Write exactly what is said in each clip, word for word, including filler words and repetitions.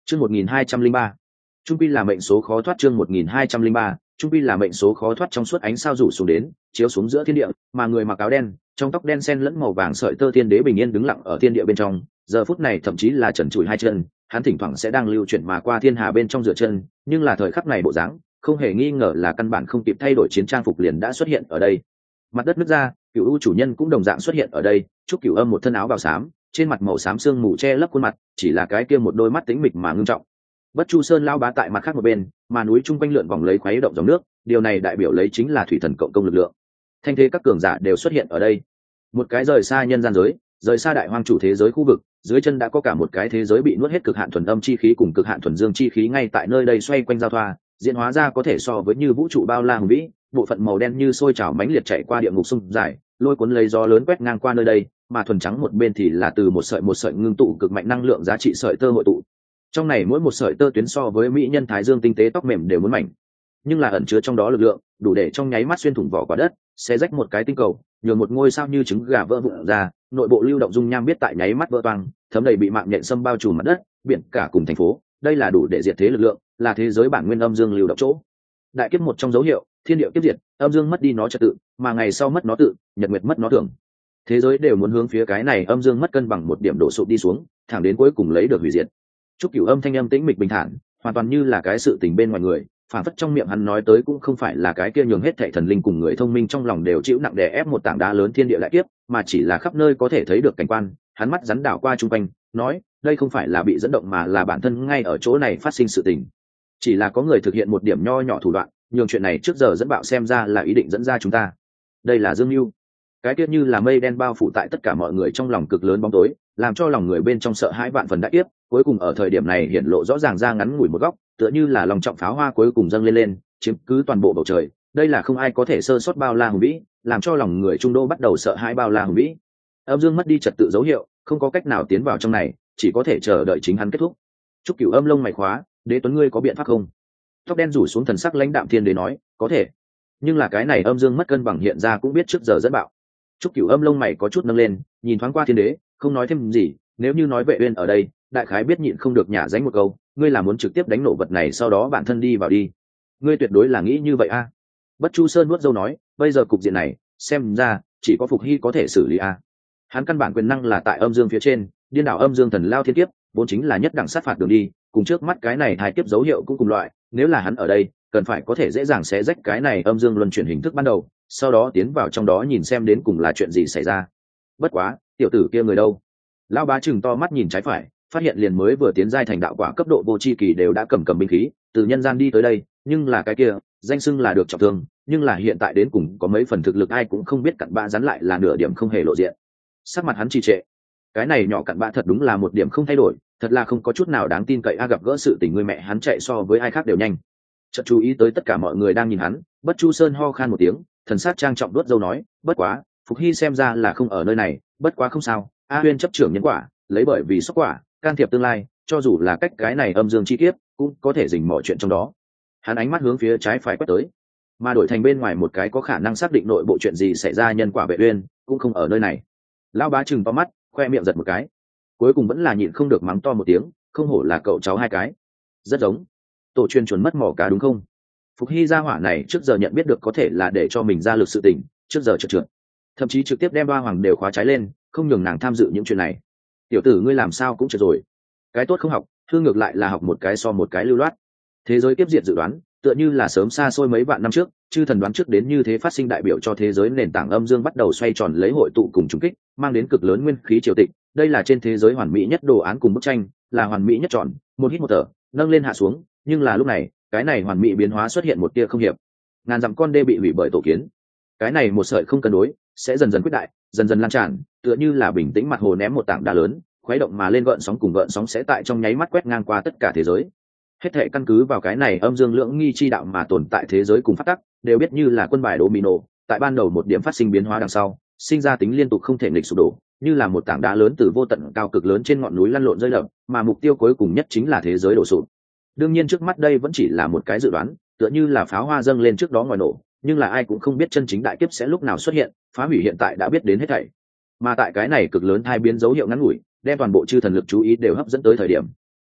Chương một nghìn hai trăm linh ba, trung quy là mệnh số khó thoát. Chương một nghìn hai trăm linh ba, trung quy là mệnh số khó thoát. Trong suốt ánh sao rủ xuống đến, chiếu xuống giữa thiên địa, mà người mặc áo đen, trong tóc đen xen lẫn màu vàng sợi tơ thiên đế bình yên đứng lặng ở thiên địa bên trong. Giờ phút này thậm chí là trần trụi hai chân, hắn thỉnh thoảng sẽ đang lưu chuyển mà qua thiên hà bên trong dựa chân, nhưng là thời khắc này bộ dáng, không hề nghi ngờ là căn bản không kịp thay đổi chiến trang phục liền đã xuất hiện ở đây. Mặt đất nứt ra, Cửu U chủ nhân cũng đồng dạng xuất hiện ở đây. Trúc Cửu Âm một thân áo bào xám, trên mặt màu xám sương mù che lấp khuôn mặt, chỉ là cái kia một đôi mắt tĩnh mịch mà ngưng trọng. Bất Chu Sơn lao bá tại mặt khác một bên, mà núi trung quanh lượn vòng lấy khuấy động dòng nước, điều này đại biểu lấy chính là thủy thần cộng công lực lượng. Thanh thế các cường giả đều xuất hiện ở đây. Một cái rời xa nhân gian giới, rời xa đại hoang chủ thế giới khu vực, dưới chân đã có cả một cái thế giới bị nuốt hết cực hạn thuần âm chi khí cùng cực hạn thuần dương chi khí ngay tại nơi đây xoay quanh giao thoa, diễn hóa ra có thể so với như vũ trụ bao la hùng vĩ, bộ phận màu đen như sôi trào mãnh liệt chạy qua địa ngục sông dài, lôi cuốn lấy gió lớn quét ngang qua nơi đây, mà thuần trắng một bên thì là từ một sợi một sợi ngưng tụ cực mạnh năng lượng giá trị sợi tơ hội tụ. Trong này mỗi một sợi tơ tuyến so với mỹ nhân thái dương tinh tế tóc mềm đều muốn mảnh, nhưng là ẩn chứa trong đó lực lượng đủ để trong nháy mắt xuyên thủng vỏ quả đất, xé rách một cái tinh cầu, nhường một ngôi sao như trứng gà vỡ vụn ra, nội bộ lưu động dung nham biết tại nháy mắt vỡ toang, thấm đầy bị mạng nhện xâm bao trùm mặt đất, biển cả cùng thành phố. Đây là đủ để diệt thế lực lượng, là thế giới bản nguyên âm dương lưu động chỗ. Đại kiếp một trong dấu hiệu, thiên địa kiếp diệt, âm dương mất đi nó trật tự, mà ngày sau mất nó tự, nhật nguyệt mất nó thường. Thế giới đều muốn hướng phía cái này âm dương mất cân bằng một điểm đổ sụp đi xuống, thẳng đến cuối cùng lấy được hủy diệt. Trúc Cửu Âm thanh âm tĩnh mịch bình thản, hoàn toàn như là cái sự tình bên ngoài người, phản phất trong miệng hắn nói tới cũng không phải là cái kia nhường hết thảy thần linh cùng người thông minh trong lòng đều chịu nặng đè ép một tảng đá lớn thiên địa đại kiếp, mà chỉ là khắp nơi có thể thấy được cảnh quan. Hắn mắt rắn đảo qua trung quanh, nói, đây không phải là bị dẫn động mà là bản thân ngay ở chỗ này phát sinh sự tình. Chỉ là có người thực hiện một điểm nho nhỏ thủ đoạn, nhường chuyện này trước giờ dẫn bạo xem ra là ý định dẫn ra chúng ta. Đây là dương mưu. Cái kia như là mây đen bao phủ tại tất cả mọi người trong lòng cực lớn bóng tối, làm cho lòng người bên trong sợ hãi vạn phần đại kiếp, cuối cùng ở thời điểm này hiện lộ rõ ràng ra ngắn ngủi một góc, tựa như là lòng trọng pháo hoa cuối cùng dâng lên lên, chiếm cứ toàn bộ bầu trời. Đây là không ai có thể sơ sót bao la hùng vĩ, làm cho lòng người trung đô bắt đầu sợ hãi bao la hùng vĩ. Âm dương mất đi trật tự dấu hiệu, không có cách nào tiến vào trong này, chỉ có thể chờ đợi chính hắn kết thúc. Trúc Cửu Âm lông mày khóa, đế tuấn ngươi có biện pháp không? Tóc đen rủ xuống thần sắc lãnh đạm thiên đế nói, có thể, nhưng là cái này âm dương mất cân bằng hiện ra cũng biết trước giờ dẫn bạo. Trúc Cửu Âm lông mày có chút nâng lên, nhìn thoáng qua thiên đế, không nói thêm gì. Nếu như nói Vệ Uyên ở đây, đại khái biết nhịn không được nhả dánh một câu, ngươi là muốn trực tiếp đánh nổ vật này sau đó bản thân đi vào đi. Ngươi tuyệt đối là nghĩ như vậy a? À? Bất Chu Sơn nuốt dâu nói, bây giờ cục diện này, xem ra chỉ có Phục Hy có thể xử lý a. À? Hắn căn bản quyền năng là tại âm dương phía trên, điên đảo âm dương thần lao thiên kiếp, vốn chính là nhất đẳng sát phạt đường đi, cùng trước mắt cái này hai kiếp dấu hiệu cũng cùng loại, nếu là hắn ở đây, cần phải có thể dễ dàng xé rách cái này âm dương luân chuyển hình thức ban đầu, sau đó tiến vào trong đó nhìn xem đến cùng là chuyện gì xảy ra. Bất quá, tiểu tử kia người đâu? Lão bá chừng to mắt nhìn trái phải, phát hiện liền mới vừa tiến giai thành đạo quả cấp độ vô chi kỳ đều đã cầm cầm binh khí, từ nhân gian đi tới đây, nhưng là cái kia, danh xưng là được trọng thương, nhưng là hiện tại đến cùng có mấy phần thực lực ai cũng không biết, cặn bã rắn lại là nửa điểm không hề lộ diện. Sắc mặt hắn trì trệ. Cái này nhỏ cặn bã thật đúng là một điểm không thay đổi, thật là không có chút nào đáng tin cậy a. Gặp gỡ sự tình người mẹ hắn chạy so với ai khác đều nhanh. Chợt chú ý tới tất cả mọi người đang nhìn hắn, Bất Chu Sơn ho khan một tiếng, thần sắc trang trọng đuốt dâu nói, bất quá, Phục Hy xem ra là không ở nơi này, bất quá không sao, A Huyên chấp trưởng nhân quả, lấy bởi vì sốc quả, can thiệp tương lai, cho dù là cách cái này âm dương chi kiếp, cũng có thể dình mọi chuyện trong đó. Hắn ánh mắt hướng phía trái phải quét tới, mà đổi thành bên ngoài một cái có khả năng xác định nội bộ chuyện gì xảy ra nhân quả Vệ Uyên, cũng không ở nơi này. Lão bá chừng to mắt, khoe miệng giật một cái, cuối cùng vẫn là nhịn không được mắng to một tiếng, không hổ là cậu cháu hai cái, rất giống. Tổ truyền chuẩn mất mỏ cá đúng không? Phục Hy gia hỏa này trước giờ nhận biết được có thể là để cho mình ra lực sự tình, trước giờ trượt trượt, thậm chí trực tiếp đem ba hoàng đều khóa trái lên, không nhường nàng tham dự những chuyện này. Tiểu tử ngươi làm sao cũng trượt rồi, cái tốt không học, thương ngược lại là học một cái so một cái lưu loát. Thế giới kiếp diệt dự đoán, tựa như là sớm xa xôi mấy vạn năm trước, chư thần đoán trước đến như thế phát sinh, đại biểu cho thế giới nền tảng âm dương bắt đầu xoay tròn lấy hội tụ cùng trùng kích, mang đến cực lớn nguyên khí triều tịch. Đây là trên thế giới hoàn mỹ nhất đồ án cùng bức tranh, là hoàn mỹ nhất tròn, một hít một thở, nâng lên hạ xuống, nhưng là lúc này, cái này hoàn mỹ biến hóa xuất hiện một tia không hiệp. Ngàn dặm con đê bị hủy bởi tổ kiến. Cái này một sợi không cân đối, sẽ dần dần quyết đại, dần dần lan tràn, tựa như là bình tĩnh mặt hồ ném một tảng đá lớn, khuấy động mà lên gợn sóng cùng gợn sóng sẽ tại trong nháy mắt quét ngang qua tất cả thế giới. Hết thảy căn cứ vào cái này âm dương lưỡng nghi chi đạo mà tồn tại thế giới cùng phát tắc, đều biết như là quân bài domino, tại ban đầu một điểm phát sinh biến hóa đằng sau, sinh ra tính liên tục không thể nghịch sụp đổ, như là một tảng đá lớn từ vô tận cao cực lớn trên ngọn núi lăn lộn rơi đập, mà mục tiêu cuối cùng nhất chính là thế giới đổ sụp. Đương nhiên trước mắt đây vẫn chỉ là một cái dự đoán, tựa như là pháo hoa dâng lên trước đó ngoài nổ, nhưng là ai cũng không biết chân chính đại kiếp sẽ lúc nào xuất hiện, phá hủy hiện tại đã biết đến hết thảy. Mà tại cái này cực lớn hai biến dấu hiệu ngắn ngủi, đem toàn bộ chư thần lực chú ý đều hấp dẫn tới thời điểm.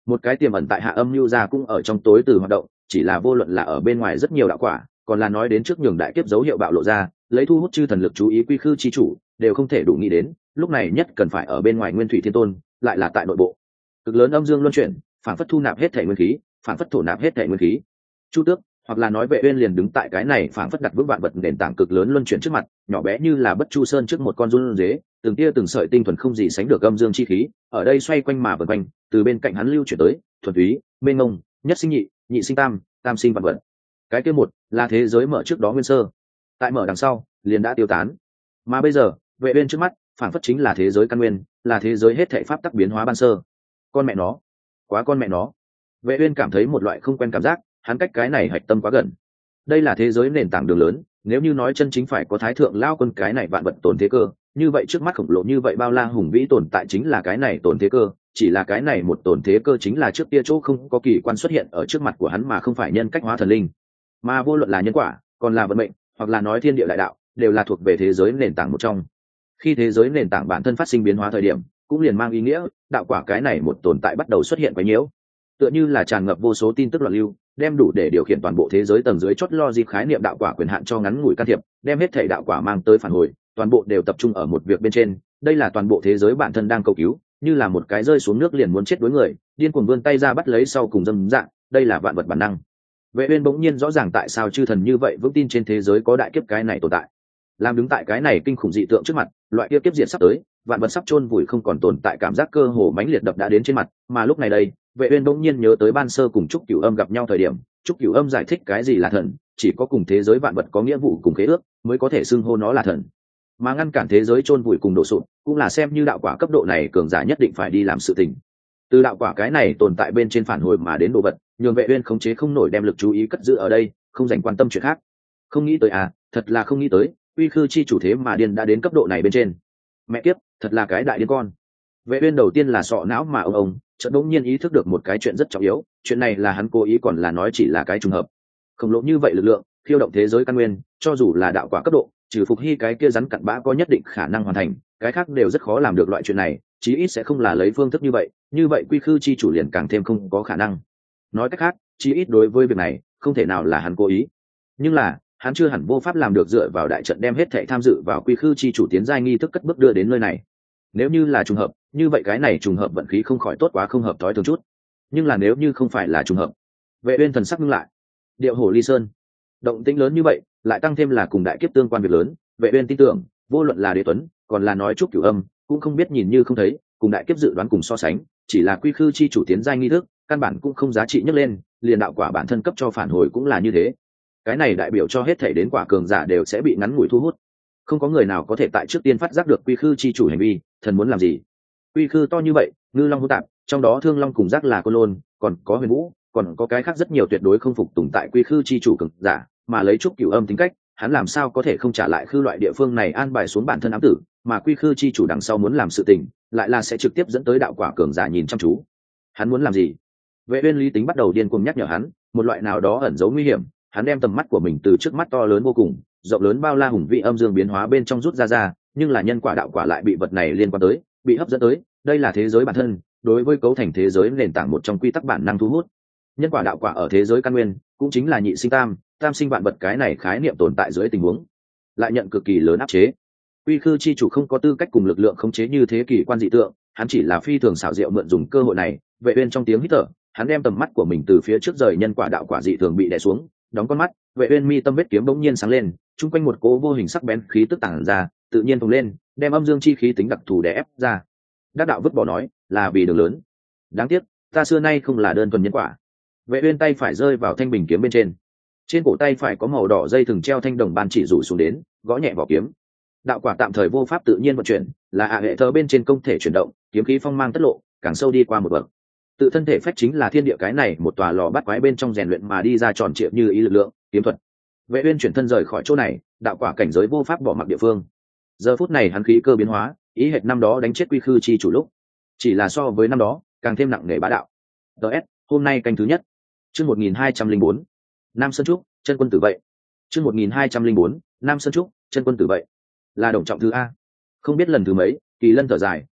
một cái tiềm ẩn tại hạ âm lưu ra cũng ở trong tối từ hoạt động, chỉ là vô luận là ở bên ngoài rất nhiều đạo quả, còn là nói đến trước nhường đại kiếp dấu hiệu bạo lộ ra, lấy thu hút chư thần lực chú ý quy khư chi chủ, đều không thể đủ nghĩ đến, lúc này nhất cần phải ở bên ngoài Nguyên Thủy Thiên Tôn, lại là tại nội bộ. Cực lớn âm dương luân chuyển, phản phất thu nạp hết thể nguyên khí, phản phất thổ nạp hết thể nguyên khí. Chu Tước, hoặc là nói Vệ Uyên liền đứng tại cái này phản phất đặt vững vạn vật nền tảng cực lớn luân chuyển trước mặt, nhỏ bé như là Bất Chu Sơn trước một con run dế, từng tia từng sợi tinh thuần không gì sánh được âm dương chi khí, ở đây xoay quanh mà vần quanh, từ bên cạnh hắn lưu chuyển tới, thuần túy, mênh mông, nhất sinh nhị, nhị sinh tam, tam sinh vạn vật. Cái kia một là thế giới mở trước đó nguyên sơ, tại mở đằng sau liền đã tiêu tán, mà bây giờ Vệ Uyên trước mắt phản phất chính là thế giới căn nguyên, là thế giới hết thảy pháp tắc biến hóa ban sơ. Con mẹ nó, quá con mẹ nó. Vệ Uyên cảm thấy một loại không quen cảm giác, hắn cách cái này hạch tâm quá gần. Đây là thế giới nền tảng đường lớn, nếu như nói chân chính phải có thái thượng lao quân cái này vạn vật tồn thế cơ, như vậy trước mắt khổng lồ như vậy bao la hùng vĩ tồn tại chính là cái này tồn thế cơ, chỉ là cái này một tồn thế cơ chính là trước kia chỗ không có kỳ quan xuất hiện ở trước mặt của hắn mà không phải nhân cách hóa thần linh. Mà vô luận là nhân quả, còn là vận mệnh, hoặc là nói thiên địa đại đạo, đều là thuộc về thế giới nền tảng một trong. Khi thế giới nền tảng bản thân phát sinh biến hóa thời điểm, cũng liền mang ý nghĩa đạo quả cái này một tồn tại bắt đầu xuất hiện quấy nhiễu, tựa như là tràn ngập vô số tin tức loạn lưu, đem đủ để điều khiển toàn bộ thế giới tầng dưới chót lo dịp khái niệm đạo quả quyền hạn cho ngắn ngủi can thiệp, đem hết thể đạo quả mang tới phản hồi, toàn bộ đều tập trung ở một việc bên trên. Đây là toàn bộ thế giới bản thân đang cầu cứu, như là một cái rơi xuống nước liền muốn chết đối người, điên cuồng vươn tay ra bắt lấy sau cùng dâm dạng, đây là vạn vật bản năng. Vệ Uyên bỗng nhiên rõ ràng tại sao chư thần như vậy vững tin trên thế giới có đại kiếp cái này tồn tại. Làm đứng tại cái này kinh khủng dị tượng trước mặt, loại kia kiếp diệt sắp tới, vạn vật sắp chôn vùi không còn tồn tại cảm giác cơ hồ mãnh liệt đập đã đến trên mặt, mà lúc này đây, Vệ Uyên bỗng nhiên nhớ tới ban sơ cùng Trúc Cửu Âm gặp nhau thời điểm, Trúc Cửu Âm giải thích cái gì là thần, chỉ có cùng thế giới vạn vật có nghĩa vụ cùng khế ước, mới có thể xưng hô nó là thần. Mà ngăn cản thế giới chôn vùi cùng đổ sụp, cũng là xem như đạo quả cấp độ này cường giả nhất định phải đi làm sự tình. Từ đạo quả cái này tồn tại bên trên phản hồi mà đến đồ vật, nhường Vệ Uyên khống chế không nổi đem lực chú ý cất giữ ở đây, không dành quan tâm chuyện khác. Không nghĩ tới à, thật là không nghĩ tới, Uy Khư chi chủ thế mà điên đã đến cấp độ này bên trên. Mẹ kiếp, thật là cái đại điên con. Vệ Uyên đầu tiên là sọ não mà ông ông, chợt đột nhiên ý thức được một cái chuyện rất trọng yếu, chuyện này là hắn cố ý còn là nói chỉ là cái trùng hợp. Khổng lồ như vậy lực lượng, khiêu động thế giới căn nguyên, cho dù là đạo quả cấp độ, trừ Phục Hy cái kia rắn cặn bã có nhất định khả năng hoàn thành, cái khác đều rất khó làm được loại chuyện này, chí ít sẽ không là lấy phương thức như vậy, như vậy Quy Khư chi chủ liền càng thêm không có khả năng. Nói cách khác, chí ít đối với việc này, không thể nào là hắn cố ý. Nhưng là, hắn chưa hẳn vô pháp làm được dựa vào đại trận đem hết thảy tham dự vào Quy Khư chi chủ tiến giai nghi thức cất bước đưa đến nơi này. Nếu như là trùng hợp, như vậy cái này trùng hợp vận khí không khỏi tốt quá không hợp thói thường chút. Nhưng là nếu như không phải là trùng hợp, Vệ Uyên thần sắc ngưng lại. Điệu Hổ Ly Sơn, động tĩnh lớn như vậy, lại tăng thêm là cùng đại kiếp tương quan việc lớn, Vệ Uyên tin tưởng, vô luận là Đế Tuấn, còn là nói Trúc Cửu Âm, cũng không biết nhìn như không thấy, cùng đại kiếp dự đoán cùng so sánh, chỉ là Quy Khư chi chủ tiến giai nghi thức, căn bản cũng không giá trị nhắc lên, liền đạo quả bản thân cấp cho phản hồi cũng là như thế. Cái này đại biểu cho hết thảy đến quả cường giả đều sẽ bị ngắn ngủi thu hút. Không có người nào có thể tại trước tiên phát giác được Quy Khư chi chủ hành vi, thần muốn làm gì. Quy Khư to như vậy, ngư long hỗn tạp, trong đó Thương Long cùng Giác là Côn Lôn, còn có Huyền Vũ, còn có cái khác rất nhiều tuyệt đối không phục tùng tại Quy Khư chi chủ cường giả, mà lấy Trúc Cửu Âm tính cách, hắn làm sao có thể không trả lại khư loại địa phương này an bài xuống bản thân ám tử, mà Quy Khư chi chủ đằng sau muốn làm sự tình, lại là sẽ trực tiếp dẫn tới đạo quả cường giả nhìn chăm chú. Hắn muốn làm gì? Vệ Uyên lý tính bắt đầu điên cuồng nhắc nhở hắn, một loại nào đó ẩn giấu nguy hiểm, hắn đem tầm mắt của mình từ trước mắt to lớn vô cùng, rộng lớn bao la hùng vĩ âm dương biến hóa bên trong rút ra ra, nhưng là nhân quả đạo quả lại bị vật này liên quan tới, bị hấp dẫn tới, đây là thế giới bản thân, đối với cấu thành thế giới nền tảng một trong quy tắc bản năng thu hút. Nhân quả đạo quả ở thế giới căn nguyên, cũng chính là nhị sinh tam, tam sinh vạn vật cái này khái niệm tồn tại dưới tình huống, lại nhận cực kỳ lớn áp chế. Quy Khư chi chủ không có tư cách cùng lực lượng khống chế như thế kỳ quan dị tượng, hắn chỉ là phi thường xảo diệu mượn dùng cơ hội này. Vệ Uyên trong tiếng hít thở, hắn đem tầm mắt của mình từ phía trước rời nhân quả đạo quả dị thường bị đè xuống, đóng con mắt. Vệ Uyên mi tâm vết kiếm bỗng nhiên sáng lên, trung quanh một cỗ vô hình sắc bén khí tức tản ra, tự nhiên phồng lên, đem âm dương chi khí tính đặc thù đè ép ra. Đắc đạo vứt bỏ nói, là vì đường lớn. Đáng tiếc, ta xưa nay không là đơn thuần nhân quả. Vệ Uyên tay phải rơi vào thanh bình kiếm bên trên, trên cổ tay phải có màu đỏ dây thừng treo thanh đồng ban chỉ rủ xuống đến, gõ nhẹ vào kiếm. Đạo quả tạm thời vô pháp tự nhiên vận chuyển, là ạ hệ thơ bên trên công thể chuyển động, kiếm khí phong mang tất lộ, càng sâu đi qua một bậc. Tự thân thể phách chính là thiên địa cái này một tòa lò bắt quái bên trong rèn luyện mà đi ra tròn trịa như ý lực lượng, kiếm thuật. Vệ Uyên chuyển thân rời khỏi chỗ này, đạo quả cảnh giới vô pháp bỏ mặc địa phương. Giờ phút này hắn khí cơ biến hóa, ý hệt năm đó đánh chết Quy Khư chi chủ lúc, chỉ là so với năm đó, càng thêm nặng nề bá đạo. đê ét, hôm nay canh thứ nhất. Chương một nghìn hai trăm lẻ bốn. Nam Sơn Trúc, chân quân tử vậy. Chương một nghìn hai trăm lẻ bốn. Nam Sơn Trúc, chân quân tử vậy. Là đồng trọng thứ a. Không biết lần thứ mấy, Kỳ Lân thở dài,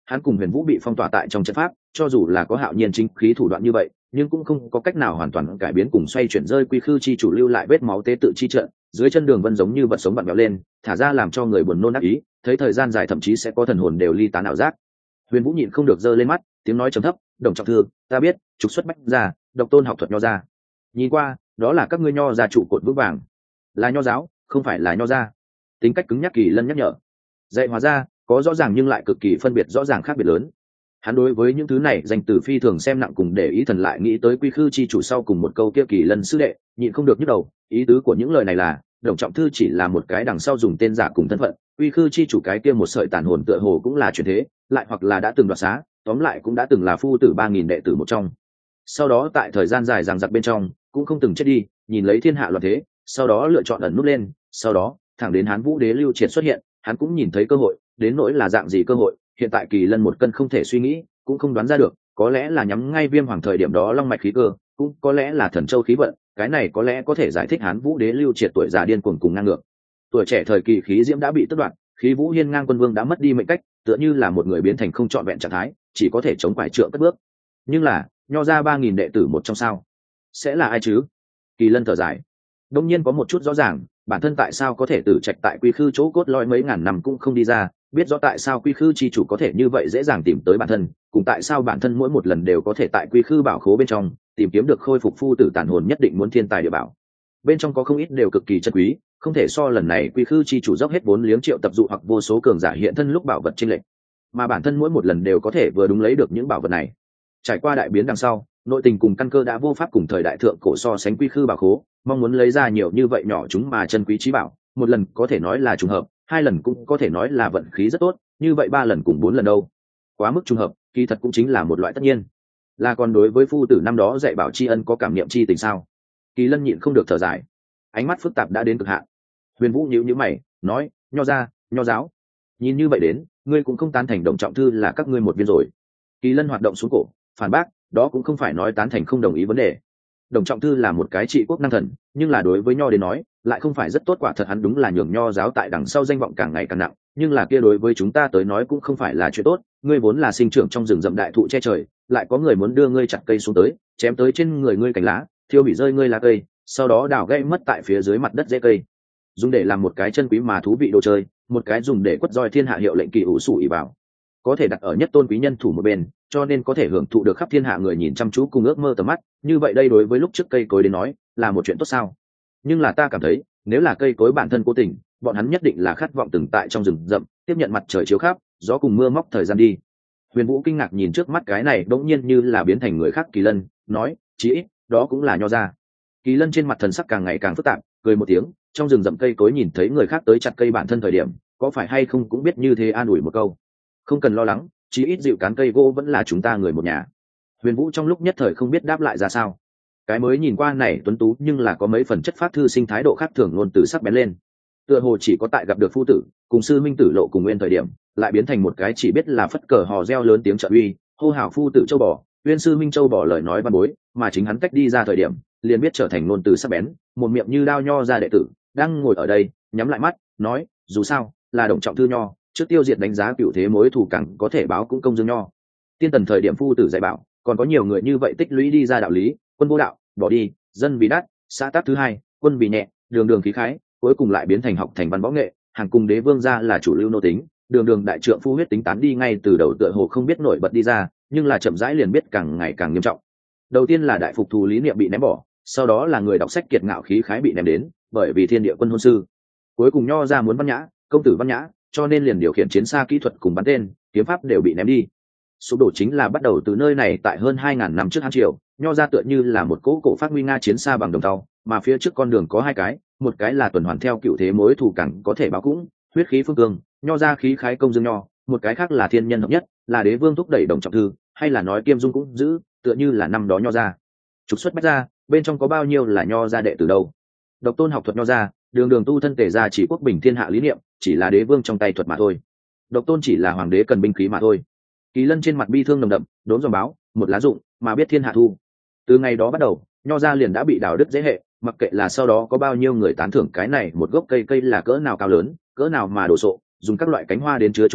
hắn cùng Huyền Vũ bị phong tỏa tại trong trận pháp, cho dù là có Hạo Nhiên chính khí thủ đoạn như vậy, nhưng cũng không có cách nào hoàn toàn cải biến cùng xoay chuyển rơi quy khư chi chủ lưu lại vết máu tế tự chi trận, dưới chân đường vân giống như vật sống vặn vẹo lên, thả ra làm cho người buồn nôn ác ý, thấy thời gian dài thậm chí sẽ có thần hồn đều ly tán ảo giác. Huyền Vũ nhịn không được giơ lên mắt, tiếng nói trầm thấp, "Đồng trọng thư, ta biết, trục xuất bách ra, độc tôn học thuật nho gia. Nhìn qua, đó là các ngươi nho gia trụ cột vững vàng, là nho giáo, không phải là nho gia." Tính cách cứng nhắc Kỳ Lân nhắc nhở. Dạy hóa ra, có rõ ràng nhưng lại cực kỳ phân biệt rõ ràng khác biệt lớn. Hắn đối với những thứ này dành từ phi thường xem nặng cùng để ý thần lại nghĩ tới quy khư chi chủ sau cùng một câu kia Kỳ Lân sư đệ, nhịn không được nhức đầu, ý tứ của những lời này là, Đồng trọng thư chỉ là một cái đằng sau dùng tên giả cùng thân phận, quy khư chi chủ cái kia một sợi tàn hồn tựa hồ cũng là chuyển thế, lại hoặc là đã từng đoạt xá, tóm lại cũng đã từng là phu tử ba nghìn đệ tử một trong. Sau đó tại thời gian dài giằng giặc bên trong, cũng không từng chết đi, nhìn lấy thiên hạ loạn thế, sau đó lựa chọn ẩn nút lên, sau đó, thẳng đến Hán Vũ Đế Lưu Triệt xuất hiện, hắn cũng nhìn thấy cơ hội, đến nỗi là dạng gì cơ hội, hiện tại Kỳ Lân một cân không thể suy nghĩ, cũng không đoán ra được, có lẽ là nhắm ngay Viêm Hoàng thời điểm đó long mạch khí cơ, cũng có lẽ là thần châu khí vận, cái này có lẽ có thể giải thích Hán Vũ Đế Lưu Triệt tuổi già điên cuồng cùng ngang ngược. Tuổi trẻ thời kỳ khí diễm đã bị tước đoạt, khí vũ hiên ngang quân vương đã mất đi mệnh cách, tựa như là một người biến thành không trọn vẹn trạng thái, chỉ có thể chống quải trượng cất bước. Nhưng là, nho ra ba nghìn đệ tử một trong sao, sẽ là ai chứ? Kỳ Lân thở dài. Đông nhiên có một chút rõ ràng, bản thân tại sao có thể tử trạch tại quy khư chỗ cốt lõi mấy ngàn năm cũng không đi ra, biết rõ tại sao quy khư chi chủ có thể như vậy dễ dàng tìm tới bản thân, cùng tại sao bản thân mỗi một lần đều có thể tại quy khư bảo khố bên trong tìm kiếm được khôi phục phu tử tàn hồn nhất định muốn thiên tài địa bảo. Bên trong có không ít đều cực kỳ chân quý, không thể so lần này quy khư chi chủ dốc hết vốn liếng triệu tập dụ hoặc vô số cường giả hiện thân lúc bảo vật chênh lệch, mà bản thân mỗi một lần đều có thể vừa đúng lấy được những bảo vật này. Trải qua đại biến đằng sau, nội tình cùng căn cơ đã vô pháp cùng thời đại thượng cổ so sánh quy khư bảo khố, mong muốn lấy ra nhiều như vậy nhỏ chúng mà chân quý trí bảo, một lần có thể nói là trùng hợp, hai lần cũng có thể nói là vận khí rất tốt, như vậy ba lần cùng bốn lần đâu. Quá mức trùng hợp, kỳ thật cũng chính là một loại tất nhiên. Là còn đối với phu tử năm đó dạy bảo tri ân có cảm niệm chi tình sao? Kỳ Lân nhịn không được thở dài, ánh mắt phức tạp đã đến cực hạn. Huyền Vũ nhíu nhíu mày, nói, nho ra, nho giáo. Nhìn như vậy đến, ngươi cũng không tán thành Đồng trọng thư là các ngươi một viên rồi. Kỳ Lân hoạt động xuống cổ, phản bác, đó cũng không phải nói tán thành không đồng ý vấn đề. Đồng trọng thư là một cái trị quốc năng thần, nhưng là đối với nho đến nói lại không phải rất tốt, quả thật hắn đúng là nhường nho giáo tại đằng sau danh vọng càng ngày càng nặng, nhưng là kia đối với chúng ta tới nói cũng không phải là chuyện tốt. Ngươi vốn là sinh trưởng trong rừng rậm đại thụ che trời, lại có người muốn đưa ngươi chặt cây xuống tới, chém tới trên người ngươi cành lá, thiêu hủy rơi ngươi lá cây, sau đó đào gây mất tại phía dưới mặt đất rễ cây, dùng để làm một cái chân quý mà thú vị đồ chơi, một cái dùng để quất roi thiên hạ hiệu lệnh kỳ ủ sủ ỉ vào, có thể đặt ở nhất tôn quý nhân thủ một bên, cho nên có thể hưởng thụ được khắp thiên hạ người nhìn chăm chú cùng ước mơ tầm mắt. Như vậy đây đối với lúc trước cây cối đến nói là một chuyện tốt sao? Nhưng là ta cảm thấy, nếu là cây cối bản thân cố tình, bọn hắn nhất định là khát vọng từng tại trong rừng rậm tiếp nhận mặt trời chiếu khắp, gió cùng mưa móc thời gian đi. Huyền Vũ kinh ngạc nhìn trước mắt cái này đống nhiên như là biến thành người khác Kỳ Lân, nói, chí ít đó cũng là nho ra. Kỳ Lân trên mặt thần sắc càng ngày càng phức tạp, cười một tiếng, trong rừng rậm cây cối nhìn thấy người khác tới chặt cây bản thân thời điểm, có phải hay không cũng biết như thế an ủi một câu, không cần lo lắng, chí ít dịu cán cây gỗ vẫn là chúng ta người một nhà. Huyền Vũ trong lúc nhất thời không biết đáp lại ra sao. Cái mới nhìn qua này tuấn tú nhưng là có mấy phần chất phát thư sinh thái độ khác thường luôn từ sắc bén lên, tựa hồ chỉ có tại gặp được phu tử cùng sư minh tử lộ cùng nguyên thời điểm lại biến thành một cái chỉ biết là phất cờ hò reo lớn tiếng trợ uy, hô hào phu tử châu bò, uyên sư minh châu bò lời nói văn bối, mà chính hắn cách đi ra thời điểm liền biết trở thành luôn từ sắc bén, một miệng như đao nho ra đệ tử đang ngồi ở đây nhắm lại mắt nói, dù sao là Đồng trọng thư nho trước tiêu diệt đánh giá cựu thế mối thù càng có thể báo cũng công dương nho. Tiên tần thời điểm phu tử dạy bảo, còn có nhiều người như vậy tích lũy đi ra đạo lý, quân vô đạo, bỏ đi, dân vì đắt, xã tắc thứ hai, quân vì nhẹ, đường đường khí khái, cuối cùng lại biến thành học thành văn võ nghệ, hàng cùng đế vương ra là chủ lưu nô tính, đường đường đại trượng phu huyết tính tán đi ngay từ đầu tựa hồ không biết nổi bật đi ra, nhưng là chậm rãi liền biết càng ngày càng nghiêm trọng. Đầu tiên là đại phục thù lý niệm bị ném bỏ, sau đó là người đọc sách kiệt ngạo khí khái bị ném đến, bởi vì thiên địa quân hôn sư. Cuối cùng nho ra muốn văn nhã, công tử văn nhã, cho nên liền điều khiển chiến xa kỹ thuật cùng bắn tên, kiếm pháp đều bị ném đi. Sụp đổ chính là bắt đầu từ nơi này, tại hơn hai ngàn năm trước Hán Triều, nho ra tựa như là một cỗ cổ phát nguy nga chiến xa bằng đồng tàu, mà phía trước con đường có hai cái, một cái là tuần hoàn theo cựu thế mối thù càng có thể báo cũng, huyết khí phương cương, nho ra khí khái công dương nho, một cái khác là thiên nhân hợp nhất, là đế vương thúc đẩy Đồng trọng thư, hay là nói kiêm dung cũng giữ, tựa như là năm đó nho ra. Trục xuất bách ra, bên trong có bao nhiêu là nho ra đệ tử đâu? Độc tôn học thuật nho ra, đường đường tu thân tề ra chỉ quốc bình thiên hạ lý niệm, chỉ là đế vương trong tay thuật mà thôi. Độc tôn chỉ là hoàng đế cần binh khí mà thôi. Kỳ Lân trên mặt bi thương nồng đậm, đốn dòng báo, một lá dụng mà biết thiên hạ thu. Từ ngày đó bắt đầu, nho ra liền đã bị đào đứt dễ hệ, mặc kệ là sau đó có bao nhiêu người tán thưởng cái này một gốc cây cây là cỡ nào cao lớn, cỡ nào mà đồ sộ, dùng các loại cánh hoa đến chứa chút nó,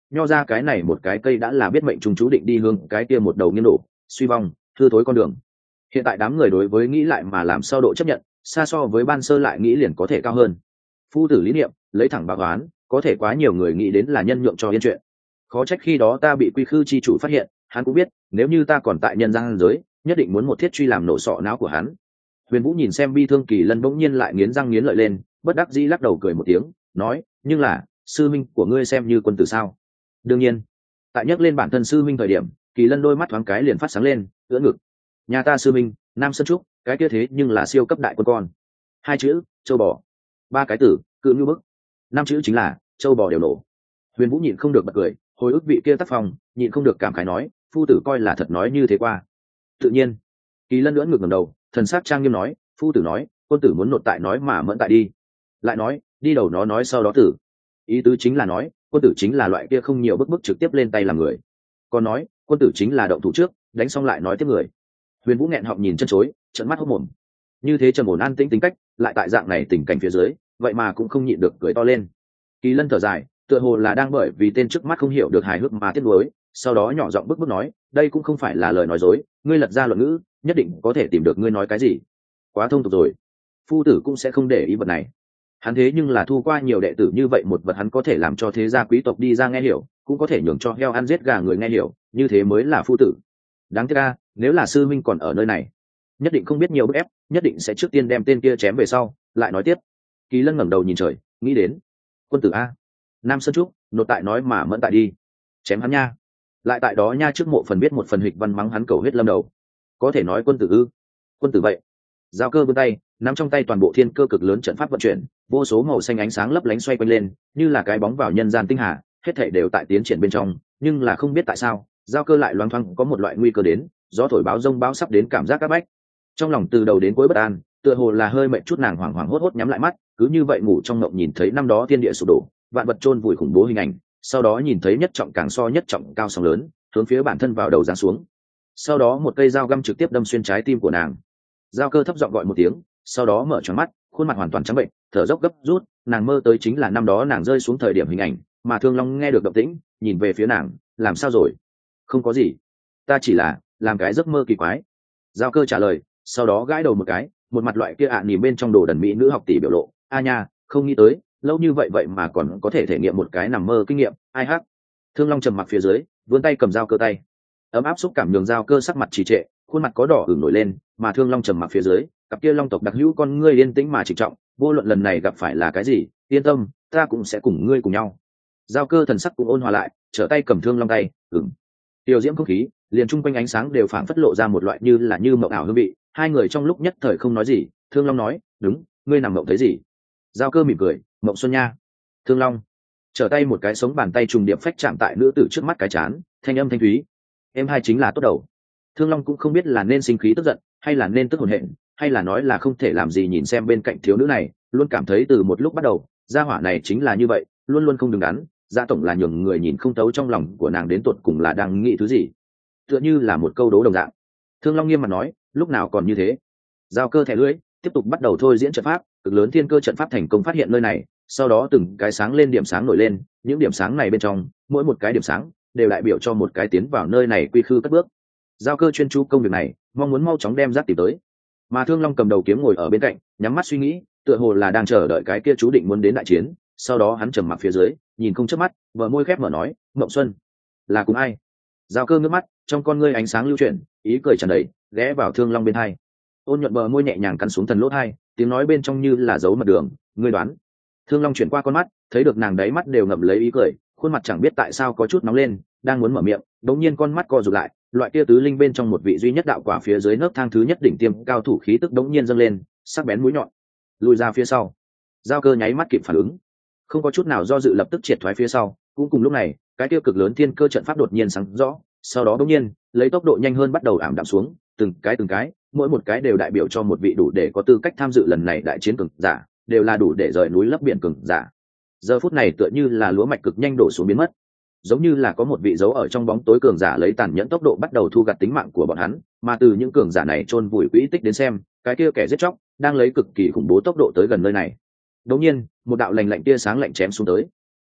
nho ra cái này một cái cây đã là biết mệnh trùng chú định đi hướng cái kia một đầu nghiêng đổ suy vong hư thối con đường. Hiện tại đám người đối với nghĩ lại mà làm sao độ chấp nhận xa so với ban sơ lại nghĩ liền có thể cao hơn. Phu tử lý niệm lấy thẳng báo oán, có thể quá nhiều người nghĩ đến là nhân nhượng cho yên chuyện. Khó trách khi đó ta bị quy khư chi chủ phát hiện, hắn cũng biết nếu như ta còn tại nhân gian giới nhất định muốn một thiết truy làm nổ sọ não của hắn. Huyền Vũ nhìn xem bi thương Kỳ Lân bỗng nhiên lại nghiến răng nghiến lợi lên, bất đắc dĩ lắc đầu cười một tiếng nói, nhưng là sư minh của ngươi xem như quân tử sao? Đương nhiên. Tại nhắc lên bản thân sư minh thời điểm, Kỳ Lân đôi mắt thoáng cái liền phát sáng lên, ưỡn ngực. Nhà ta sư minh Nam Sơn Trúc, cái kia thế nhưng là siêu cấp đại quân con. Hai chữ châu bò, ba cái tử cự như bức, năm chữ chính là châu bò đều nổ. Huyền Vũ nhịn không được bật cười, hồi ức vị kia tác phong, nhịn không được cảm khái nói, phu tử coi là thật nói như thế qua. Tự nhiên. Kỳ Lân lưỡn ngược ngẩng đầu, thần sắc trang nghiêm nói, phu tử nói quân tử muốn nộp tại nói mà mẫn tại đi, lại nói đi đầu nó nói sau đó tử, ý tứ chính là nói quân tử chính là loại kia không nhiều bức bức trực tiếp lên tay làm người, còn nói quân tử chính là động thủ trước đánh xong lại nói tiếp người. Huyền Vũ nghẹn họng nhìn chân chối, trợn mắt hốc mồm. Như thế trầm ổn an tĩnh tính cách lại tại dạng này tình cảnh phía dưới vậy mà cũng không nhịn được cười to lên. Kỳ Lân thở dài, tựa hồ là đang bởi vì tên trước mắt không hiểu được hài hước mà tiếc nuối, sau đó nhỏ giọng bức bức nói, đây cũng không phải là lời nói dối, ngươi lật ra luận ngữ nhất định có thể tìm được ngươi nói cái gì. Quá thông tục rồi, phu tử cũng sẽ không để ý vật này. Hắn thế nhưng là thu qua nhiều đệ tử như vậy, một vật hắn có thể làm cho thế gia quý tộc đi ra nghe hiểu, cũng có thể nhường cho heo ăn giết gà người nghe hiểu, như thế mới là phu tử. Đáng tiếc a, nếu là sư minh còn ở nơi này nhất định không biết nhiều bức ép, nhất định sẽ trước tiên đem tên kia chém về sau lại nói tiếp. Kỳ Lân ngẩng đầu nhìn trời, nghĩ đến quân tử a, Nam Sơn Trúc nộp tại nói mà mẫn tại đi, chém hắn nha, lại tại đó nha, trước mộ phần biết một phần hịch văn mắng hắn cầu huyết lâm đầu, có thể nói quân tử ư? Quân tử vậy. Giao Cơ vươn tay nắm trong tay toàn bộ thiên cơ cực lớn trận pháp vận chuyển, vô số màu xanh ánh sáng lấp lánh xoay quanh lên như là cái bóng vào nhân gian tinh hà, hết thảy đều tại tiến triển bên trong, nhưng là không biết tại sao Giao Cơ lại loáng thoáng có một loại nguy cơ đến, gió thổi báo rông báo sắp đến cảm giác áp bách. Trong lòng từ đầu đến cuối bất an, tựa hồ là hơi mệt chút, nàng hoảng hoảng hốt hốt nhắm lại mắt, cứ như vậy ngủ trong mộng, nhìn thấy năm đó thiên địa sụp đổ, vạn vật chôn vùi khủng bố hình ảnh, sau đó nhìn thấy nhất trọng càng so nhất trọng cao sóng lớn hướng phía bản thân vào đầu giáng xuống, sau đó một cây dao găm trực tiếp đâm xuyên trái tim của nàng. Giao Cơ thấp giọng gọi một tiếng, sau đó mở tròn mắt, khuôn mặt hoàn toàn trắng bệnh, thở dốc gấp rút, nàng mơ tới chính là năm đó nàng rơi xuống thời điểm hình ảnh, mà Thương Long nghe được động tĩnh nhìn về phía nàng, làm sao rồi? Không có gì, ta chỉ là làm cái giấc mơ kỳ quái. Giao Cơ trả lời, sau đó gãi đầu một cái, một mặt loại kia ạ à nhìn bên trong đồ đần mỹ nữ học tỷ biểu lộ, a nha, không nghĩ tới lâu như vậy vậy mà còn có thể thể nghiệm một cái nằm mơ kinh nghiệm, ai hắc. Thương Long trầm mặc phía dưới, vươn tay cầm Giao Cơ tay, ấm áp xúc cảm nhường Giao Cơ sắc mặt trì trệ, khuôn mặt có đỏ ửng nổi lên, mà Thương Long trầm mặc phía dưới, cặp kia long tộc đặc hữu con ngươi yên tĩnh mà trịnh trọng, vô luận lần này gặp phải là cái gì, yên tâm, ta cũng sẽ cùng ngươi cùng nhau. Giao Cơ thần sắc cũng ôn hòa lại, trở tay cầm Thương Long tay, ửng. Tiêu diễm không khí, liền chung quanh ánh sáng đều phảng phất lộ ra một loại như là như mộng ảo hương vị, hai người trong lúc nhất thời không nói gì. Thương Long nói, đúng, ngươi nằm mộng thấy gì? Giao Cơ mỉm cười, mộng xuân nha. Thương Long trở tay một cái sống bàn tay trùng điệp phách chạm tại nữ tử trước mắt cái chán, thanh âm thanh thúy, em hai chính là tốt đầu. Thương Long cũng không biết là nên sinh khí tức giận hay là nên tức hồn hện, hay là nói là không thể làm gì, nhìn xem bên cạnh thiếu nữ này, luôn cảm thấy từ một lúc bắt đầu gia hỏa này chính là như vậy, luôn luôn không đứng đắn, gia tổng là nhường người nhìn không thấu trong lòng của nàng đến tột cùng là đang nghĩ thứ gì, tựa như là một câu đố đồng dạng. Thương Long nghiêm mặt nói, lúc nào còn như thế. Giao Cơ thẻ lưỡi, tiếp tục bắt đầu thôi diễn trận pháp, cực lớn thiên cơ trận pháp thành công phát hiện nơi này, sau đó từng cái sáng lên điểm sáng nổi lên, những điểm sáng này bên trong mỗi một cái điểm sáng đều đại biểu cho một cái tiến vào nơi này quy khư cất bước. Giao Cơ chuyên chú công việc này, mong muốn mau chóng đem rác tìm tới, mà Thương Long cầm đầu kiếm ngồi ở bên cạnh, nhắm mắt suy nghĩ, tựa hồ là đang chờ đợi cái kia chú định muốn đến đại chiến. Sau đó hắn trầm mặc phía dưới, nhìn không chớp mắt, bờ môi khép mở nói, mộng xuân là cùng ai? Giao Cơ ngước mắt, trong con ngươi ánh sáng lưu chuyển, ý cười tràn đầy, ghé vào Thương Long bên hai, ôn nhuận bờ môi nhẹ nhàng cắn xuống thần lỗ hai, tiếng nói bên trong như là dấu mật đường, ngươi đoán. Thương Long chuyển qua con mắt, thấy được nàng đáy mắt đều ngậm lấy ý cười, khuôn mặt chẳng biết tại sao có chút nóng lên, đang muốn mở miệng, đột nhiên con mắt co rụt lại, loại kia tứ linh bên trong một vị duy nhất đạo quả phía dưới nấc thang thứ nhất đỉnh tiêm cao thủ khí tức đống nhiên dâng lên, sắc bén mũi nhọn, lùi ra phía sau. Giao Cơ nháy mắt kịp phản ứng, không có chút nào do dự lập tức triệt thoái phía sau. Cũng cùng lúc này, cái tiêu cực lớn thiên cơ trận pháp đột nhiên sáng rõ, sau đó đống nhiên lấy tốc độ nhanh hơn bắt đầu ảm đạm xuống, từng cái từng cái, mỗi một cái đều đại biểu cho một vị đủ để có tư cách tham dự lần này đại chiến cường giả, đều là đủ để rời núi lấp biển cường giả. Giờ phút này tựa như là lúa mạch cực nhanh đổ xuống biến mất, giống như là có một vị dấu ở trong bóng tối cường giả lấy tàn nhẫn tốc độ bắt đầu thu gặt tính mạng của bọn hắn, mà từ những cường giả này chôn vùi quỹ tích đến xem, cái kia kẻ giết chóc đang lấy cực kỳ khủng bố tốc độ tới gần nơi này. Đột nhiên, một đạo lạnh lạnh tia sáng lạnh chém xuống tới.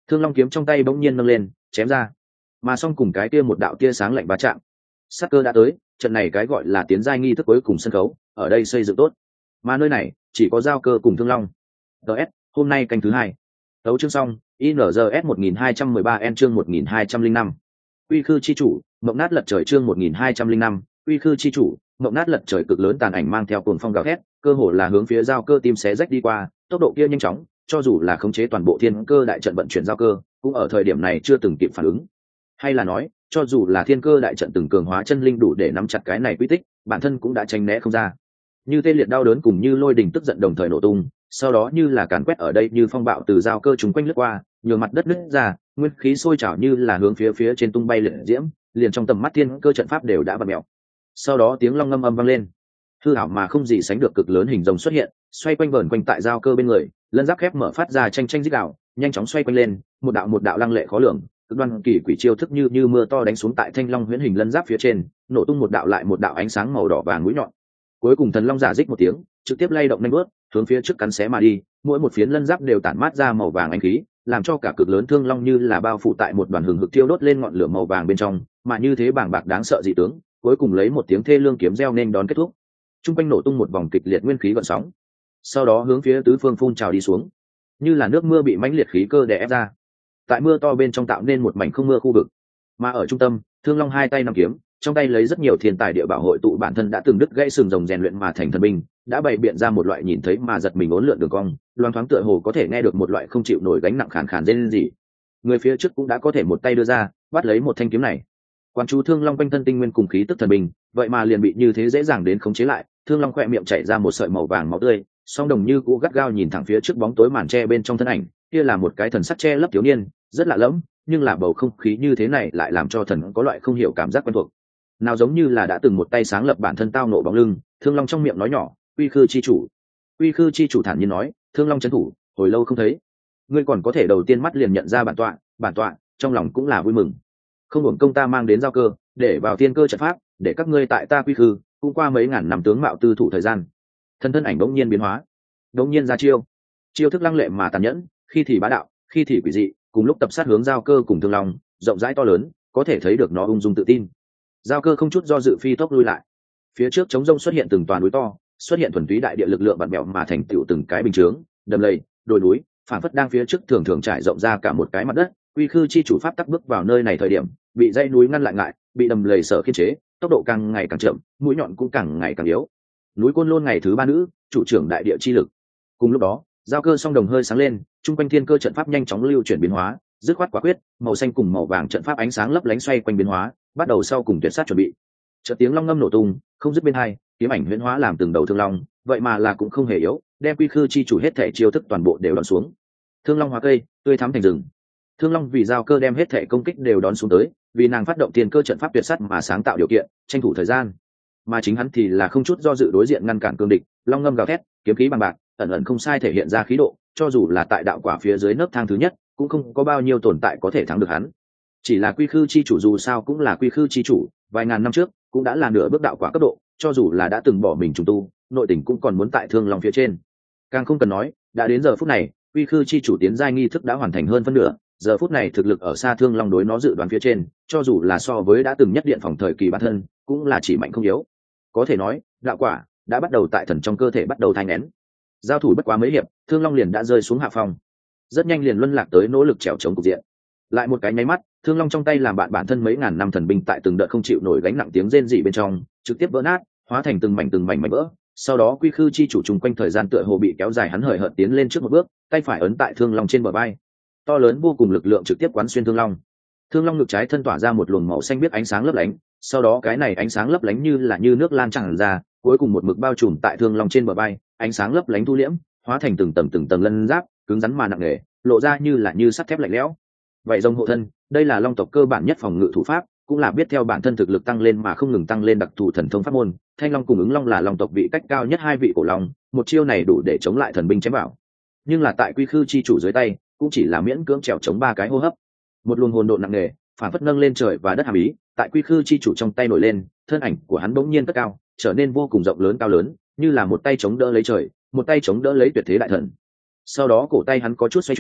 Thương Long kiếm trong tay bỗng nhiên nâng lên, chém ra. Mà song cùng cái kia một đạo tia sáng lạnh va chạm. Sát cơ đã tới, trận này cái gọi là tiến giai nghi thức cuối cùng sân khấu, ở đây xây dựng tốt. Mà nơi này, chỉ có Giao Cơ cùng Thương Long. đê ét, hôm nay canh thứ hai. Đấu chương xong, i en gi ét một nghìn hai trăm mười ba N chương một nghìn hai trăm linh năm. Uy Khư chi chủ, mộng nát lật trời chương một nghìn hai trăm linh năm, Uy Khư chi chủ, mộng nát lật trời cực lớn tàn ảnh mang theo cuồng phong gào thét, cơ hồ là hướng phía Giao Cơ tim xé rách đi qua, tốc độ kia nhanh chóng, cho dù là khống chế toàn bộ thiên cơ đại trận vận chuyển Giao Cơ, cũng ở thời điểm này chưa từng kịp phản ứng. Hay là nói, cho dù là thiên cơ đại trận từng cường hóa chân linh đủ để nắm chặt cái này quy tích, bản thân cũng đã tránh né không ra. Như tê liệt đau đớn cùng như lôi đình tức giận đồng thời nổ tung, sau đó như là càn quét ở đây như phong bạo từ Giao Cơ chúng quanh lướt qua, nhường mặt đất nứt ra, nguyên khí sôi trào như là hướng phía phía trên tung bay liệt diễm, liền trong tầm mắt thiên cơ trận pháp đều đã vặn mèo. Sau đó tiếng long ngâm âm vang lên, hư ảo mà không gì sánh được cực lớn hình rồng xuất hiện, xoay quanh vờn quanh tại Giao Cơ bên người, lân giáp khép mở phát ra tranh tranh rít gào, nhanh chóng xoay quanh lên, một đạo một đạo lăng lệ khó lường, cực đoan kỳ quỷ chiêu thức như như mưa to đánh xuống tại thanh long huyễn hình lân giáp phía trên, nổ tung một đạo lại một đạo ánh sáng màu đỏ vàng mũi nhọn. Cuối cùng thần long giả rít một tiếng, trực tiếp lay động nhanh bước, hướng phía trước cắn xé mà đi, mỗi một phiến lân giáp đều tản mát ra màu vàng ánh khí, làm cho cả cực lớn thương long như là bao phủ tại một đoàn hừng hực thiêu đốt lên ngọn lửa màu vàng bên trong, mà như thế bàng bạc đáng sợ dị tướng, cuối cùng lấy một tiếng thê lương kiếm reo nên đón kết thúc. Trung quanh nổ tung một vòng kịch liệt nguyên khí gợn sóng, sau đó hướng phía tứ phương phun trào đi xuống, như là nước mưa bị mãnh liệt khí cơ đè ép ra, tại mưa to bên trong tạo nên một mảnh không mưa khu vực. Mà ở trung tâm, Thương Long hai tay nắm kiếm, trong tay lấy rất nhiều thiên tài địa bảo hội tụ bản thân đã từng đứt gãy sừng rồng rèn luyện mà thành thần binh, đã bày biện ra một loại nhìn thấy mà giật mình uốn lượn đường cong, loáng thoáng tựa hồ có thể nghe được một loại không chịu nổi gánh nặng khàn khàn rên rỉ. Người phía trước cũng đã có thể một tay đưa ra, bắt lấy một thanh kiếm này. Quan chú Thương Long quanh thân tinh nguyên cùng khí tức thần binh, vậy mà liền bị như thế dễ dàng đến khống chế lại. Thương Long khỏe miệng chảy ra một sợi màu vàng máu tươi, song đồng như cũ gắt gao nhìn thẳng phía trước bóng tối màn che bên trong thân ảnh, kia là một cái thần sắc che lấp thiếu niên, rất lạ lẫm, nhưng là bầu không khí như thế này lại làm cho thần có loại không hiểu cảm giác quen thuộc. Nào giống như là đã từng một tay sáng lập bản thân tao nộ bóng lưng. Thương Long trong miệng nói nhỏ, Uy Khư chi chủ. Uy Khư chi chủ thản nhiên nói, Thương Long trấn thủ, hồi lâu không thấy, ngươi còn có thể đầu tiên mắt liền nhận ra bản tọa, bản tọa trong lòng cũng là vui mừng. Không hưởng công ta mang đến Giao Cơ, để vào thiên cơ trận pháp, để các ngươi tại ta Quy Khư cũng qua mấy ngàn năm tướng mạo tư thủ thời gian. Thân thân ảnh bỗng nhiên biến hóa, bỗng nhiên ra chiêu, chiêu thức lăng lệ mà tàn nhẫn, khi thì bá đạo, khi thì quỷ dị, cùng lúc tập sát hướng Giao Cơ cùng Thương Long, rộng rãi to lớn, có thể thấy được nó ung dung tự tin. Giao Cơ không chút do dự phi tốc lui lại, phía trước trống rông xuất hiện từng toàn núi to, xuất hiện thuần túy đại địa lực lượng vặn bẹo mà thành tựu từng cái bình chướng, đầm lầy, đồi núi, phản phất đang phía trước thường thường trải rộng ra cả một cái mặt đất. Uy Khư chi chủ pháp tắc bước vào nơi này thời điểm, bị dãy núi ngăn lại ngại, bị đầm lầy sở khiên chế, tốc độ càng ngày càng chậm, mũi nhọn cũng càng ngày càng yếu. Núi Côn Lôn ngày thứ ba nữ, chủ trưởng đại địa chi lực. Cùng lúc đó, Giao Cơ song đồng hơi sáng lên, trung quanh thiên cơ trận pháp nhanh chóng lưu chuyển biến hóa, dứt khoát quả quyết, màu xanh cùng màu vàng trận pháp ánh sáng lấp lánh xoay quanh biến hóa, bắt đầu sau cùng tuyệt sát chuẩn bị. Chợt tiếng long ngâm nổ tung, không dứt bên hai, kiếm ảnh huyễn hóa làm từng đầu thương long, vậy mà là cũng không hề yếu, đem Quy Khư chi chủ hết thể chiêu thức toàn bộ đều đón xuống. Thương long hóa cây, tươi thắm thành rừng. Thương long vì Giao Cơ đem hết thể công kích đều đón xuống tới, vì nàng phát động thiên cơ trận pháp tuyệt sát mà sáng tạo điều kiện, tranh thủ thời gian. Mà chính hắn thì là không chút do dự đối diện ngăn cản cương địch, long ngâm gào thét, kiếm khí bằng bạc, ẩn ẩn không sai thể hiện ra khí độ, cho dù là tại đạo quả phía dưới nấc thang thứ nhất, cũng không có bao nhiêu tồn tại có thể thắng được hắn. Chỉ là Quy Khư chi chủ dù sao cũng là Quy Khư chi chủ, vài ngàn năm trước cũng đã là nửa bước đạo quả cấp độ, cho dù là đã từng bỏ mình trùng tu, nội tình cũng còn muốn tại Thương Long phía trên. Càng không cần nói, đã đến giờ phút này, Quy Khư chi chủ tiến giai nghi thức đã hoàn thành hơn phân nửa, giờ phút này thực lực ở xa Thương Long đối nó dự đoán phía trên, cho dù là so với đã từng nhất điện phòng thời kỳ bản thân, cũng là chỉ mạnh không yếu. Có thể nói, đạo quả đã bắt đầu tại thần trong cơ thể bắt đầu thai nghén. Giao thủ bất quá mấy hiệp, Thương Long liền đã rơi xuống hạ phong, rất nhanh liền luân lạc tới nỗ lực trèo chống cục diện. Lại một cái nháy mắt, Thương Long trong tay làm bạn bản thân mấy ngàn năm thần binh tại từng đợt không chịu nổi gánh nặng tiếng rên rỉ bên trong, trực tiếp vỡ nát, hóa thành từng mảnh từng mảnh mảnh vỡ. Sau đó Quy Khư chi chủ trùng quanh thời gian tựa hồ bị kéo dài, hắn hời hợt tiến lên trước một bước, tay phải ấn tại Thương Long trên bờ vai, to lớn vô cùng lực lượng trực tiếp quán xuyên Thương Long. Thương Long ngực trái thân tỏa ra một luồng màu xanh biếc ánh sáng lấp lánh, sau đó cái này ánh sáng lấp lánh như là như nước lan tràn ra, cuối cùng một mực bao trùm tại Thương Long trên bờ vai, ánh sáng lấp lánh thu liễm, hóa thành từng tầng từng tầng lân giáp, cứng rắn mà nặng nề, lộ ra như là như sắt thép lạnh lẽo. Vậy rồng hộ thân, đây là long tộc cơ bản nhất phòng ngự thủ pháp, cũng là biết theo bản thân thực lực tăng lên mà không ngừng tăng lên đặc thù thần thông pháp môn. Thanh long cùng ứng long là long tộc vị cách cao nhất hai vị cổ long, một chiêu này đủ để chống lại thần binh chém vào. Nhưng là tại Quy Khư chi chủ dưới tay, cũng chỉ là miễn cưỡng trèo chống ba cái hô hấp. Một luồng hồn độn nặng nề, phản phất nâng lên trời và đất hàm ý, tại Quy Khư chi chủ trong tay nổi lên, thân ảnh của hắn bỗng nhiên cất cao, trở nên vô cùng rộng lớn cao lớn, như là một tay chống đỡ lấy trời, một tay chống đỡ lấy tuyệt thế đại thần. Sau đó cổ tay hắn có chút xoay chuyển,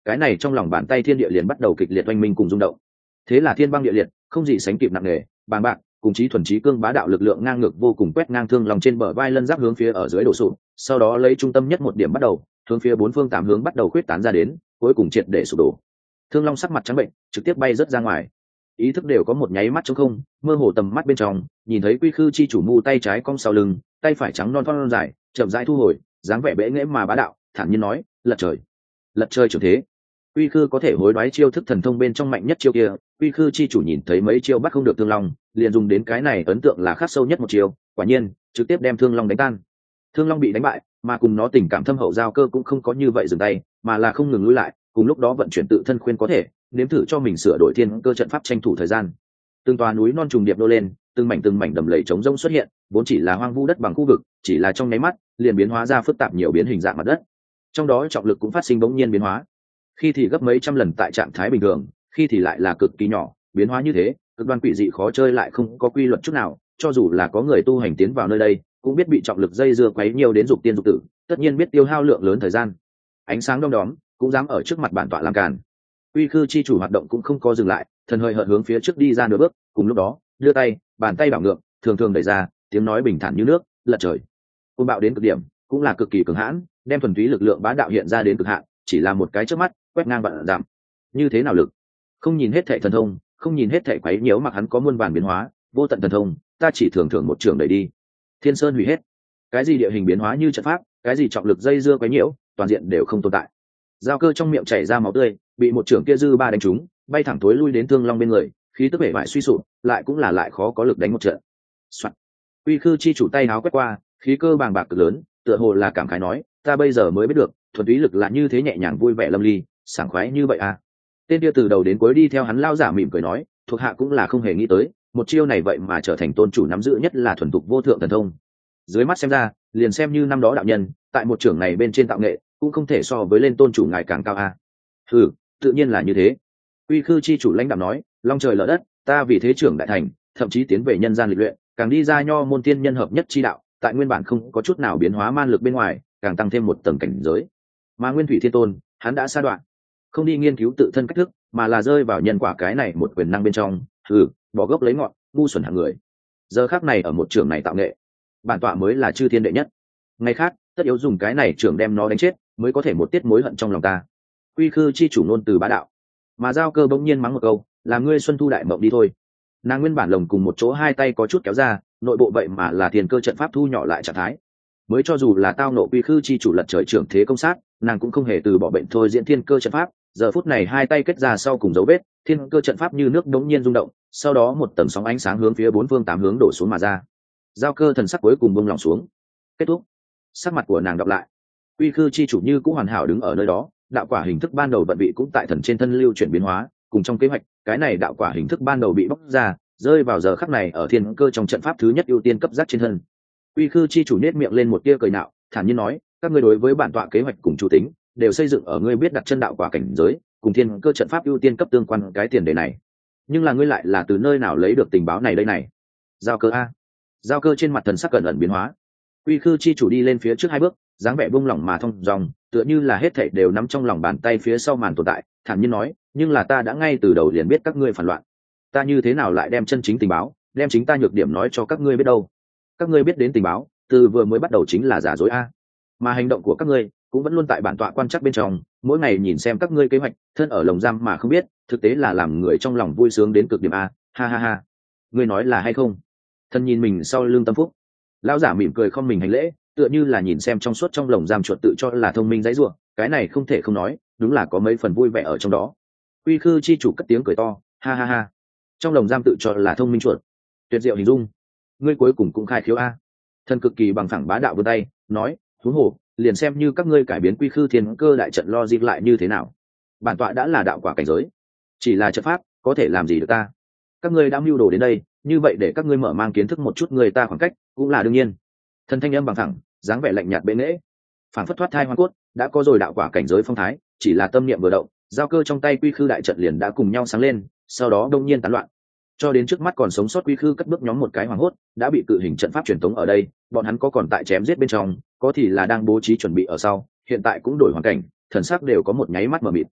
cái này trong lòng bàn tay thiên địa liền bắt đầu kịch liệt oanh minh cùng rung động. Thế là thiên băng địa liệt, không gì sánh kịp nặng nề, bàng bạc, cùng chí thuần chí cương bá đạo lực lượng ngang ngược vô cùng quét ngang thương lòng trên bờ vai lân giáp hướng phía ở dưới đổ sụp, sau đó lấy trung tâm nhất một điểm bắt đầu, hướng phía bốn phương tám hướng bắt đầu khuyết tán ra đến, cuối cùng triệt để sụp đổ. Thương Long sắc mặt trắng bệnh, trực tiếp bay rất ra ngoài. Ý thức đều có một nháy mắt trống không, mơ hồ tầm mắt bên trong, nhìn thấy Quy Khư chi chủ mu tay trái cong sau lưng, tay phải trắng non thon dài, chậm rãi thu hồi, dáng vẻ bẽ nghễ mà bá đạo, thản nhiên nói, lật trời, lật trời trưởng thế. Quy Khư có thể hối đoái chiêu thức thần thông bên trong mạnh nhất chiêu kia, Quy Khư chi chủ nhìn thấy mấy chiêu bắt không được Thương Long, liền dùng đến cái này ấn tượng là khắc sâu nhất một chiêu, quả nhiên, trực tiếp đem Thương Long đánh tan. Thương Long bị đánh bại, mà cùng nó tình cảm thâm hậu giao cơ cũng không có như vậy dừng tay, mà là không ngừng lùi lại, cùng lúc đó vận chuyển tự thân khuyên có thể, nếm thử cho mình sửa đổi thiên cơ trận pháp tranh thủ thời gian. Từng tòa núi non trùng điệp đô lên, từng mảnh từng mảnh đầm lầy trống rông xuất hiện, vốn chỉ là hoang vu đất bằng khu vực, chỉ là trong nháy mắt, liền biến hóa ra phức tạp nhiều biến hình dạng mặt đất. Trong đó trọng lực cũng phát sinh bỗng nhiên biến hóa, khi thì gấp mấy trăm lần tại trạng thái bình thường, khi thì lại là cực kỳ nhỏ, biến hóa như thế, cực đoan quỷ dị khó chơi lại không có quy luật chút nào, cho dù là có người tu hành tiến vào nơi đây, cũng biết bị trọng lực dây dưa quấy nhiều đến dục tiên dục tử, tất nhiên biết tiêu hao lượng lớn thời gian. Ánh sáng đông đóm, cũng dám ở trước mặt bản tọa làm càn. Quy Khư chi chủ hoạt động cũng không có dừng lại, thần hơi hợt hướng phía trước đi ra nửa bước, cùng lúc đó, đưa tay, bàn tay đảo ngược, thường thường đẩy ra, tiếng nói bình thản như nước, lật trời. Côn bạo đến cực điểm, cũng là cực kỳ cường hãn, đem thuần túy lực lượng bá đạo hiện ra đến cực hạn, chỉ là một cái chớp mắt, quét ngang vạn dặm. Như thế nào lực? Không nhìn hết thảy thần thông, không nhìn hết thảy quấy nhiễu mặc hắn có muôn vàn biến hóa, vô tận thần thông, ta chỉ thường thường một trường đẩy đi. Thiên sơn hủy hết. Cái gì địa hình biến hóa như trận pháp, cái gì trọng lực dây dưa quấy nhiễu, toàn diện đều không tồn tại. Giao cơ trong miệng chảy ra máu tươi, bị một trưởng kia dư ba đánh trúng, bay thẳng tối lui đến Thương Long bên người, khí tức vẻ vải suy sụp, lại cũng là lại khó có lực đánh một trận. Soạn. Quy Khư chi chủ tay áo quét qua, khí cơ bàng bạc cực lớn, tựa hồ là cảm khái nói, ta bây giờ mới biết được, thuần túy lực là như thế nhẹ nhàng vui vẻ lâm ly, sảng khoái như vậy à. Tên kia từ đầu đến cuối đi theo hắn lao giả mỉm cười nói, thuộc hạ cũng là không hề nghĩ tới, một chiêu này vậy mà trở thành tôn chủ nắm giữ nhất là thuần tục vô thượng thần thông. Dưới mắt xem ra, liền xem như năm đó đạo nhân, tại một trưởng này bên trên tạo nghệ, cũng không thể so với lên tôn chủ ngài càng cao a. Ừ, tự nhiên là như thế. Quy Khư chi chủ lãnh đạm nói, long trời lở đất, ta vì thế trưởng đại thành, thậm chí tiến về nhân gian lịch luyện, càng đi ra nho môn tiên nhân hợp nhất chi đạo, tại nguyên bản không có chút nào biến hóa man lực bên ngoài, càng tăng thêm một tầng cảnh giới. Mà Nguyên Thủy Thiên Tôn, hắn đã sa đoạn, không đi nghiên cứu tự thân cách thức, mà là rơi vào nhân quả cái này một quyền năng bên trong, ừ, bỏ gốc lấy ngọn, ngu xuẩn hạng người. Giờ khắc này ở một trường này tạo nghệ, bản tọa mới là chư thiên đệ nhất. Ngày khác, tất yếu dùng cái này trưởng đem nó đánh chết, mới có thể một tiết mối hận trong lòng ta. Quy Khư chi chủ nôn từ bá đạo, mà Giao Cơ bỗng nhiên mắng một câu, làm ngươi xuân thu đại mộng đi thôi. Nàng nguyên bản lồng cùng một chỗ hai tay có chút kéo ra, nội bộ vậy mà là tiền cơ trận pháp thu nhỏ lại trạng thái. Mới cho dù là tao nộ Quy Khư chi chủ lật trời trưởng thế công sát, nàng cũng không hề từ bỏ bệnh thôi diễn thiên cơ trận pháp. Giờ phút này hai tay kết ra sau cùng dấu vết, thiên cơ trận pháp như nước đống nhiên rung động, sau đó một tầng sóng ánh sáng hướng phía bốn phương tám hướng đổ xuống mà ra. Giao Cơ thần sắc cuối cùng buông lòng xuống. Kết thúc. Sắc mặt của nàng đọc lại. Quy Khư chi chủ như cũng hoàn hảo đứng ở nơi đó, đạo quả hình thức ban đầu vận vị cũng tại thần trên thân lưu chuyển biến hóa, cùng trong kế hoạch, cái này đạo quả hình thức ban đầu bị bóc ra, rơi vào giờ khắc này ở thiên cơ trong trận pháp thứ nhất ưu tiên cấp giác trên thân. Quy Khư chi chủ nét miệng lên một tia cười nạo, thản nhiên nói, các ngươi đối với bản tọa kế hoạch cùng chủ tính, đều xây dựng ở ngươi biết đặt chân đạo quả cảnh giới, cùng thiên cơ trận pháp ưu tiên cấp tương quan cái tiền đề này. Nhưng là ngươi lại là từ nơi nào lấy được tình báo này đây này? Giao Cơ a. Giao Cơ trên mặt thần sắc cẩn ẩn biến hóa. Quy Khư chi chủ đi lên phía trước hai bước, dáng vẻ buông lỏng mà thông dong, tựa như là hết thảy đều nắm trong lòng bàn tay phía sau màn tồn tại, thản nhiên nói, nhưng là ta đã ngay từ đầu liền biết các ngươi phản loạn, ta như thế nào lại đem chân chính tình báo, đem chính ta nhược điểm nói cho các ngươi biết đâu? Các ngươi biết đến tình báo, từ vừa mới bắt đầu chính là giả dối a, mà hành động của các ngươi cũng vẫn luôn tại bản tọa quan chắc bên trong, mỗi ngày nhìn xem các ngươi kế hoạch, thân ở lồng giam mà không biết, thực tế là làm người trong lòng vui sướng đến cực điểm a, ha ha ha. Ngươi nói là hay không? Thân nhìn mình sau lưng tâm phúc, lão giả mỉm cười không mình hành lễ, tựa như là nhìn xem trong suốt trong lồng giam chuột tự cho là thông minh dãy rủa, cái này không thể không nói, đúng là có mấy phần vui vẻ ở trong đó. Quy Khư chi chủ cất tiếng cười to, ha ha ha. Trong lồng giam tự cho là thông minh chuột, tuyệt diệu hình dung. Ngươi cuối cùng cũng khai khiếu a. Thân cực kỳ bằng phẳng bá đạo vươn tay, nói, huống hồ, liền xem như các ngươi cải biến Quy Khư thiên cơ đại trận lo dịp lại như thế nào, bản tọa đã là đạo quả cảnh giới, chỉ là trận pháp có thể làm gì được ta? Các ngươi đã mưu đồ đến đây, như vậy để các ngươi mở mang kiến thức một chút người ta khoảng cách, cũng là đương nhiên. Thân thanh âm bằng thẳng, dáng vẻ lạnh nhạt bệ nghễ, phản phất thoát thai hoa cốt, đã có rồi đạo quả cảnh giới phong thái, chỉ là tâm niệm vừa động, Giao Cơ trong tay Quy Khư đại trận liền đã cùng nhau sáng lên, sau đó đông nhiên tán loạn. Cho đến trước mắt còn sống sót Quy Khư cất bước nhóm một cái hoàng hốt, đã bị cự hình trận pháp truyền tống ở đây, bọn hắn có còn tại chém giết bên trong, có thì là đang bố trí chuẩn bị ở sau, hiện tại cũng đổi hoàn cảnh, thần sắc đều có một nháy mắt mờ mịt.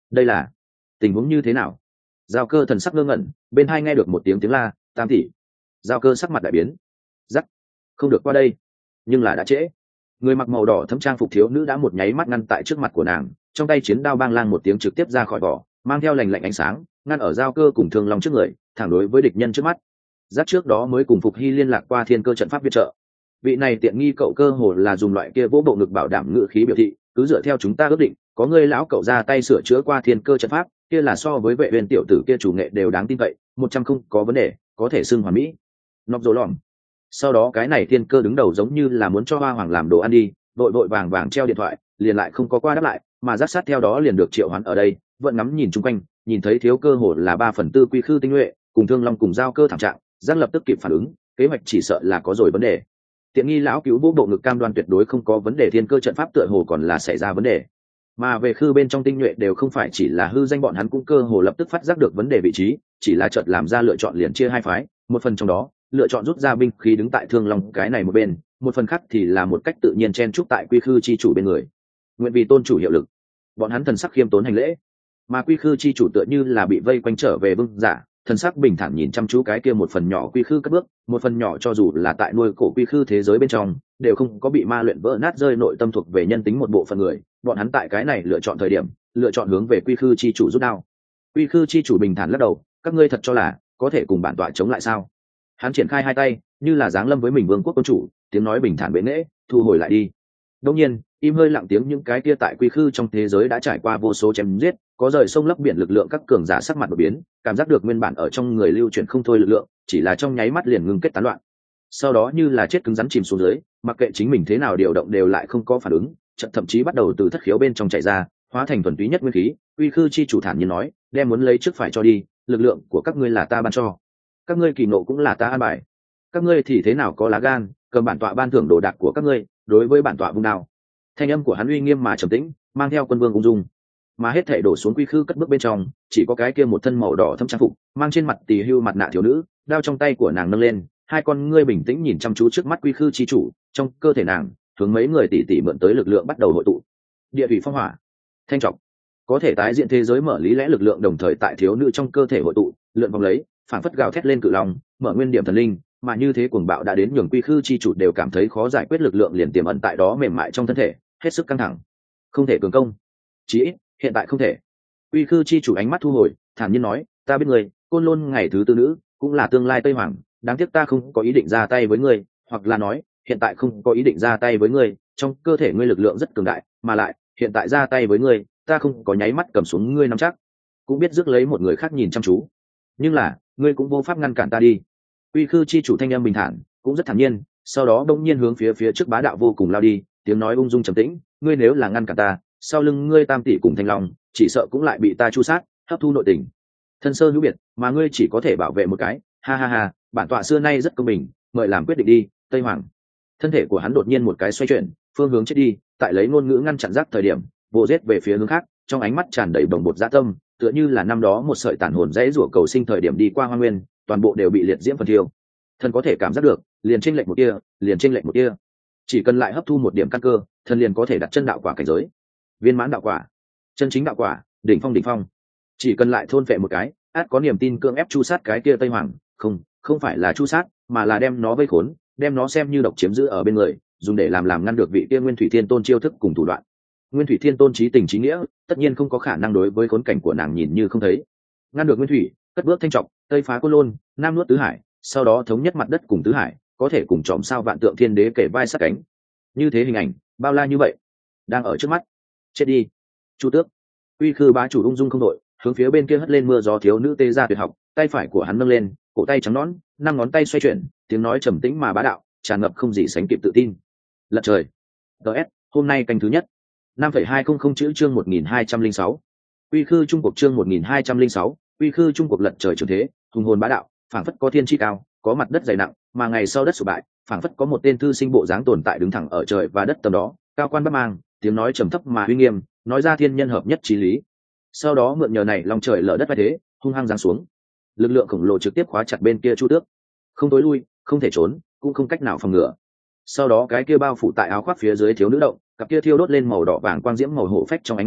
đây là tình huống như thế nào? Giao Cơ thần sắc ngơ ngẩn, bên hai nghe được một tiếng tiếng la, tam tỷ. Giao Cơ sắc mặt đại biến, giắc, không được qua đây, nhưng là đã trễ. Người mặc màu đỏ thấm trang phục thiếu nữ đã một nháy mắt ngăn tại trước mặt của nàng, trong tay chiến đao bang lang một tiếng trực tiếp ra khỏi vỏ, mang theo lành lạnh ánh sáng, ngăn ở Giao Cơ cùng Thương Long trước người, thẳng đối với địch nhân trước mắt. Giác trước đó mới cùng Phục Hy liên lạc qua thiên cơ trận pháp viện trợ. Vị này tiện nghi cậu cơ hồ là dùng loại kia vỗ bộ ngực bảo đảm ngự khí biểu thị, cứ dựa theo chúng ta ước định, có người lão cậu ra tay sửa chữa qua thiên cơ trận pháp, kia là so với vệ viên tiểu tử kia chủ nghệ đều đáng tin cậy, một trăm không có vấn đề, có thể xưng hoàn mỹ. Nọc dỗ lỏm. Sau đó cái này thiên cơ đứng đầu giống như là muốn cho hoa hoàng làm đồ ăn đi, vội vội vàng vàng treo điện thoại, liền lại không có qua đáp lại, mà giác sát theo đó liền được triệu hoán ở đây, vẫn ngắm nhìn chung quanh, nhìn thấy thiếu cơ hồ là ba phần tư quy khư tinh nhuệ, cùng Thương Long cùng Giao Cơ thảm trạng, giác lập tức kịp phản ứng, kế hoạch chỉ sợ là có rồi vấn đề. Tiện nghi lão cứu bố bộ ngực cam đoan tuyệt đối không có vấn đề thiên cơ trận pháp tựa hồ còn là xảy ra vấn đề. Mà về khư bên trong tinh nhuệ đều không phải chỉ là hư danh, bọn hắn cũng cơ hồ lập tức phát giác được vấn đề vị trí, chỉ là chợt làm ra lựa chọn liền chia hai phái, một phần trong đó lựa chọn rút ra binh khí đứng tại Thương Long cái này một bên, một phần khác thì là một cách tự nhiên chen trúc tại quy khư chi chủ bên người, nguyện vì tôn chủ hiệu lực. Bọn hắn thần sắc khiêm tốn hành lễ, mà quy khư chi chủ tựa như là bị vây quanh trở về vương giả, thần sắc bình thản nhìn chăm chú cái kia một phần nhỏ quy khư cất bước, một phần nhỏ cho dù là tại nuôi cổ quy khư thế giới bên trong đều không có bị ma luyện vỡ nát rơi nội tâm thuộc về nhân tính một bộ phận người, bọn hắn tại cái này lựa chọn thời điểm lựa chọn hướng về quy khư chi chủ rút đao. Quy khư chi chủ bình thản lắc đầu, các ngươi thật cho là có thể cùng bản tọa chống lại sao? Hắn triển khai hai tay như là giáng lâm với mình vương quốc tôn chủ, tiếng nói bình thản bệ nghễ, thu hồi lại đi. Đông nhiên im hơi lặng tiếng những cái kia tại quy khư trong thế giới đã trải qua vô số chém giết, có rời sông lấp biển lực lượng các cường giả sắc mặt đột biến, cảm giác được nguyên bản ở trong người lưu chuyển không thôi lực lượng chỉ là trong nháy mắt liền ngưng kết tán loạn, sau đó như là chết cứng rắn chìm xuống dưới, mặc kệ chính mình thế nào điều động đều lại không có phản ứng, trận thậm chí bắt đầu từ thất khiếu bên trong chạy ra, hóa thành thuần túy nhất nguyên khí. Quy khư chi chủ thản nhiên nói, đem muốn lấy trước phải cho đi, lực lượng của các ngươi là ta ban cho, các ngươi kỳ nộ cũng là ta an bài, các ngươi thì thế nào có lá gan cầm bản tọa ban thưởng đồ đạc của các ngươi đối với bản tọa vung đao. Thanh âm của hắn uy nghiêm mà trầm tĩnh, mang theo quân vương ung dung, mà hết thảy đổ xuống quy khư cất bước bên trong chỉ có cái kia một thân màu đỏ thâm trang phục, mang trên mặt tỳ hưu mặt nạ thiếu nữ, đao trong tay của nàng nâng lên, hai con ngươi bình tĩnh nhìn chăm chú trước mắt quy khư chi chủ, trong cơ thể nàng hướng mấy người tỷ tỷ mượn tới lực lượng bắt đầu hội tụ. Địa thủy phong hỏa thanh trọng, có thể tái diện thế giới mở lý lẽ lực lượng đồng thời tại thiếu nữ trong cơ thể hội tụ, lượn vòng lấy, phản phất gào thét lên cự long, mở nguyên điểm thần linh, mà như thế cuồng bạo đã đến nhường quy khư chi chủ đều cảm thấy khó giải quyết lực lượng liền tiềm ẩn tại đó mềm mại trong thân thể, hết sức căng thẳng, không thể cường công, chí ít hiện tại không thể. Quy khư chi chủ ánh mắt thu hồi, thản nhiên nói, ta biết người Côn Lôn ngày thứ tư nữ cũng là tương lai Tây Hoàng, đáng tiếc ta không có ý định ra tay với ngươi, hoặc là nói hiện tại không có ý định ra tay với ngươi, trong cơ thể ngươi lực lượng rất cường đại, mà lại hiện tại ra tay với ngươi ta không có nháy mắt cầm xuống ngươi nắm chắc, cũng biết rước lấy một người khác nhìn chăm chú, nhưng là ngươi cũng vô pháp ngăn cản ta đi. Quy khư chi chủ thanh âm bình thản, cũng rất thản nhiên, sau đó đông nhiên hướng phía phía trước bá đạo vô cùng lao đi, tiếng nói ung dung trầm tĩnh, ngươi nếu là ngăn cản ta, sau lưng ngươi tam tỷ cùng Thanh Long chỉ sợ cũng lại bị ta chu sát, hấp thu nội tình, thân sơ hữu biệt, mà ngươi chỉ có thể bảo vệ một cái, ha ha ha, bản tọa xưa nay rất công bình, mời làm quyết định đi, Tây Hoàng. Thân thể của hắn đột nhiên một cái xoay chuyển, phương hướng chết đi, tại lấy ngôn ngữ ngăn chặn rác thời điểm vô giết về phía hướng khác, trong ánh mắt tràn đầy bồng bột dã tâm, tựa như là năm đó một sợi tàn hồn dãy rủa cầu sinh thời điểm đi qua hoa nguyên, toàn bộ đều bị liệt diễm phần thiêu. Thần có thể cảm giác được, liền chênh lệch một tia, liền chênh lệch một tia, chỉ cần lại hấp thu một điểm căn cơ, thần liền có thể đặt chân đạo quả cảnh giới, viên mãn đạo quả, chân chính đạo quả, đỉnh phong đỉnh phong. Chỉ cần lại thôn phệ một cái, át có niềm tin cưỡng ép chu sát cái kia Tây Hoàng, không, không phải là chu sát, mà là đem nó vây khốn, đem nó xem như độc chiếm giữ ở bên người, dùng để làm làm ngăn được vị kia Nguyên Thủy Thiên Tôn chiêu thức cùng thủ đoạn. Nguyên Thủy Thiên Tôn chí tình chí nghĩa, tất nhiên không có khả năng đối với khốn cảnh của nàng nhìn như không thấy. Ngăn được Nguyên Thủy, cất bước Thanh Trọng, tây phá Côn Lôn, nam nuốt tứ hải, sau đó thống nhất mặt đất cùng tứ hải, có thể cùng chòm sao vạn tượng thiên đế kể vai sát cánh. Như thế hình ảnh, bao la như vậy, đang ở trước mắt. Chết đi, Chu Tước. Uy khư bá chủ ung dung không đội, hướng phía bên kia hất lên mưa gió thiếu nữ tê ra tuyệt học, tay phải của hắn nâng lên, cổ tay trắng nõn, năm ngón tay xoay chuyển, tiếng nói trầm tĩnh mà bá đạo, tràn ngập không gì sánh kịp tự tin. Lật trời. ts hôm nay canh thứ nhất. năm phẩy hai không không chữ chương một nghìn hai trăm linh sáu. Uy khư trung cuộc chương một nghìn hai trăm linh sáu. Uy khư trung cuộc lật trời trường thế, hùng hồn bá đạo, phảng phất có thiên chi cao, có mặt đất dày nặng, mà ngày sau đất sụp bại, phảng phất có một tên thư sinh bộ dáng tồn tại đứng thẳng ở trời và đất tầm đó, cao quan bắc mang, tiếng nói trầm thấp mà uy nghiêm, nói ra thiên nhân hợp nhất chí lý. Sau đó mượn nhờ này lòng trời lở đất vai thế, hung hăng giáng xuống, lực lượng khổng lồ trực tiếp khóa chặt bên kia Chu Tước, không tối lui, không thể trốn, cũng không cách nào phòng ngừa. Sau đó cái kia bao phủ tại áo khoác phía dưới thiếu nữ động, cặp kia thiêu đốt lên màu đỏ vàng quang diễm màu hổ phách trong ánh mắt,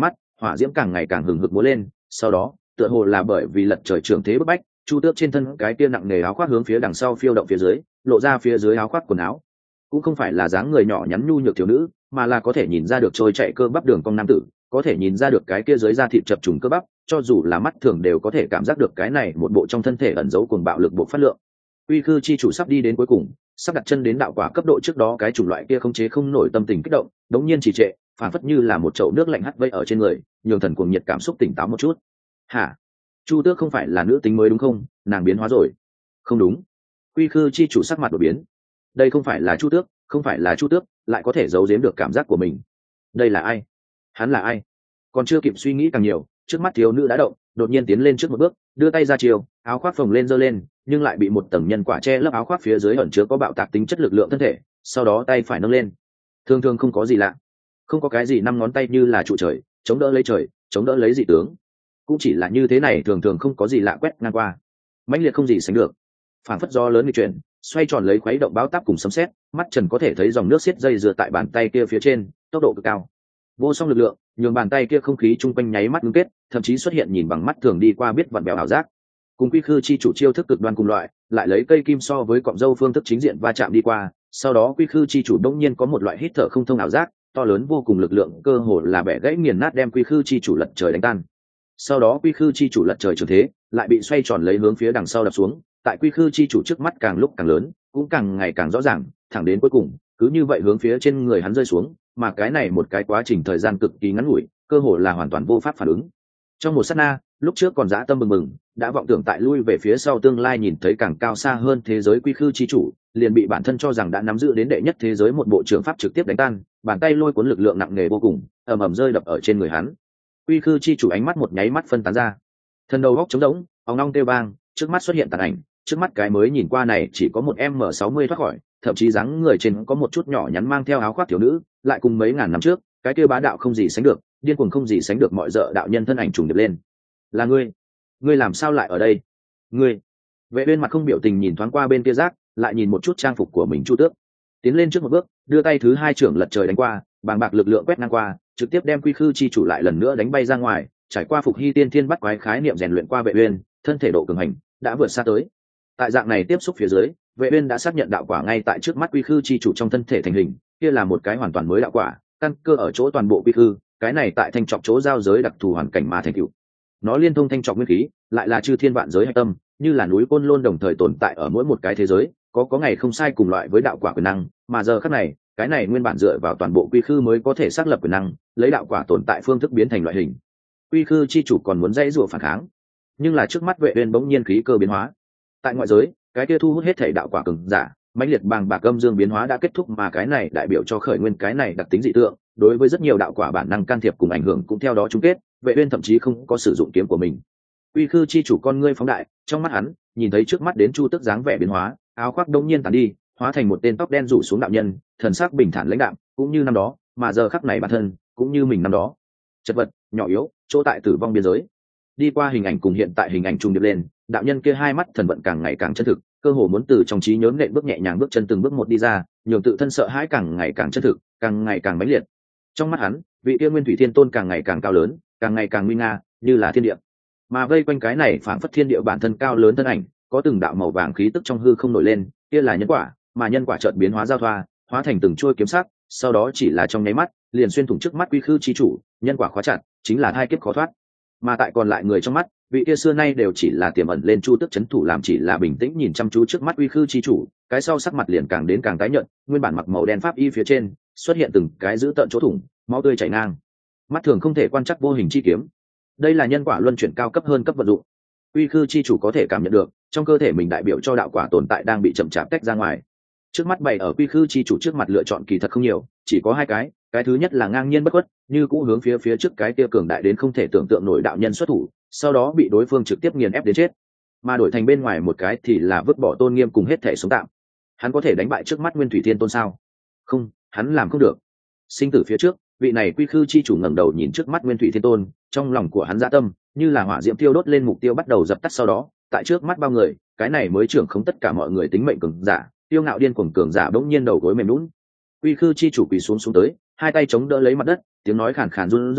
hỏa diễm càng ngày càng hừng hực múa lên. Sau đó tựa hồ là bởi vì lật trời trưởng thế bức bách, Chu Tước trên thân cái kia nặng nề áo khoác hướng phía đằng sau phiêu động phía dưới, lộ ra phía dưới áo khoác quần áo cũng không phải là dáng người nhỏ nhắn nhu nhược thiếu nữ, mà là có thể nhìn ra được trôi chạy cơ bắp đường cong nam tử, có thể nhìn ra được cái kia dưới da thịt chập trùng cơ bắp, cho dù là mắt thường đều có thể cảm giác được cái này một bộ trong thân thể ẩn giấu cuồng bạo lực bộ phát lượng. Uy Khư chi chủ sắp đi đến cuối cùng, sắp đặt chân đến đạo quả cấp độ trước đó, cái chủng loại kia không chế không nổi tâm tình kích động, đống nhiên trì trệ, phản phất như là một chậu nước lạnh hắt vây ở trên người, nhường thần cuồng nhiệt cảm xúc tỉnh táo một chút. Hả? Chu Tước không phải là nữ tính mới đúng không? Nàng biến hóa rồi. Không đúng. Uy Khư chi chủ sắc mặt đổi biến. Đây không phải là Chu Tước, không phải là Chu Tước, lại có thể giấu giếm được cảm giác của mình. Đây là ai? Hắn là ai? Còn chưa kịp suy nghĩ càng nhiều, trước mắt thiếu nữ đã động, đột nhiên tiến lên trước một bước, đưa tay ra chiều, áo khoác phồng lên giơ lên, nhưng lại bị một tầng nhân quả che lấp áo khoác phía dưới ẩn chứa có bạo tạc tính chất lực lượng thân thể, sau đó tay phải nâng lên. Thường thường không có gì lạ, không có cái gì năm ngón tay như là trụ trời, chống đỡ lấy trời, chống đỡ lấy dị tướng, cũng chỉ là như thế này, thường thường không có gì lạ quét ngang qua, mãnh liệt không gì sánh được, phảng phất gió lớn như chuyện, xoay tròn lấy khuấy động bão táp cùng sấm sét, mắt trần có thể thấy dòng nước xiết dây dựa tại bàn tay kia phía trên, tốc độ cực cao, vô song lực lượng nhường bàn tay kia không khí chung quanh nháy mắt ngưng kết, thậm chí xuất hiện nhìn bằng mắt thường đi qua biết vặn bèo ảo giác. Cùng Quy Khư chi chủ chiêu thức cực đoan cùng loại, lại lấy cây kim so với cọng dâu phương thức chính diện va chạm đi qua, sau đó Quy Khư chi chủ đông nhiên có một loại hít thở không thông ảo giác, to lớn vô cùng lực lượng cơ hồ là bẻ gãy nghiền nát đem Quy Khư chi chủ lật trời đánh tan. Sau đó Quy Khư chi chủ lật trời trường thế, lại bị xoay tròn lấy hướng phía đằng sau đập xuống, tại Quy Khư chi chủ trước mắt càng lúc càng lớn, cũng càng ngày càng rõ ràng, thẳng đến cuối cùng, cứ như vậy hướng phía trên người hắn rơi xuống, mà cái này một cái quá trình thời gian cực kỳ ngắn ngủi, cơ hồ là hoàn toàn vô pháp phản ứng. Trong một sát na, lúc trước còn dã tâm bừng bừng, đã vọng tưởng tại lui về phía sau tương lai nhìn thấy càng cao xa hơn thế giới Quy Khư chi chủ, liền bị bản thân cho rằng đã nắm giữ đến đệ nhất thế giới một bộ trưởng pháp trực tiếp đánh tan, bàn tay lôi cuốn lực lượng nặng nề vô cùng, ầm ầm rơi đập ở trên người hắn. Quy Khư chi chủ ánh mắt một nháy mắt phân tán ra, thân đầu góc trống rỗng, ong ong kêu vang, trước mắt xuất hiện tàn ảnh, trước mắt cái mới nhìn qua này chỉ có một em m sáu mươi thoát khỏi, thậm chí dáng người trên có một chút nhỏ nhắn mang theo áo khoác thiếu nữ, lại cùng mấy ngàn năm trước cái kia bá đạo không gì sánh được, điên cuồng không gì sánh được mọi dợ đạo nhân thân ảnh trùng điệp lên. Là ngươi? Ngươi làm sao lại ở đây? Ngươi? Vệ Uyên mặt không biểu tình nhìn thoáng qua bên kia rác, lại nhìn một chút trang phục của mình Chu Tước, tiến lên trước một bước, đưa tay thứ hai trưởng lật trời đánh qua, bàng bạc lực lượng quét ngang qua, trực tiếp đem Quy Khư chi chủ lại lần nữa đánh bay ra ngoài. Trải qua phục hy tiên thiên bắt quái khái niệm rèn luyện qua Vệ Uyên, thân thể độ cường hành đã vượt xa tới. Tại dạng này tiếp xúc phía dưới, Vệ Uyên đã xác nhận đạo quả ngay tại trước mắt Quy Khư chi chủ trong thân thể thành hình, kia là một cái hoàn toàn mới đạo quả, căn cơ ở chỗ toàn bộ Quy Khư, cái này tại thanh trọc chỗ giao giới đặc thù hoàn cảnh mà thành tựu. Nó liên thông thanh trọc nguyên khí, lại là chư thiên vạn giới hạch tâm, như là núi côn lôn đồng thời tồn tại ở mỗi một cái thế giới, có có ngày không sai cùng loại với đạo quả quyền năng, mà giờ khắc này, cái này nguyên bản dựa vào toàn bộ Quy Khư mới có thể xác lập quyền năng, lấy đạo quả tồn tại phương thức biến thành loại hình. Quy Khư chi chủ còn muốn dãy rủa phản kháng, nhưng là trước mắt Vệ Uyên bỗng nhiên khí cơ biến hóa. Tại ngoại giới, cái kia thu hút hết thảy đạo quả cường giả, mãnh liệt bàng bạc âm dương biến hóa đã kết thúc, mà cái này đại biểu cho khởi nguyên cái này đặc tính dị tượng, đối với rất nhiều đạo quả bản năng can thiệp cùng ảnh hưởng cũng theo đó chung kết. Vệ Uyên thậm chí không có sử dụng kiếm của mình. Quy Khư chi chủ con ngươi phóng đại, trong mắt hắn nhìn thấy trước mắt đến Chu Tước dáng vẻ biến hóa, áo khoác đông nhiên tàn đi, hóa thành một tên tóc đen rủ xuống đạo nhân, thần sắc bình thản lãnh đạm, cũng như năm đó, mà giờ khắc này bản thân cũng như mình năm đó, chật vật, nhỏ yếu, chỗ tại tử vong biên giới. Đi qua hình ảnh cùng hiện tại hình ảnh trùng điệp lên, đạo nhân kia hai mắt thần vận càng ngày càng chân thực, cơ hồ muốn từ trong trí nhớ nện bước nhẹ nhàng bước chân từng bước một đi ra, nhường tự thân sợ hãi càng ngày càng chân thực, càng ngày càng mãnh liệt. Trong mắt hắn, vị kia Nguyên Thủy Thiên Tôn càng ngày càng cao lớn, càng ngày càng nguy nga, như là thiên địa. Mà vây quanh cái này phảng phất thiên địa bản thân cao lớn thân ảnh, có từng đạo màu vàng khí tức trong hư không nổi lên, kia là nhân quả, mà nhân quả chợt biến hóa giao thoa, hóa thành từng chuôi kiếm sắc, sau đó chỉ là trong nháy mắt, liền xuyên thủng trước mắt Quy Khư chi chủ, nhân quả khóa chặt, chính là thai kiếp khó thoát. Mà tại còn lại người trong mắt, vị kia xưa nay đều chỉ là tiềm ẩn lên Chu Tước chấn thủ làm chỉ là bình tĩnh nhìn chăm chú trước mắt Quy Khư chi chủ, cái sau sắc mặt liền càng đến càng tái nhợt, nguyên bản mặc màu đen pháp y phía trên xuất hiện từng cái dữ tợn chỗ thủng, máu tươi chảy ngang. Mắt thường không thể quan trắc vô hình chi kiếm. Đây là nhân quả luân chuyển cao cấp hơn cấp vận dụng. Quy Khư chi chủ có thể cảm nhận được, trong cơ thể mình đại biểu cho đạo quả tồn tại đang bị chậm chạp tách ra ngoài. Trước mắt bày ở Quy Khư chi chủ trước mặt lựa chọn kỳ thật không nhiều, chỉ có hai cái, cái thứ nhất là ngang nhiên bất khuất, như cũ hướng phía phía trước cái kia cường đại đến không thể tưởng tượng nổi đạo nhân xuất thủ, sau đó bị đối phương trực tiếp nghiền ép đến chết. Mà đổi thành bên ngoài một cái thì là vứt bỏ tôn nghiêm cùng hết thể sống tạm. Hắn có thể đánh bại trước mắt Nguyên Thủy Thiên Tôn sao? Không, hắn làm không được. Sinh tử phía trước, vị này Quy Khư chi chủ ngẩng đầu nhìn trước mắt Nguyên Thủy Thiên Tôn, trong lòng của hắn dạ tâm như là hỏa diễm tiêu đốt lên, mục tiêu bắt đầu dập tắt. Sau đó, tại trước mắt bao người, cái này mới trưởng không tất cả mọi người tính mệnh cường giả, tiêu ngạo điên cuồng cường giả bỗng nhiên đầu gối mềm nhũn. Quy Khư chi chủ quỳ xuống xuống tới, hai tay chống đỡ lấy mặt đất, tiếng nói khàn khàn run rẩy,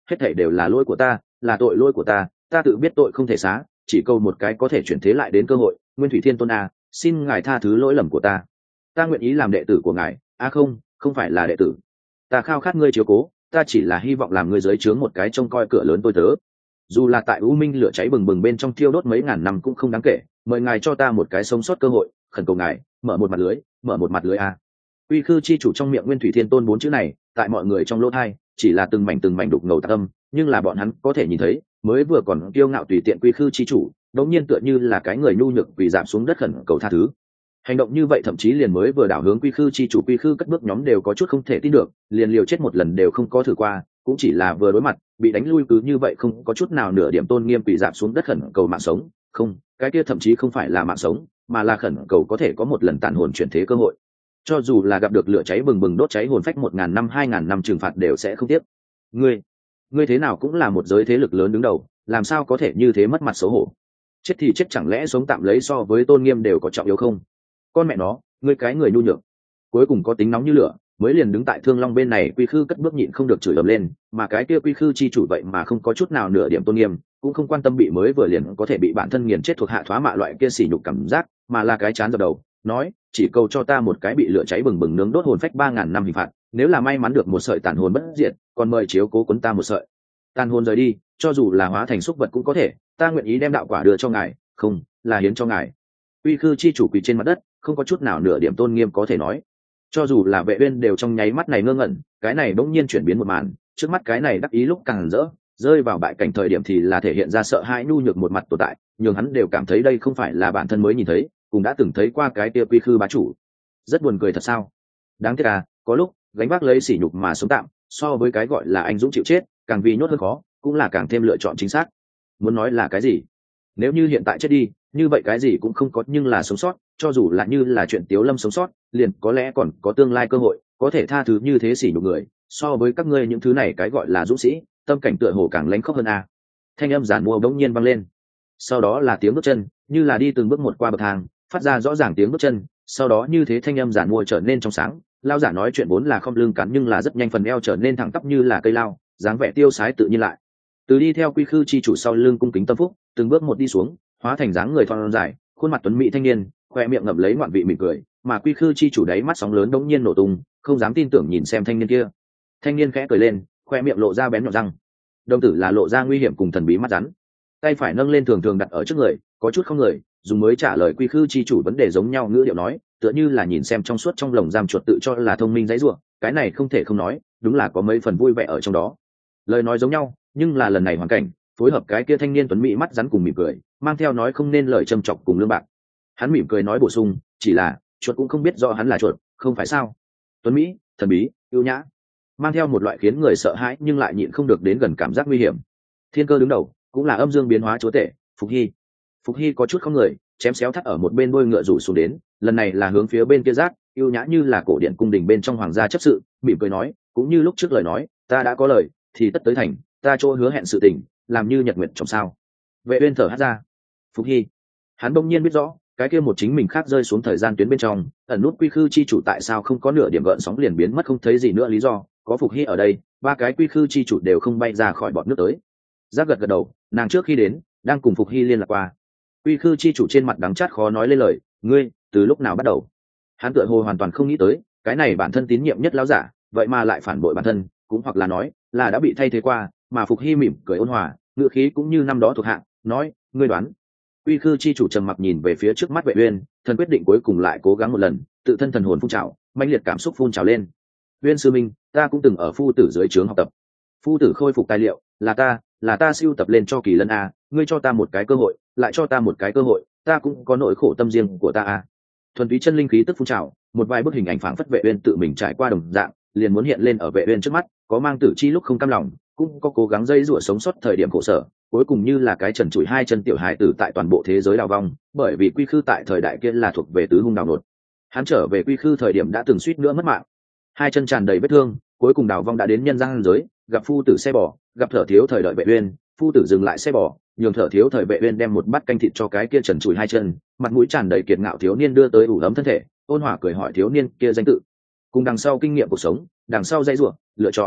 hết thảy đều là lỗi của ta, là tội lỗi của ta, ta tự biết tội không thể xá, chỉ câu một cái có thể chuyển thế lại đến cơ hội. Nguyên Thủy Thiên Tôn a, xin ngài tha thứ lỗi lầm của ta, ta nguyện ý làm đệ tử của ngài. A à không, không phải là đệ tử, ta khao khát ngươi chiếu cố, ta chỉ là hy vọng làm ngươi dưới trướng một cái trông coi cửa lớn tôi tớ. Dù là tại u minh lửa cháy bừng bừng bên trong thiêu đốt mấy ngàn năm cũng không đáng kể, mời ngài cho ta một cái sống sót cơ hội, khẩn cầu ngài mở một mặt lưới, mở một mặt lưới a. Quy khư chi chủ trong miệng Nguyên Thủy Thiên Tôn bốn chữ này, tại mọi người trong lỗ tai chỉ là từng mảnh từng mảnh đục ngầu tạc âm, nhưng là bọn hắn có thể nhìn thấy, mới vừa còn kiêu ngạo tùy tiện quy khư chi chủ, đột nhiên tựa như là cái người nhu nhược quỳ giảm xuống đất khẩn cầu tha thứ. Hành động như vậy thậm chí liền mới vừa đảo hướng quy khư chi chủ quy khư cất bước nhóm đều có chút không thể tin được, liền liều chết một lần đều không có thử qua, cũng chỉ là vừa đối mặt bị đánh lui cứ như vậy không có chút nào nửa điểm tôn nghiêm quỳ giảm xuống đất khẩn cầu mạng sống. Không, cái kia thậm chí không phải là mạng sống, mà là khẩn cầu có thể có một lần tàn hồn chuyển thế cơ hội. Cho dù là gặp được lửa cháy bừng bừng đốt cháy hồn phách một ngàn năm hai ngàn năm trừng phạt đều sẽ không tiếc. Ngươi, ngươi thế nào cũng là một giới thế lực lớn đứng đầu, làm sao có thể như thế mất mặt xấu hổ? Chết thì chết, chẳng lẽ sống tạm lấy so với tôn nghiêm đều có trọng yếu không? Con mẹ nó, ngươi cái người nhu nhược, cuối cùng có tính nóng như lửa, mới liền đứng tại Thương Long bên này quy khư cất bước nhịn không được chửi ầm lên, mà cái kia quy khư chi chủ vậy mà không có chút nào nửa điểm tôn nghiêm, cũng không quan tâm bị mới vừa liền có thể bị bản thân nghiền chết thuộc hạ thoá mạ loại kia sỉ nhục cảm giác, mà là cái chán dập đầu, nói, chỉ cầu cho ta một cái bị lửa cháy bừng bừng nướng đốt hồn phách ba ngàn năm hình phạt, nếu là may mắn được một sợi tàn hồn bất diệt, còn mời chiếu cố cuốn ta một sợi. Tàn hồn rời đi, cho dù là hóa thành xúc vật cũng có thể, ta nguyện ý đem đạo quả đưa cho ngài, không, là hiến cho ngài. Quy khư chi chủ quỳ trên mặt đất, không có chút nào nửa điểm tôn nghiêm có thể nói. Cho dù là Vệ Uyên đều trong nháy mắt này ngơ ngẩn, cái này bỗng nhiên chuyển biến một màn, trước mắt cái này đắc ý lúc càng rỡ, rơi vào bại cảnh thời điểm thì là thể hiện ra sợ hãi nhu nhược một mặt tồn tại, nhưng hắn đều cảm thấy đây không phải là bản thân mới nhìn thấy, cũng đã từng thấy qua cái kia quy khư bá chủ. Rất buồn cười thật sao? Đáng tiếc à, có lúc gánh vác lấy sỉ nhục mà sống tạm, so với cái gọi là anh dũng chịu chết, càng vì nhốt hơn khó, cũng là càng thêm lựa chọn chính xác. Muốn nói là cái gì? Nếu như hiện tại chết đi, như vậy cái gì cũng không có, nhưng là sống sót, cho dù là như là chuyện Tiếu Lâm sống sót, liền có lẽ còn có tương lai cơ hội, có thể tha thứ như thế sỉ nhục người, so với các ngươi những thứ này cái gọi là dũng sĩ, tâm cảnh tựa hồ càng lánh khóc hơn a. À. Thanh âm giản mua bỗng nhiên vang lên, sau đó là tiếng bước chân, như là đi từng bước một qua bậc thang, phát ra rõ ràng tiếng bước chân, sau đó như thế thanh âm giản mua trở nên trong sáng, lao giả nói chuyện vốn là không lưng cắn nhưng là rất nhanh phần eo trở nên thẳng tắp như là cây lao, dáng vẻ tiêu sái tự nhiên lại. Từ đi theo quy khư chi chủ sau lưng cung kính tâm phúc, từng bước một đi xuống, hóa thành dáng người thon dài, khuôn mặt tuấn mỹ thanh niên, khoe miệng ngậm lấy ngoạn vị mỉm cười, mà quy khư chi chủ đáy mắt sóng lớn đống nhiên nổ tung, không dám tin tưởng nhìn xem thanh niên kia. Thanh niên khẽ cười lên, khoe miệng lộ ra bén nhọn răng, đồng tử là lộ ra nguy hiểm cùng thần bí mắt rắn, tay phải nâng lên thường thường đặt ở trước người, có chút không người, dùng mới trả lời quy khư chi chủ vấn đề giống nhau ngữ điệu nói, tựa như là nhìn xem trong suốt trong lồng giam chuột tự cho là thông minh dãy rủa, cái này không thể không nói, đúng là có mấy phần vui vẻ ở trong đó. Lời nói giống nhau, nhưng là lần này hoàn cảnh, phối hợp cái kia thanh niên tuấn mỹ mắt rắn cùng mỉm cười, mang theo nói không nên lời châm chọc cùng lương bạc. Hắn mỉm cười nói bổ sung, chỉ là chuột cũng không biết rõ hắn là chuột, không phải sao? Tuấn mỹ, thần bí, ưu nhã, mang theo một loại khiến người sợ hãi nhưng lại nhịn không được đến gần cảm giác nguy hiểm. Thiên Cơ đứng đầu, cũng là âm dương biến hóa chúa tể, Phục Hy. Phục Hy có chút không người, chém xéo thắt ở một bên đôi ngựa rủ xuống đến, lần này là hướng phía bên kia giác, ưu nhã như là cổ điện cung đình bên trong hoàng gia chấp sự, mỉm cười nói, cũng như lúc trước lời nói, ta đã có lời, thì tất tới thành, ta chỗ hứa hẹn sự tình, làm như nhật nguyệt trong sao. Vệ Uyên thở hắt ra. Phục Hy, hắn bỗng nhiên biết rõ, cái kia một chính mình khác rơi xuống thời gian tuyến bên trong, ẩn nút quy khư chi chủ tại sao không có nửa điểm gợn sóng liền biến mất không thấy gì nữa lý do, có Phục Hy ở đây, ba cái quy khư chi chủ đều không bay ra khỏi bọt nước tới. Giác gật gật đầu, nàng trước khi đến, đang cùng Phục Hy liên lạc qua. Quy khư chi chủ trên mặt đắng chát khó nói lên lời, ngươi, từ lúc nào bắt đầu? Hắn tựa hồ hoàn toàn không nghĩ tới, cái này bản thân tín nhiệm nhất lão giả, vậy mà lại phản bội bản thân, cũng hoặc là nói, là đã bị thay thế qua, mà Phục Hy mỉm cười ôn hòa, ngữ khí cũng như năm đó thuộc hạ, nói, ngươi đoán. Quy khư chi chủ trầm mặc nhìn về phía trước mắt Vệ Uyên, thần quyết định cuối cùng lại cố gắng một lần, tự thân thần hồn phun trào, mãnh liệt cảm xúc phun trào lên. Uyên sư minh, ta cũng từng ở phu tử dưới trướng học tập. Phu tử khôi phục tài liệu, là ta, là ta siêu tập lên cho Kỳ Lân a, ngươi cho ta một cái cơ hội, lại cho ta một cái cơ hội, ta cũng có nỗi khổ tâm riêng của ta a. Thuần túy chân linh khí tức phun trào, một vài bức hình ảnh phảng phất Vệ Uyên tự mình trải qua đồng dạng, liền muốn hiện lên ở Vệ Uyên trước mắt, có mang tử chi lúc không cam lòng, cũng có cố gắng dây rủa sống sót thời điểm khổ sở, cuối cùng như là cái trần trụi hai chân tiểu hài tử tại toàn bộ thế giới đào vong, bởi vì quy khư tại thời đại kia là thuộc về tứ hung đào nột. Hắn trở về quy khư thời điểm đã từng suýt nữa mất mạng, hai chân tràn đầy vết thương, cuối cùng đào vong đã đến nhân gian giới, gặp phu tử xe bò, gặp Thở Thiếu thời đợi Vệ Uyên, phu tử dừng lại xe bò, nhường Thở Thiếu thời Vệ Uyên đem một bát canh thịt cho cái kia trần trụi hai chân, mặt mũi tràn đầy kiệt ngạo thiếu niên đưa tới ủ ấm thân thể, ôn hòa cười hỏi thiếu niên kia danh tự, cùng đằng sau kinh nghiệm cuộc sống, đằng sau dây rủa, lựa chọn.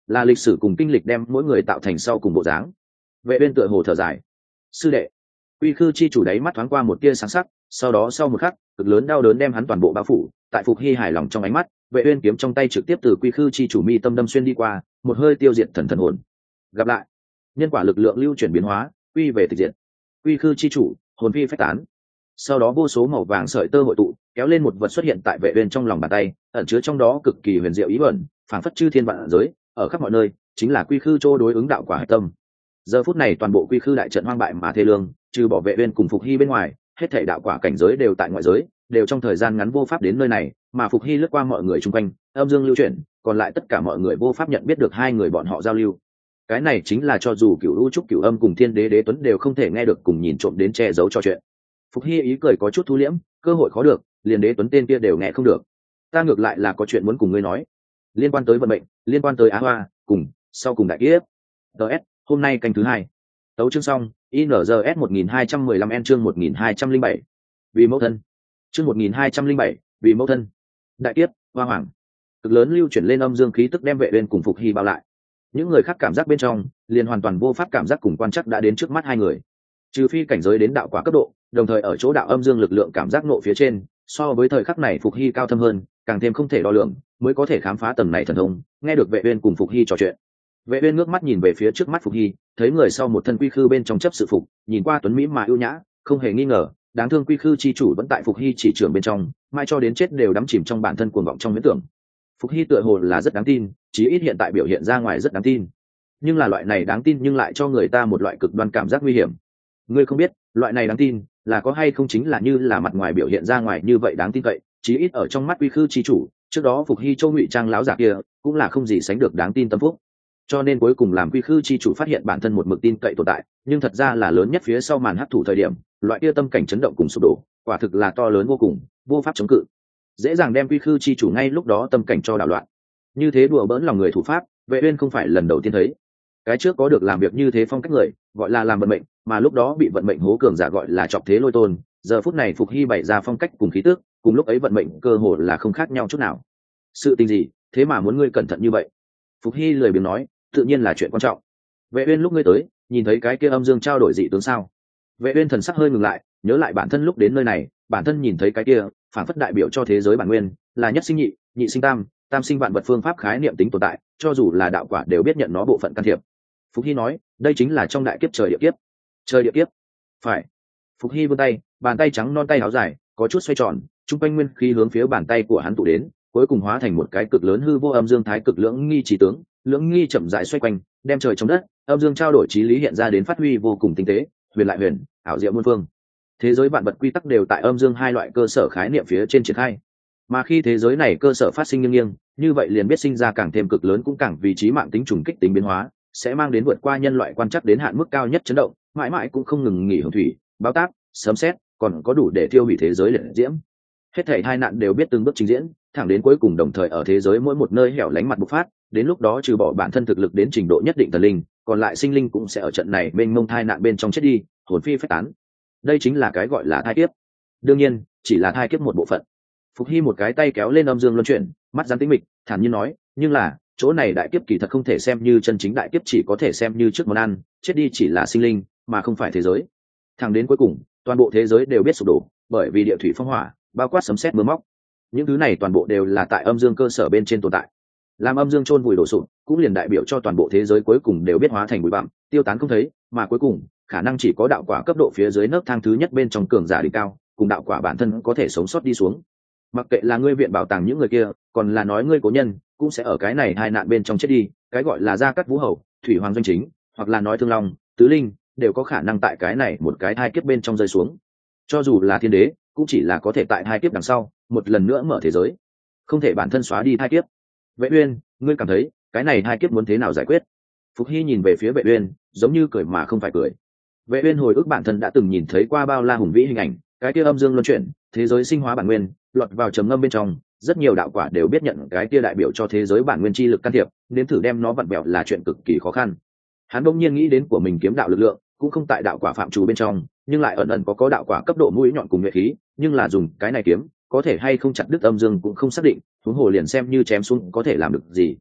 là lịch sử cùng kinh lịch đem mỗi người tạo thành sau cùng bộ dáng. Vệ Uyên tựa hồ thở dài. Sư đệ. Quy khư chi chủ đấy mắt thoáng qua một tia sáng sắc, sau đó sau một khắc, cực lớn đau đớn đem hắn toàn bộ bao phủ. Tại Phục Hy hài lòng trong ánh mắt, Vệ Uyên kiếm trong tay trực tiếp từ Quy khư chi chủ mi tâm đâm xuyên đi qua, một hơi tiêu diệt thần thần hồn. Gặp lại. Nhân quả lực lượng lưu chuyển biến hóa, quy về tịch diệt. Quy khư chi chủ, hồn phi phách tán. Sau đó vô số màu vàng sợi tơ hội tụ, kéo lên một vật xuất hiện tại Vệ Uyên trong lòng bàn tay, ẩn chứa trong đó cực kỳ huyền diệu ý ẩn, phảng phất chư thiên vạn giới, ở khắp mọi nơi, chính là Quy khư châu đối ứng đạo quả hải tâm. Giờ phút này toàn bộ Quy khư đại trận hoang bại mà thê lương, trừ bỏ Vệ Uyên cùng Phục Hy bên ngoài, hết thảy đạo quả cảnh giới đều tại ngoại giới, đều trong thời gian ngắn vô pháp đến nơi này, mà Phục Hy lướt qua mọi người xung quanh, âm dương lưu chuyển, còn lại tất cả mọi người vô pháp nhận biết được hai người bọn họ giao lưu. Cái này chính là cho dù Cửu U trúc Cửu Âm cùng Thiên Đế Đế Tuấn đều không thể nghe được cùng nhìn trộm đến che giấu cho chuyện. Phục Hy ý cười có chút thu liễm, cơ hội khó được, liền Đế Tuấn tên kia đều nghe không được. Ta ngược lại là có chuyện muốn cùng ngươi nói, liên quan tới vận mệnh, liên quan tới Á Hoa, cùng sau cùng đại kiếp. ds hôm nay canh thứ hai. Tấu chương xong. i en giê ét một nghìn hai trăm mười lăm N chương một nghìn hai trăm linh bảy. Vì mẫu thân. Chương một nghìn hai trăm linh bảy, vì mẫu thân. Đại kiếp, Hoa Hoàng. Cực lớn lưu chuyển lên âm dương khí tức đem Vệ Uyên cùng Phục Hy bao lại. Những người khác cảm giác bên trong, liền hoàn toàn vô pháp cảm giác cùng quan chắc đã đến trước mắt hai người. Trừ phi cảnh giới đến đạo quả cấp độ, đồng thời ở chỗ đạo âm dương lực lượng cảm giác nộ phía trên, so với thời khắc này Phục Hy cao thâm hơn, càng thêm không thể đo lường, mới có thể khám phá tầng này thần thông, nghe được Vệ Uyên cùng Phục Hy trò chuyện. Vệ Uyên ngước mắt nhìn về phía trước mắt Phục Hy, thấy người sau một thân quy khư bên trong chấp sự phục, nhìn qua tuấn mỹ mà ưu nhã, không hề nghi ngờ, đáng thương quy khư chi chủ vẫn tại Phục Hy chỉ trưởng bên trong, mai cho đến chết đều đắm chìm trong bản thân cuồng vọng trong huyễn tưởng. Phục Hy tựa hồ là rất đáng tin, chí ít hiện tại biểu hiện ra ngoài rất đáng tin. Nhưng là loại này đáng tin nhưng lại cho người ta một loại cực đoan cảm giác nguy hiểm. Ngươi không biết, loại này đáng tin là có hay không chính là như là mặt ngoài biểu hiện ra ngoài như vậy đáng tin cậy, chí ít ở trong mắt quy khư chi chủ, trước đó Phục Hy châu ngụy trang láo giả kia, cũng là không gì sánh được đáng tin tâm phúc. Cho nên cuối cùng làm quy khư chi chủ phát hiện bản thân một mực tin cậy tồn tại, nhưng thật ra là lớn nhất phía sau màn hấp thụ thời điểm, loại kia tâm cảnh chấn động cùng sụp đổ, quả thực là to lớn vô cùng, vô pháp chống cự, dễ dàng đem quy khư chi chủ ngay lúc đó tâm cảnh cho đảo loạn. Như thế đùa bỡn lòng người thủ pháp, Vệ Uyên không phải lần đầu tiên thấy. Cái trước có được làm việc như thế phong cách người, gọi là làm vận mệnh, mà lúc đó bị vận mệnh hố cường giả gọi là chọc thế lôi tôn. Giờ phút này Phục Hy bày ra phong cách cùng khí tức, cùng lúc ấy vận mệnh cơ hồ là không khác nhau chút nào. Sự tình gì, thế mà muốn ngươi cẩn thận như vậy? Phục Hy lười biếng nói, tự nhiên là chuyện quan trọng. Vệ Uyên lúc ngươi tới, nhìn thấy cái kia âm dương trao đổi dị tướng sao? Vệ Uyên thần sắc hơi ngừng lại, nhớ lại bản thân lúc đến nơi này, bản thân nhìn thấy cái kia, phản phất đại biểu cho thế giới bản nguyên, là nhất sinh nhị, nhị sinh tam, tam sinh vạn vật phương pháp khái niệm tính tồn tại, cho dù là đạo quả đều biết nhận nó bộ phận can thiệp. Phục Hy nói, đây chính là trong đại kiếp trời địa kiếp. Trời địa kiếp? Phải. Phục Hy vươn tay, bàn tay trắng non tay áo dài, có chút xoay tròn, trung quanh nguyên khí hướng phía bàn tay của hắn tụ đến, cuối cùng hóa thành một cái cực lớn hư vô âm dương thái cực lưỡng nghi chỉ tướng, lưỡng nghi chậm rãi xoay quanh, đem trời trong đất, âm dương trao đổi chí lý hiện ra đến phát huy vô cùng tinh tế, huyền lại huyền, ảo diệu muôn phương. Thế giới vạn vật quy tắc đều tại âm dương hai loại cơ sở khái niệm phía trên triển khai. Mà khi thế giới này cơ sở phát sinh nghiêng nghiêng, như vậy liền biết sinh ra càng thêm cực lớn cũng càng vì trí mạng tính trùng kích tính biến hóa, sẽ mang đến vượt qua nhân loại quan chắc đến hạn mức cao nhất chấn động, mãi mãi cũng không ngừng nghỉ hồng thủy, báo táp, sấm sét, còn có đủ để tiêu hủy thế giới liệt diễm. Hết thảy tai nạn đều biết từng bước trình diễn, thẳng đến cuối cùng đồng thời ở thế giới mỗi một nơi hẻo lánh mặt bộc phát, đến lúc đó trừ bỏ bản thân thực lực đến trình độ nhất định thần linh, còn lại sinh linh cũng sẽ ở trận này mênh mông tai nạn bên trong chết đi, hồn phi phách tán. Đây chính là cái gọi là thai kiếp. Đương nhiên, chỉ là thai kiếp một bộ phận. Phục Hy một cái tay kéo lên âm dương luân chuyển, mắt rắn tĩnh mịch, thản nhiên nói, nhưng là, chỗ này đại kiếp kỳ thật không thể xem như chân chính đại kiếp, chỉ có thể xem như trước món ăn, chết đi chỉ là sinh linh, mà không phải thế giới. Thẳng đến cuối cùng, toàn bộ thế giới đều biết sụp đổ, bởi vì địa thủy phong hỏa, bao quát sấm sét mưa móc. Những thứ này toàn bộ đều là tại âm dương cơ sở bên trên tồn tại. Làm âm dương chôn vùi đổ sụp, cũng liền đại biểu cho toàn bộ thế giới cuối cùng đều biết hóa thành bụi bặm, tiêu tán không thấy, mà cuối cùng, khả năng chỉ có đạo quả cấp độ phía dưới nấc thang thứ nhất bên trong cường giả đỉnh cao, cùng đạo quả bản thân có thể sống sót đi xuống. Mặc kệ là ngươi viện bảo tàng những người kia, còn là nói ngươi cố nhân, cũng sẽ ở cái này hai nạn bên trong chết đi, cái gọi là gia cát vũ hầu, thủy hoàng doanh chính, hoặc là nói thương long, tứ linh, đều có khả năng tại cái này một cái thai kiếp bên trong rơi xuống. Cho dù là thiên đế, cũng chỉ là có thể tại hai kiếp đằng sau, một lần nữa mở thế giới, không thể bản thân xóa đi thai kiếp. Vệ Uyên, ngươi cảm thấy, cái này hai kiếp muốn thế nào giải quyết? Phục Hy nhìn về phía Vệ Uyên, giống như cười mà không phải cười. Vệ Uyên hồi ức bản thân đã từng nhìn thấy qua bao la hùng vĩ hình ảnh, cái kia âm dương luân chuyển, thế giới sinh hóa bản nguyên, lọt vào trầm ngâm bên trong, rất nhiều đạo quả đều biết nhận cái kia đại biểu cho thế giới bản nguyên chi lực can thiệp, nếm thử đem nó vặn bẹo là chuyện cực kỳ khó khăn. Hắn bỗng nhiên nghĩ đến của mình kiếm đạo lực lượng, cũng không tại đạo quả phạm trù bên trong, nhưng lại ẩn ẩn có có đạo quả cấp độ mũi nhọn cùng nhuệ khí, nhưng là dùng cái này kiếm, có thể hay không chặt đứt âm dương cũng không xác định, huống hồ liền xem như chém xuống có thể làm được gì.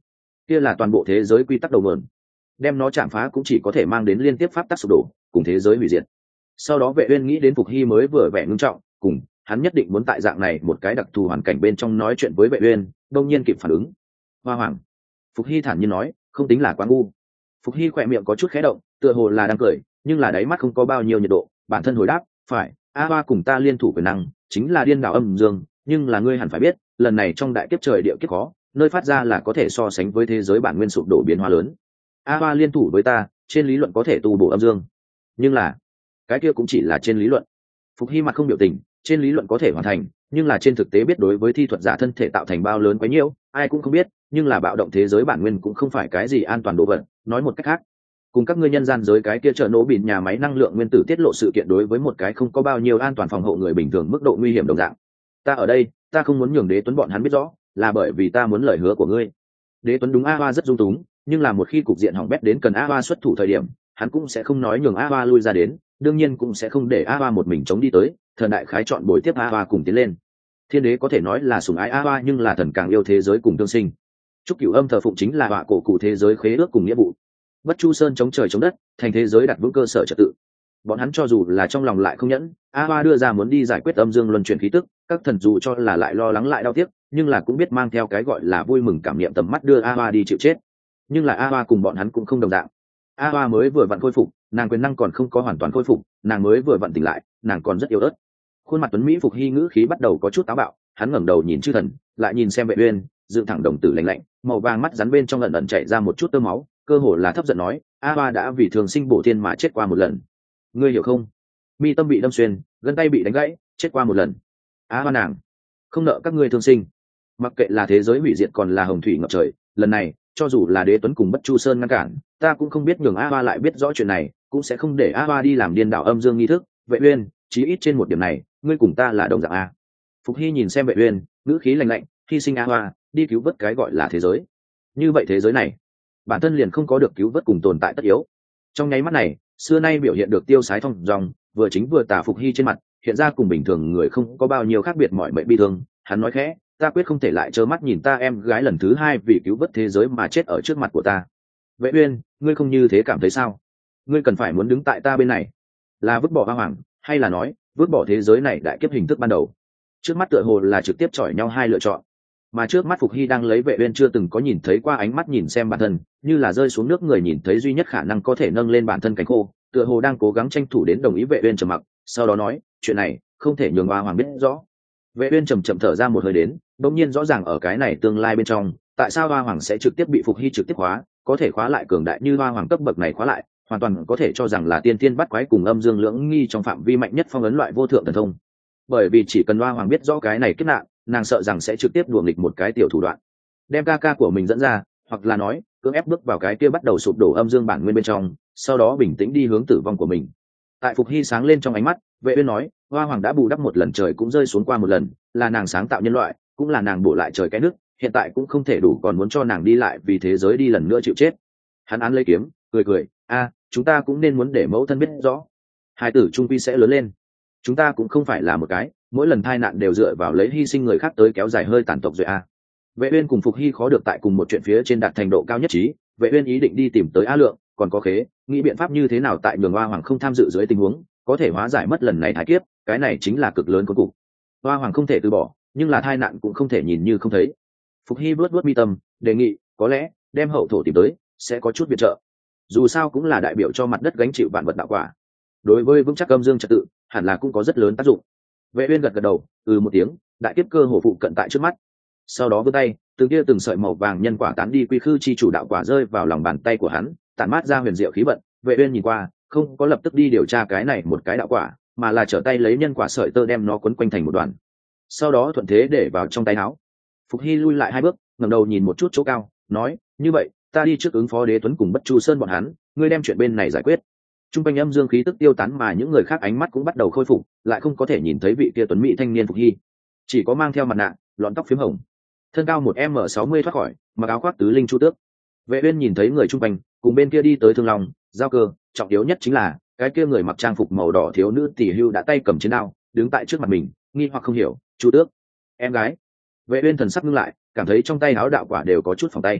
kia là toàn bộ thế giới quy tắc đầu mượn, đem nó chạm phá cũng chỉ có thể mang đến liên tiếp pháp tắc sụp đổ cùng thế giới hủy diệt. Sau đó Vệ Uyên nghĩ đến Phục Hy mới vừa vẻ ngưng trọng, cùng hắn nhất định muốn tại dạng này một cái đặc thù hoàn cảnh bên trong nói chuyện với Vệ Uyên, đột nhiên kịp phản ứng. Hoa Hoàng. Phục Hy thản nhiên nói, không tính là quá ngu. Phục Hy khỏe miệng có chút khẽ động, tựa hồ là đang cười, nhưng là đáy mắt không có bao nhiêu nhiệt độ. Bản thân hồi đáp, phải, A Hoa cùng ta liên thủ quyền năng chính là điên đảo âm dương, nhưng là ngươi hẳn phải biết, lần này trong đại kiếp trời địa kiếp khó, nơi phát ra là có thể so sánh với thế giới bản nguyên sụp đổ biến hóa lớn. A Hoa liên thủ với ta, trên lý luận có thể tu bổ âm dương, nhưng là cái kia cũng chỉ là trên lý luận. Phục Hy mặt không biểu tình, trên lý luận có thể hoàn thành, nhưng là trên thực tế biết đối với thi thuật giả thân thể tạo thành bao lớn quá nhiều, ai cũng không biết, nhưng là bạo động thế giới bản nguyên cũng không phải cái gì an toàn đồ vật. Nói một cách khác, cùng các ngươi nhân gian giới cái kia trợ nổ bịn nhà máy năng lượng nguyên tử tiết lộ sự kiện đối với một cái không có bao nhiêu an toàn phòng hộ người bình thường mức độ nguy hiểm đồng dạng. Ta ở đây, ta không muốn nhường Đế Tuấn bọn hắn biết rõ, là bởi vì ta muốn lời hứa của ngươi. Đế Tuấn đúng A Hoa rất dung túng, nhưng là một khi cục diện hỏng bét đến cần A Hoa xuất thủ thời điểm, hắn cũng sẽ không nói nhường A Hoa lui ra đến, đương nhiên cũng sẽ không để A Hoa một mình chống đi tới. Thần đại khái chọn bồi tiếp A Hoa cùng tiến lên. Thiên đế có thể nói là sủng ái A Hoa, nhưng là thần càng yêu thế giới cùng tương sinh. Trúc Cửu Âm thờ phụng chính là họa cổ cụ thế giới khế ước cùng nghĩa vụ. Bất Chu Sơn chống trời chống đất, thành thế giới đặt vững cơ sở trật tự. Bọn hắn cho dù là trong lòng lại không nhẫn, A Hoa đưa ra muốn đi giải quyết âm dương luân chuyển khí tức, các thần dù cho là lại lo lắng lại đau tiếc, nhưng là cũng biết mang theo cái gọi là vui mừng cảm niệm tầm mắt đưa A Hoa đi chịu chết. Nhưng là A Hoa cùng bọn hắn cũng không đồng dạng. A Hoa mới vừa vặn khôi phục, nàng quyền năng còn không có hoàn toàn khôi phục, nàng mới vừa vặn tỉnh lại, nàng còn rất yếu ớt. Khuôn mặt tuấn mỹ Phục Hy ngữ khí bắt đầu có chút táo bạo, hắn ngẩng đầu nhìn chư thần, lại nhìn xem Vệ Uyên, dựng thẳng đồng tử lạnh lạnh, màu vàng mắt rắn bên trong ẩn ẩn chảy ra một chút tơ máu, cơ hồ là thấp giận nói, A Hoa đã vì thường sinh bổ thiên mà chết qua một lần. Ngươi hiểu không? Mi tâm bị đâm xuyên, gân tay bị đánh gãy, chết qua một lần. A Hoa nàng không nợ các ngươi thương sinh. Mặc kệ là thế giới hủy diệt còn là hồng thủy ngập trời, lần này cho dù là Đế Tuấn cùng Bất Chu Sơn ngăn cản, ta cũng không biết nhường A Hoa lại biết rõ chuyện này, cũng sẽ không để A Hoa đi làm điên đảo âm dương nghi thức. Vệ Uyên, chí ít trên một điểm này, ngươi cùng ta là đồng dạng a. Phục Hy nhìn xem Vệ Uyên, ngữ khí lạnh lạnh, hy sinh A Hoa, đi cứu vớt cái gọi là thế giới. Như vậy thế giới này, bản thân liền không có được cứu vớt cùng tồn tại tất yếu. Trong nháy mắt này, xưa nay biểu hiện được tiêu sái thông dong, vừa chính vừa tà Phục Hy trên mặt, hiện ra cùng bình thường người không có bao nhiêu khác biệt mọi mệnh bi thương. Hắn nói khẽ, ta quyết không thể lại trơ mắt nhìn ta em gái lần thứ hai vì cứu vớt thế giới mà chết ở trước mặt của ta. Vệ Uyên, ngươi không như thế cảm thấy sao? Ngươi cần phải muốn đứng tại ta bên này, là vứt bỏ Hoa Hoàng, hay là nói vứt bỏ thế giới này đại kiếp hình thức ban đầu? Trước mắt tựa hồ là trực tiếp chọi nhau hai lựa chọn, mà trước mắt Phục Hy đang lấy Vệ Uyên chưa từng có nhìn thấy qua ánh mắt nhìn xem bản thân, như là rơi xuống nước người nhìn thấy duy nhất khả năng có thể nâng lên bản thân cánh khô, tựa hồ đang cố gắng tranh thủ đến đồng ý. Vệ Uyên trầm mặc, sau đó nói, chuyện này không thể nhường Hoa Hoàng biết rõ. Vệ Uyên chậm chậm thở ra một hơi đến, đột nhiên rõ ràng ở cái này tương lai bên trong, tại sao Hoa Hoàng sẽ trực tiếp bị Phục Hy trực tiếp khóa, có thể khóa lại cường đại như Hoa Hoàng cấp bậc này khóa lại, hoàn toàn có thể cho rằng là tiên tiên bắt quái cùng âm dương lưỡng nghi trong phạm vi mạnh nhất phong ấn loại vô thượng thần thông. Bởi vì chỉ cần Hoa Hoàng biết rõ cái này kết nạn, nàng sợ rằng sẽ trực tiếp đùa nghịch một cái tiểu thủ đoạn, đem ca ca của mình dẫn ra, hoặc là nói cưỡng ép bước vào cái kia bắt đầu sụp đổ âm dương bản nguyên bên trong, sau đó bình tĩnh đi hướng tử vong của mình. Tại Phục Hy sáng lên trong ánh mắt, Vệ Uyên nói, Hoa Hoàng đã bù đắp một lần trời cũng rơi xuống qua một lần, là nàng sáng tạo nhân loại, cũng là nàng bổ lại trời cái nước, hiện tại cũng không thể đủ còn muốn cho nàng đi lại vì thế giới đi lần nữa chịu chết. Hắn án lấy kiếm, cười cười, a, chúng ta cũng nên muốn để mẫu thân biết rõ, hai tử trung quy sẽ lớn lên. Chúng ta cũng không phải là một cái, mỗi lần tai nạn đều dựa vào lấy hy sinh người khác tới kéo dài hơi tàn tộc rồi a. Vệ Uyên cùng Phục Hy khó được tại cùng một chuyện phía trên đạt thành độ cao nhất trí. Vệ Uyên ý định đi tìm tới A Lượng, còn có Khế, nghĩ biện pháp như thế nào tại nhường Hoa Hoàng không tham dự dưới tình huống, có thể hóa giải mất lần này thái kiếp, cái này chính là cực lớn cuối cùng. Hoa Hoàng không thể từ bỏ, nhưng là tai nạn cũng không thể nhìn như không thấy. Phục Hy bước bước mi tâm, đề nghị, có lẽ đem hậu thổ tìm tới, sẽ có chút viện trợ. Dù sao cũng là đại biểu cho mặt đất gánh chịu vạn vật đạo quả, đối với vững chắc âm dương trật tự, hẳn là cũng có rất lớn tác dụng. Vệ Uyên gật gật đầu, ừ một tiếng, đại kiếp cơ hồ phụ cận tại trước mắt. Sau đó vươn tay, từng tia từng sợi màu vàng nhân quả tán đi quy khư chi chủ đạo quả rơi vào lòng bàn tay của hắn, tản mát ra huyền diệu khí vận. Vệ Uyên nhìn qua, không có lập tức đi điều tra cái này một cái đạo quả, mà là trở tay lấy nhân quả sợi tơ đem nó quấn quanh thành một đoàn, sau đó thuận thế để vào trong tay áo. Phục Hy lui lại hai bước, ngẩng đầu nhìn một chút chỗ cao, nói, như vậy, ta đi trước ứng phó Đế Tuấn cùng Bất Chu Sơn bọn hắn, ngươi đem chuyện bên này giải quyết. Trung quanh âm dương khí tức tiêu tán, mà những người khác ánh mắt cũng bắt đầu khôi phục, lại không có thể nhìn thấy vị kia tuấn mỹ thanh niên Phục Hy, chỉ có mang theo mặt nạ, lọn tóc phím hồng, thân cao một m sáu mươi thoát khỏi, mặc áo khoác tứ linh chu tước. Vệ Uyên nhìn thấy người trung quanh, cùng bên kia đi tới Thương Long, Giao Cơ, trọng yếu nhất chính là cái kia người mặc trang phục màu đỏ thiếu nữ tỷ hưu đã tay cầm chiến đao, đứng tại trước mặt mình, nghi hoặc không hiểu, chu tước, em gái. Vệ Uyên thần sắc ngưng lại, cảm thấy trong tay áo đạo quả đều có chút phòng tay.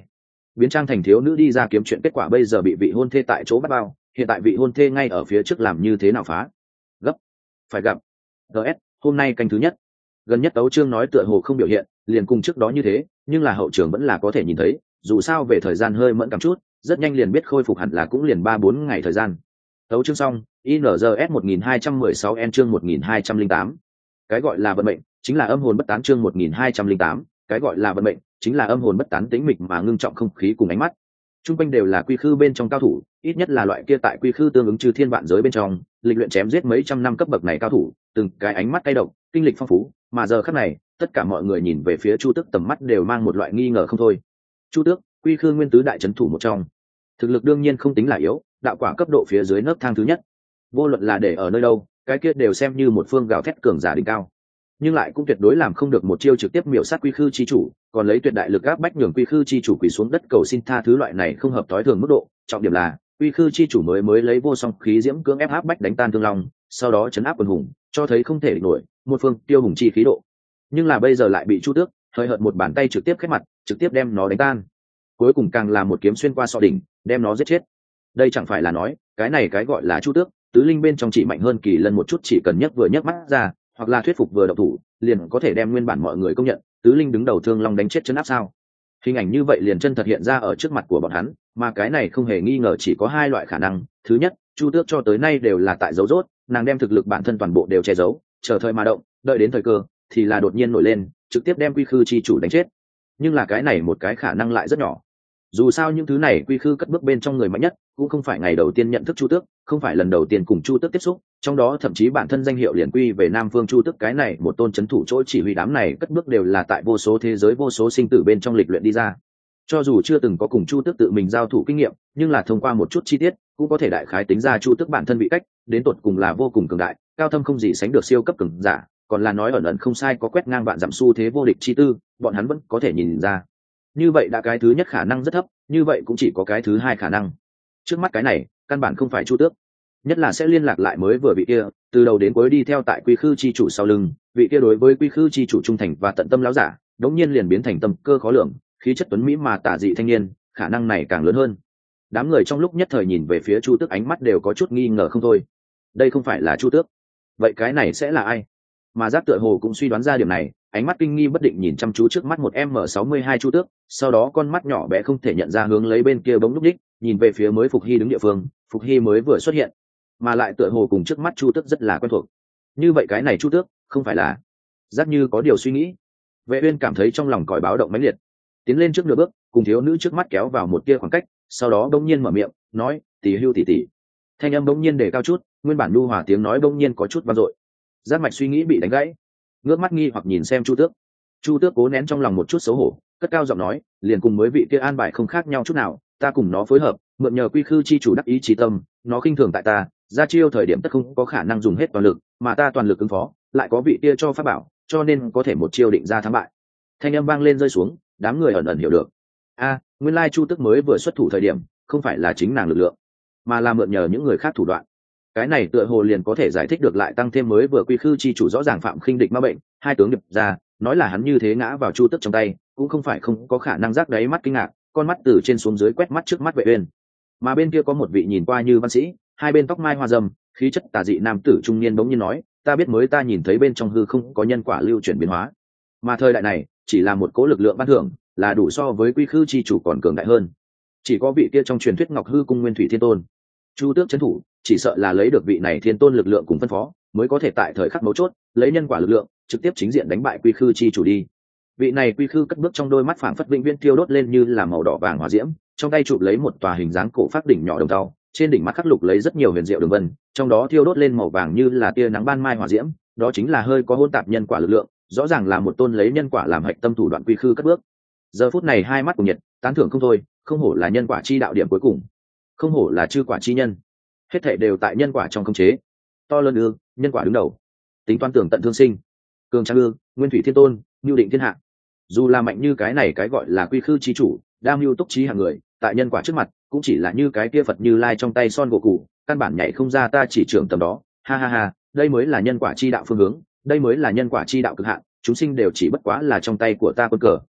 biến trang thành thiếu nữ đi ra kiếm chuyện, kết quả bây giờ bị vị hôn thê tại chỗ bắt bao, hiện tại vị hôn thê ngay ở phía trước, làm như thế nào phá? Gấp phải gặp. gs hôm nay canh thứ nhất. Gần nhất tấu chương nói tựa hồ không biểu hiện, liền cùng trước đó như thế, nhưng là hậu trường vẫn là có thể nhìn thấy, dù sao về thời gian hơi mẫn cảm chút, rất nhanh liền biết khôi phục, hẳn là cũng liền ba bốn ngày thời gian. Tấu chương xong. i en gi ét một nghìn hai trăm mười sáu n chương một nghìn hai trăm linh tám. Cái gọi là vận mệnh chính là âm hồn bất tán, chương một nghìn hai trăm linh tám. Cái gọi là vận mệnh chính là âm hồn bất tán, tĩnh mịch mà ngưng trọng không khí cùng ánh mắt. Trung quanh đều là quy khư bên trong cao thủ, ít nhất là loại kia tại quy khư tương ứng trừ thiên vạn giới bên trong, lịch luyện chém giết mấy trăm năm cấp bậc này cao thủ, từng cái ánh mắt cay độc, kinh lịch phong phú, mà giờ khắc này, tất cả mọi người nhìn về phía Chu Tước, tầm mắt đều mang một loại nghi ngờ không thôi. Chu Tước, quy khư nguyên tứ đại trấn thủ một trong, thực lực đương nhiên không tính là yếu, đạo quả cấp độ phía dưới nấc thang thứ nhất. Vô luận là để ở nơi đâu, cái kia đều xem như một phương gào thét cường giả đỉnh cao, nhưng lại cũng tuyệt đối làm không được một chiêu trực tiếp miểu sát quy khư chi chủ, còn lấy tuyệt đại lực áp bách nhường quy khư chi chủ quỳ xuống đất cầu xin tha thứ, loại này không hợp tối thường mức độ. Trọng điểm là quy khư chi chủ mới mới lấy vô song khí diễm cưỡng ép áp bách đánh tan Thương Long, sau đó chấn áp quần hùng, cho thấy không thể địch nổi một phương tiêu hùng chi khí độ. Nhưng là bây giờ lại bị Chu Tước hơi hợt một bàn tay trực tiếp khép mặt, trực tiếp đem nó đánh tan, cuối cùng càng là một kiếm xuyên qua sọ đỉnh, đem nó giết chết. Đây chẳng phải là nói cái này cái gọi là Chu Tước tứ linh bên trong chỉ mạnh hơn Kỳ Lân một chút, chỉ cần nhấc vừa nhấc mắt ra, hoặc là thuyết phục vừa độc thủ, liền có thể đem nguyên bản mọi người công nhận tứ linh đứng đầu Thương Long đánh chết chấn áp sao? Hình ảnh như vậy liền chân thật hiện ra ở trước mặt của bọn hắn, mà cái này không hề nghi ngờ chỉ có hai loại khả năng. Thứ nhất, Chu Tước cho tới nay đều là tại giấu rốt, nàng đem thực lực bản thân toàn bộ đều che giấu, chờ thời mà động, đợi đến thời cơ thì là đột nhiên nổi lên, trực tiếp đem quy khư chi chủ đánh chết. Nhưng là cái này một cái khả năng lại rất nhỏ. Dù sao những thứ này quy khư cất bước bên trong người mạnh nhất cũng không phải ngày đầu tiên nhận thức Chu Tước, không phải lần đầu tiên cùng Chu Tước tiếp xúc, trong đó thậm chí bản thân danh hiệu liền quy về Nam Phương Chu Tước, cái này một tôn chấn thủ chỗ chỉ huy đám này cất bước đều là tại vô số thế giới vô số sinh tử bên trong lịch luyện đi ra. Cho dù chưa từng có cùng Chu Tước tự mình giao thủ kinh nghiệm, nhưng là thông qua một chút chi tiết cũng có thể đại khái tính ra Chu Tước bản thân vị cách đến tột cùng là vô cùng cường đại, cao thâm không gì sánh được siêu cấp cường giả, còn là nói ẩn ẩn không sai, có quét ngang vạn dặm xu thế vô địch chi tư, bọn hắn vẫn có thể nhìn ra. Như vậy đã cái thứ nhất khả năng rất thấp, như vậy cũng chỉ có cái thứ hai khả năng. Trước mắt cái này căn bản không phải Chu Tước, nhất là sẽ liên lạc lại mới vừa vị kia từ đầu đến cuối đi theo tại quy khư chi chủ sau lưng, vị kia đối với quy khư chi chủ trung thành và tận tâm lão giả, đống nhiên liền biến thành tâm cơ khó lường, khí chất tuấn mỹ mà tả dị thanh niên, khả năng này càng lớn hơn. Đám người trong lúc nhất thời nhìn về phía Chu Tước, ánh mắt đều có chút nghi ngờ không thôi. Đây không phải là Chu Tước, vậy cái này sẽ là ai? Mà Giác tựa hồ cũng suy đoán ra điểm này, ánh mắt kinh nghi bất định nhìn chăm chú trước mắt một M sáu mươi hai Chu Tước, sau đó con mắt nhỏ bé không thể nhận ra hướng lấy bên kia bỗng lúc đích, nhìn về phía mới Phục Hy đứng địa phương. Phục Hy mới vừa xuất hiện, mà lại tựa hồ cùng trước mắt Chu Tước rất là quen thuộc. Như vậy cái này Chu Tước không phải là? Giác như có điều suy nghĩ. Vệ Uyên cảm thấy trong lòng còi báo động mãnh liệt, tiến lên trước nửa bước, cùng thiếu nữ trước mắt kéo vào một tia khoảng cách, sau đó bỗng nhiên mở miệng nói, tỷ hưu tỷ tỷ. Thanh âm bỗng nhiên đề cao chút, nguyên bản nhu hòa tiếng nói bỗng nhiên có chút vang dội. Giác mạch suy nghĩ bị đánh gãy, ngước mắt nghi hoặc nhìn xem Chu Tước. Chu Tước cố nén trong lòng một chút xấu hổ, cất cao giọng nói, liền cùng mới vị kia an bài không khác nhau chút nào, ta cùng nó phối hợp, mượn nhờ quy khư chi chủ đắc ý chí tâm, nó khinh thường tại ta, ra chiêu thời điểm tất không có khả năng dùng hết toàn lực, mà ta toàn lực ứng phó, lại có vị kia cho pháp bảo, cho nên có thể một chiêu định ra thắng bại. Thanh âm vang lên rơi xuống, đám người ẩn ẩn hiểu được. A, nguyên lai Chu Tước mới vừa xuất thủ thời điểm, không phải là chính nàng lực lượng, mà là mượn nhờ những người khác thủ đoạn. Cái này tựa hồ liền có thể giải thích được lại tăng thêm mới vừa quy khư chi chủ rõ ràng phạm khinh địch ma bệnh, hai tướng điệp ra, nói là hắn như thế ngã vào Chu Tước trong tay, cũng không phải không có khả năng. Giác đáy mắt kinh ngạc, con mắt từ trên xuống dưới quét mắt trước mắt Vệ Uyên, mà bên kia có một vị nhìn qua như văn sĩ, hai bên tóc mai hoa râm, khí chất tà dị nam tử trung niên bỗng nhiên nói, ta biết mới ta nhìn thấy bên trong hư không có nhân quả lưu chuyển biến hóa, mà thời đại này chỉ là một cố lực lượng ban thưởng, là đủ so với quy khư chi chủ còn cường đại hơn. Chỉ có vị kia trong truyền thuyết Ngọc Hư cung Nguyên Thủy Thiên Tôn, Chu Tước trấn thủ, chỉ sợ là lấy được vị này Thiên Tôn lực lượng cùng phân phó, mới có thể tại thời khắc mấu chốt lấy nhân quả lực lượng trực tiếp chính diện đánh bại quy khư chi chủ đi. Vị này quy khư cất bước trong đôi mắt phảng phất vĩnh viễn tiêu đốt lên như là màu đỏ vàng hỏa diễm, trong tay chụp lấy một tòa hình dáng cổ phát đỉnh nhỏ đồng tàu, trên đỉnh mắt khắc lục lấy rất nhiều huyền diệu đường vân, trong đó thiêu đốt lên màu vàng như là tia nắng ban mai hỏa diễm, đó chính là hơi có hỗn tạp nhân quả lực lượng, rõ ràng là một tôn lấy nhân quả làm hạch tâm thủ đoạn quy khư cất bước. Giờ phút này hai mắt cùng nhiệt, tán thưởng không thôi, không hổ là nhân quả chi đạo điểm cuối cùng, không hổ là chư quả chi nhân, hết thảy đều tại nhân quả trong khống chế. To lớn ư, nhân quả đứng đầu, tính toán tưởng tận thương sinh, cường trang ư, Nguyên Thủy Thiên Tôn, nhu định thiên hạ. Dù là mạnh như cái này cái gọi là quy khư chi chủ, đam mưu túc trí hàng người, tại nhân quả trước mặt cũng chỉ là như cái kia Phật Như Lai trong tay son gỗ cụ, căn bản nhảy không ra ta chỉ trưởng tầm đó. Ha ha ha, đây mới là nhân quả chi đạo phương hướng, đây mới là nhân quả chi đạo cực hạn, chúng sinh đều chỉ bất quá là trong tay của ta quân cờ,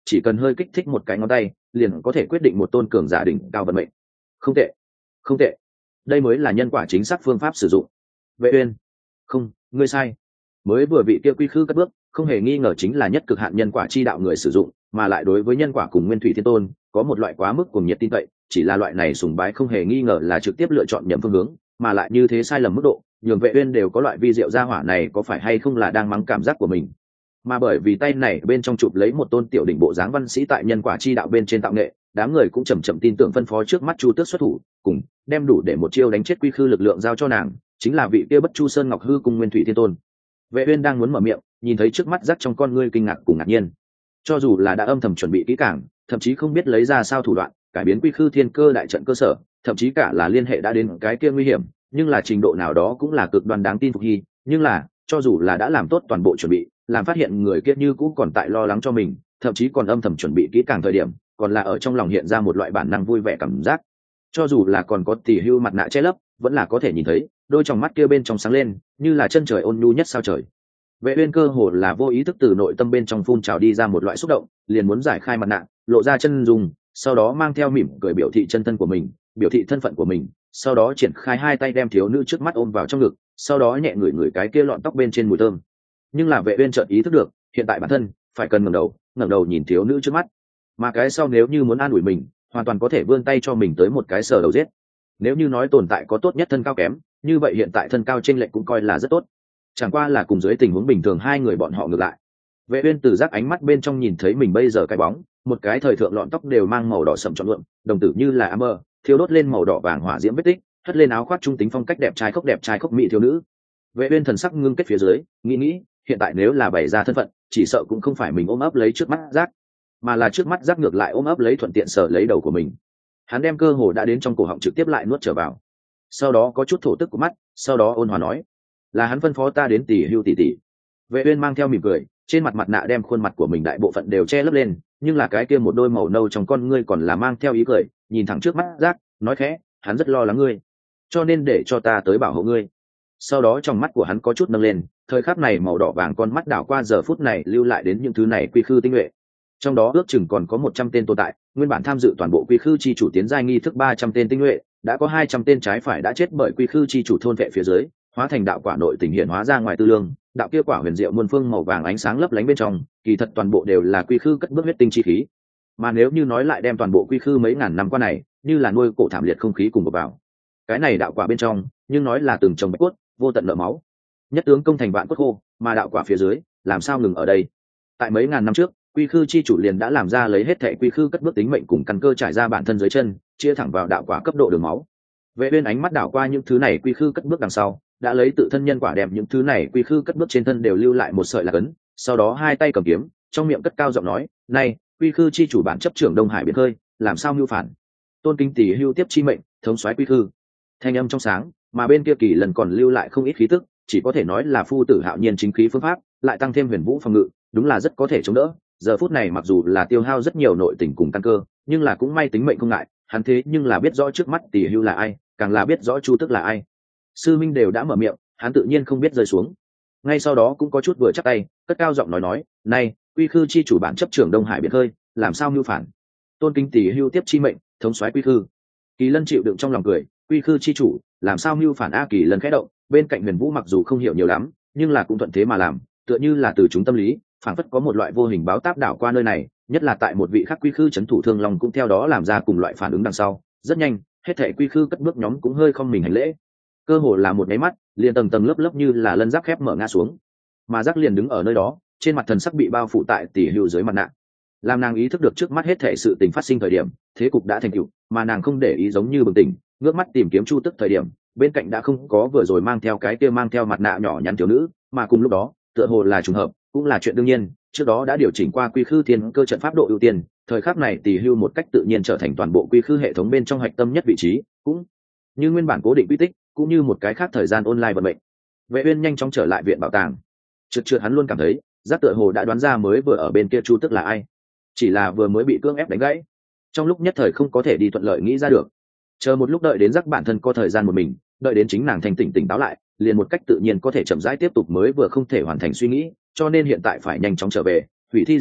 chỉ cần hơi kích thích một cái ngón tay liền có thể quyết định một tôn cường giả đỉnh cao vận mệnh. Không tệ, không tệ, đây mới là nhân quả chính xác phương pháp sử dụng. Vệ uyên, không, ngươi sai. Mới vừa vị kia quy khư cất bước không hề nghi ngờ chính là nhất cực hạn nhân quả chi đạo người sử dụng, mà lại đối với nhân quả cùng nguyên thủy thiên tôn có một loại quá mức cuồng nhiệt tin cậy, chỉ là loại này sùng bái không hề nghi ngờ là trực tiếp lựa chọn nhầm phương hướng, mà lại như thế sai lầm mức độ nhường Vệ uyên đều có loại vi diệu gia hỏa này có phải hay không là đang mắng cảm giác của mình. Mà bởi vì tay này bên trong chụp lấy một tôn tiểu đỉnh bộ dáng văn sĩ tại nhân quả chi đạo bên trên tạo nghệ, đám người cũng chậm chậm tin tưởng phân phó trước mắt Chu Tước xuất thủ, cùng đem đủ để một chiêu đánh chết quy khư lực lượng giao cho nàng, chính là vị kia Bất Chu Sơn Ngọc Hư cùng Nguyên Thủy Thiên Tôn. Vệ uyên đang muốn mở miệng, nhìn thấy trước mắt rắc trong con ngươi kinh ngạc cùng ngạc nhiên. Cho dù là đã âm thầm chuẩn bị kỹ càng, thậm chí không biết lấy ra sao thủ đoạn cải biến quy khư thiên cơ đại trận cơ sở, thậm chí cả là liên hệ đã đến cái kia nguy hiểm, nhưng là trình độ nào đó cũng là cực đoan đáng tin phục hy. Nhưng là cho dù là đã làm tốt toàn bộ chuẩn bị, làm phát hiện người kia như cũ còn tại lo lắng cho mình, thậm chí còn âm thầm chuẩn bị kỹ càng thời điểm, còn là ở trong lòng hiện ra một loại bản năng vui vẻ cảm giác. Cho dù là còn có tỷ hưu mặt nạ che lấp, vẫn là có thể nhìn thấy đôi tròng mắt kia bên trong sáng lên như là chân trời ôn nhu nhất sao trời. Vệ uyên cơ hồ là vô ý thức từ nội tâm bên trong phun trào đi ra một loại xúc động, liền muốn giải khai mặt nạ, lộ ra chân dung, sau đó mang theo mỉm cười biểu thị chân thân của mình, biểu thị thân phận của mình, sau đó triển khai hai tay đem thiếu nữ trước mắt ôm vào trong ngực, sau đó nhẹ ngửi ngửi cái kia lọn tóc bên trên mùi thơm. Nhưng là Vệ uyên chợt ý thức được, hiện tại bản thân phải cần ngẩng đầu, ngẩng đầu nhìn thiếu nữ trước mắt, mà cái sau nếu như muốn an ủi mình, hoàn toàn có thể vươn tay cho mình tới một cái sờ đầu giết. Nếu như nói tồn tại có tốt nhất thân cao kém, như vậy hiện tại thân cao chênh lệch cũng coi là rất tốt. Chẳng qua là cùng dưới tình huống bình thường hai người bọn họ ngược lại. Vệ uyên từ giác ánh mắt bên trong nhìn thấy mình bây giờ cái bóng, một cái thời thượng lọn tóc đều mang màu đỏ sẫm trọn luộm, đồng tử như là amber, thiêu đốt lên màu đỏ vàng hỏa diễm vết tích, hất lên áo khoác trung tính phong cách đẹp trai khốc đẹp trai khốc mỹ thiếu nữ. Vệ uyên thần sắc ngưng kết phía dưới, nghĩ nghĩ, hiện tại nếu là bày ra thân phận, chỉ sợ cũng không phải mình ôm ấp lấy trước mắt giác, mà là trước mắt giác ngược lại ôm ấp lấy thuận tiện sở lấy đầu của mình. Hắn đem cơ hồ đã đến trong cổ họng trực tiếp lại nuốt trở vào, sau đó có chút thổ tức của mắt, sau đó ôn hòa nói, là hắn phân phó ta đến tỷ hưu tỷ tỷ. Vệ uyên mang theo mỉm cười, trên mặt mặt nạ đem khuôn mặt của mình đại bộ phận đều che lấp lên, nhưng là cái kia một đôi màu nâu trong con ngươi còn là mang theo ý cười, nhìn thẳng trước mắt giác, nói khẽ, hắn rất lo lắng ngươi, cho nên để cho ta tới bảo hộ ngươi. Sau đó trong mắt của hắn có chút nâng lên, thời khắc này màu đỏ vàng con mắt đảo qua giờ phút này lưu lại đến những thứ này quy khư tinh nhuệ, trong đó ước chừng còn có một trăm tên tồn tại, nguyên bản tham dự toàn bộ quy khư chi chủ tiến giai nghi thức ba trăm tên tinh nhuệ, đã có hai trăm tên trái phải đã chết bởi quy khư chi chủ thôn vệ phía dưới, hóa thành đạo quả nội tình hiện hóa ra ngoài tư lương, đạo kia quả huyền diệu muôn phương màu vàng ánh sáng lấp lánh bên trong, kỳ thật toàn bộ đều là quy khư cất bước huyết tinh chi khí. Mà nếu như nói lại đem toàn bộ quy khư mấy ngàn năm qua này, như là nuôi cổ thảm liệt không khí cùng vào. Cái này đạo quả bên trong, nhưng nói là từng trồng bạch cốt, vô tận nợ máu. Nhất tướng công thành vạn cốt khô, mà đạo quả phía dưới, làm sao ngừng ở đây? Tại mấy ngàn năm trước, quy khư chi chủ liền đã làm ra lấy hết thệ quy khư cất bước tính mệnh cùng căn cơ trải ra bản thân dưới chân, chia thẳng vào đạo quả cấp độ đường máu. Vệ uyên ánh mắt đảo qua những thứ này quy khư cất bước đằng sau, đã lấy tự thân nhân quả đem những thứ này quy khư cất bước trên thân đều lưu lại một sợi lạc ấn, sau đó hai tay cầm kiếm, trong miệng cất cao giọng nói, "Này, quy khư chi chủ bản chấp trưởng Đông Hải biển khơi, làm sao mưu phản? Tôn kính tỷ hưu tiếp chi mệnh, thống soái quy khư." Thanh âm trong sáng, mà bên kia kỳ lần còn lưu lại không ít khí tức, chỉ có thể nói là phu tử hạo nhiên chính khí phương pháp, lại tăng thêm huyền vũ phòng ngự, đúng là rất có thể chống đỡ. Giờ phút này mặc dù là tiêu hao rất nhiều nội tình cùng căn cơ, nhưng là cũng may tính mệnh không ngại, hắn thế nhưng là biết rõ trước mắt tỷ hưu là ai, càng là biết rõ Chu Tức là ai. Sư minh đều đã mở miệng, hắn tự nhiên không biết rơi xuống. Ngay sau đó cũng có chút vừa chắp tay, cất cao giọng nói nói, "Này, quy khư chi chủ bản chấp trưởng Đông Hải biển khơi, làm sao mưu phản? Tôn kính tỷ hưu tiếp chi mệnh, thống soái quy khư." Kỳ Lân chịu đựng trong lòng cười, quy khư chi chủ, làm sao mưu phản a? Kỳ Lân khẽ động, bên cạnh Huyền Vũ mặc dù không hiểu nhiều lắm, nhưng là cũng thuận thế mà làm, tựa như là từ chúng tâm lý, phảng phất có một loại vô hình báo táp đảo qua nơi này, nhất là tại một vị khắc quy khư chấn thủ Thương Long cũng theo đó làm ra cùng loại phản ứng đằng sau. Rất nhanh, hết thảy quy khư cất bước nhóm cũng hơi không mình hành lễ. Cơ hồ là một cái mắt, liền tầng tầng lớp lớp như là lân giáp khép mở ngã xuống. Mà Giác liền đứng ở nơi đó, trên mặt thần sắc bị bao phủ tại tỷ hưu dưới mặt nạ. Làm nàng ý thức được trước mắt hết thảy sự tình phát sinh thời điểm, thế cục đã thành tựu, mà nàng không để ý giống như bừng tỉnh, ngước mắt tìm kiếm Chu Tức thời điểm, bên cạnh đã không có vừa rồi mang theo cái kia mang theo mặt nạ nhỏ nhắn thiếu nữ, mà cùng lúc đó, tựa hồ là trùng hợp, cũng là chuyện đương nhiên, trước đó đã điều chỉnh qua quy khư thiên cơ trận pháp độ ưu tiên, thời khắc này tỷ hưu một cách tự nhiên trở thành toàn bộ quy khư hệ thống bên trong hạch tâm nhất vị trí, cũng như nguyên bản cố định quy tích, cũng như một cái khác thời gian online vận mệnh. Vệ Uyên nhanh chóng trở lại viện bảo tàng. Trượt trượt hắn luôn cảm thấy, Giác tựa hồ đã đoán ra mới vừa ở bên kia Chu Tức là ai, chỉ là vừa mới bị cưỡng ép đánh gãy, trong lúc nhất thời không có thể đi thuận lợi nghĩ ra được. Chờ một lúc đợi đến Giác bản thân có thời gian một mình, đợi đến chính nàng thành tỉnh tỉnh táo lại, liền một cách tự nhiên có thể chậm rãi tiếp tục mới vừa không thể hoàn thành suy nghĩ, cho nên hiện tại phải nhanh chóng trở về, hủy thi di tích,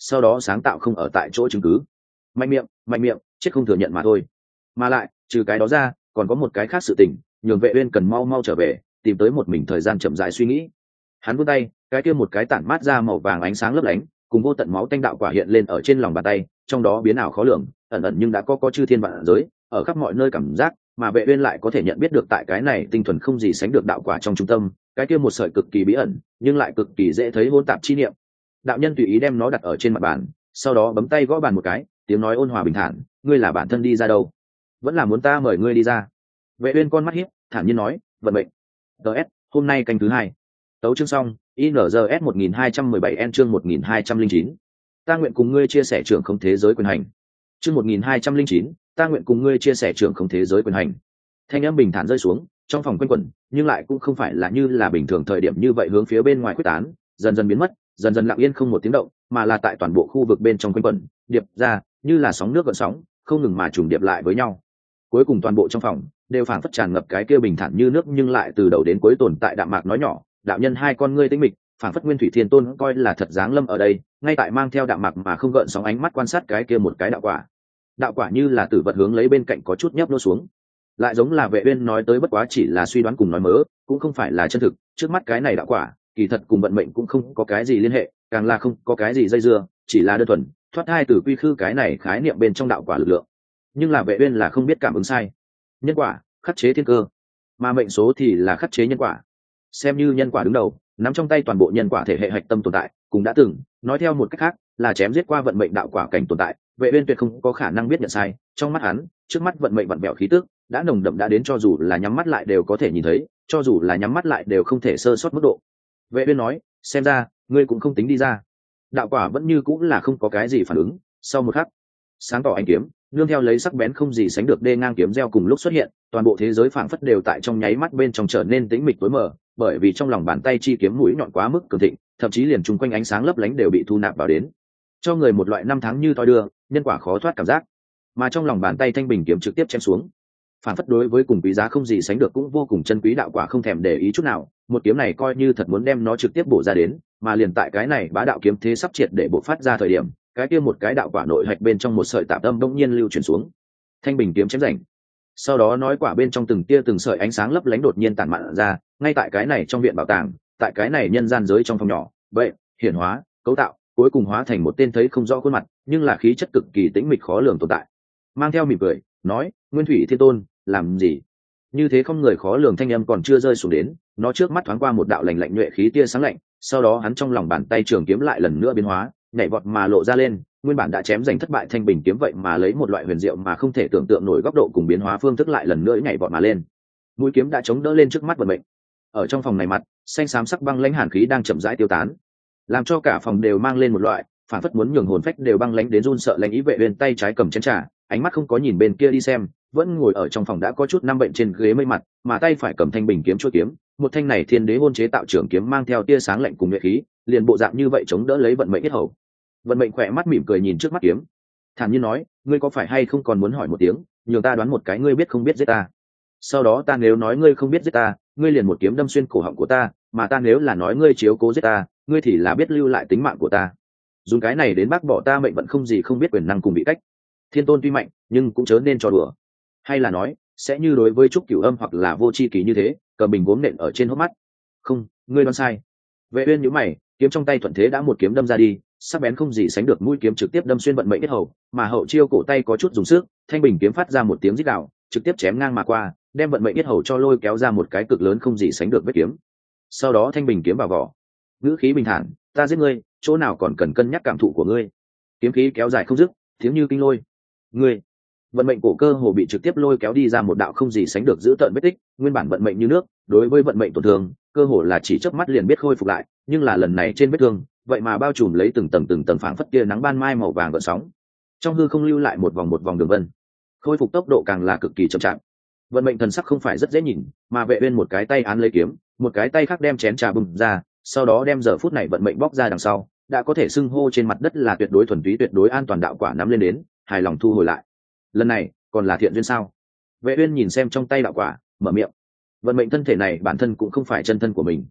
sau đó sáng tạo không ở tại chỗ chứng cứ. Mạnh miệng mạnh miệng chết không thừa nhận mà thôi. Mà lại trừ cái đó ra còn có một cái khác sự tình, nhường Vệ Uyên cần mau mau trở về tìm tới một mình thời gian chậm rãi suy nghĩ. Hắn vươn tay, cái kia một cái tản mát ra màu vàng ánh sáng lấp lánh cùng vô tận máu tanh đạo quả hiện lên ở trên lòng bàn tay, trong đó biến ảo khó lường, ẩn ẩn nhưng đã có có chư thiên vạn giới ở khắp mọi nơi cảm giác, mà Vệ Uyên lại có thể nhận biết được tại cái này tinh thuần không gì sánh được đạo quả trong trung tâm, cái kia một sợi cực kỳ bí ẩn nhưng lại cực kỳ dễ thấy hỗn tạp chi niệm. Đạo nhân tùy ý đem nó đặt ở trên mặt bàn, sau đó bấm tay gõ bàn một cái, tiếng nói ôn hòa bình thản, ngươi là bản thân đi ra đâu, vẫn là muốn ta mời ngươi đi ra? Vệ Uyên con mắt híp, thản nhiên nói, vận mệnh. ds hôm nay canh thứ hai. Tấu chương xong. i en gi ét một nghìn hai trăm mười bảy n chương một nghìn hai trăm linh chín. Ta nguyện cùng ngươi chia sẻ trưởng không thế giới quyền hành. Chương một nghìn hai trăm linh chín, ta nguyện cùng ngươi chia sẻ trưởng không thế giới quyền hành. Thanh âm bình thản rơi xuống, trong phòng quanh quẩn, nhưng lại cũng không phải là như là bình thường thời điểm như vậy hướng phía bên ngoài quyết tán, dần dần biến mất, dần dần lặng yên không một tiếng động, mà là tại toàn bộ khu vực bên trong quanh quẩn, điệp ra, như là sóng nước gợn sóng, không ngừng mà trùng điệp lại với nhau. Cuối cùng toàn bộ trong phòng đều phảng phất tràn ngập cái kia bình thản như nước nhưng lại từ đầu đến cuối tồn tại đạm mạc nói nhỏ, đạo nhân hai con ngươi tĩnh mịch, phảng phất nguyên thủy thiên tôn coi là thật dáng lâm ở đây, ngay tại mang theo đạm mạc mà không gợn sóng ánh mắt quan sát cái kia một cái đạo quả. Đạo quả như là tử vật hướng lấy bên cạnh có chút nhấp nô xuống, lại giống là Vệ Uyên nói tới bất quá chỉ là suy đoán cùng nói mớ, cũng không phải là chân thực. Trước mắt cái này đạo quả kỳ thật cùng vận mệnh cũng không có cái gì liên hệ, càng là không có cái gì dây dưa, chỉ là đơn thuần thoát thai từ quy khư cái này khái niệm bên trong đạo quả lực lượng. Nhưng là Vệ Uyên là không biết cảm ứng sai, nhân quả khắc chế thiên cơ, mà mệnh số thì là khắc chế nhân quả. Xem như nhân quả đứng đầu, nắm trong tay toàn bộ nhân quả thể hệ hạch tâm tồn tại, cũng đã từng nói theo một cách khác là chém giết qua vận mệnh đạo quả cảnh tồn tại. Vệ Uyên tuyệt không có khả năng biết nhận sai, trong mắt hắn trước mắt vận mệnh vặn vẹo khí tức đã nồng đậm đã đến cho dù là nhắm mắt lại đều có thể nhìn thấy, cho dù là nhắm mắt lại đều không thể sơ sót mức độ. Vệ Uyên nói, xem ra ngươi cũng không tính đi ra. Đạo quả vẫn như cũng là không có cái gì phản ứng. Sau một khắc, sáng tỏ ánh kiếm nương theo lấy sắc bén không gì sánh được đê ngang kiếm gieo cùng lúc xuất hiện, toàn bộ thế giới phảng phất đều tại trong nháy mắt bên trong trở nên tĩnh mịch tối mờ, bởi vì trong lòng bàn tay chi kiếm mũi nhọn quá mức cường thịnh, thậm chí liền chung quanh ánh sáng lấp lánh đều bị thu nạp vào đến, cho người một loại năm tháng như thoi đưa, nhân quả khó thoát cảm giác. Mà trong lòng bàn tay thanh bình kiếm trực tiếp chém xuống, phản phất đối với cùng quý giá không gì sánh được cũng vô cùng chân quý đạo quả không thèm để ý chút nào, một kiếm này coi như thật muốn đem nó trực tiếp bổ ra đến, mà liền tại cái này bá đạo kiếm thế sắp triệt để bộc phát ra thời điểm, cái kia một cái đạo quả nội hạch bên trong một sợi tạp âm đông nhiên lưu chuyển xuống, thanh bình kiếm chém rảnh. Sau đó nói quả bên trong từng tia từng sợi ánh sáng lấp lánh đột nhiên tản mạn ra, ngay tại cái này trong viện bảo tàng, tại cái này nhân gian giới trong phòng nhỏ, vậy hiển hóa, cấu tạo, cuối cùng hóa thành một tên thấy không rõ khuôn mặt, nhưng là khí chất cực kỳ tĩnh mịch khó lường tồn tại. Mang theo mỉm cười, nói, Nguyên Thủy Thiên Tôn, làm gì? Như thế không người khó lường thanh âm còn chưa rơi xuống đến, nó trước mắt thoáng qua một đạo lạnh lạnh nhuệ khí tia sáng lạnh, sau đó hắn trong lòng bàn tay trường kiếm lại lần nữa biến hóa, nhảy vọt mà lộ ra lên, nguyên bản đã chém giành thất bại thanh bình kiếm vậy mà lấy một loại huyền diệu mà không thể tưởng tượng nổi góc độ cùng biến hóa phương thức lại lần nữa nhảy vọt mà lên. Mũi kiếm đã chống đỡ lên trước mắt vận mệnh. Ở trong phòng này mặt, xanh xám sắc băng lãnh hàn khí đang chậm rãi tiêu tán, làm cho cả phòng đều mang lên một loại phản phất muốn nhường hồn phách đều băng lãnh đến run sợ. Lãnh ý vệ bên tay trái cầm chén trà, ánh mắt không có nhìn bên kia đi xem, vẫn ngồi ở trong phòng đã có chút năm bệnh trên ghế mây mặt, mà tay phải cầm thanh bình kiếm chuôi kiếm, một thanh này thiên đế hôn chế tạo trưởng kiếm mang theo tia sáng lạnh cùng nhuệ khí, liền bộ dạng như vậy chống đỡ lấy vận mệnh yết hầu. Vận mệnh khỏe mắt mỉm cười nhìn trước mắt kiếm, thản nhiên nói, ngươi có phải hay không còn muốn hỏi một tiếng, nhường ta đoán một cái ngươi biết không biết giết ta. Sau đó ta nếu nói ngươi không biết giết ta, ngươi liền một kiếm đâm xuyên cổ họng của ta, mà ta nếu là nói ngươi chiếu cố giết ta, ngươi thì là biết lưu lại tính mạng của ta. Dùng cái này đến bác bỏ ta mệnh vận không gì không biết quyền năng cùng bị cách. Thiên tôn tuy mạnh, nhưng cũng chớ nên cho đùa. Hay là nói, sẽ như đối với trúc cửu âm hoặc là vô chi kỳ như thế, cầm bình gốm nện ở trên hốc mắt. Không, ngươi đoán sai. Vệ Uyên nhíu mày, kiếm trong tay thuận thế đã một kiếm đâm ra đi, sắc bén không gì sánh được mũi kiếm trực tiếp đâm xuyên vận mệnh yết hầu, mà hậu chiêu cổ tay có chút dùng sức, thanh bình kiếm phát ra một tiếng rít gào, trực tiếp chém ngang mà qua, đem vận mệnh yết hầu cho lôi kéo ra một cái cực lớn không gì sánh được vết kiếm. Sau đó thanh bình kiếm vào vỏ, ngữ khí bình thản, ta giết ngươi, chỗ nào còn cần cân nhắc cảm thụ của ngươi. Kiếm khí kéo dài không dứt, tiếng như kinh lôi. Ngươi, vận mệnh cổ cơ hồ bị trực tiếp lôi kéo đi ra một đạo không gì sánh được giữ tợn vết tích, nguyên bản vận mệnh như nước, đối với vận mệnh tổn thương, cơ hồ là chỉ chớp mắt liền biết khôi phục lại, nhưng là lần này trên vết thương, vậy mà bao trùm lấy từng tầng từng tầng phảng phất kia nắng ban mai màu vàng gợn sóng, trong hư không lưu lại một vòng một vòng đường vân, khôi phục tốc độ càng là cực kỳ chậm chạp. Vận mệnh thần sắc không phải rất dễ nhìn, mà Vệ Uyên một cái tay án lấy kiếm, một cái tay khác đem chén trà bưng ra, sau đó đem giờ phút này vận mệnh bóc ra đằng sau, đã có thể xưng hô trên mặt đất là tuyệt đối thuần túy tuyệt đối an toàn đạo quả nắm lên đến, hài lòng thu hồi lại. Lần này còn là thiện duyên sao? Vệ Uyên nhìn xem trong tay đạo quả, mở miệng. Vận mệnh thân thể này bản thân cũng không phải chân thân của mình,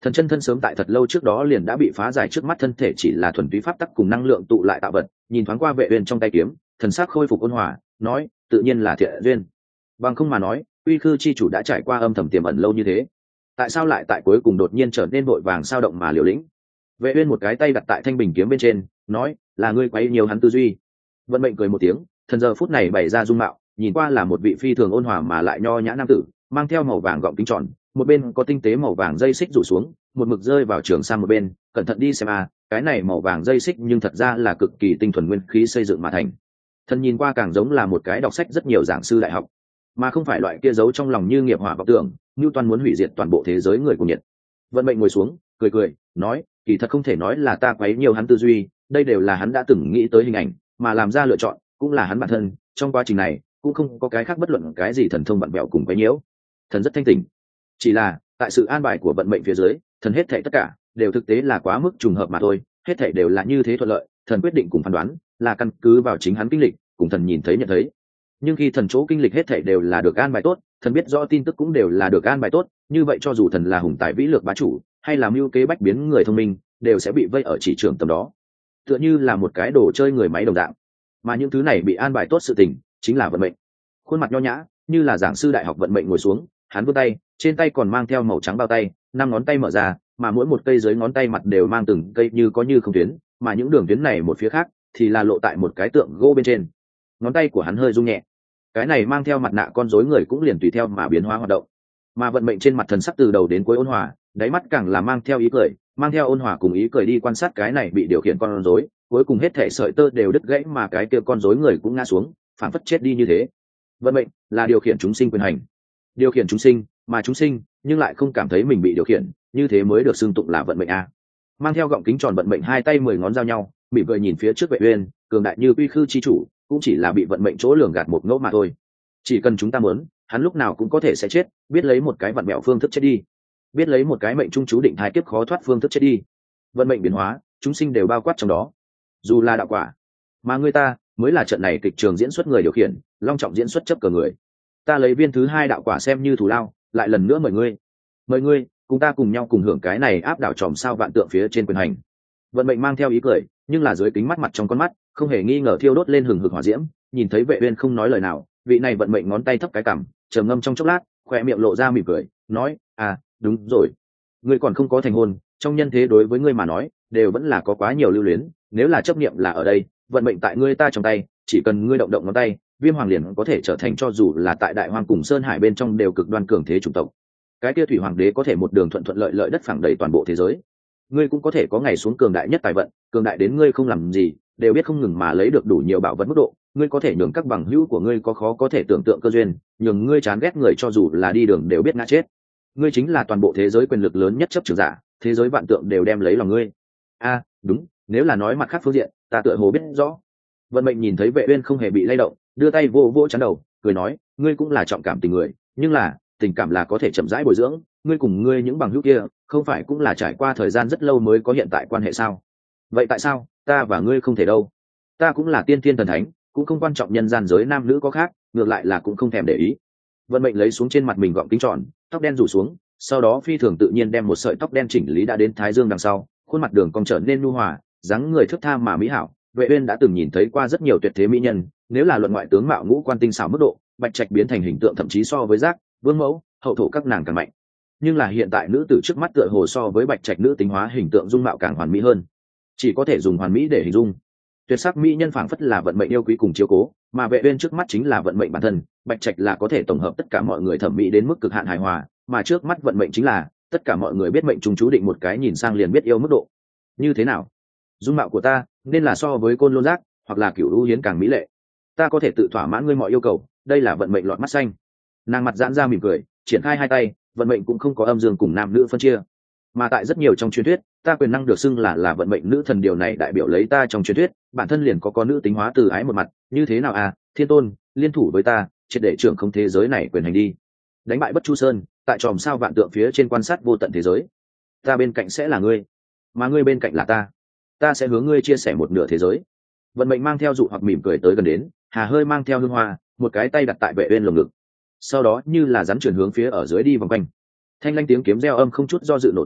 Thần chân thân sớm tại thật lâu trước đó liền đã bị phá giải, trước mắt thân thể chỉ là thuần túy pháp tắc cùng năng lượng tụ lại tạo vật. Nhìn thoáng qua Vệ Uyên trong tay kiếm, thần sắc khôi phục ôn hòa, nói, tự nhiên là thiện duyên. Bằng không mà nói, Uy Khư chi chủ đã trải qua âm thầm tiềm ẩn lâu như thế, tại sao lại tại cuối cùng đột nhiên trở nên vội vàng sao động mà liều lĩnh? Vệ Uyên một cái tay đặt tại thanh bình kiếm bên trên, nói, là ngươi quấy nhiều hắn tư duy. Vận mệnh cười một tiếng, thần giờ phút này bày ra dung mạo, nhìn qua là một vị phi thường ôn hòa mà lại nho nhã nam tử, mang theo màu vàng gọng kính tròn, một bên có tinh tế màu vàng dây xích rủ xuống, một mực rơi vào trường sang một bên, cẩn thận đi xem à, cái này màu vàng dây xích nhưng thật ra là cực kỳ tinh thuần nguyên khí xây dựng mà thành. Thần nhìn qua càng giống là một cái đọc sách rất nhiều giảng sư đại học, mà không phải loại kia giấu trong lòng như nghiệp hỏa vọng tưởng, như toàn muốn hủy diệt toàn bộ thế giới người cùng nhiệt. Vận mệnh ngồi xuống, cười cười, nói, kỳ thật không thể nói là ta quấy nhiều hắn tư duy, đây đều là hắn đã từng nghĩ tới hình ảnh, mà làm ra lựa chọn, cũng là hắn bản thân, trong quá trình này, cũng không có cái khác bất luận cái gì thần thông vặn vẹo cùng quấy nhiễu. Thần rất thanh tỉnh, chỉ là tại sự an bài của vận mệnh phía dưới, thần hết thảy tất cả đều thực tế là quá mức trùng hợp mà thôi, hết thảy đều là như thế thuận lợi, thần quyết định cùng phán đoán là căn cứ vào chính hắn kinh lịch, cùng thần nhìn thấy nhận thấy. Nhưng khi thần chỗ kinh lịch hết thảy đều là được an bài tốt, thần biết rõ tin tức cũng đều là được an bài tốt, như vậy cho dù thần là hùng tài vĩ lược bá chủ, hay là mưu kế bách biến người thông minh, đều sẽ bị vây ở chỉ trường tầm đó, tựa như là một cái đồ chơi người máy đồng dạng. Mà những thứ này bị an bài tốt sự tình, chính là vận mệnh. Khuôn mặt nho nhã, như là giảng sư đại học vận mệnh ngồi xuống, hắn vươn tay, trên tay còn mang theo màu trắng bao tay, năm ngón tay mở ra, mà mỗi một cây dưới ngón tay mặt đều mang từng cây như có như không tuyến, mà những đường tuyến này một phía khác thì là lộ tại một cái tượng gỗ bên trên. Ngón tay của hắn hơi rung nhẹ, cái này mang theo mặt nạ con rối người cũng liền tùy theo mà biến hóa hoạt động. Mà vận mệnh trên mặt thần sắc từ đầu đến cuối ôn hòa, đáy mắt càng là mang theo ý cười, mang theo ôn hòa cùng ý cười đi quan sát cái này bị điều khiển con rối, cuối cùng hết thảy sợi tơ đều đứt gãy, mà cái kia con rối người cũng ngã xuống, phản phất chết đi như thế. Vận mệnh là điều khiển chúng sinh quyền hành, điều khiển chúng sinh, mà chúng sinh nhưng lại không cảm thấy mình bị điều khiển, như thế mới được xưng tụng là vận mệnh a. Mang theo gọng kính tròn vận mệnh hai tay mười ngón giao nhau, mỉm cười nhìn phía trước Vệ Uyên, cường đại như Uy Khư chi chủ, cũng chỉ là bị vận mệnh chỗ lường gạt một ngẫu mà thôi. Chỉ cần chúng ta muốn, hắn lúc nào cũng có thể sẽ chết, biết lấy một cái vận mẹo phương thức chết đi, biết lấy một cái mệnh trung chú định thai kiếp khó thoát phương thức chết đi. Vận mệnh biến hóa, chúng sinh đều bao quát trong đó, dù là đạo quả, mà người ta mới là trận này kịch trường diễn xuất người điều khiển, long trọng diễn xuất chấp cờ người. Ta lấy viên thứ hai đạo quả xem như thù lao, lại lần nữa mời ngươi, mời ngươi cùng ta cùng nhau cùng hưởng cái này áp đảo tròm sao vạn tượng phía trên quyền hành. Vận mệnh mang theo ý cười, nhưng là dưới kính mắt mặt trong con mắt không hề nghi ngờ thiêu đốt lên hừng hực hỏa diễm. Nhìn thấy Vệ Uyên không nói lời nào, vị này vận mệnh ngón tay thấp cái cằm, trầm ngâm trong chốc lát, khoe miệng lộ ra mỉm cười, nói, à đúng rồi, ngươi còn không có thành hôn, trong nhân thế đối với ngươi mà nói đều vẫn là có quá nhiều lưu luyến, nếu là chấp niệm là ở đây, vận mệnh tại ngươi ta trong tay, chỉ cần ngươi động động ngón tay, Viêm Hoàng liền có thể trở thành cho dù là tại Đại Hoang cùng Sơn Hải bên trong đều cực đoan cường thế chủng tộc. Cái kia Thủy Hoàng đế có thể một đường thuận thuận lợi lợi đất phẳng đầy toàn bộ thế giới. Ngươi cũng có thể có ngày xuống cường đại nhất tài vận, cường đại đến ngươi không làm gì, đều biết không ngừng mà lấy được đủ nhiều bảo vật mức độ, ngươi có thể nhường các bằng hữu của ngươi có khó có thể tưởng tượng cơ duyên, nhường ngươi chán ghét người cho dù là đi đường đều biết ngã chết. Ngươi chính là toàn bộ thế giới quyền lực lớn nhất chấp trường giả, thế giới vạn tượng đều đem lấy lòng ngươi. A, à, đúng, nếu là nói mặt khác phương diện, ta tựa hồ biết rõ. Vận mệnh nhìn thấy Vệ Uyên không hề bị lay động, đưa tay vô vô chán đầu, cười nói, ngươi cũng là trọng cảm tình người, nhưng là tình cảm là có thể chậm rãi bồi dưỡng, ngươi cùng ngươi những bằng hữu kia không phải cũng là trải qua thời gian rất lâu mới có hiện tại quan hệ sao? Vậy tại sao ta và ngươi không thể đâu? Ta cũng là tiên thiên thần thánh, cũng không quan trọng nhân gian giới nam nữ có khác, ngược lại là cũng không thèm để ý. Vận mệnh lấy xuống trên mặt mình gọng kính tròn, tóc đen rủ xuống, sau đó phi thường tự nhiên đem một sợi tóc đen chỉnh lý đã đến thái dương đằng sau, khuôn mặt đường cong trở nên nhu hòa, dáng người thướt tha mà mỹ hảo. Vệ Uyên đã từng nhìn thấy qua rất nhiều tuyệt thế mỹ nhân, nếu là luận ngoại tướng mạo ngũ quan tinh xảo mức độ, Bạch Trạch biến thành hình tượng thậm chí so với Giác, Vương Mẫu, hậu thổ các nàng càng mạnh. Nhưng là hiện tại nữ tử trước mắt tựa hồ so với Bạch Trạch nữ tính hóa hình tượng dung mạo càng hoàn mỹ hơn, chỉ có thể dùng hoàn mỹ để hình dung. Tuyệt sắc mỹ nhân phảng phất là vận mệnh yêu quý cùng chiếu cố, mà Vệ Uyên trước mắt chính là vận mệnh bản thân. Bạch Trạch là có thể tổng hợp tất cả mọi người thẩm mỹ đến mức cực hạn hài hòa, mà trước mắt vận mệnh chính là tất cả mọi người biết mệnh trùng chú định một cái nhìn sang liền biết yêu mức độ. Như thế nào? Dung mạo của ta nên là so với Côn Lôn Giác hoặc là Cửu U Hiến càng mỹ lệ. Ta có thể tự thỏa mãn ngươi mọi yêu cầu, đây là vận mệnh lọt mắt xanh. Nàng mặt giãn ra mỉm cười, triển khai hai tay, vận mệnh cũng không có âm dương cùng nam nữ phân chia, mà tại rất nhiều trong truyền thuyết, ta quyền năng được xưng là là vận mệnh nữ thần, điều này đại biểu lấy ta trong truyền thuyết bản thân liền có có nữ tính hóa từ ái một mặt. Như thế nào à, Thiên Tôn, liên thủ với ta, triệt để trưởng không thế giới này quyền hành đi, đánh bại Bất Chu Sơn, tại chòm sao vạn tượng phía trên quan sát vô tận thế giới. Ta bên cạnh sẽ là ngươi, mà ngươi bên cạnh là ta, ta sẽ hướng ngươi chia sẻ một nửa thế giới. Vận mệnh mang theo dụ hoặc mỉm cười tới gần đến, hà hơi mang theo hương hoa, một cái tay đặt tại Vệ Uyên lồng ngực, sau đó như là rắn chuyển hướng phía ở dưới đi vòng quanh. Thanh lanh tiếng kiếm reo âm không chút do dự nổ tung,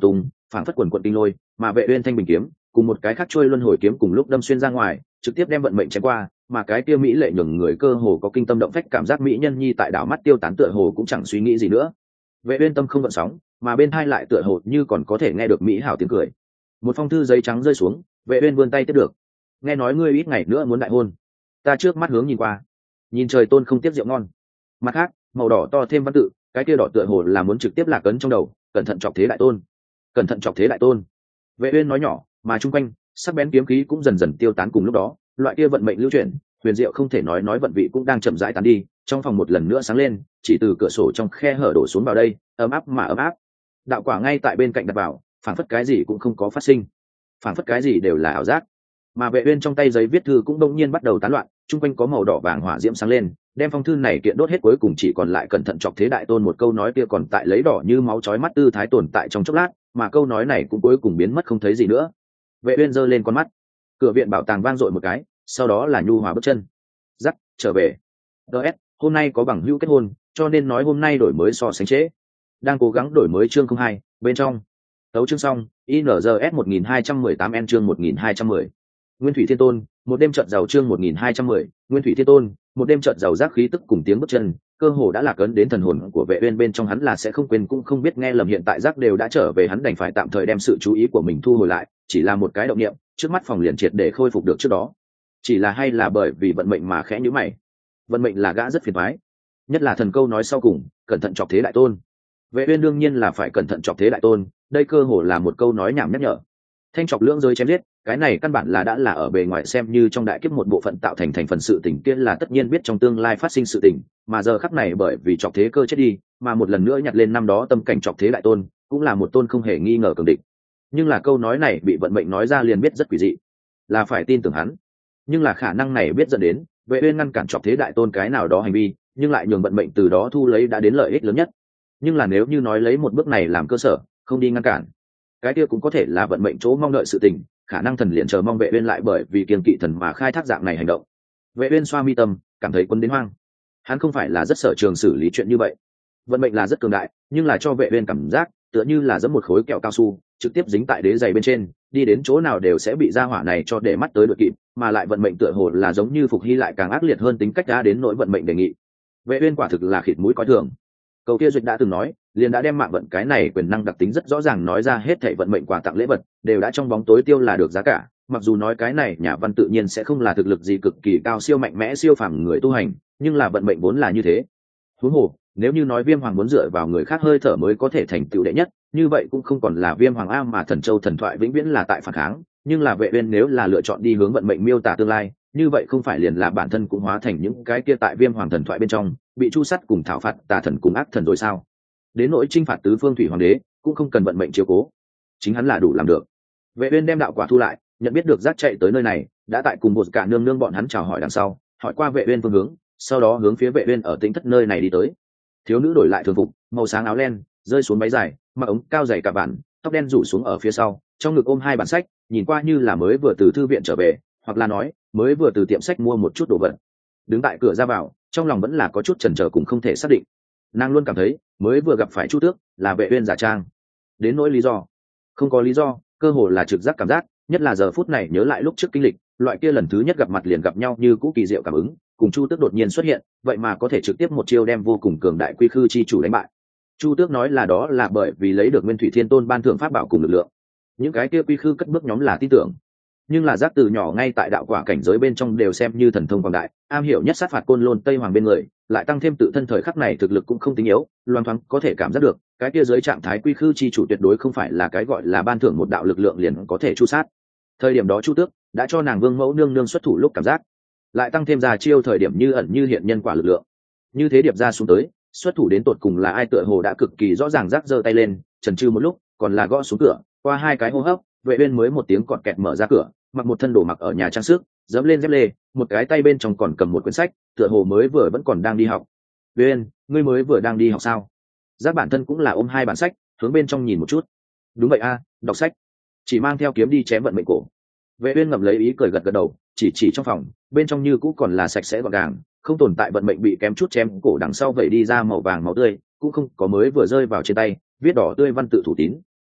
phảng phất quần quận tinh lôi, mà vệ uyên thanh bình kiếm cùng một cái khác trôi luân hồi kiếm cùng lúc đâm xuyên ra ngoài, trực tiếp đem vận mệnh chém qua, mà cái kia mỹ lệ nhường người cơ hồ có kinh tâm động phách cảm giác mỹ nhân nhi tại đảo mắt tiêu tán, tựa hồ cũng chẳng suy nghĩ gì nữa. Vệ uyên tâm không gợn sóng, mà bên tai lại tựa hồ như còn có thể nghe được mỹ hảo tiếng cười. Một phong thư giấy trắng rơi xuống, vệ uyên vươn tay tiếp được. Nghe nói ngươi ít ngày nữa muốn đại hôn, ta trước mắt hướng nhìn qua, nhìn trời tôn không tiếp rượu ngon. Mặt khác, màu đỏ to thêm văn tự, cái kia đỏ tựa hồ là muốn trực tiếp lạc ấn trong đầu, cẩn thận chọc thế đại tôn, cẩn thận chọc thế đại tôn. Vệ uyên nói nhỏ, mà chung quanh sắc bén kiếm khí cũng dần dần tiêu tán. Cùng lúc đó, loại kia vận mệnh lưu chuyển, huyền diệu không thể nói nói vận vị cũng đang chậm rãi tán đi. Trong phòng một lần nữa sáng lên, chỉ từ cửa sổ trong khe hở đổ xuống vào đây, ấm áp mà ấm áp. Đạo quả ngay tại bên cạnh đặt vào, phản phất cái gì cũng không có phát sinh, phản phất cái gì đều là ảo giác. Mà vệ uyên trong tay giấy viết thư cũng đông nhiên bắt đầu tán loạn, chung quanh có màu đỏ vàng hỏa diễm sáng lên, đem phong thư này kiện đốt hết, cuối cùng chỉ còn lại cẩn thận chọc thế đại tôn một câu nói kia còn tại lấy đỏ như máu chói mắt tư thái tồn tại trong chốc lát, mà câu nói này cũng cuối cùng biến mất không thấy gì nữa. Vệ uyên giơ lên con mắt, cửa viện bảo tàng vang dội một cái, sau đó là nhu hòa bước chân. Dắt trở về. ds hôm nay có bằng hữu kết hôn, cho nên nói hôm nay đổi mới so sánh trễ. Đang cố gắng đổi mới chương không hai, bên trong. Tấu chương xong, i en gi ét một nghìn hai trăm mười tám n chương một nghìn hai trăm mười. Nguyên Thủy Thiên Tôn, một đêm chợt giàu chương một nghìn hai trăm mười. Nguyên Thủy Thiên Tôn, một đêm chợt giàu giác khí tức cùng tiếng bước chân, cơ hồ đã lạc ấn đến thần hồn của vệ uyên bên trong, hắn là sẽ không quên cũng không biết nghe lầm, hiện tại giác đều đã trở về, hắn đành phải tạm thời đem sự chú ý của mình thu hồi lại, chỉ là một cái động niệm, trước mắt phòng liền triệt để khôi phục được trước đó. Chỉ là hay là bởi vì vận mệnh mà khẽ nhíu mày. Vận mệnh là gã rất phiền toái, nhất là thần câu nói sau cùng, cẩn thận chọc thế đại tôn. Vệ uyên đương nhiên là phải cẩn thận chọc thế đại tôn, đây cơ hồ là một câu nói nhảm nhắc nhở. Thanh chọc lưỡng giới chém giết, cái này căn bản là đã là ở bề ngoài xem như trong đại kiếp một bộ phận tạo thành thành phần sự tình kia, là tất nhiên biết trong tương lai phát sinh sự tình, mà giờ khắc này bởi vì chọc thế cơ chết đi, mà một lần nữa nhặt lên năm đó tâm cảnh chọc thế đại tôn, cũng là một tôn không hề nghi ngờ cường địch. Nhưng là câu nói này bị vận mệnh nói ra liền biết rất quỷ dị, là phải tin tưởng hắn. Nhưng là khả năng này biết dẫn đến vệ uyên ngăn cản chọc thế đại tôn cái nào đó hành vi, nhưng lại nhường vận mệnh từ đó thu lấy đã đến lợi ích lớn nhất. Nhưng là nếu như nói lấy một bước này làm cơ sở, không đi ngăn cản, cái kia cũng có thể là vận mệnh chỗ mong đợi sự tình, khả năng thần liền chờ mong vệ uyên lại bởi vì kiêng kỵ thần mà khai thác dạng này hành động. Vệ uyên xoa mi tâm, cảm thấy quân đến hoang. Hắn không phải là rất sở trường xử lý chuyện như vậy. Vận mệnh là rất cường đại, nhưng là cho vệ uyên cảm giác tựa như là giẫm một khối kẹo cao su, trực tiếp dính tại đế giày bên trên, đi đến chỗ nào đều sẽ bị gia hỏa này cho để mắt tới đuổi kịp, mà lại vận mệnh tựa hồ là giống như phục hy lại càng ác liệt hơn tính cách đã đến nỗi vận mệnh đề nghị. Vệ uyên quả thực là khịt mũi coi thường. Cầu kia duyệt đã từng nói, liền đã đem mạng vận cái này quyền năng đặc tính rất rõ ràng nói ra, hết thảy vận mệnh quà tặng lễ vật đều đã trong bóng tối tiêu là được giá cả. Mặc dù nói cái này nhà văn tự nhiên sẽ không là thực lực gì cực kỳ cao siêu mạnh mẽ siêu phàm người tu hành, nhưng là vận mệnh vốn là như thế. Huống hồ, nếu như nói Viêm Hoàng muốn dựa vào người khác hơi thở mới có thể thành tựu đệ nhất, như vậy cũng không còn là Viêm Hoàng a, mà Thần Châu thần thoại vĩnh viễn là tại phản kháng. Nhưng là vệ uyên nếu là lựa chọn đi hướng vận mệnh miêu tả tương lai, như vậy không phải liền là bản thân cũng hóa thành những cái kia tại Viêm Hoàng thần thoại bên trong bị chu sắt cùng thảo phạt tà thần cùng ác thần rồi sao? Đến nỗi chinh phạt tứ phương thủy hoàng đế cũng không cần vận mệnh chiếu cố, chính hắn là đủ làm được. Vệ uyên đem đạo quả thu lại, nhận biết được giác chạy tới nơi này, đã tại cùng một cả nương nương bọn hắn chào hỏi đằng sau, hỏi qua vệ uyên phương hướng, sau đó hướng phía vệ uyên ở tĩnh thất nơi này đi tới. Thiếu nữ đổi lại thường phục, màu sáng áo len, rơi xuống váy dài, mặc ống cao dày cả bản, tóc đen rủ xuống ở phía sau, trong ngực ôm hai bản sách, nhìn qua như là mới vừa từ thư viện trở về, hoặc là nói mới vừa từ tiệm sách mua một chút đồ vật. Đứng tại cửa ra vào, trong lòng vẫn là có chút chần chờ cùng không thể xác định. Nàng luôn cảm thấy mới vừa gặp phải Chu Tước là vệ uyên giả trang. Đến nỗi lý do, không có lý do, cơ hồ là trực giác cảm giác, nhất là giờ phút này nhớ lại lúc trước kinh lịch, loại kia lần thứ nhất gặp mặt liền gặp nhau như cũ kỳ diệu cảm ứng, cùng Chu Tước đột nhiên xuất hiện, vậy mà có thể trực tiếp một chiêu đem vô cùng cường đại quy khư chi chủ đánh bại. Chu Tước nói là đó là bởi vì lấy được Nguyên Thủy Thiên Tôn ban thưởng pháp bảo cùng lực lượng. Những cái kia quy khư cất bước nhóm là tin tưởng, nhưng là giác từ nhỏ ngay tại đạo quả cảnh giới bên trong đều xem như thần thông quảng đại, am hiểu nhất sát phạt côn lôn Tây Hoàng bên người, lại tăng thêm tự thân thời khắc này thực lực cũng không tính yếu, loan thoáng có thể cảm giác được cái kia dưới trạng thái quy khư chi chủ tuyệt đối không phải là cái gọi là ban thưởng một đạo lực lượng liền có thể chu sát. Thời điểm đó Chu Tước đã cho nàng Vương Mẫu nương nương xuất thủ lúc cảm giác, lại tăng thêm ra chiêu thời điểm như ẩn như hiện nhân quả lực lượng, như thế điệp ra xuống tới, xuất thủ đến tột cùng là ai tựa hồ đã cực kỳ rõ ràng, giác giơ tay lên, chần chừ một lúc, còn là gõ xuống cửa, qua hai cái hô hấp, vệ uyên mới một tiếng cọt kẹt mở ra cửa, mặc một thân đồ mặc ở nhà trang sức, dẫm lên dép lê, một cái tay bên trong còn cầm một quyển sách, tựa hồ mới vừa vẫn còn đang đi học. Uyên, ngươi mới vừa đang đi học sao? Giác bản thân cũng là ôm hai bản sách, hướng bên trong nhìn một chút. Đúng vậy a, đọc sách. Chỉ mang theo kiếm đi chém vận mệnh cổ. Vệ uyên ngậm lấy ý cười gật gật đầu, chỉ chỉ trong phòng, bên trong như cũ còn là sạch sẽ gọn gàng, không tồn tại vận mệnh bị kém chút chém cổ đằng sau vậy đi ra màu vàng máu tươi, cũng không có mới vừa rơi vào trên tay, viết đỏ tươi văn tự thủ tín.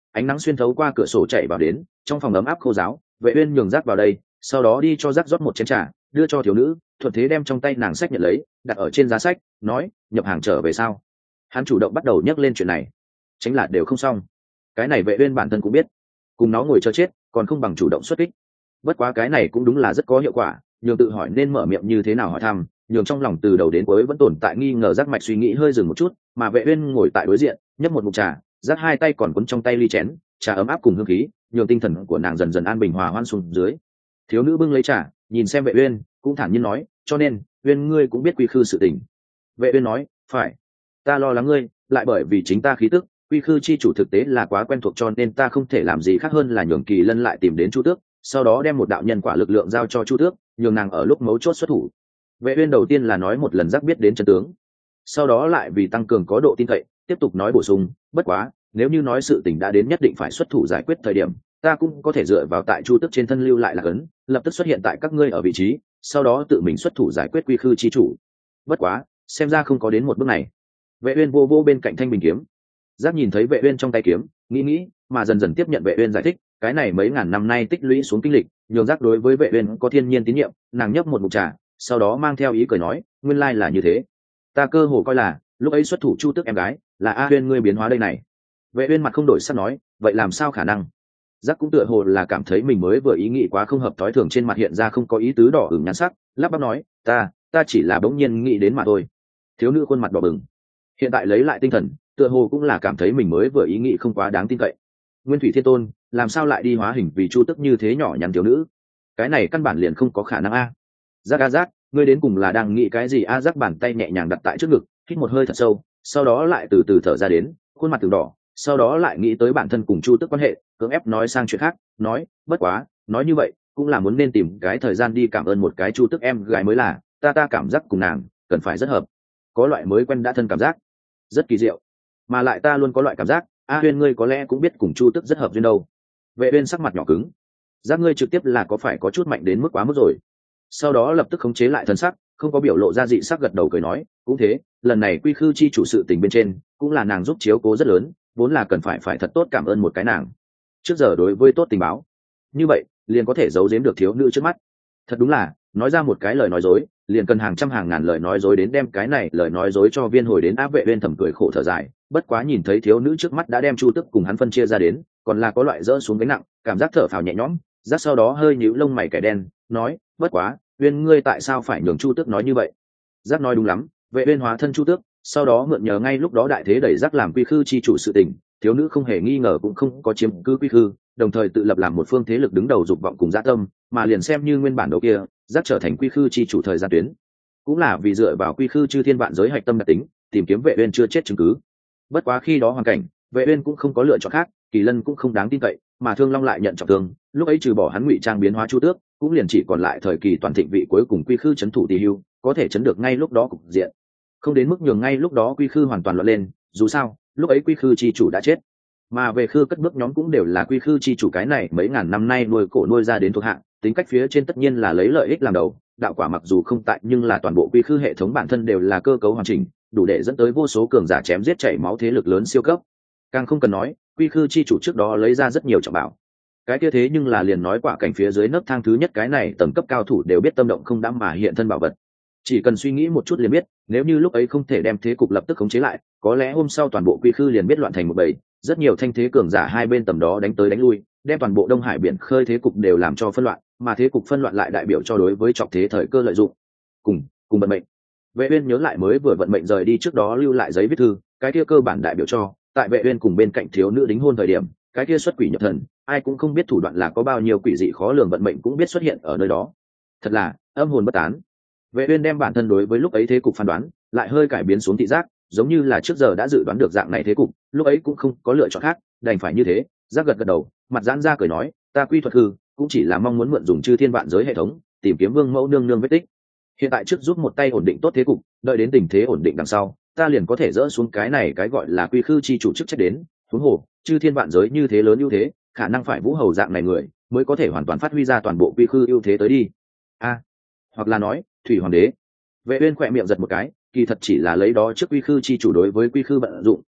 Ánh nắng xuyên thấu qua cửa sổ chạy vào đến, trong phòng ấm áp khô ráo. Vệ uyên nhường rác vào đây, sau đó đi cho rác rót một chén trà, đưa cho thiếu nữ, thuận thế đem trong tay nàng sách nhận lấy, đặt ở trên giá sách, nói, nhập hàng trở về sao? Hắn chủ động bắt đầu nhắc lên chuyện này, tránh là đều không xong. Cái này Vệ uyên bản thân cũng biết, cùng nó ngồi chờ chết, còn không bằng chủ động xuất kích. Bất quá cái này cũng đúng là rất có hiệu quả, nhường tự hỏi nên mở miệng như thế nào hỏi thăm, nhường trong lòng từ đầu đến cuối vẫn tồn tại nghi ngờ, rác mạch suy nghĩ hơi dừng một chút, mà Vệ uyên ngồi tại đối diện, nhấp một ngụm trà, rác hai tay còn cuốn trong tay ly chén, trà ấm áp cùng hương khí, nhường tinh thần của nàng dần dần an bình hòa hoan xuống dưới. Thiếu nữ bưng lấy trà, nhìn xem Vệ uyên, cũng thản nhiên nói, cho nên uyên ngươi cũng biết quy khư sự tình. Vệ uyên nói, phải, ta lo lắng ngươi, lại bởi vì chính ta khí tức, quy khư chi chủ thực tế là quá quen thuộc, cho nên ta không thể làm gì khác hơn là nhường Kỳ Lân lại tìm đến Chu Tước, sau đó đem một đạo nhân quả lực lượng giao cho Chu Tước, nhường nàng ở lúc mấu chốt xuất thủ. Vệ uyên đầu tiên là nói một lần rắc biết đến chân tướng, sau đó lại vì tăng cường có độ tin cậy, tiếp tục nói bổ sung, bất quá nếu như nói sự tình đã đến nhất định phải xuất thủ giải quyết thời điểm, ta cũng có thể dựa vào tại Chu Tước trên thân lưu lại là cấn, lập tức xuất hiện tại các ngươi ở vị trí, sau đó tự mình xuất thủ giải quyết quy khư chi chủ. Bất quá xem ra không có đến một bước này. Vệ uyên vô vô bên cạnh thanh bình kiếm, giác nhìn thấy Vệ uyên trong tay kiếm, nghĩ nghĩ mà dần dần tiếp nhận Vệ uyên giải thích, cái này mấy ngàn năm nay tích lũy xuống kinh lịch, nhường giác đối với Vệ uyên có thiên nhiên tín nhiệm. Nàng nhấp một ngụm trà, sau đó mang theo ý cười nói, nguyên lai là như thế, ta cơ hồ coi là lúc ấy xuất thủ Chu Tước em gái là A Uyên ngươi biến hóa đây này. Vệ uyên mặt không đổi sắc nói, vậy làm sao khả năng? Giác cũng tựa hồ là cảm thấy mình mới vừa ý nghĩ quá không hợp thói thường, trên mặt hiện ra không có ý tứ đỏ ửng nhăn sắc, lắp bắp nói, ta ta chỉ là bỗng nhiên nghĩ đến mà thôi. Thiếu nữ khuôn mặt đỏ bừng, hiện tại lấy lại tinh thần, tựa hồ cũng là cảm thấy mình mới vừa ý nghĩ không quá đáng tin cậy. Nguyên Thủy Thiên Tôn làm sao lại đi hóa hình vì Chu Tước như thế nhỏ nhắn thiếu nữ? Cái này căn bản liền không có khả năng a. Giác a giác, ngươi đến cùng là đang nghĩ cái gì a? Giác bàn tay nhẹ nhàng đặt tại trước ngực, hít một hơi thật sâu, sau đó lại từ từ thở ra đến, khuôn mặt từng đỏ, sau đó lại nghĩ tới bản thân cùng Chu Tước quan hệ, cưỡng ép nói sang chuyện khác, nói, bất quá nói như vậy cũng là muốn nên tìm cái thời gian đi cảm ơn một cái Chu Tước em gái mới là, ta ta cảm giác cùng nàng cần phải rất hợp, có loại mới quen đã thân cảm giác, rất kỳ diệu. Mà lại ta luôn có loại cảm giác, A Uyên ngươi có lẽ cũng biết cùng Chu Tước rất hợp duyên đâu. Vệ uyên sắc mặt nhỏ cứng, giác ngươi trực tiếp là có phải có chút mạnh đến mức quá mức rồi. Sau đó lập tức khống chế lại thân sắc, không có biểu lộ ra dị sắc, gật đầu cười nói, cũng thế, lần này quy khư chi chủ sự tình bên trên cũng là nàng giúp chiếu cố rất lớn, vốn là cần phải phải thật tốt cảm ơn một cái nàng trước giờ đối với tốt tình báo, như vậy liền có thể giấu giếm được thiếu nữ trước mắt. Thật đúng là nói ra một cái lời nói dối liền cần hàng trăm hàng ngàn lời nói dối đến đem cái này lời nói dối cho viên hồi đến. Áp Vệ uyên thầm cười khổ thở dài, bất quá nhìn thấy thiếu nữ trước mắt đã đem Chu Tước cùng hắn phân chia ra đến, còn là có loại dỡ xuống gánh nặng, cảm giác thở phào nhẹ nhõm. Giác sau đó hơi nhíu lông mày kẻ đen, nói, bất quá uyên ngươi tại sao phải nhường Chu Tước nói như vậy? Giác nói đúng lắm, Vệ uyên hóa thân Chu Tước, sau đó mượn nhờ ngay lúc đó đại thế đẩy Giác làm quy khư chi chủ sự tình, thiếu nữ không hề nghi ngờ cũng không có chiếm cứ quy khư, đồng thời tự lập làm một phương thế lực đứng đầu dục vọng cùng dã tâm, mà liền xem như nguyên bản đầu kia Giác trở thành quy khư chi chủ thời gian tuyến, cũng là vì dựa vào quy khư chư thiên vạn giới hạch tâm đặc tính, tìm kiếm Vệ uyên chưa chết chứng cứ. Bất quá khi đó hoàn cảnh, Vệ uyên cũng không có lựa chọn khác, Kỳ Lân cũng không đáng tin cậy, mà Thương Long lại nhận trọng thương, lúc ấy trừ bỏ hắn ngụy trang biến hóa Chu Tước, cũng liền chỉ còn lại thời kỳ toàn thịnh vị cuối cùng quy khư chấn thủ tỷ hưu, có thể chấn được ngay lúc đó cục diện, không đến mức nhường ngay lúc đó quy khư hoàn toàn loạn lên. Dù sao lúc ấy quy khư chi chủ đã chết, mà về khư cất bước nhóm cũng đều là quy khư chi chủ cái này mấy ngàn năm nay nuôi cổ nuôi ra đến thuộc hạng, tính cách phía trên tất nhiên là lấy lợi ích làm đầu, đạo quả mặc dù không tại nhưng là toàn bộ quy khư hệ thống bản thân đều là cơ cấu hoàn chỉnh, đủ để dẫn tới vô số cường giả chém giết chảy máu thế lực lớn siêu cấp. Càng không cần nói quy khư chi chủ trước đó lấy ra rất nhiều trọng bảo, cái kia thế nhưng là liền nói quả cảnh phía dưới nấc thang thứ nhất, cái này tầng cấp cao thủ đều biết tâm động không đắm mà hiện thân bảo vật. Chỉ cần suy nghĩ một chút liền biết, nếu như lúc ấy không thể đem thế cục lập tức khống chế lại, có lẽ hôm sau toàn bộ quy khư liền biết loạn thành một bầy, rất nhiều thanh thế cường giả hai bên tầm đó đánh tới đánh lui, đem toàn bộ Đông Hải biển khơi thế cục đều làm cho phân loạn, mà thế cục phân loạn lại đại biểu cho đối với trọng thế thời cơ lợi dụng. Cùng cùng vận mệnh. Vệ uyên nhớ lại mới vừa vận mệnh rời đi trước đó lưu lại giấy viết thư, cái kia cơ bản đại biểu cho tại Vệ uyên cùng bên cạnh thiếu nữ đính hôn thời điểm, cái kia xuất quỷ nhập thần, ai cũng không biết thủ đoạn là có bao nhiêu quỷ dị khó lường, vận mệnh cũng biết xuất hiện ở nơi đó. Thật là âm hồn bất tán. Vệ uyên đem bản thân đối với lúc ấy thế cục phán đoán lại hơi cải biến xuống thị giác, giống như là trước giờ đã dự đoán được dạng này thế cục, lúc ấy cũng không có lựa chọn khác, đành phải như thế. Giác gật gật đầu, mặt giãn ra cười nói, ta quy thuật hư cũng chỉ là mong muốn mượn dùng chư thiên vạn giới hệ thống tìm kiếm vương mẫu nương nương vết tích, hiện tại trước giúp một tay ổn định tốt thế cục, đợi đến tình thế ổn định đằng sau ta liền có thể dỡ xuống cái này cái gọi là quy khư chi chủ chức trách đến. huống hồ chư thiên vạn giới như thế lớn ưu thế, khả năng phải vũ hầu dạng này người mới có thể hoàn toàn phát huy ra toàn bộ quy khư ưu thế tới đi. A à, hoặc là nói thủy hoàng đế. Vệ uyên khỏe miệng giật một cái, kỳ thật chỉ là lấy đó trước quy khư chi chủ đối với quy khư vận dụng,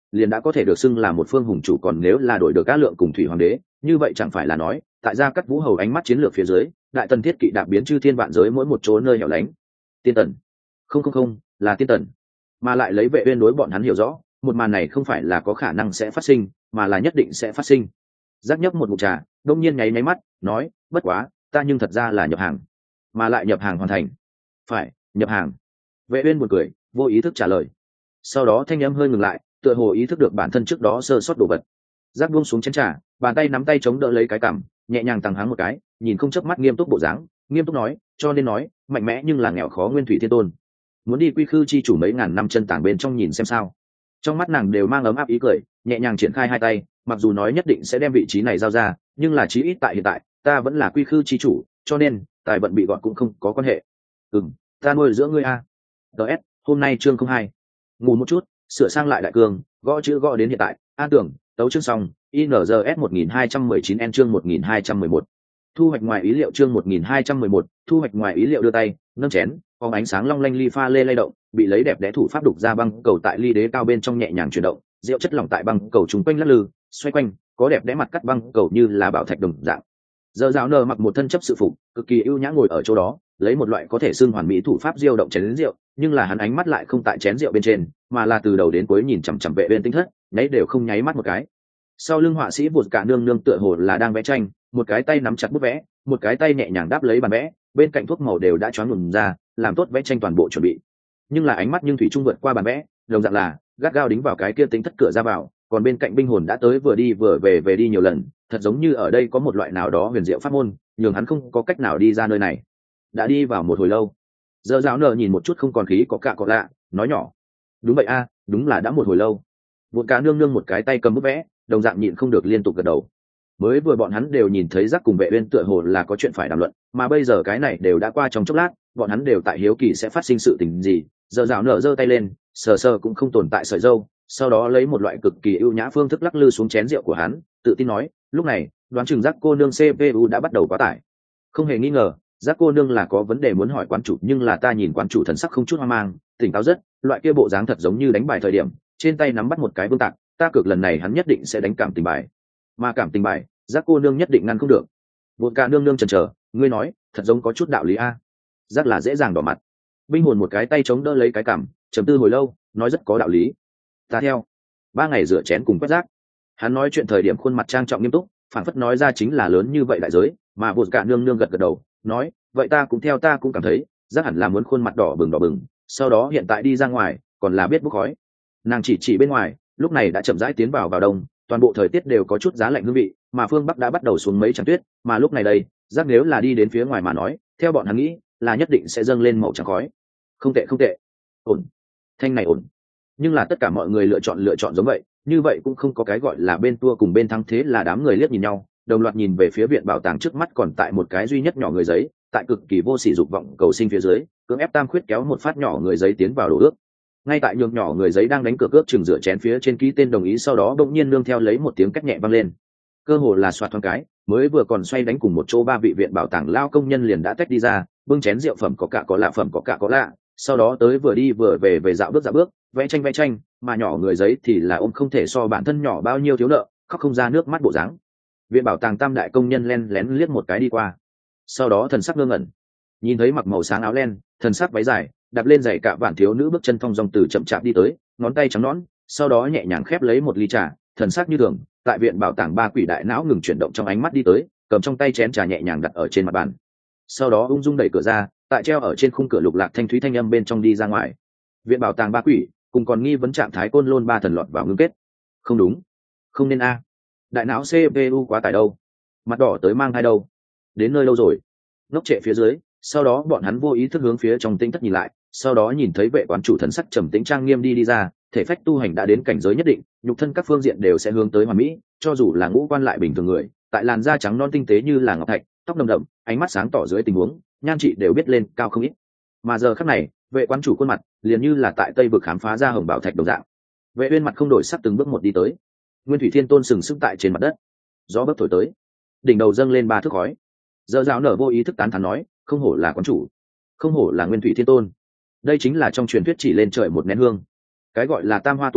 liền đã có thể được xưng là một phương hùng chủ, còn nếu là đổi được Á Lượng cùng Thủy Hoàng đế, như vậy chẳng phải là nói tại Gia Cát Vũ hầu ánh mắt chiến lược phía dưới, đại tần thiết kỵ đạp biến chư thiên vạn giới mỗi một chỗ nơi hẻo lánh. Tiên tần, không không không, là tiên tần, mà lại lấy Vệ Uyên đối bọn hắn hiểu rõ, một màn này không phải là có khả năng sẽ phát sinh, mà là nhất định sẽ phát sinh. Giác nhấp một ngụm trà, đông nhiên nháy nháy mắt, nói, bất quá, ta nhưng thật ra là nhập hàng, mà lại nhập hàng hoàn thành. Phải, nhập hàng. Vệ Uyên buồn cười, vô ý thức trả lời. Sau đó thanh âm hơi ngừng lại, tựa hồ ý thức được bản thân trước đó sơ sót đồ vật. Giác buông xuống chén trà, bàn tay nắm tay chống đỡ lấy cái cằm, nhẹ nhàng tăng háng một cái, nhìn không chớp mắt nghiêm túc bộ dáng, nghiêm túc nói, cho nên nói, mạnh mẽ nhưng là nghèo khó Nguyên Thủy Thiên Tôn. Muốn đi quy khư chi chủ mấy ngàn năm chân tảng bên trong nhìn xem sao. Trong mắt nàng đều mang ấm áp ý cười, nhẹ nhàng triển khai hai tay, mặc dù nói nhất định sẽ đem vị trí này giao ra, nhưng là chí ít tại hiện tại, ta vẫn là quy khư chi chủ, cho nên tài vận bị gọn cũng không có quan hệ. Ừm, ta nuôi giữa ngươi a. ds hôm nay chương không hai. Ngủ một chút, sửa sang lại đại cương, gõ chữ gõ đến hiện tại, an tưởng, tấu chương xong, inrs một nghìn hai trăm mười chín n chương một nghìn hai trăm mười một. Thu hoạch ngoài ý liệu chương một nghìn hai trăm mười một, thu hoạch ngoài ý liệu đưa tay, nâng chén, phóng ánh sáng long lanh ly pha lê lay động, bị lấy đẹp đẽ thủ pháp đục ra băng cầu tại ly đế cao bên trong nhẹ nhàng chuyển động, rượu chất lỏng tại băng cầu trùng quanh lắc lư, xoay quanh, có đẹp đẽ mặt cắt băng cầu như là bảo thạch đồng dạng. Giờ Dạo Nở mặc một thân chấp sự phục, cực kỳ ưu nhã ngồi ở chỗ đó, lấy một loại có thể xưng hoàn mỹ thủ pháp diêu động chén rượu, nhưng là hắn ánh mắt lại không tại chén rượu bên trên, mà là từ đầu đến cuối nhìn chằm chằm Vệ Uyên tinh thất, nấy đều không nháy mắt một cái. Sau lưng họa sĩ vụt cả nương nương tựa hồ là đang vẽ tranh, một cái tay nắm chặt bút vẽ, một cái tay nhẹ nhàng đáp lấy bàn vẽ, bên cạnh thuốc màu đều đã choáng ngừng ra, làm tốt vẽ tranh toàn bộ chuẩn bị. Nhưng là ánh mắt nhưng thủy trung vượt qua bàn vẽ, đồng dạng là gắt gao đính vào cái kia tính thất cửa ra vào, còn bên cạnh binh hồn đã tới vừa đi vừa về về đi nhiều lần, thật giống như ở đây có một loại nào đó huyền diệu pháp môn, nhường hắn không có cách nào đi ra nơi này. Đã đi vào một hồi lâu. Giờ Dạo Nở nhìn một chút không còn khí có cả có lạ, nói nhỏ, đúng vậy a, đúng là đã một hồi lâu. Một cả nương nương một cái tay cầm bút vẽ, đồng dạng nhịn không được liên tục gật đầu. Mới vừa bọn hắn đều nhìn thấy Giác cùng Vệ Uyên tựa hồ là có chuyện phải đàm luận, mà bây giờ cái này đều đã qua trong chốc lát, bọn hắn đều tại hiếu kỳ sẽ phát sinh sự tình gì. Giờ Dạo Nở giơ tay lên, sờ sờ cũng không tồn tại sợi râu, sau đó lấy một loại cực kỳ ưu nhã phương thức lắc lư xuống chén rượu của hắn, tự tin nói, lúc này đoán chừng Giác cô nương xê pê u đã bắt đầu quá tải. Không hề nghi ngờ, Giác cô nương là có vấn đề muốn hỏi quán chủ, nhưng là ta nhìn quán chủ thần sắc không chút hoang mang, tỉnh táo rất, loại kia bộ dáng thật giống như đánh bài thời điểm trên tay nắm bắt một cái vương tạc, ta cược lần này hắn nhất định sẽ đánh cảm tình bài, mà cảm tình bài Giác cô nương nhất định ngăn không được. Vốn cả nương nương chần chờ, ngươi nói thật giống có chút đạo lý a. Giác là dễ dàng đỏ mặt, binh hồn một cái tay chống đỡ lấy cái cảm, trầm tư hồi lâu, nói rất có đạo lý. Ta theo ba ngày rửa chén cùng quét rác. Hắn nói chuyện thời điểm khuôn mặt trang trọng nghiêm túc, phản phất nói ra chính là lớn như vậy đại giới, mà vụt cả nương nương gật gật đầu, nói, vậy ta cũng theo, ta cũng cảm thấy Giác hẳn là muốn khuôn mặt đỏ bừng đỏ bừng, sau đó hiện tại đi ra ngoài còn là biết bốc khói. Nàng chỉ chỉ bên ngoài, lúc này đã chậm rãi tiến vào vào đông, toàn bộ thời tiết đều có chút giá lạnh hương vị, mà phương bắc đã bắt đầu xuống mấy tràng tuyết, mà lúc này đây Giác nếu là đi đến phía ngoài mà nói, theo bọn hắn nghĩ là nhất định sẽ dâng lên màu trắng khói. Không tệ không tệ, ổn, thanh này ổn. Nhưng là tất cả mọi người lựa chọn lựa chọn giống vậy, như vậy cũng không có cái gọi là bên tua cùng bên thắng, thế là đám người liếc nhìn nhau, đồng loạt nhìn về phía viện bảo tàng trước mắt, còn tại một cái duy nhất nhỏ người giấy, tại cực kỳ vô sỉ dục vọng cầu sinh phía dưới, cưỡng ép Tam Khuyết kéo một phát nhỏ người giấy tiến vào đồ ước. Ngay tại nhường nhỏ người giấy đang đánh cược ước chừng rửa chén phía trên ký tên đồng ý, sau đó bỗng nhiên nương theo lấy một tiếng cách nhẹ vang lên, cơ hồ là xoạt thoáng cái, mới vừa còn xoay đánh cùng một chỗ ba vị viện bảo tàng lao công nhân liền đã tách đi ra, bưng chén rượu phẩm có cả có lạ phẩm có cả có lạ, sau đó tới vừa đi vừa về về dạo bước dạo bước, vẽ tranh vẽ tranh, mà nhỏ người giấy thì là ôm không thể so bản thân nhỏ bao nhiêu thiếu nợ, khóc không ra nước mắt bộ dáng. Viện bảo tàng tam đại công nhân len lén liếc một cái đi qua, sau đó thần sắc ngơ ngẩn, nhìn thấy mặc màu sáng áo len, thần sắc váy dài, đạp lên giày cạ vạn thiếu nữ bước chân thong dong từ chậm chạp đi tới, ngón tay trắng nõn, sau đó nhẹ nhàng khép lấy một ly trà, thần sắc như thường. Tại viện bảo tàng ba quỷ đại não ngừng chuyển động trong ánh mắt đi tới, cầm trong tay chén trà nhẹ nhàng đặt ở trên mặt bàn, sau đó ung dung đẩy cửa ra, tại treo ở trên khung cửa lục lạc thanh thúy thanh âm bên trong đi ra ngoài. Viện bảo tàng ba quỷ cùng còn nghi vấn trạng thái côn lôn ba thần lọt vào ngưng kết. Không đúng, không nên a, đại não xê pê u quá tải đâu, mặt đỏ tới mang hai đâu, đến nơi lâu rồi. Ngốc trệ phía dưới, sau đó bọn hắn vô ý thức hướng phía trong tinh thất nhìn lại, sau đó nhìn thấy vệ quán chủ thần sắc trầm tĩnh trang nghiêm đi đi ra, thể phách tu hành đã đến cảnh giới nhất định, nhục thân các phương diện đều sẽ hướng tới hoàn mỹ, cho dù là ngũ quan lại bình thường người, tại làn da trắng non tinh tế như là ngọc thạch, tóc nồng đậm, ánh mắt sáng tỏ dưới tình huống, nhan trị đều biết lên cao không ít. Mà giờ khắc này, vệ quán chủ khuôn mặt liền như là tại tây vực khám phá ra hồng bảo thạch đồng dạng. Vệ Uyên mặt không đổi sắc từng bước một đi tới. Nguyên Thủy Thiên Tôn sừng sững tại trên mặt đất, gió bấc thổi tới, đỉnh đầu dâng lên ba thước khói. Giờ Dạo Nở vô ý thức tán thán nói, không hổ là quán chủ, không hổ là Nguyên Thủy Thiên Tôn, đây chính là trong truyền thuyết chỉ lên trời một nén hương. Cái gọi là tam hoa tụ đỉnh,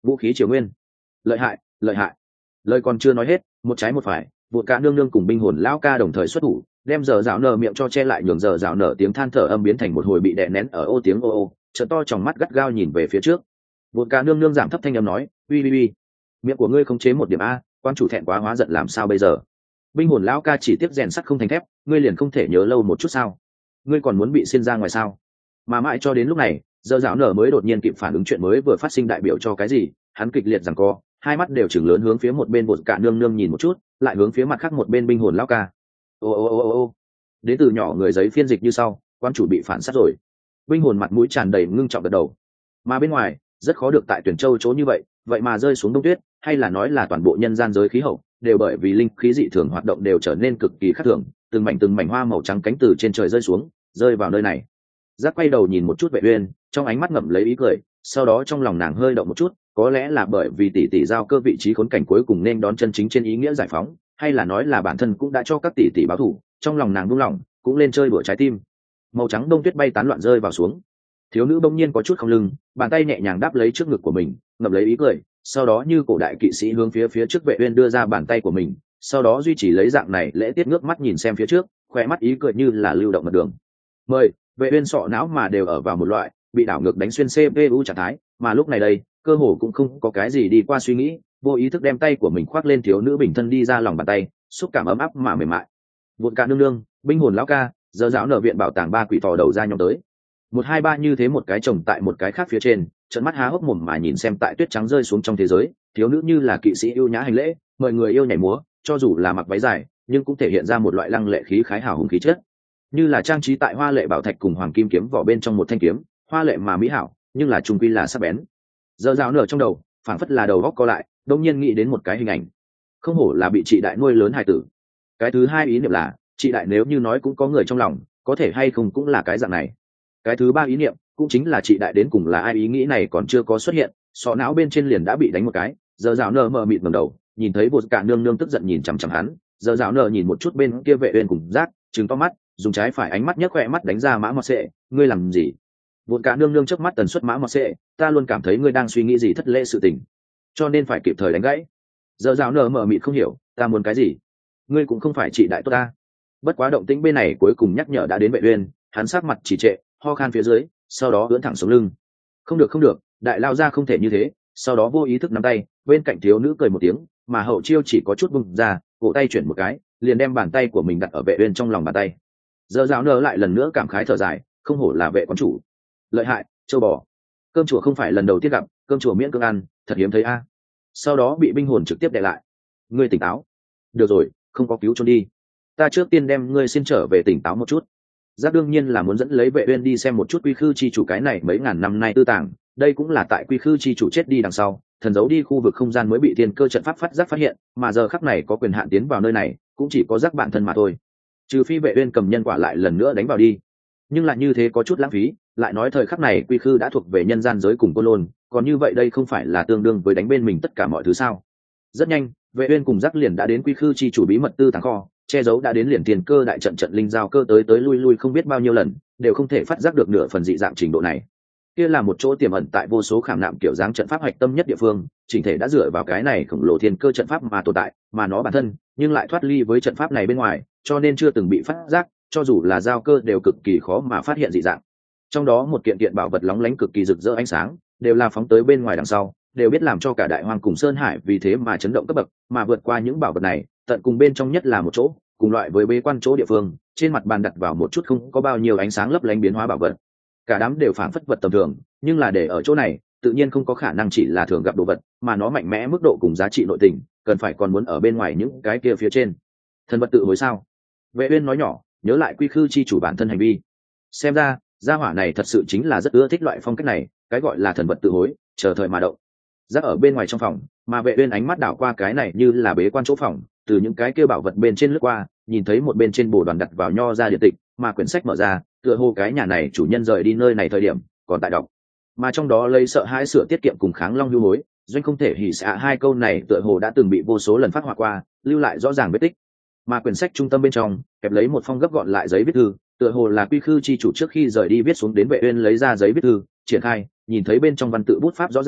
vũ khí triều nguyên. Lợi hại, lợi hại. Lời còn chưa nói hết, một trái một phải, vụt cả nương nương cùng binh hồn lão ca đồng thời xuất thủ, đem giờ dạo nở miệng cho che lại, nhường giờ dạo nở tiếng than thở âm biến thành một hồi bị đè nén ở ô tiếng ô ô, trợ to trong mắt gắt gao nhìn về phía trước. Vụt cả nương nương giảm thấp thanh âm nói, uy uy uy, miệng của ngươi không chế một điểm a, quan chủ thẹn quá hóa giận làm sao bây giờ? Binh hồn lão ca chỉ tiếp rèn sắt không thành thép, ngươi liền không thể nhớ lâu một chút sao? Ngươi còn muốn bị xiên ra ngoài sao? Mà mãi cho đến lúc này, giờ dạo nở mới đột nhiên kịp phản ứng chuyện mới vừa phát sinh đại biểu cho cái gì, hắn kịch liệt giằng co, hai mắt đều chừng lớn hướng phía một bên vụt cả nương nương nhìn một chút, lại hướng phía mặt khác một bên binh hồn lão ca. Ô ô ô ô ô, đến từ nhỏ người giấy phiên dịch như sau, quan chủ bị phản sát rồi. Binh hồn mặt mũi tràn đầy ngưng trọng gật đầu. Mà bên ngoài rất khó được tại tuyển châu chỗ như vậy, vậy mà rơi xuống đông tuyết, hay là nói là toàn bộ nhân gian giới khí hậu đều bởi vì linh khí dị thường hoạt động đều trở nên cực kỳ khác thường, từng mảnh từng mảnh hoa màu trắng cánh từ trên trời rơi xuống, rơi vào nơi này. Giác quay đầu nhìn một chút Vệ Uyên, trong ánh mắt ngậm lấy ý cười, sau đó trong lòng nàng hơi động một chút, có lẽ là bởi vì tỷ tỷ giao cơ vị trí khốn cảnh cuối cùng nên đón chân chính trên ý nghĩa giải phóng, hay là nói là bản thân cũng đã cho các tỷ tỷ báo thù, trong lòng nàng buông lỏng, cũng lên chơi đùa trái tim. Màu trắng đông tuyết bay tán loạn rơi vào xuống. Thiếu nữ bỗng nhiên có chút không lưng, bàn tay nhẹ nhàng đáp lấy trước ngực của mình, ngậm lấy ý cười, sau đó như cổ đại kỵ sĩ hướng phía phía trước Vệ Uyên đưa ra bàn tay của mình, sau đó duy trì lấy dạng này lễ tiết ngước mắt nhìn xem phía trước, khóe mắt ý cười như là lưu động mật đường. Mời, Vệ Uyên sọ não mà đều ở vào một loại bị đảo ngược đánh xuyên xê pê u trạng thái, mà lúc này đây, cơ hồ cũng không có cái gì đi qua suy nghĩ, vô ý thức đem tay của mình khoác lên thiếu nữ bình thân đi ra lòng bàn tay, xúc cảm ấm áp mà mềm mại. Vụt cả nương nương, binh hồn lão ca, giờ dạo nở viện bảo tàng ba quỷ thò đầu ra nhóm tới. Một hai ba như thế một cái chồng tại một cái khác phía trên, trợn mắt há hốc mồm mà nhìn xem tại tuyết trắng rơi xuống trong thế giới, thiếu nữ như là kỵ sĩ yêu nhã hành lễ, mời người yêu nhảy múa, cho dù là mặc váy dài, nhưng cũng thể hiện ra một loại lăng lệ khí khái hào hùng khí chất. Như là trang trí tại hoa lệ bảo thạch cùng hoàng kim kiếm vỏ bên trong một thanh kiếm, hoa lệ mà mỹ hảo, nhưng là trung quy là sắc bén. Giờ rào nở trong đầu, phảng phất là đầu góc co lại, đông nhiên nghĩ đến một cái hình ảnh. Không hổ là bị chị đại nuôi lớn hài tử. Cái thứ hai ý niệm là, chị đại nếu như nói cũng có người trong lòng, có thể hay không cũng là cái dạng này. Cái thứ ba ý niệm, cũng chính là chị đại đến cùng là ai, ý nghĩ này còn chưa có xuất hiện, sọ não bên trên liền đã bị đánh một cái. Giờ rào nở mờ mịt ngẩng đầu, nhìn thấy Vụt cả nương nương tức giận nhìn chằm chằm hắn, giờ rào nở nhìn một chút bên kia Vệ Uyên cùng Giác, trừng to mắt, dùng trái phải ánh mắt nhấc khỏe mắt đánh ra Mã Mọt Sệ, ngươi làm gì? Vụt cả nương nương trước mắt tần suất Mã Mọt Sệ, ta luôn cảm thấy ngươi đang suy nghĩ gì thất lễ sự tình, cho nên phải kịp thời đánh gãy. Giờ rào nở mờ mịt không hiểu, ta muốn cái gì? Ngươi cũng không phải chị đại tốt ta. Bất quá động tĩnh bên này cuối cùng nhắc nhở đã đến Vệ Uyên, hắn sát mặt trì trệ, ho khan phía dưới, sau đó ưỡn thẳng xuống lưng. Không được không được, đại lao ra không thể như thế. Sau đó vô ý thức nắm tay, bên cạnh thiếu nữ cười một tiếng, mà hậu chiêu chỉ có chút bung ra, cổ tay chuyển một cái, liền đem bàn tay của mình đặt ở Vệ Uyên trong lòng bàn tay. Giờ rào nở lại lần nữa cảm khái thở dài, không hổ là Vệ quán chủ, lợi hại, châu bò. Cơm chùa không phải lần đầu tiên gặp, cơm chùa miễn cưỡng ăn, thật hiếm thấy a. Sau đó bị binh hồn trực tiếp đè lại. Ngươi tỉnh táo. Được rồi, không có cứu trốn đi. Ta trước tiên đem ngươi xin trở về tỉnh táo một chút. Giác đương nhiên là muốn dẫn lấy Vệ Uyên đi xem một chút quy khư chi chủ cái này mấy ngàn năm nay tư tàng, đây cũng là tại quy khư chi chủ chết đi đằng sau, thần giấu đi khu vực không gian mới bị thiên cơ trận pháp phát giác phát hiện, mà giờ khắc này có quyền hạn tiến vào nơi này, cũng chỉ có Giác bản thân mà thôi. Trừ phi Vệ Uyên cầm nhân quả lại lần nữa đánh vào đi, nhưng lại như thế có chút lãng phí, lại nói thời khắc này quy khư đã thuộc về nhân gian giới cùng Côn Lôn, còn như vậy đây không phải là tương đương với đánh bên mình tất cả mọi thứ sao? Rất nhanh, Vệ Uyên cùng Giác liền đã đến quy khư chi chủ bí mật tư tàng kho, che giấu đã đến liền tiền cơ đại trận trận linh giao cơ tới tới lui lui không biết bao nhiêu lần, đều không thể phát giác được nửa phần dị dạng trình độ này. Kia là một chỗ tiềm ẩn tại vô số khảm nạm kiểu dáng trận pháp hạch tâm nhất địa phương, chỉnh thể đã dựa vào cái này khổng lồ thiên cơ trận pháp mà tồn tại, mà nó bản thân, nhưng lại thoát ly với trận pháp này bên ngoài, cho nên chưa từng bị phát giác, cho dù là giao cơ đều cực kỳ khó mà phát hiện dị dạng. Trong đó một kiện kiện bảo vật lóng lánh cực kỳ rực rỡ ánh sáng, đều là phóng tới bên ngoài đằng sau, đều biết làm cho cả đại hoang cùng sơn hải vì thế mà chấn động cấp bậc, mà vượt qua những bảo vật này, tận cùng bên trong nhất là một chỗ, cùng loại với bế quan chỗ địa phương, trên mặt bàn đặt vào một chút không có bao nhiêu ánh sáng lấp lánh biến hóa bảo vật. Cả đám đều phản phất vật tầm thường, nhưng là để ở chỗ này, tự nhiên không có khả năng chỉ là thường gặp đồ vật, mà nó mạnh mẽ mức độ cùng giá trị nội tình, cần phải còn muốn ở bên ngoài những cái kia phía trên. Thần vật tự hối sao? Vệ Uyên nói nhỏ, nhớ lại quy khư chi chủ bản thân hành vi. Xem ra, gia hỏa này thật sự chính là rất ưa thích loại phong cách này, cái gọi là thần vật tự hối, chờ thời mà động. Giác ở bên ngoài trong phòng, mà Vệ Uyên ánh mắt đảo qua cái này như là bế quan chỗ phòng, từ những cái kia bảo vật bên trên lướt qua, nhìn thấy một bên trên bồ đoàn đặt vào nho ra điện tịch, mà quyển sách mở ra, tựa hồ cái nhà này chủ nhân rời đi nơi này thời điểm, còn tại đọc. Mà trong đó lấy sợ hãi sửa tiết kiệm cùng kháng long lưu hối, doanh không thể hỉ xạ hai câu này tựa hồ đã từng bị vô số lần phát họa qua, lưu lại rõ ràng vết tích. Mà quyển sách trung tâm bên trong, kẹp lấy một phong gấp gọn lại giấy viết thư, tựa hồ là quy khư chi chủ trước khi rời đi viết xuống đến Vệ Uyên lấy ra giấy viết thư, triển khai, nhìn thấy bên trong văn tự bút pháp rõ ràng,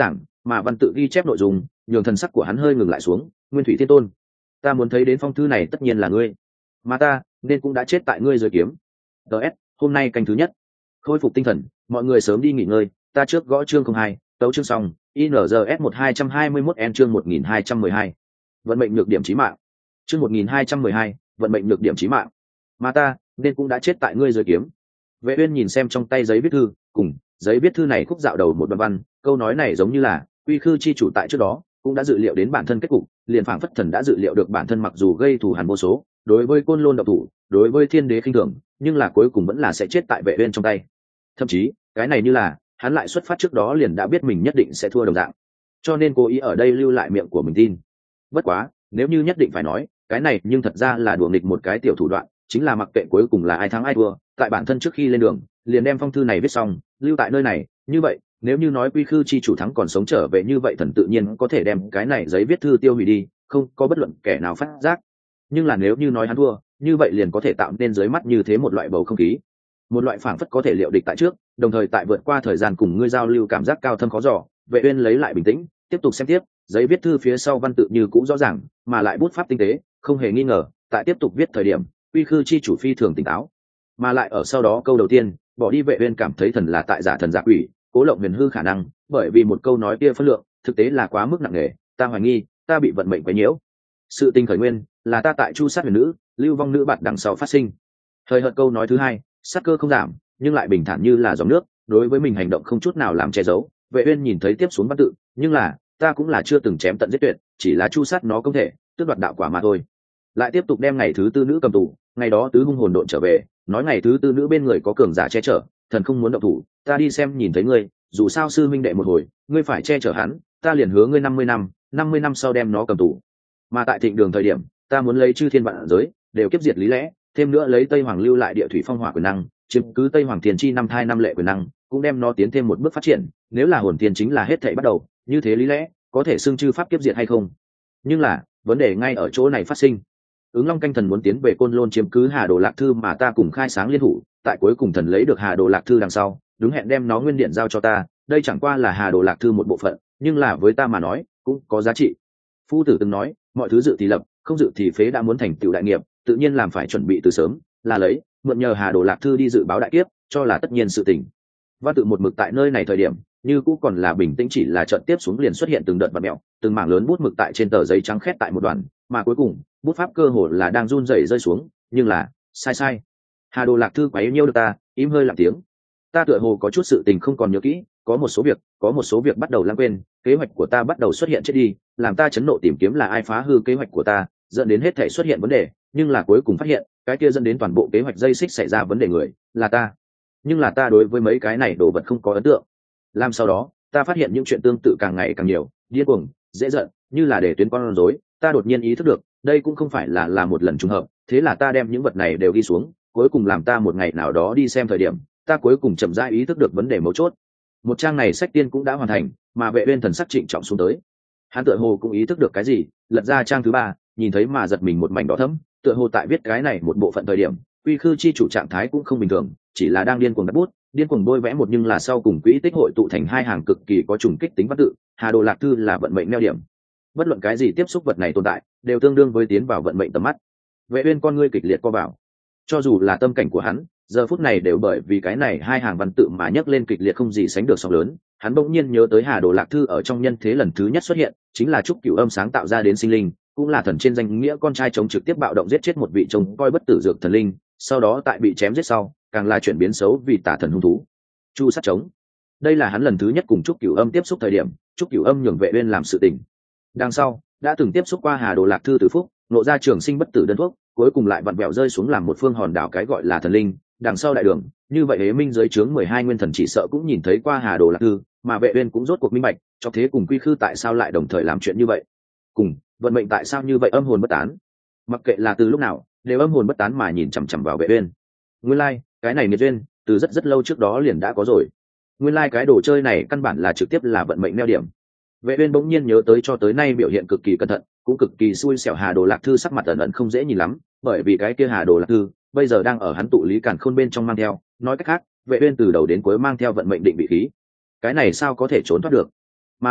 mà văn tự ghi chép nội dung nhường thần sắc của hắn hơi ngừng lại xuống. Nguyên Thủy Thiên Tôn, ta muốn thấy đến phong thư này tất nhiên là ngươi, mà ta nên cũng đã chết tại ngươi dưới kiếm. ts hôm nay canh thứ nhất, khôi phục tinh thần, mọi người sớm đi nghỉ ngơi, ta trước gõ chương không hai, tấu chương xong. inzs một hai hai mốt n chương một nghìn hai trăm mười hai, vận mệnh nhược điểm chí mạng. Chương một nghìn hai trăm mười hai, vận mệnh nhược điểm chí mạng, mà ta nên cũng đã chết tại ngươi dưới kiếm. Vệ Uyên nhìn xem trong tay giấy viết thư, cùng giấy viết thư này khúc dạo đầu một đoạn văn, câu nói này giống như là quy khư chi chủ tại trước đó cũng đã dự liệu đến bản thân kết cục, liền phảng phất thần đã dự liệu được bản thân mặc dù gây thù hằn vô số, đối với côn lôn độc thủ, đối với thiên đế khinh thường, nhưng là cuối cùng vẫn là sẽ chết tại Vệ Uyên trong tay. Thậm chí cái này như là hắn lại xuất phát trước đó liền đã biết mình nhất định sẽ thua đồng dạng, cho nên cố ý ở đây lưu lại miệng của mình tin. Bất quá nếu như nhất định phải nói cái này, nhưng thật ra là đùa nghịch một cái tiểu thủ đoạn, chính là mặc kệ cuối cùng là ai thắng ai thua, tại bản thân trước khi lên đường liền đem phong thư này viết xong lưu tại nơi này. Như vậy nếu như nói quy khư chi chủ thắng còn sống trở về, như vậy thần tự nhiên có thể đem cái này giấy viết thư tiêu hủy đi, không có bất luận kẻ nào phát giác. Nhưng là nếu như nói hắn thua, như vậy liền có thể tạo nên dưới mắt như thế một loại bầu không khí, một loại phảng phất có thể liệu địch tại trước, đồng thời tại vượt qua thời gian cùng ngươi giao lưu cảm giác cao thâm khó dò. Vệ Uyên lấy lại bình tĩnh, tiếp tục xem tiếp. Giấy viết thư phía sau văn tự như cũ rõ ràng, mà lại bút pháp tinh tế, không hề nghi ngờ. Tại tiếp tục viết thời điểm, quy khư chi chủ phi thường tỉnh táo, mà lại ở sau đó câu đầu tiên bỏ đi Vệ Uyên cảm thấy thần là tại giả thần giả quỷ, cố lộng huyền hư khả năng, bởi vì một câu nói kia phân lượng thực tế là quá mức nặng nề. Ta hoài nghi ta bị vận mệnh quấy nhiễu, sự tình khởi nguyên là ta tại chu sát huyền nữ, lưu vong nữ bạn đằng sau phát sinh. Thời hợt câu nói thứ hai, sát cơ không giảm nhưng lại bình thản như là dòng nước, đối với mình hành động không chút nào làm che giấu. Vệ Uyên nhìn thấy tiếp xuống văn tự, nhưng là ta cũng là chưa từng chém tận giết tuyệt, chỉ là chu sát nó không thể tước đoạt đạo quả mà thôi. Lại tiếp tục đem ngày thứ tư nữ cầm tù, ngày đó tứ hung hồn độn trở về, nói ngày thứ tư nữ bên người có cường giả che chở, thần không muốn động thủ, ta đi xem nhìn thấy ngươi, dù sao sư minh đệ một hồi, ngươi phải che chở hắn, ta liền hứa ngươi năm mươi năm, năm mươi năm sau đem nó cầm tù. Mà tại thịnh đường thời điểm, ta muốn lấy chư thiên vạn giới đều kiếp diệt lý lẽ, thêm nữa lấy Tây Hoàng lưu lại địa thủy phong hỏa quyền năng, chiếm cứ Tây Hoàng tiền chi năm thai năm lệ quyền năng, cũng đem nó tiến thêm một bước phát triển. Nếu là hồn tiền chính là hết thảy bắt đầu, như thế lý lẽ có thể xưng chư pháp kiếp diệt hay không? Nhưng là vấn đề ngay ở chỗ này phát sinh. Ứng Long canh thần muốn tiến về Côn Lôn chiếm cứ Hà Đồ Lạc Thư, mà ta cùng khai sáng liên thủ, tại cuối cùng thần lấy được Hà Đồ Lạc Thư đằng sau, đúng hẹn đem nó nguyên điện giao cho ta. Đây chẳng qua là Hà Đồ Lạc Thư một bộ phận, nhưng là với ta mà nói cũng có giá trị. Phu tử từng nói, mọi thứ dự thì lập, không dự thì phế, đã muốn thành tựu đại nghiệp, tự nhiên làm phải chuẩn bị từ sớm, là lấy mượn nhờ Hà Đồ Lạc Thư đi dự báo đại kiếp, cho là tất nhiên sự tình. Văn tự một mực tại nơi này thời điểm, như cũ còn là bình tĩnh, chỉ là trận tiếp xuống liền xuất hiện từng đợt vặn mèo, từng mảng lớn bút mực tại trên tờ giấy trắng khét tại một đoạn, mà cuối cùng bút pháp cơ hồ là đang run rẩy rơi xuống. Nhưng là sai sai, Hà Đồ Lạc Thư quá yêu nhiêu được ta, im hơi lặng tiếng. Ta tựa hồ có chút sự tình không còn nhớ kỹ, có một số việc, có một số việc bắt đầu lãng quên, kế hoạch của ta bắt đầu xuất hiện chết đi, làm ta chấn nộ tìm kiếm là ai phá hư kế hoạch của ta, dẫn đến hết thể xuất hiện vấn đề. Nhưng là cuối cùng phát hiện, cái kia dẫn đến toàn bộ kế hoạch dây xích xảy ra vấn đề người là ta. Nhưng là ta đối với mấy cái này đồ vật không có ấn tượng. Làm sau đó, ta phát hiện những chuyện tương tự càng ngày càng nhiều, điên cuồng, dễ giận, như là để tuyến con rối. Ta đột nhiên ý thức được, đây cũng không phải là là một lần trùng hợp, thế là ta đem những vật này đều ghi xuống, cuối cùng làm ta một ngày nào đó đi xem thời điểm, ta cuối cùng chậm rãi ý thức được vấn đề mấu chốt. Một trang này sách tiên cũng đã hoàn thành, mà Vệ Uyên thần sắc trịnh trọng xuống tới. Hắn tựa hồ cũng ý thức được cái gì, lật ra trang thứ ba, nhìn thấy mà giật mình một mảnh đỏ thẫm, tựa hồ tại viết cái này một bộ phận thời điểm, quy khư chi chủ trạng thái cũng không bình thường, chỉ là đang điên cuồng đặt bút, điên cuồng bôi vẽ một, nhưng là sau cùng quỹ tích hội tụ thành hai hàng cực kỳ có trùng kích tính văn tự. Hà Đồ Lạc Thư là vận mệnh neo điểm, bất luận cái gì tiếp xúc vật này tồn tại, đều tương đương với tiến vào vận mệnh tầm mắt. Vệ Uyên con ngươi kịch liệt co vào, cho dù là tâm cảnh của hắn, giờ phút này đều bởi vì cái này hai hàng văn tự mà nhấc lên kịch liệt không gì sánh được sóng lớn. Hắn bỗng nhiên nhớ tới Hà Đồ Lạc Thư ở trong nhân thế lần thứ nhất xuất hiện, chính là trúc cửu âm sáng tạo ra đến sinh linh, cũng là thần trên danh nghĩa con trai chống trực tiếp bạo động giết chết một vị trông coi bất tử dược thần linh, sau đó tại bị chém giết sau, càng là chuyển biến xấu vì tà thần hung thú chu sát chống. Đây là hắn lần thứ nhất cùng trúc cửu âm tiếp xúc thời điểm, trúc cửu âm nhường Vệ Uyên làm sự tình. Đằng sau đã từng tiếp xúc qua Hà Đồ Lạc Thư từ phúc, nộ ra trường sinh bất tử đơn thuốc, cuối cùng lại vặn vẹo rơi xuống làm một phương hòn đảo cái gọi là thần linh. Đằng sau đại đường, như vậy Hế Minh dưới trướng mười hai nguyên thần chỉ sợ cũng nhìn thấy qua Hà Đồ Lạc Thư, mà Vệ Uyên cũng rốt cuộc minh bạch, cho thế cùng quy khư tại sao lại đồng thời làm chuyện như vậy, cùng vận mệnh tại sao như vậy âm hồn bất tán. Mặc kệ là từ lúc nào, đều âm hồn bất tán mà nhìn chằm chằm vào Vệ Uyên. Nguyên lai, like, cái này nghiệt duyên, từ rất rất lâu trước đó liền đã có rồi. Nguyên lai like, cái đồ chơi này căn bản là trực tiếp là vận mệnh neo điểm. Vệ Uyên bỗng nhiên nhớ tới cho tới nay biểu hiện cực kỳ cẩn thận, cũng cực kỳ xui xẻo Hà Đồ Lạc Thư sắc mặt ẩn ẩn không dễ nhìn lắm, bởi vì cái kia Hà Đồ Lạc Thư bây giờ đang ở hắn tụ lý càn khôn bên trong mang theo, nói cách khác, Vệ Uyên từ đầu đến cuối mang theo vận mệnh định vị khí. Cái này sao có thể trốn thoát được? Mà lại,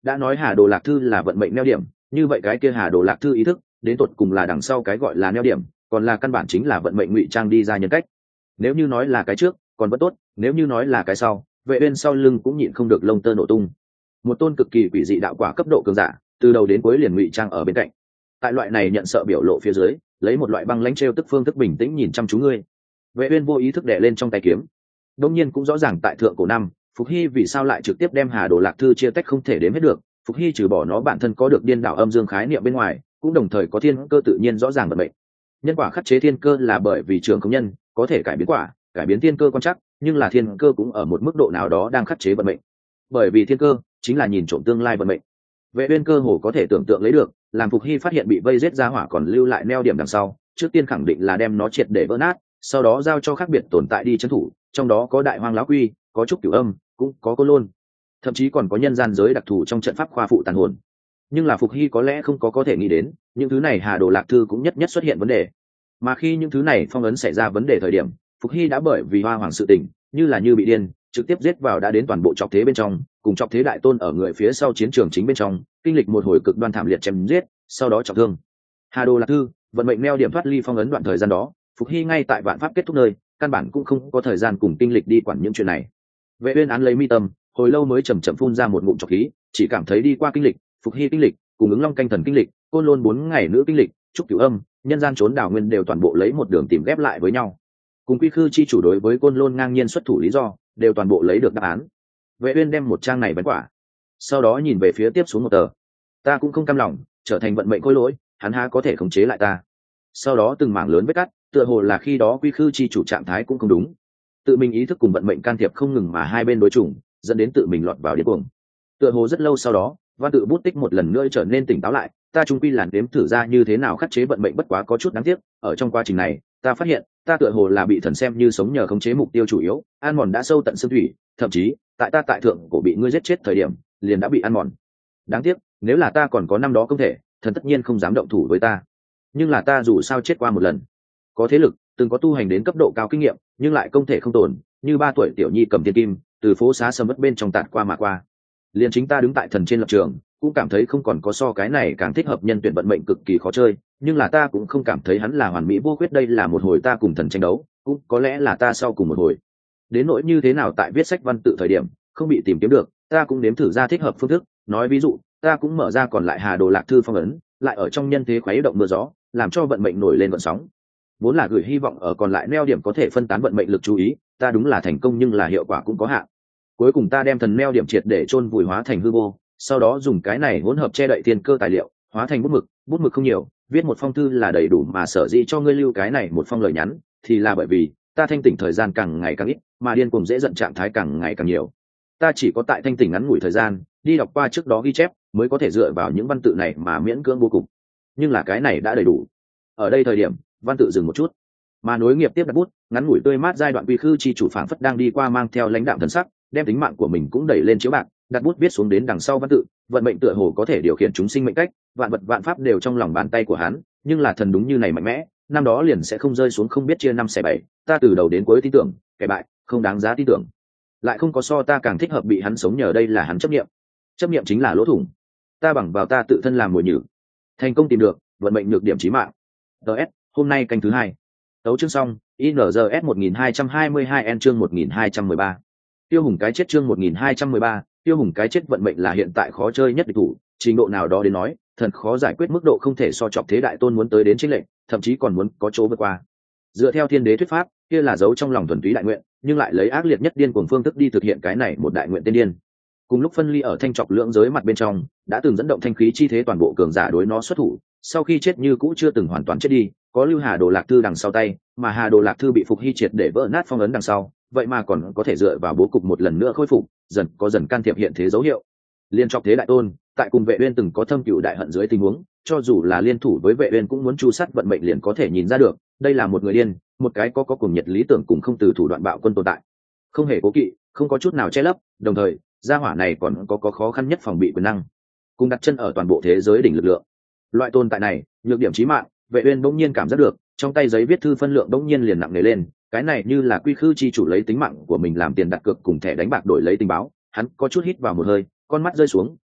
đã nói Hà Đồ Lạc Thư là vận mệnh neo điểm, như vậy cái kia Hà Đồ Lạc Thư ý thức đến tột cùng là đằng sau cái gọi là neo điểm, còn là căn bản chính là vận mệnh ngụy trang đi ra nhân cách. Nếu như nói là cái trước còn vẫn tốt, nếu như nói là cái sau, Vệ Uyên sau lưng cũng nhịn không được lông tơ nổ tung. Một tôn cực kỳ quỷ dị đạo quả cấp độ cường giả, từ đầu đến cuối liền ngụy trang ở bên cạnh. Tại loại này nhận sợ biểu lộ phía dưới, lấy một loại băng lãnh trêu tức phương thức bình tĩnh nhìn chăm chú ngươi. Vệ Uyên vô ý thức đè lên trong tay kiếm. Đương nhiên cũng rõ ràng tại thượng cổ năm, Phục Hy vì sao lại trực tiếp đem Hà Đồ Lạc Thư chia tách không thể đếm hết được. Phục Hy trừ bỏ nó bản thân có được điên đảo âm dương khái niệm bên ngoài, cũng đồng thời có thiên cơ tự nhiên rõ ràng vận mệnh. Nhân quả khắc chế thiên cơ là bởi vì trường không nhân có thể cải biến quả, cải biến thiên cơ quan chắc, nhưng là thiên cơ cũng ở một mức độ nào đó đang khắc chế vận mệnh. Bởi vì thiên cơ chính là nhìn trộm tương lai vận mệnh. Vệ Uyên cơ hồ có thể tưởng tượng lấy được, làm Phục Hy phát hiện bị vây giết ra hỏa còn lưu lại neo điểm đằng sau, trước tiên khẳng định là đem nó triệt để vỡ nát, sau đó giao cho khác biệt tồn tại đi trấn thủ, trong đó có Đại Hoang Lão Quy, có Trúc Cửu Âm, cũng có Côn Lôn, thậm chí còn có nhân gian giới đặc thù trong trận pháp khoa phụ tàn hồn. Nhưng là Phục Hy có lẽ không có có thể nghĩ đến, những thứ này Hà Đồ Lạc Thư cũng nhất nhất xuất hiện vấn đề. Mà khi những thứ này phong ấn xảy ra vấn đề thời điểm, Phục Hy đã bởi vì Hoa Hoàng sự tình, như là như bị điên, trực tiếp giết vào đã đến toàn bộ trọc thế bên trong, cùng trọc thế đại tôn ở người phía sau chiến trường chính bên trong, kinh lịch một hồi cực đoan thảm liệt chém giết, sau đó trọng thương. Hà Đồ Lạc Thư, vận mệnh neo điểm thoát ly phong ấn đoạn thời gian đó, Phục Hy ngay tại vạn pháp kết thúc nơi, căn bản cũng không có thời gian cùng kinh lịch đi quản những chuyện này. Vệ Uyên án lấy mi tâm, hồi lâu mới chậm chậm phun ra một ngụm trọc khí, chỉ cảm thấy đi qua kinh lịch, Phục Hy kinh lịch, cùng ứng Long canh thần kinh lịch, Côn Lôn bốn ngày nữ kinh lịch, Trúc Cửu Âm, nhân gian trốn đảo nguyên đều toàn bộ lấy một đường tìm ghép lại với nhau. Cùng Quy Khư chi chủ đối với Côn Lôn ngang nhiên xuất thủ lý do, đều toàn bộ lấy được đáp án. Vệ Uyên đem một trang này bắn quả, sau đó nhìn về phía tiếp xuống một tờ. Ta cũng không cam lòng trở thành vận mệnh khôi lỗi, hắn há có thể khống chế lại ta. Sau đó từng mảng lớn vết cắt, tựa hồ là khi đó Quy Khư chi chủ trạng thái cũng không đúng, tự mình ý thức cùng vận mệnh can thiệp không ngừng mà hai bên đối chủng, dẫn đến tự mình lọt vào điên cuồng. Tựa hồ rất lâu sau đó, Văn Tự bút tích một lần nữa trở nên tỉnh táo lại, ta trung quy làn đếm thử ra như thế nào khắc chế vận mệnh bất quá có chút đáng tiếc, ở trong quá trình này, ta phát hiện, ta tựa hồ là bị thần xem như sống nhờ khống chế mục tiêu chủ yếu, an mòn đã sâu tận xương thủy, thậm chí, tại ta tại thượng cổ bị ngươi giết chết thời điểm, liền đã bị ăn mòn. Đáng tiếc, nếu là ta còn có năm đó không thể, thần tất nhiên không dám động thủ với ta. Nhưng là ta dù sao chết qua một lần, có thế lực, từng có tu hành đến cấp độ cao kinh nghiệm, nhưng lại không thể không tồn, như ba tuổi tiểu nhi cầm thiên kim, từ phố xá sầm uất bên trong tạt qua mà qua. Liền chính ta đứng tại thần trên lập trường, cũng cảm thấy không còn có so cái này càng thích hợp nhân tuyển vận mệnh cực kỳ khó chơi, nhưng là ta cũng không cảm thấy hắn là hoàn mỹ vô khuyết, đây là một hồi ta cùng thần tranh đấu, cũng có lẽ là ta sau cùng một hồi. Đến nỗi như thế nào tại viết sách văn tự thời điểm không bị tìm kiếm được, ta cũng nếm thử ra thích hợp phương thức, nói ví dụ, ta cũng mở ra còn lại Hà Đồ Lạc Thư phong ấn, lại ở trong nhân thế khuấy động mưa gió, làm cho vận mệnh nổi lên gợn sóng. Vốn là gửi hy vọng ở còn lại neo điểm có thể phân tán vận mệnh lực chú ý, ta đúng là thành công nhưng là hiệu quả cũng có hạn. Cuối cùng ta đem thần neo điểm triệt để chôn vùi hóa thành hư vô, sau đó dùng cái này hỗn hợp che đậy thiên cơ tài liệu, hóa thành bút mực, bút mực không nhiều, viết một phong thư là đầy đủ, mà sở dĩ cho ngươi lưu cái này một phong lời nhắn, thì là bởi vì ta thanh tỉnh thời gian càng ngày càng ít, mà điên cuồng dễ giận trạng thái càng ngày càng nhiều. Ta chỉ có tại thanh tỉnh ngắn ngủi thời gian, đi đọc qua trước đó ghi chép, mới có thể dựa vào những văn tự này mà miễn cưỡng vô cùng. Nhưng là cái này đã đầy đủ. Ở đây thời điểm, văn tự dừng một chút, mà nối nghiệp tiếp đặt bút, ngắn ngủi tươi mát giai đoạn Quy Khư chi chủ phảng phất đang đi qua mang theo lãnh đạm thần sắc, đem tính mạng của mình cũng đẩy lên chiếu bạc, đặt bút viết xuống đến đằng sau văn tự, vận mệnh tựa hồ có thể điều khiển chúng sinh mệnh cách, vạn vật vạn pháp đều trong lòng bàn tay của hắn, nhưng là thần đúng như này mạnh mẽ, năm đó liền sẽ không rơi xuống không biết chia năm xẻ bảy, ta từ đầu đến cuối tin tưởng, kẻ bại, không đáng giá tin tưởng. Lại không có so ta càng thích hợp bị hắn sống nhờ, đây là hắn chấp niệm. Chấp niệm chính là lỗ thủng. Ta bằng vào ta tự thân làm mồi nhử. Thành công tìm được, vận mệnh nhược điểm chí mạng. đê ét, hôm nay canh thứ hai. Tấu chương xong, i en giê ét một nghìn hai trăm hai mươi hai N chương một nghìn hai trăm mười ba. Tiêu Hùng cái chết chương một nghìn hai trăm mười ba, Tiêu Hùng cái chết vận mệnh là hiện tại khó chơi nhất địch thủ, trình độ nào đó đến nói, thần khó giải quyết mức độ không thể so chọc thế đại tôn muốn tới đến chênh lệch, thậm chí còn muốn có chỗ vượt qua. Dựa theo thiên đế thuyết pháp, kia là giấu trong lòng thuần túy đại nguyện, nhưng lại lấy ác liệt nhất điên cuồng phương thức đi thực hiện cái này một đại nguyện tiên điên. Cùng lúc phân ly ở thanh trọc lưỡng giới mặt bên trong, đã từng dẫn động thanh khí chi thế toàn bộ cường giả đối nó xuất thủ, sau khi chết như cũ chưa từng hoàn toàn chết đi, có lưu Hà Đồ Lạc Thư đằng sau tay, mà Hà Đồ Lạc Thư bị Phục Hy triệt để vỡ nát phong ấn đằng sau, vậy mà còn có thể dựa vào bố cục một lần nữa khôi phục, dần có dần can thiệp hiện thế dấu hiệu. Liên chọc thế đại tôn, tại cùng Vệ Uyên từng có thâm cựu đại hận dưới tình huống, cho dù là liên thủ với Vệ Uyên cũng muốn chu sát vận mệnh, liền có thể nhìn ra được, đây là một người điên, một cái có có cùng nhiệt lý tưởng cùng không từ thủ đoạn bạo quân tồn tại, không hề cố kỵ, không có chút nào che lấp, đồng thời, gia hỏa này còn có có khó khăn nhất phòng bị quyền năng, cùng đặt chân ở toàn bộ thế giới đỉnh lực lượng. Loại tồn tại này, nhược điểm chí mạng, Vệ Uyên bỗng nhiên cảm giác được, trong tay giấy viết thư phân lượng bỗng nhiên liền nặng nề lên, cái này như là Quy Khư chi chủ lấy tính mạng của mình làm tiền đặt cược cùng thẻ đánh bạc đổi lấy tình báo, hắn có chút hít vào một hơi, con mắt rơi xuống,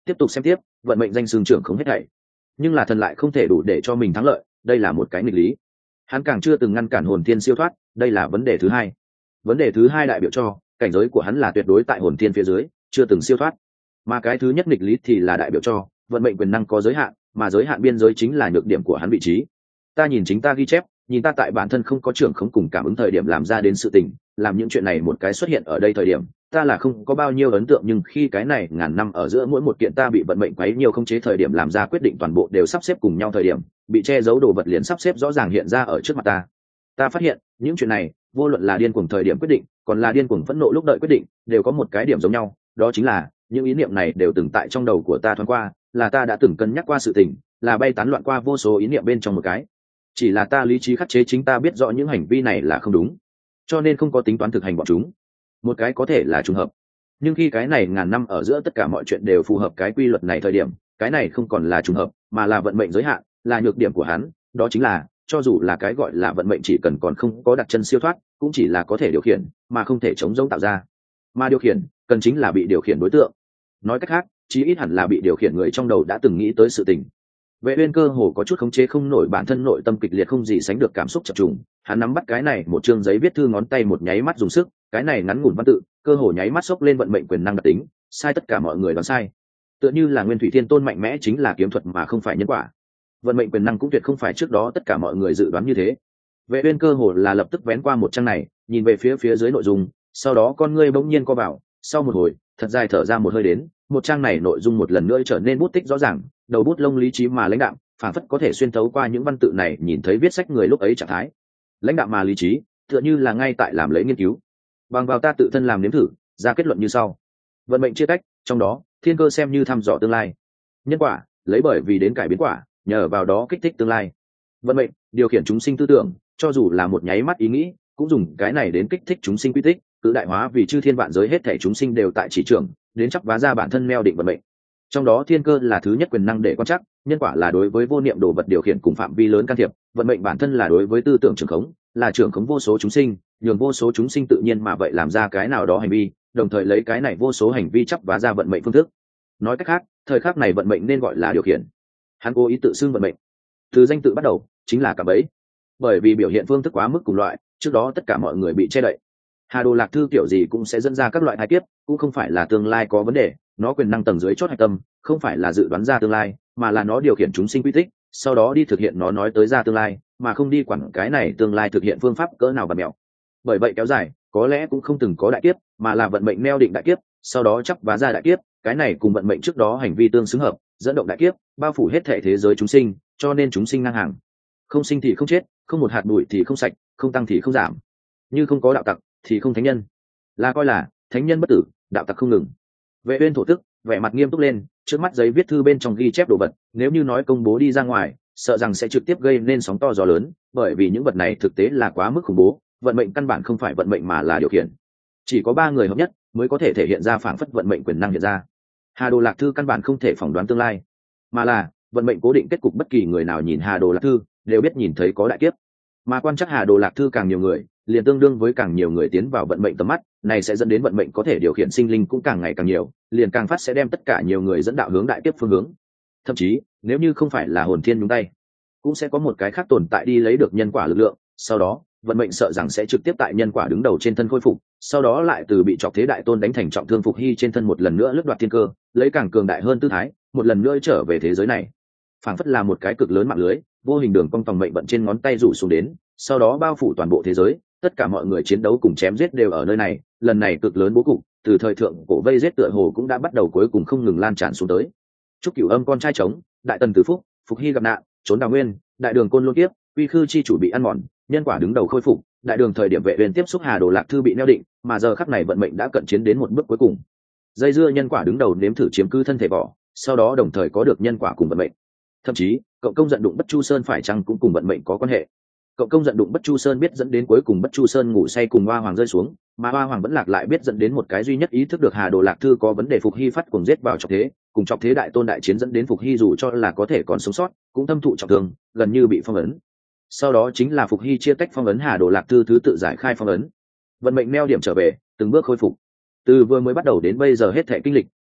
tiếp tục xem tiếp, vận mệnh danh xương trưởng không hết thảy. Nhưng là thần lại không thể đủ để cho mình thắng lợi, đây là một cái nghịch lý. Hắn càng chưa từng ngăn cản hồn thiên siêu thoát, đây là vấn đề thứ hai. Vấn đề thứ hai đại biểu cho cảnh giới của hắn là tuyệt đối tại hồn thiên phía dưới, chưa từng siêu thoát. Mà cái thứ nhất nghịch lý thì là đại biểu cho vận mệnh quyền năng có giới hạn, mà giới hạn biên giới chính là nhược điểm của hắn vị trí. Ta nhìn chính ta ghi chép, nhìn ta tại bản thân không có trưởng không cùng cảm ứng thời điểm làm ra đến sự tình, làm những chuyện này một cái xuất hiện ở đây thời điểm, ta là không có bao nhiêu ấn tượng, nhưng khi cái này ngàn năm ở giữa mỗi một kiện ta bị vận mệnh quấy nhiều không chế thời điểm làm ra quyết định toàn bộ đều sắp xếp cùng nhau thời điểm, bị che giấu đồ vật liền sắp xếp rõ ràng hiện ra ở trước mặt ta. Ta phát hiện, những chuyện này, vô luận là điên cuồng thời điểm quyết định, còn là điên cuồng phẫn nộ lúc đợi quyết định, đều có một cái điểm giống nhau, đó chính là những ý niệm này đều từng tại trong đầu của ta thoáng qua, là ta đã từng cân nhắc qua sự tình, là bay tán loạn qua vô số ý niệm bên trong một cái. Chỉ là ta lý trí khắc chế chính ta biết rõ những hành vi này là không đúng, cho nên không có tính toán thực hành bọn chúng. Một cái có thể là trùng hợp, nhưng khi cái này ngàn năm ở giữa tất cả mọi chuyện đều phù hợp cái quy luật này thời điểm, cái này không còn là trùng hợp, mà là vận mệnh giới hạn, là nhược điểm của hắn, đó chính là cho dù là cái gọi là vận mệnh chỉ cần còn không có đặt chân siêu thoát, cũng chỉ là có thể điều khiển, mà không thể chống giống tạo ra. Mà điều khiển, cần chính là bị điều khiển đối tượng. Nói cách khác, chí ít hẳn là bị điều khiển người trong đầu đã từng nghĩ tới sự tình. Vệ Uyên cơ hồ có chút khống chế không nổi bản thân, nội tâm kịch liệt không gì sánh được cảm xúc chập trùng, hắn nắm bắt cái này một chương giấy viết thư, ngón tay một nháy mắt dùng sức, cái này ngắn ngủn văn tự, cơ hồ nháy mắt xốc lên vận mệnh quyền năng đặc tính, sai tất cả mọi người đoán sai. Tựa như là Nguyên Thủy Thiên Tôn mạnh mẽ chính là kiếm thuật mà không phải nhân quả. Vận mệnh quyền năng cũng tuyệt không phải trước đó tất cả mọi người dự đoán như thế. Vệ Uyên cơ hồ là lập tức vén qua một trang này, nhìn về phía phía dưới nội dung, sau đó con ngươi bỗng nhiên co vào, sau một hồi, thật dài thở ra một hơi đến, một trang này nội dung một lần nữa trở nên bút tích rõ ràng, đầu bút lông lý trí mà lãnh đạm, phản phất có thể xuyên thấu qua những văn tự này nhìn thấy viết sách người lúc ấy trạng thái. Lãnh đạm mà lý trí, tựa như là ngay tại làm lấy nghiên cứu. Bằng vào ta tự thân làm nếm thử, ra kết luận như sau: vận mệnh chia tách, trong đó, thiên cơ xem như thăm dò tương lai. Nhân quả, lấy bởi vì đến cải biến quả, nhờ vào đó kích thích tương lai. Vận mệnh, điều khiển chúng sinh tư tưởng, cho dù là một nháy mắt ý nghĩ, cũng dùng cái này đến kích thích chúng sinh quy tích, cự đại hóa vì chư thiên vạn giới hết thảy chúng sinh đều tại chỉ trưởng, đến chắp vá ra bản thân neo định vận mệnh. Trong đó thiên cơ là thứ nhất quyền năng để quan trắc, nhân quả là đối với vô niệm đồ vật điều khiển cùng phạm vi lớn can thiệp, vận mệnh bản thân là đối với tư tưởng trưởng khống, là trưởng khống vô số chúng sinh, nhường vô số chúng sinh tự nhiên mà vậy làm ra cái nào đó hành vi, đồng thời lấy cái này vô số hành vi chắp vá ra vận mệnh phương thức. Nói cách khác, thời khắc này vận mệnh nên gọi là điều khiển. Hắn cố ý tự xưng vận mệnh, từ danh tự bắt đầu chính là cả bẫy, bởi vì biểu hiện phương thức quá mức cùng loại, trước đó tất cả mọi người bị che đậy. Hà Đồ Lạc Thư kiểu gì cũng sẽ dẫn ra các loại tai kiếp, cũng không phải là tương lai có vấn đề, nó quyền năng tầng dưới chót hạch tâm, không phải là dự đoán ra tương lai, mà là nó điều khiển chúng sinh quy tích, sau đó đi thực hiện nó nói tới ra tương lai, mà không đi quản cái này tương lai thực hiện phương pháp cỡ nào và mẹo. Bởi vậy kéo dài, có lẽ cũng không từng có đại kiếp, mà là vận mệnh neo định đại kiếp, sau đó chắp vá ra đại kiếp, cái này cùng vận mệnh trước đó hành vi tương xứng hợp, dẫn động đại kiếp, bao phủ hết thể thế giới chúng sinh, cho nên chúng sinh ngang hàng. Không sinh thì không chết, không một hạt bụi thì không sạch, không tăng thì không giảm. Như không có đạo tặc thì không thánh nhân, là coi là thánh nhân bất tử, đạo tặc không ngừng. Vệ Uyên thổ tức, vẻ mặt nghiêm túc lên, trước mắt giấy viết thư bên trong ghi chép đồ vật, nếu như nói công bố đi ra ngoài, sợ rằng sẽ trực tiếp gây nên sóng to gió lớn, bởi vì những vật này thực tế là quá mức khủng bố, vận mệnh căn bản không phải vận mệnh mà là điều khiển. Chỉ có ba người hợp nhất mới có thể thể hiện ra phảng phất vận mệnh quyền năng hiện ra. Hà Đồ Lạc Thư căn bản không thể phỏng đoán tương lai, mà là vận mệnh cố định kết cục, bất kỳ người nào nhìn Hà Đồ Lạc Thư đều biết nhìn thấy có đại kiếp, mà quan chắc Hà Đồ Lạc Thư càng nhiều người, liền tương đương với càng nhiều người tiến vào vận mệnh tầm mắt, này sẽ dẫn đến vận mệnh có thể điều khiển sinh linh cũng càng ngày càng nhiều, liền càng phát sẽ đem tất cả nhiều người dẫn đạo hướng đại kiếp phương hướng. Thậm chí, nếu như không phải là hồn thiên nhúng tay, cũng sẽ có một cái khác tồn tại đi lấy được nhân quả lực lượng, sau đó, vận mệnh sợ rằng sẽ trực tiếp tại nhân quả đứng đầu trên thân khôi phục, sau đó lại từ bị Chọc Thế Đại Tôn đánh thành trọng thương Phục Hy trên thân một lần nữa lướt đoạt thiên cơ, lấy càng cường đại hơn tư thái, một lần nữa trở về thế giới này. Phảng phất là một cái cực lớn mạng lưới, vô hình đường cong tòng mệnh vận trên ngón tay rủ xuống đến, sau đó bao phủ toàn bộ thế giới, tất cả mọi người chiến đấu cùng chém giết đều ở nơi này, lần này cực lớn bố cục, từ thời thượng cổ vây giết tựa hồ cũng đã bắt đầu cuối cùng không ngừng lan tràn xuống tới. Trúc Cửu Âm con trai trống, Đại Tần Tử Phúc, Phục Hy gặp nạn, trốn đào nguyên, Đại Đường Côn Lôn Kiếp, Uy Khư chi chủ bị ăn mòn, nhân quả đứng đầu khôi phục, Đại Đường thời điểm Vệ Uyên tiếp xúc Hà Đồ Lạc Thư bị neo định, mà giờ khắc này vận mệnh đã cận chiến đến một bước cuối cùng. Dây dưa nhân quả đứng đầu nếm thử chiếm cứ thân thể vỏ, sau đó đồng thời có được nhân quả cùng vận mệnh. Thậm chí, cậu công giận đụng Bất Chu Sơn phải chăng cũng cùng vận mệnh có quan hệ. Cậu công giận đụng Bất Chu Sơn biết dẫn đến cuối cùng Bất Chu Sơn ngủ say cùng Hoa Hoàng rơi xuống, mà Hoa Hoàng vẫn lạc lại biết dẫn đến một cái duy nhất ý thức được Hà Đồ Lạc Thư có vấn đề, Phục Hy phát cuồng giết vào Chọc Thế, cùng Chọc Thế Đại Tôn đại chiến dẫn đến Phục Hy dù cho là có thể còn sống sót, cũng thâm thụ trọng thương, gần như bị phong ấn. Sau đó chính là Phục Hy chia tách phong ấn Hà Đồ Lạc Thư thứ tự giải khai phong ấn. Vận mệnh neo điểm trở về, từng bước khôi phục. Từ vừa mới bắt đầu đến bây giờ hết thảy kinh lịch,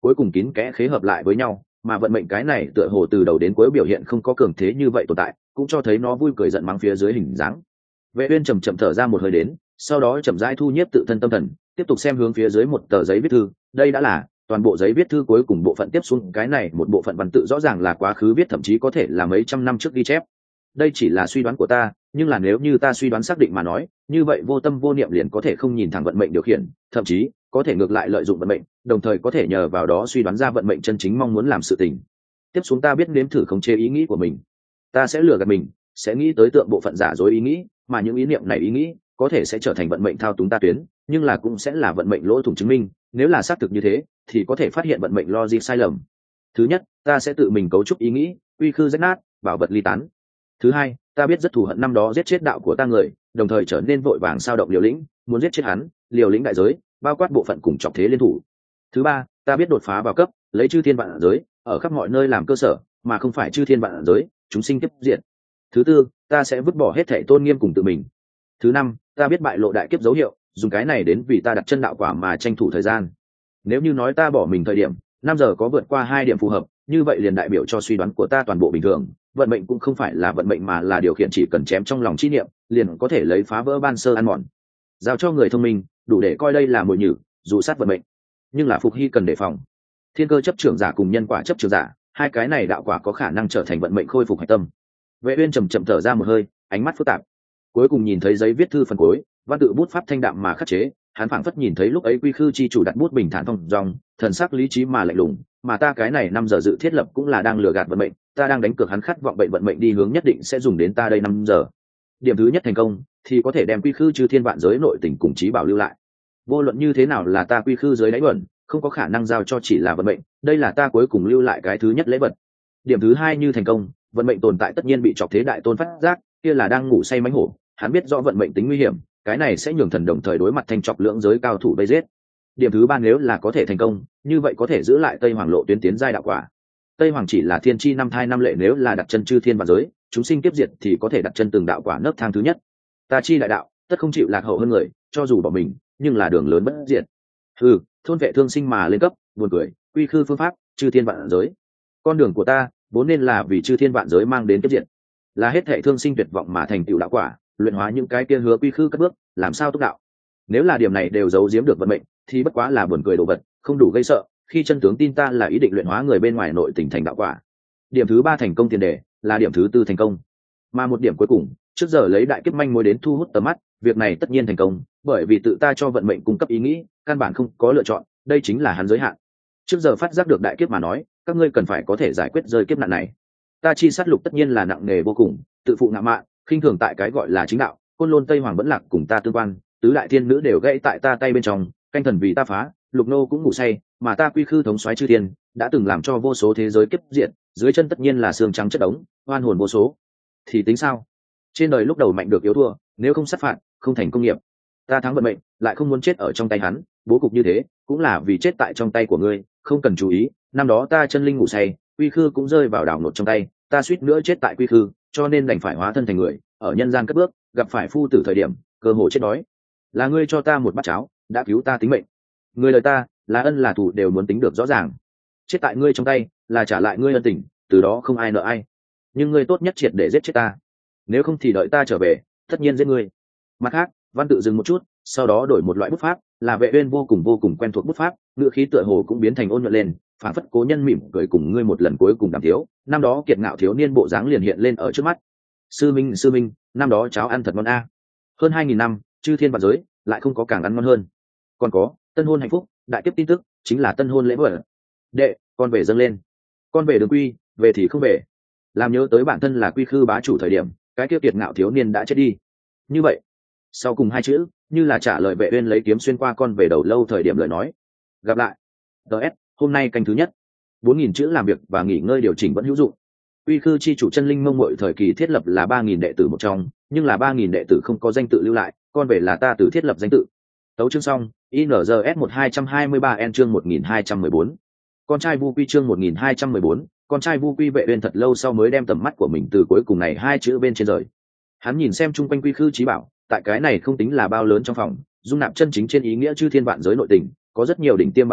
cuối cùng kín kẽ khế hợp lại với nhau, mà vận mệnh cái này tựa hồ từ đầu đến cuối biểu hiện không có cường thế như vậy tồn tại, cũng cho thấy nó vui cười giận mắng phía dưới hình dáng. Vệ Uyên chậm chậm thở ra một hơi đến, sau đó chậm rãi thu nhiếp tự thân tâm thần, tiếp tục xem hướng phía dưới một tờ giấy viết thư. Đây đã là toàn bộ giấy viết thư cuối cùng bộ phận tiếp xuống, cái này một bộ phận văn tự rõ ràng là quá khứ viết, thậm chí có thể là mấy trăm năm trước ghi chép. Đây chỉ là suy đoán của ta, nhưng là nếu như ta suy đoán xác định mà nói, như vậy vô tâm vô niệm liền có thể không nhìn thẳng vận mệnh điều khiển, thậm chí có thể ngược lại lợi dụng vận mệnh, đồng thời có thể nhờ vào đó suy đoán ra vận mệnh chân chính mong muốn làm sự tình. Tiếp xuống ta biết nếm thử khống chế ý nghĩ của mình. Ta sẽ lừa gạt mình, sẽ nghĩ tới tượng bộ phận giả dối ý nghĩ, mà những ý niệm này ý nghĩ có thể sẽ trở thành vận mệnh thao túng ta tuyến, nhưng là cũng sẽ là vận mệnh lỗ thủng chứng minh. Nếu là xác thực như thế, thì có thể phát hiện vận mệnh logic sai lầm. Thứ nhất, ta sẽ tự mình cấu trúc ý nghĩ, quy khư rách nát, bảo vật ly tán. Thứ hai, ta biết rất thù hận năm đó giết chết đạo của ta người, đồng thời trở nên vội vàng sao động liều lĩnh, muốn giết chết hắn, liều lĩnh đại giới, bao quát bộ phận cùng chọc thế liên thủ. Thứ ba, ta biết đột phá vào cấp, lấy chư thiên vạn giới ở khắp mọi nơi làm cơ sở, mà không phải chư thiên vạn giới chúng sinh tiếp diện. Thứ tư, ta sẽ vứt bỏ hết thảy tôn nghiêm cùng tự mình. Thứ năm, ta biết bại lộ đại kiếp dấu hiệu, dùng cái này đến vì ta đặt chân đạo quả mà tranh thủ thời gian. Nếu như nói ta bỏ mình thời điểm năm giờ có vượt qua hai điểm phù hợp, như vậy liền đại biểu cho suy đoán của ta toàn bộ bình thường, vận mệnh cũng không phải là vận mệnh mà là điều khiển, chỉ cần chém trong lòng chi niệm liền có thể lấy phá vỡ ban sơ ăn mòn. Giao cho người thông minh đủ để coi đây là mồi nhử, dù sát vận mệnh, nhưng là Phục Hy cần đề phòng. Thiên cơ chấp trưởng giả cùng nhân quả chấp trưởng giả, hai cái này đạo quả có khả năng trở thành vận mệnh khôi phục hạch tâm. Vệ Uyên chậm chậm thở ra một hơi, ánh mắt phức tạp. Cuối cùng nhìn thấy giấy viết thư phần cuối, văn tự bút pháp thanh đạm mà khắc chế, hắn phảng phất nhìn thấy lúc ấy quy khư chi chủ đặt bút bình thản thông dong, thần sắc lý trí mà lạnh lùng, mà ta cái này năm giờ dự thiết lập cũng là đang lừa gạt vận mệnh, ta đang đánh cược hắn khát vọng bệnh vận mệnh đi hướng nhất định sẽ dùng đến ta đây năm giờ. Điểm thứ nhất thành công thì có thể đem quy khư chư thiên vạn giới nội tình cùng trí bảo lưu lại. Vô luận như thế nào là ta quy khư giới đáy bẩn, không có khả năng giao cho chỉ là vận mệnh, đây là ta cuối cùng lưu lại cái thứ nhất lễ vật. Điểm thứ hai như thành công, vận mệnh tồn tại tất nhiên bị chọc thế đại tôn phát giác, kia là đang ngủ say mánh hổ, hắn biết rõ vận mệnh tính nguy hiểm, cái này sẽ nhường thần đồng thời đối mặt thanh chọc lưỡng giới cao thủ vây giết. Điểm thứ ba nếu là có thể thành công, như vậy có thể giữ lại Tây Hoàng lộ tuyến tiến giai đạo quả. Tây Hoàng chỉ là thiên chi năm thai năm lệ, nếu là đặt chân chư thiên vạn giới chúng sinh kiếp diệt thì có thể đặt chân từng đạo quả nấc thang thứ nhất. Ta chi đại đạo tất không chịu lạc hậu hơn người, cho dù bỏ mình nhưng là đường lớn bất diệt. Ừ, thôn vệ thương sinh mà lên cấp, buồn cười, quy khư phương pháp chư thiên vạn giới, con đường của ta vốn nên là vì chư thiên vạn giới mang đến kiếp diệt, là hết thệ thương sinh tuyệt vọng mà thành tựu đạo quả, luyện hóa những cái kia hứa quy khư cất bước, làm sao túc đạo. Nếu là điểm này đều giấu giếm được vận mệnh thì bất quá là buồn cười đồ vật, không đủ gây sợ. Khi chân tướng tin ta là ý định luyện hóa người bên ngoài nội tình thành đạo quả. Điểm thứ ba thành công tiền đề là điểm thứ tư thành công, mà một điểm cuối cùng trước giờ lấy đại kiếp manh mối đến thu hút tầm mắt, việc này tất nhiên thành công, bởi vì tự ta cho vận mệnh cung cấp ý nghĩ, căn bản không có lựa chọn, đây chính là hắn giới hạn. Trước giờ phát giác được đại kiếp mà nói, các ngươi cần phải có thể giải quyết rơi kiếp nạn này. Ta chi sát lục tất nhiên là nặng nề vô cùng, tự phụ ngạo mạn, khinh thường tại cái gọi là chính đạo, côn lôn Tây Hoàng vẫn lạc cùng ta tương quan, tứ đại thiên nữ đều gãy tại ta tay bên trong, canh thần vì ta phá, lục nô cũng ngủ say, mà ta quy khư thống soái chư thiên, đã từng làm cho vô số thế giới kiếp diện, dưới chân tất nhiên là xương trắng chất đống, oan hồn vô số. Thì tính sao? Trên đời lúc đầu mạnh được yếu thua, nếu không sát phạt, không thành công nghiệp. Ta thắng vận mệnh, lại không muốn chết ở trong tay hắn, bố cục như thế, cũng là vì chết tại trong tay của ngươi, không cần chú ý, năm đó ta chân linh ngủ say, quy khư cũng rơi vào đảo nột trong tay, ta suýt nữa chết tại quy khư, cho nên đành phải hóa thân thành người, ở nhân gian cất bước, gặp phải phu tử thời điểm, cơ hội chết đói. Là ngươi cho ta một bát cháo, đã cứu ta tính mệnh. Người lời ta, là ân là thù đều muốn tính được rõ ràng. Chết tại ngươi trong tay, là trả lại ngươi ân tình, từ đó không ai nợ ai. Nhưng ngươi tốt nhất triệt để giết chết ta, nếu không thì đợi ta trở về, tất nhiên giết ngươi. Mặt khác, văn tự dừng một chút, sau đó đổi một loại bút pháp, là Vệ Uyên vô cùng vô cùng quen thuộc bút pháp, ngữ khí tựa hồ cũng biến thành ôn nhuận lên, phảng phất cố nhân mỉm cười cùng ngươi một lần cuối cùng đàm thiếu, năm đó kiệt ngạo thiếu niên bộ dáng liền hiện lên ở trước mắt. Sư minh, sư minh, năm đó cháo ăn thật ngon a. Hơn hai nghìn năm, chư thiên vạn giới, lại không có càng ăn ngon hơn. Còn có, tân hôn hạnh phúc, đại kiếp tin tức, chính là tân hôn lễ vật. Đệ, con về dâng lên. Con về đường quy, về thì không về. Làm nhớ tới bản thân là quy khư bá chủ thời điểm, cái kia kiệt ngạo thiếu niên đã chết đi. Như vậy, sau cùng hai chữ, như là trả lời Vệ Uyên lấy kiếm xuyên qua con về đầu lâu thời điểm lời nói. Gặp lại. ds hôm nay canh thứ nhất, bốn nghìn chữ làm việc và nghỉ ngơi điều chỉnh vẫn hữu dụng. Quy khư chi chủ chân linh mông muội thời kỳ thiết lập là ba nghìn đệ tử một trong, nhưng là ba nghìn đệ tử không có danh tự lưu lại, con về là ta tự thiết lập danh tự. Tấu chương xong, i en giê ét một hai hai ba n chương một nghìn hai trăm mười bốn. Con trai Vu Quy chương một nghìn hai trăm mười bốn, con trai Vu Quy. Vệ Uyên thật lâu sau mới đem tầm mắt của mình từ cuối cùng này hai chữ bên trên rời. Hắn nhìn xem chung quanh quy khư trí bảo, tại cái này không tính là bao lớn trong phòng, dung nạp chân chính trên ý nghĩa chư thiên vạn giới nội tình, có rất nhiều đỉnh tiêm bảo vật,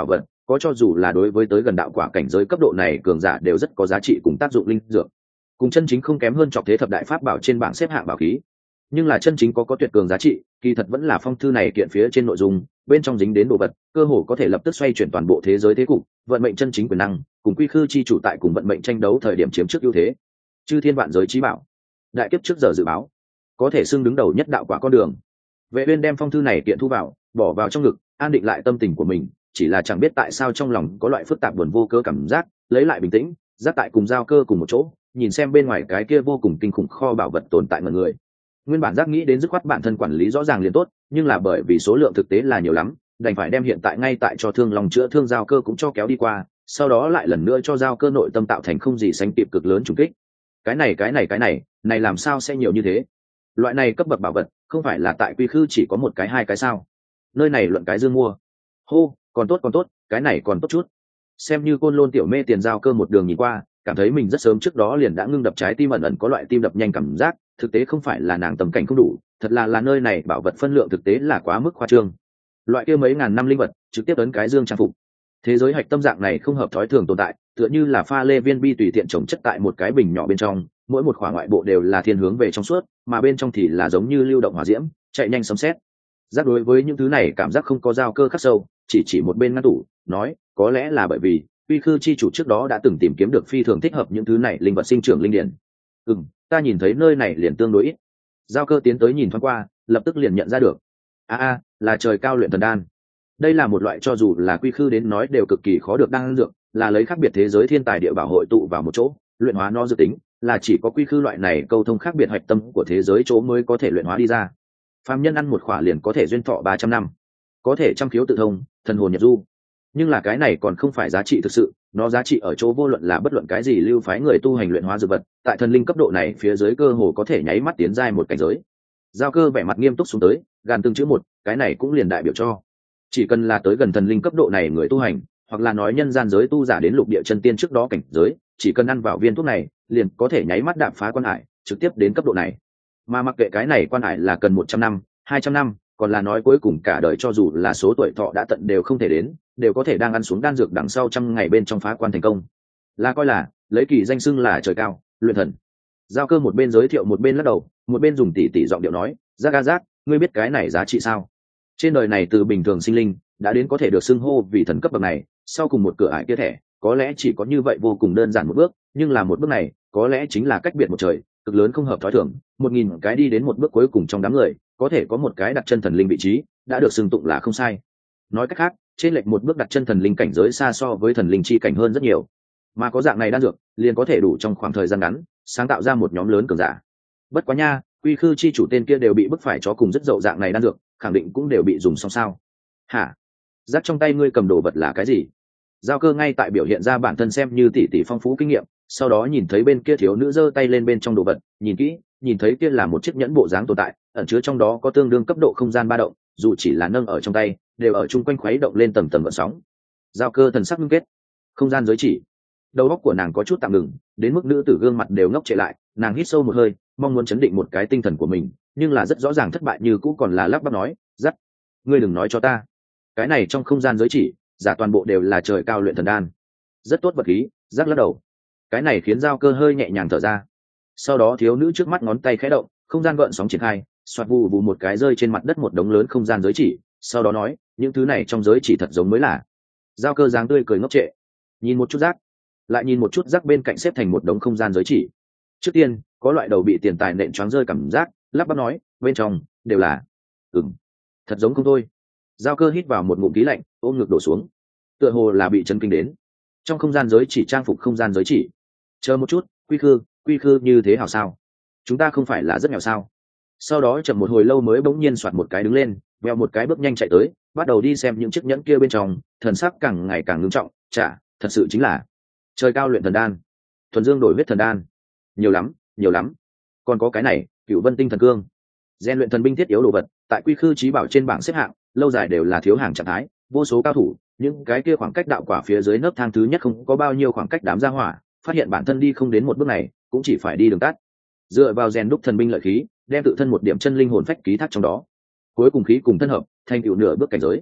có cho dù là đối với tới gần đạo quả cảnh giới cấp độ này cường giả đều rất có giá trị cùng tác dụng linh dược, cùng chân chính không kém hơn trọc thế thập đại pháp bảo trên bảng xếp hạng bảo khí. Nhưng là chân chính có có tuyệt cường giá trị kỳ thật vẫn là phong thư này kiện phía trên nội dung, bên trong dính đến đồ vật cơ hồ có thể lập tức xoay chuyển toàn bộ thế giới thế cục, vận mệnh chân chính quyền năng cùng quy khư chi chủ tại cùng vận mệnh tranh đấu thời điểm chiếm trước ưu thế. Chư thiên vạn giới trí bảo, đại kiếp trước giờ dự báo, có thể xưng đứng đầu nhất đạo quả con đường. Vệ uyên đem phong thư này kiện thu vào, bỏ vào trong ngực, an định lại tâm tình của mình, chỉ là chẳng biết tại sao trong lòng có loại phức tạp buồn vô cớ cảm giác, lấy lại bình tĩnh, giác tại cùng giao cơ cùng một chỗ, nhìn xem bên ngoài cái kia vô cùng kinh khủng kho bảo vật tồn tại mọi người. Nguyên bản giác nghĩ đến dứt khoát bản thân quản lý rõ ràng liền tốt, nhưng là bởi vì số lượng thực tế là nhiều lắm, đành phải đem hiện tại ngay tại cho thương lòng chữa thương giao cơ cũng cho kéo đi qua, sau đó lại lần nữa cho giao cơ nội tâm tạo thành không gì sánh kịp cực lớn trùng kích. Cái này cái này cái này, này làm sao sẽ nhiều như thế? Loại này cấp bậc bảo vật, không phải là tại quy khư chỉ có một cái hai cái sao? Nơi này luận cái dương mua. Hô, còn tốt còn tốt, cái này còn tốt chút. Xem như Côn Lôn tiểu mê tiền giao cơ một đường nhìn qua, cảm thấy mình rất sớm trước đó liền đã ngưng đập trái tim ẩn ẩn có loại tim đập nhanh cảm giác, thực tế không phải là nàng tầm cảnh không đủ, thật là là nơi này bảo vật phân lượng thực tế là quá mức khoa trương. Loại kia mấy ngàn năm linh vật, trực tiếp ấn cái dương trang phục. Thế giới hạch tâm dạng này không hợp thói thường tồn tại, tựa như là pha lê viên bi tùy tiện trồng chất tại một cái bình nhỏ bên trong, mỗi một khoảng ngoại bộ đều là thiên hướng về trong suốt, mà bên trong thì là giống như lưu động hỏa diễm, chạy nhanh sấm sét. Giác đối với những thứ này cảm giác không có giao cơ khắc sâu, chỉ chỉ một bên ngăn tủ, nói, có lẽ là bởi vì Uy Khư chi chủ trước đó đã từng tìm kiếm được phi thường thích hợp những thứ này linh vật sinh trưởng linh điển. Ừm, ta nhìn thấy nơi này liền tương đối ít. Giao cơ tiến tới nhìn thoáng qua, lập tức liền nhận ra được. A a, là trời cao luyện thần đan. Đây là một loại cho dù là Quy Khư đến nói đều cực kỳ khó được đan dược, là lấy khác biệt thế giới thiên tài địa bảo hội tụ vào một chỗ, luyện hóa nó dự tính, là chỉ có Quy Khư loại này câu thông khác biệt hạch tâm của thế giới chỗ mới có thể luyện hóa đi ra. Phàm nhân ăn một khỏa liền có thể duyên thọ ba trăm năm, có thể trăm khiếu tự thông, thần hồn nhập du. Nhưng là cái này còn không phải giá trị thực sự, nó giá trị ở chỗ vô luận là bất luận cái gì lưu phái người tu hành luyện hóa dược vật, tại thần linh cấp độ này phía dưới cơ hồ có thể nháy mắt tiến giai một cảnh giới. Giao cơ vẻ mặt nghiêm túc xuống tới, gàn từng chữ một, cái này cũng liền đại biểu cho chỉ cần là tới gần thần linh cấp độ này người tu hành, hoặc là nói nhân gian giới tu giả đến lục địa chân tiên trước đó cảnh giới, chỉ cần ăn vào viên thuốc này, liền có thể nháy mắt đạp phá quan hải, trực tiếp đến cấp độ này. Mà mặc kệ cái này quan hải là cần một trăm năm, hai trăm năm, còn là nói cuối cùng cả đời cho dù là số tuổi thọ đã tận đều không thể đến, đều có thể đang ăn xuống đan dược đằng sau trăm ngày bên trong phá quan thành công. Là coi là lấy kỳ danh xưng là trời cao, luyện thần. Giao cơ một bên giới thiệu một bên lắc đầu, một bên dùng tỉ tỉ giọng điệu nói, "Giác a giác, ngươi biết cái này giá trị sao? Trên đời này từ bình thường sinh linh đã đến có thể được xưng hô vì thần cấp bậc này, sau cùng một cửa ải kia thẻ, có lẽ chỉ có như vậy vô cùng đơn giản một bước, nhưng là một bước này, có lẽ chính là cách biệt một trời, cực lớn không hợp thói thường, một nghìn cái đi đến một bước cuối cùng trong đám người, có thể có một cái đặt chân thần linh vị trí, đã được xưng tụng là không sai. Nói cách khác, trên lệch một bước đặt chân thần linh cảnh giới xa so với thần linh chi cảnh hơn rất nhiều. Mà có dạng này đan dược, liền có thể đủ trong khoảng thời gian ngắn, sáng tạo ra một nhóm lớn cường giả. Bất quá nha, Quy Khư chi chủ tên kia đều bị bức phải chó cùng rất dậu dạng này đan dược, khẳng định cũng đều bị dùng xong sao? Hả? Giác trong tay ngươi cầm đồ vật là cái gì? Giao cơ ngay tại biểu hiện ra bản thân xem như tỷ tỷ phong phú kinh nghiệm, sau đó nhìn thấy bên kia thiếu nữ giơ tay lên bên trong đồ vật, nhìn kỹ, nhìn thấy kia là một chiếc nhẫn bộ dáng tồn tại, ẩn chứa trong đó có tương đương cấp độ không gian ba động, dù chỉ là nâng ở trong tay, đều ở chung quanh khuấy động lên tầng tầng gợn sóng. Giao cơ thần sắc ngưng kết, không gian giới chỉ. Đầu óc của nàng có chút tạm ngừng, đến mức nữ tử gương mặt đều ngốc trệ lại, nàng hít sâu một hơi, mong muốn chấn định một cái tinh thần của mình, nhưng là rất rõ ràng thất bại như cũ còn là lắp bắp nói, "Dắt, ngươi đừng nói cho ta, cái này trong không gian giới chỉ, giả toàn bộ đều là trời cao luyện thần đan." Rất tốt vật khí, Dắt lắc đầu. Cái này khiến Giao cơ hơi nhẹ nhàng thở ra. Sau đó thiếu nữ trước mắt ngón tay khẽ động, không gian gợn sóng triển khai, xoạt vù vù một cái rơi trên mặt đất một đống lớn không gian giới chỉ, sau đó nói, những thứ này trong giới chỉ thật giống mới là. Giao cơ dáng tươi cười ngốc trệ, nhìn một chút rác, lại nhìn một chút rác bên cạnh xếp thành một đống không gian giới chỉ. Trước tiên, có loại đầu bị tiền tài nện choáng rơi cảm giác, lắp bắp nói, bên trong đều là, ừm, thật giống không thôi. Giao cơ hít vào một ngụm khí lạnh, ôm ngực đổ xuống, tựa hồ là bị chấn kinh đến. Trong không gian giới chỉ trang phục không gian giới chỉ. Chờ một chút, Quy Khư, Quy Khư như thế hảo sao? Chúng ta không phải là rất nghèo sao? Sau đó chậm một hồi lâu mới bỗng nhiên soạt một cái đứng lên, veo một cái bước nhanh chạy tới, bắt đầu đi xem những chiếc nhẫn kia bên trong, thần sắc càng ngày càng ngưng trọng, chả, thật sự chính là trời cao luyện thần đan, thuần dương đổi huyết thần đan, nhiều lắm, nhiều lắm. Còn có cái này, Cửu Vân tinh thần cương, gen luyện thần binh thiết yếu đồ vật, tại Quy Khư trí bảo trên bảng xếp hạng, lâu dài đều là thiếu hàng trạng thái, vô số cao thủ, những cái kia khoảng cách đạo quả phía dưới nấc thang thứ nhất không có bao nhiêu khoảng cách đám gia hỏa, phát hiện bản thân đi không đến một bước này, cũng chỉ phải đi đường tắt. Dựa vào rèn đúc thần binh lợi khí, đem tự thân một điểm chân linh hồn phách ký thác trong đó, cuối cùng khí cùng thân hợp, thành tựu nửa bước cảnh giới.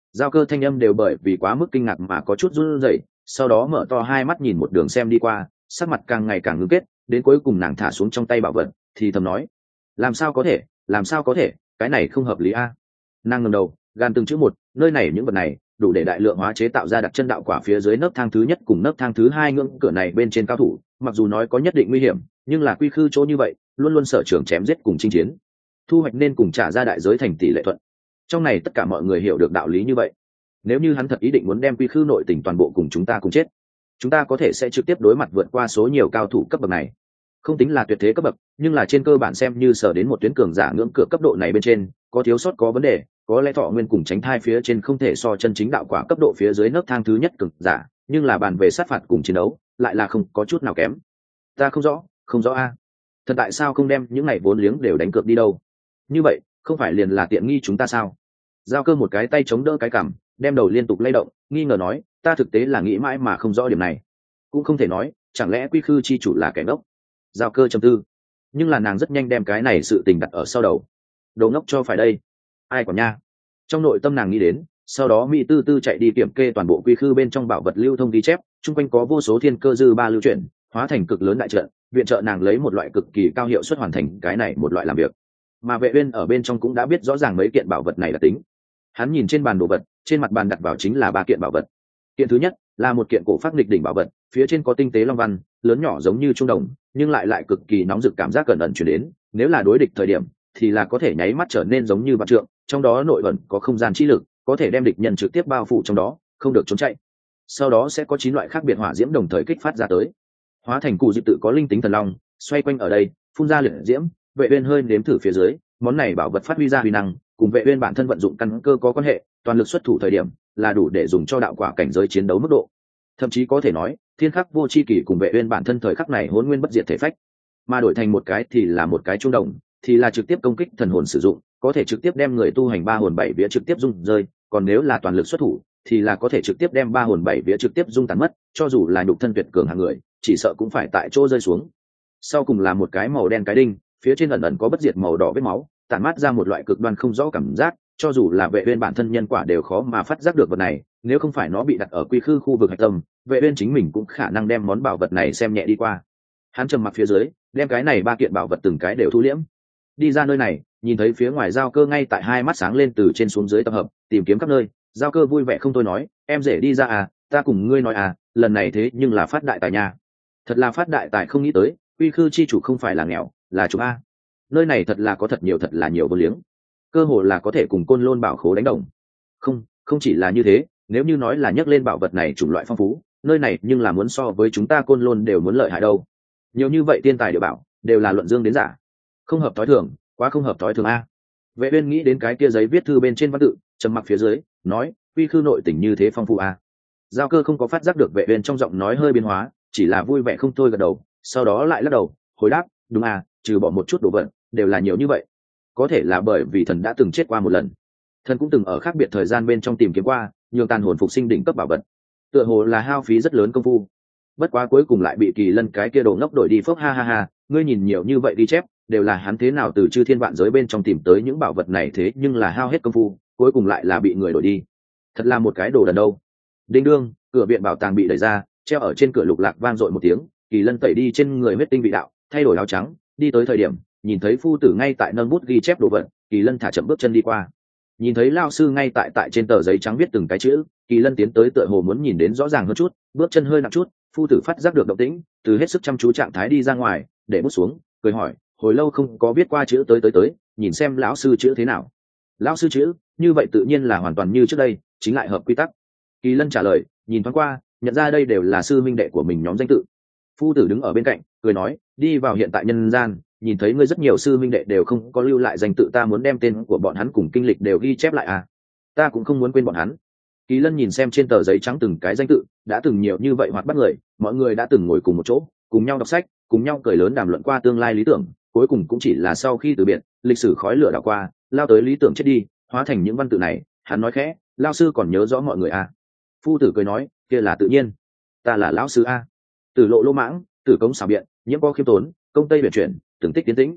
Giao Cơ thanh âm đều bởi vì quá mức kinh ngạc mà có chút run rẩy, sau đó mở to hai mắt nhìn một đường xem đi qua, sắc mặt càng ngày càng ngưng kết, đến cuối cùng nàng thả xuống trong tay bảo vật thì thầm nói: làm sao có thể, làm sao có thể, cái này không hợp lý a. Nàng ngẩng đầu gan từng chữ một, nơi này những vật này đủ để đại lượng hóa chế tạo ra đặc chân đạo quả phía dưới nấc thang thứ nhất cùng nấc thang thứ hai ngưỡng cửa này bên trên cao thủ, mặc dù nói có nhất định nguy hiểm, nhưng là quy khư chỗ như vậy luôn luôn sở trường chém giết cùng chinh chiến, thu hoạch nên cùng trả ra đại giới thành tỷ lệ thuận. Trong này tất cả mọi người hiểu được đạo lý như vậy. Nếu như hắn thật ý định muốn đem quy khư nội tình toàn bộ cùng chúng ta cùng chết, chúng ta có thể sẽ trực tiếp đối mặt vượt qua số nhiều cao thủ cấp bậc này. Không tính là tuyệt thế cấp bậc, nhưng là trên cơ bản xem như sở đến một tuyến cường giả ngưỡng cửa cấp độ này bên trên, có thiếu sót có vấn đề, có lẽ thọ nguyên cùng tránh thai phía trên không thể so chân chính đạo quả cấp độ phía dưới nấc thang thứ nhất cường giả, nhưng là bàn về sát phạt cùng chiến đấu, lại là không có chút nào kém. Ta không rõ, không rõ a. Thật tại sao không đem những này vốn liếng đều đánh cược đi đâu? Như vậy, không phải liền là tiện nghi chúng ta sao? Giao Cơ một cái tay chống đỡ cái cằm, đem đầu liên tục lay động, nghi ngờ nói, ta thực tế là nghĩ mãi mà không rõ điểm này. Cũng không thể nói, chẳng lẽ quy khư chi chủ là kẻ ngốc? Giao Cơ trầm tư, nhưng là nàng rất nhanh đem cái này sự tình đặt ở sau đầu. Đồ ngốc cho phải đây, ai còn nha. Trong nội tâm nàng nghĩ đến, sau đó mỹ tư tư chạy đi kiểm kê toàn bộ quy khư bên trong bảo vật lưu thông ghi chép, chung quanh có vô số thiên cơ dư ba lưu chuyển, hóa thành cực lớn đại trận, viện trợ nàng lấy một loại cực kỳ cao hiệu suất hoàn thành cái này một loại làm việc. Mà Vệ Uyên ở bên trong cũng đã biết rõ ràng mấy kiện bảo vật này là tính. Hắn nhìn trên bàn đồ vật, trên mặt bàn đặt vào chính là ba kiện bảo vật. Kiện thứ nhất là một kiện cổ phác nghịch đỉnh bảo vật, phía trên có tinh tế long văn, lớn nhỏ giống như trung đồng, nhưng lại lại cực kỳ nóng rực cảm giác cẩn ẩn truyền đến, nếu là đối địch thời điểm thì là có thể nháy mắt trở nên giống như vạn trượng, trong đó nội ẩn có không gian trí lực, có thể đem địch nhân trực tiếp bao phủ trong đó, không được trốn chạy. Sau đó sẽ có chín loại khác biệt hỏa diễm đồng thời kích phát ra tới, hóa thành cụ diệp tự có linh tính thần long, xoay quanh ở đây, phun ra liệt diễm. Vệ Uyên hơi nếm thử phía dưới, món này bảo vật phát huy ra huy năng, cùng Vệ Uyên bản thân vận dụng căn cơ có quan hệ, toàn lực xuất thủ thời điểm là đủ để dùng cho đạo quả cảnh giới chiến đấu mức độ. Thậm chí có thể nói, thiên khắc vô chi kỳ cùng Vệ Uyên bản thân thời khắc này hỗn nguyên bất diệt thể phách, mà đổi thành một cái thì là một cái trung đồng, thì là trực tiếp công kích thần hồn sử dụng, có thể trực tiếp đem người tu hành ba hồn bảy vía trực tiếp dung rơi, còn nếu là toàn lực xuất thủ thì là có thể trực tiếp đem ba hồn bảy vía trực tiếp dung tàn mất, cho dù là nhục thân tuyệt cường hạng người, chỉ sợ cũng phải tại chỗ rơi xuống. Sau cùng là một cái màu đen cái đinh, phía trên ẩn ẩn có bất diệt màu đỏ vết máu, tản mát ra một loại cực đoan không rõ cảm giác, cho dù là Vệ Uyên bản thân nhân quả đều khó mà phát giác được vật này, nếu không phải nó bị đặt ở quy khư khu vực hạch tâm, Vệ Uyên chính mình cũng khả năng đem món bảo vật này xem nhẹ đi qua. Hắn trầm mặc phía dưới, đem cái này ba kiện bảo vật từng cái đều thu liễm. Đi ra nơi này, nhìn thấy phía ngoài Giao Cơ ngay tại hai mắt sáng lên từ trên xuống dưới tập hợp, tìm kiếm khắp nơi. Giao Cơ vui vẻ không thôi nói, em rể đi ra à, ta cùng ngươi nói à, lần này thế nhưng là phát đại tài nha. Thật là phát đại tài, không nghĩ tới, quy khư chi chủ không phải là nghèo, là chúng a. Nơi này thật là có thật nhiều thật là nhiều vô liếng, cơ hồ là có thể cùng Côn Lôn bảo khố đánh đồng. Không, không chỉ là như thế, nếu như nói là nhắc lên bảo vật này chủng loại phong phú, nơi này nhưng là muốn so với chúng ta Côn Lôn đều muốn lợi hại đâu. Nhiều như vậy tiên tài địa bảo, đều là luận dương đến giả, không hợp thói thường, quá không hợp thói thường a. Vệ Uyên nghĩ đến cái kia giấy viết thư bên trên văn tự, trầm mặc phía dưới, nói, quy khư nội tình như thế phong phú a. Giao Cơ không có phát giác được Vệ Uyên trong giọng nói hơi biến hóa, chỉ là vui vẻ không thôi gật đầu, sau đó lại lắc đầu, hồi đáp, đúng a, trừ bỏ một chút đồ vật, đều là nhiều như vậy. Có thể là bởi vì thần đã từng chết qua một lần, thần cũng từng ở khác biệt thời gian bên trong tìm kiếm qua, nhường tàn hồn phục sinh đỉnh cấp bảo vật, tựa hồ là hao phí rất lớn công phu. Bất quá cuối cùng lại bị Kỳ Lân cái kia đồ ngốc đổi đi phốc ha ha ha, ngươi nhìn nhiều như vậy đi chép, đều là hắn thế nào từ chư thiên vạn giới bên trong tìm tới những bảo vật này, thế nhưng là hao hết công phu, cuối cùng lại là bị người đổi đi. Thật là một cái đồ đần đâu. Đinh đương, cửa viện bảo tàng bị đẩy ra, treo ở trên cửa lục lạc vang dội một tiếng, Kỳ Lân tẩy đi trên người huyết tinh vị đạo, thay đổi áo trắng, đi tới thời điểm, nhìn thấy phu tử ngay tại nâng bút ghi chép đồ vật, Kỳ Lân thả chậm bước chân đi qua. Nhìn thấy lão sư ngay tại tại trên tờ giấy trắng viết từng cái chữ, Kỳ Lân tiến tới tựa hồ muốn nhìn đến rõ ràng hơn chút, bước chân hơi nặng chút, phu tử phát giác được động tĩnh, từ hết sức chăm chú trạng thái đi ra ngoài, để bút xuống, cười hỏi, hồi lâu không có viết qua chữ tới tới tới, nhìn xem lão sư chữ thế nào. Lão sư chữ, như vậy tự nhiên là hoàn toàn như trước đây, chính lại hợp quy tắc. Kỳ Lân trả lời, nhìn thoáng qua, nhận ra đây đều là sư minh đệ của mình nhóm danh tự. Phu tử đứng ở bên cạnh, cười nói, đi vào hiện tại nhân gian, nhìn thấy ngươi rất nhiều sư minh đệ đều không có lưu lại danh tự, ta muốn đem tên của bọn hắn cùng kinh lịch đều ghi chép lại à. Ta cũng không muốn quên bọn hắn. Kỳ Lân nhìn xem trên tờ giấy trắng từng cái danh tự, đã từng nhiều như vậy hoạt bắt người, mọi người đã từng ngồi cùng một chỗ, cùng nhau đọc sách, cùng nhau cười lớn đàm luận qua tương lai lý tưởng, cuối cùng cũng chỉ là sau khi từ biệt, lịch sử khói lửa đảo qua, lao tới lý tưởng chết đi, hóa thành những văn tự này. Hắn nói khẽ, lao sư còn nhớ rõ mọi người à. Phu tử cười nói, kia là tự nhiên, ta là lão sư a. Tử lộ lô mãng, tử cống xảo biện, nhiễm có khiêm tốn, công tây biệt chuyển, tưởng tích tiến tĩnh.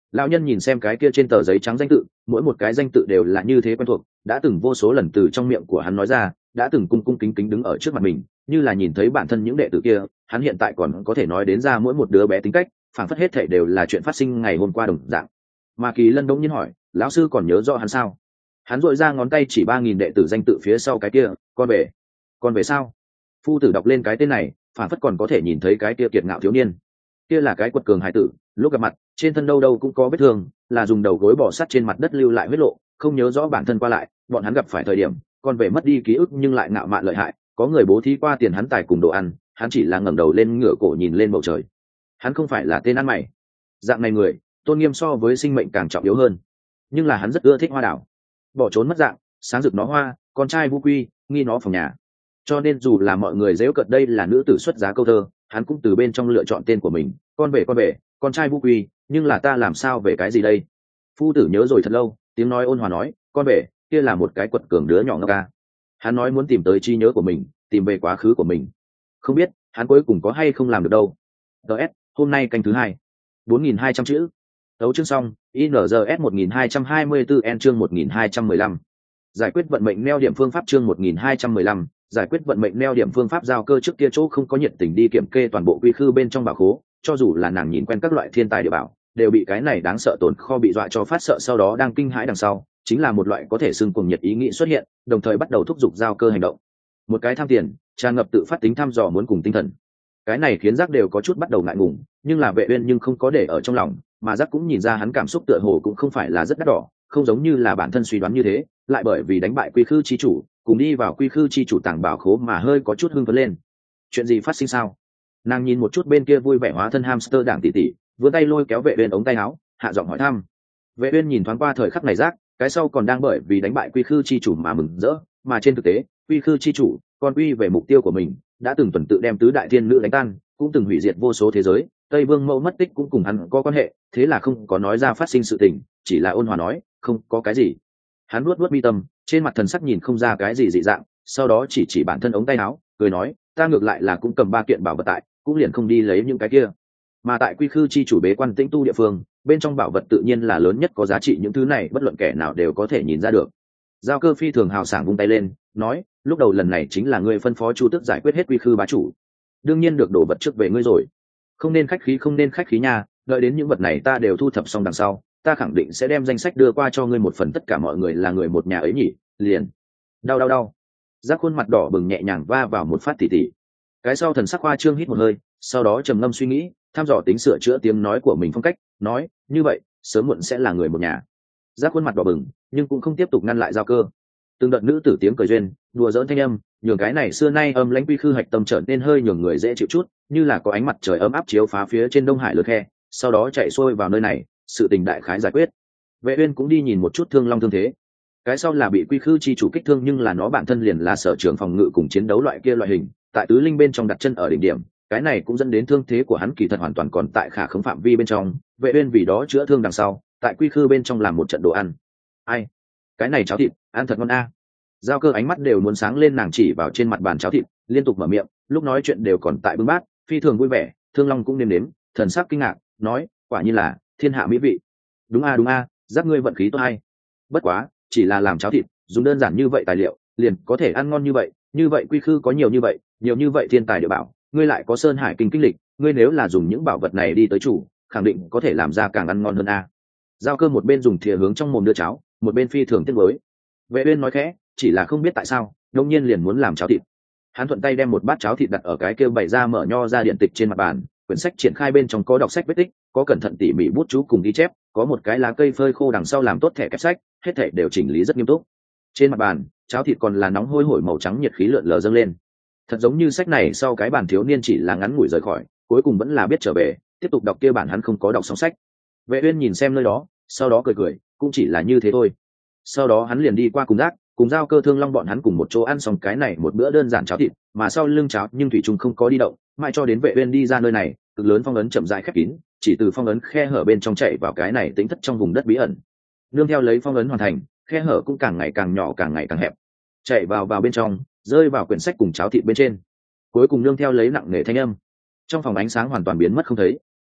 Lão nhân nhìn xem cái kia trên tờ giấy trắng danh tự, mỗi một cái danh tự đều là như thế quen thuộc, đã từng vô số lần từ trong miệng của hắn nói ra, đã từng cung cung kính kính đứng ở trước mặt mình, như là nhìn thấy bản thân những đệ tử kia, hắn hiện tại còn có thể nói đến ra mỗi một đứa bé tính cách, phảng phất hết thảy đều là chuyện phát sinh ngày hôm qua đồng dạng. Mà Kỳ Lân đống nhiên hỏi, lão sư còn nhớ rõ hắn sao? Hắn dội ra ngón tay chỉ ba nghìn đệ tử danh tự phía sau cái kia, con về, con về sao? Phu tử đọc lên cái tên này, phảng phất còn có thể nhìn thấy cái kia kiệt ngạo thiếu niên, kia là cái quật cường hải tử, lúc gặp mặt trên thân đâu đâu cũng có vết thương, là dùng đầu gối bỏ sát trên mặt đất lưu lại huyết lộ, không nhớ rõ bản thân qua lại, bọn hắn gặp phải thời điểm con về mất đi ký ức nhưng lại ngạo mạn lợi hại, có người bố thí qua tiền hắn tài cùng đồ ăn, hắn chỉ là ngẩng đầu lên ngửa cổ nhìn lên bầu trời. Hắn không phải là tên ăn mày, dạng này người tôn nghiêm so với sinh mệnh càng trọng yếu hơn, nhưng là hắn rất ưa thích hoa đảo, bỏ trốn mất dạng, sáng rực nó hoa, con trai Vu Quy nghi nó phòng nhà, cho nên dù là mọi người dễu cợt đây là nữ tử xuất giá câu thơ, hắn cũng từ bên trong lựa chọn tên của mình, con về con về, con trai Vu Quy, nhưng là ta làm sao về cái gì đây? Phu tử nhớ rồi thật lâu, tiếng nói ôn hòa nói, con về, kia là một cái quật cường đứa nhỏ ngốc ca. Hắn nói muốn tìm tới trí nhớ của mình, tìm về quá khứ của mình. Không biết hắn cuối cùng có hay không làm được đâu. ds hôm nay canh thứ hai, bốn nghìn hai trăm chữ. Tấu chương xong. i en gi ét một nghìn hai trăm hai mươi tư n chương một nghìn hai trăm mười lăm. Giải quyết vận mệnh neo điểm phương pháp chương một nghìn hai trăm mười lăm. Giải quyết vận mệnh neo điểm phương pháp. Giao Cơ trước kia chỗ không có nhiệt tình đi kiểm kê toàn bộ quy khư bên trong bảo khố, cho dù là nàng nhìn quen các loại thiên tài địa bảo, đều bị cái này đáng sợ tồn kho bị dọa cho phát sợ, sau đó đang kinh hãi đằng sau, chính là một loại có thể xưng cùng nhiệt ý nghĩ xuất hiện, đồng thời bắt đầu thúc giục Giao Cơ hành động. Một cái tham tiền, tràn ngập tự phát tính thăm dò muốn cùng tinh thần. Cái này khiến Giác đều có chút bắt đầu ngại ngùng, nhưng là Vệ Uyên nhưng không có để ở trong lòng, mà Giác cũng nhìn ra hắn cảm xúc tựa hồ cũng không phải là rất đắt đỏ, không giống như là bản thân suy đoán như thế, lại bởi vì đánh bại quy khư chi chủ, cùng đi vào quy khư chi chủ tàng bảo khố mà hơi có chút hưng phấn lên. Chuyện gì phát sinh sao? Nàng nhìn một chút bên kia vui vẻ hóa thân hamster đảng tỷ tỷ, vươn tay lôi kéo Vệ Uyên ống tay áo, hạ giọng hỏi thăm. Vệ Uyên nhìn thoáng qua thời khắc này Giác, cái sau còn đang bởi vì đánh bại quy khư chi chủ mà mừng rỡ, mà trên thực tế, quy khư chi chủ còn quy về mục tiêu của mình, đã từng tuần tự đem tứ đại thiên nữ đánh tan, cũng từng hủy diệt vô số thế giới, Tây Vương Mẫu mất tích cũng cùng hắn có quan hệ, thế là không có nói ra phát sinh sự tình, chỉ là ôn hòa nói, không có cái gì. Hắn nuốt nuốt mi tâm, trên mặt thần sắc nhìn không ra cái gì dị dạng, sau đó chỉ chỉ bản thân ống tay áo, cười nói, ta ngược lại là cũng cầm ba kiện bảo vật tại, cũng liền không đi lấy những cái kia. Mà tại quy khư chi chủ bế quan tĩnh tu địa phương, bên trong bảo vật tự nhiên là lớn nhất có giá trị, những thứ này bất luận kẻ nào đều có thể nhìn ra được. Giao Cơ phi thường hào sảng vung tay lên, nói, lúc đầu lần này chính là ngươi phân phó Chu Tước giải quyết hết quy khư bá chủ, đương nhiên được đổ vật trước về ngươi rồi, không nên khách khí không nên khách khí nha, đợi đến những vật này ta đều thu thập xong đằng sau, ta khẳng định sẽ đem danh sách đưa qua cho ngươi một phần, tất cả mọi người là người một nhà ấy nhỉ. Liền đau đau đau Giác khuôn mặt đỏ bừng nhẹ nhàng va vào một phát tỉ tỉ. Cái sau thần sắc hoa trương hít một hơi, sau đó trầm ngâm suy nghĩ, thăm dò tính sửa chữa tiếng nói của mình phong cách, nói, như vậy sớm muộn sẽ là người một nhà. Giác khuôn mặt đỏ bừng nhưng cũng không tiếp tục ngăn lại Giao Cơ. Từng đợt nữ tử tiếng cười duyên đùa dỡn thanh âm, nhường cái này xưa nay âm lãnh quy khư hạch tâm trở nên hơi nhường người dễ chịu chút, như là có ánh mặt trời ấm áp chiếu phá phía trên Đông Hải lượt khe, sau đó chạy xuôi vào nơi này, sự tình đại khái giải quyết. Vệ Uyên cũng đi nhìn một chút Thương Long thương thế. Cái sau là bị quy khư chi chủ kích thương, nhưng là nó bản thân liền là sở trường phòng ngự cùng chiến đấu loại kia loại hình, tại tứ linh bên trong đặt chân ở đỉnh điểm, cái này cũng dẫn đến thương thế của hắn kỳ thật hoàn toàn còn tại khả khống phạm vi bên trong. Vệ Uyên vì đó chữa thương đằng sau, tại quy khư bên trong làm một trận đồ ăn. Ai, cái này cháo thịt ăn thật ngon a. Giao Cơ ánh mắt đều muốn sáng lên, nàng chỉ vào trên mặt bàn cháo thịt, liên tục mở miệng, lúc nói chuyện đều còn tại bưng bát, phi thường vui vẻ. Thương Long cũng nếm nếm, thần sắc kinh ngạc, nói, quả nhiên là thiên hạ mỹ vị. Đúng a đúng a, giác ngươi vận khí tốt hay. Bất quá, chỉ là làm cháo thịt, dùng đơn giản như vậy tài liệu, liền có thể ăn ngon như vậy, như vậy quy khư có nhiều như vậy, nhiều như vậy thiên tài địa bảo, ngươi lại có Sơn Hải kinh kinh lịch, ngươi nếu là dùng những bảo vật này đi tới chủ, khẳng định có thể làm ra càng ăn ngon hơn a. Giao Cơ một bên dùng thìa hướng trong mồm đưa cháo, một bên phi thường tiếc nuối. Vệ Uyên nói khẽ, chỉ là không biết tại sao, đông nhiên liền muốn làm cháo thịt. Hắn thuận tay đem một bát cháo thịt đặt ở cái kia bày ra mở nho ra điện tịch trên mặt bàn, quyển sách triển khai bên trong có đọc sách vết tích, có cẩn thận tỉ mỉ bút chú cùng ghi chép, có một cái lá cây phơi khô đằng sau làm tốt thẻ kẹp sách, hết thảy đều chỉnh lý rất nghiêm túc. Trên mặt bàn, cháo thịt còn là nóng hôi hổi màu trắng, nhiệt khí lượn lờ dâng lên. Thật giống như sách này sau cái bàn thiếu niên chỉ là ngắn ngủi rời khỏi, cuối cùng vẫn là biết trở về, tiếp tục đọc kia bản hắn không có đọc xong sách. Vệ Uyên nhìn xem nơi đó, sau đó cười cười, cũng chỉ là như thế thôi. Sau đó hắn liền đi qua cùng Giác, cùng Giao Cơ, Thương Long bọn hắn cùng một chỗ ăn xong cái này một bữa đơn giản cháo thịt, mà sau lưng cháo nhưng thủy chung không có đi động, mãi cho đến Vệ Uyên đi ra nơi này, cực lớn phong ấn chậm rãi khép kín, chỉ từ phong ấn khe hở bên trong chạy vào cái này tính thất trong vùng đất bí ẩn. Nương theo lấy phong ấn hoàn thành, khe hở cũng càng ngày càng nhỏ, càng ngày càng hẹp, chạy vào vào bên trong, rơi vào quyển sách cùng cháo thịt bên trên. Cuối cùng nương theo lấy nặng nề thanh âm, trong phòng ánh sáng hoàn toàn biến mất không thấy.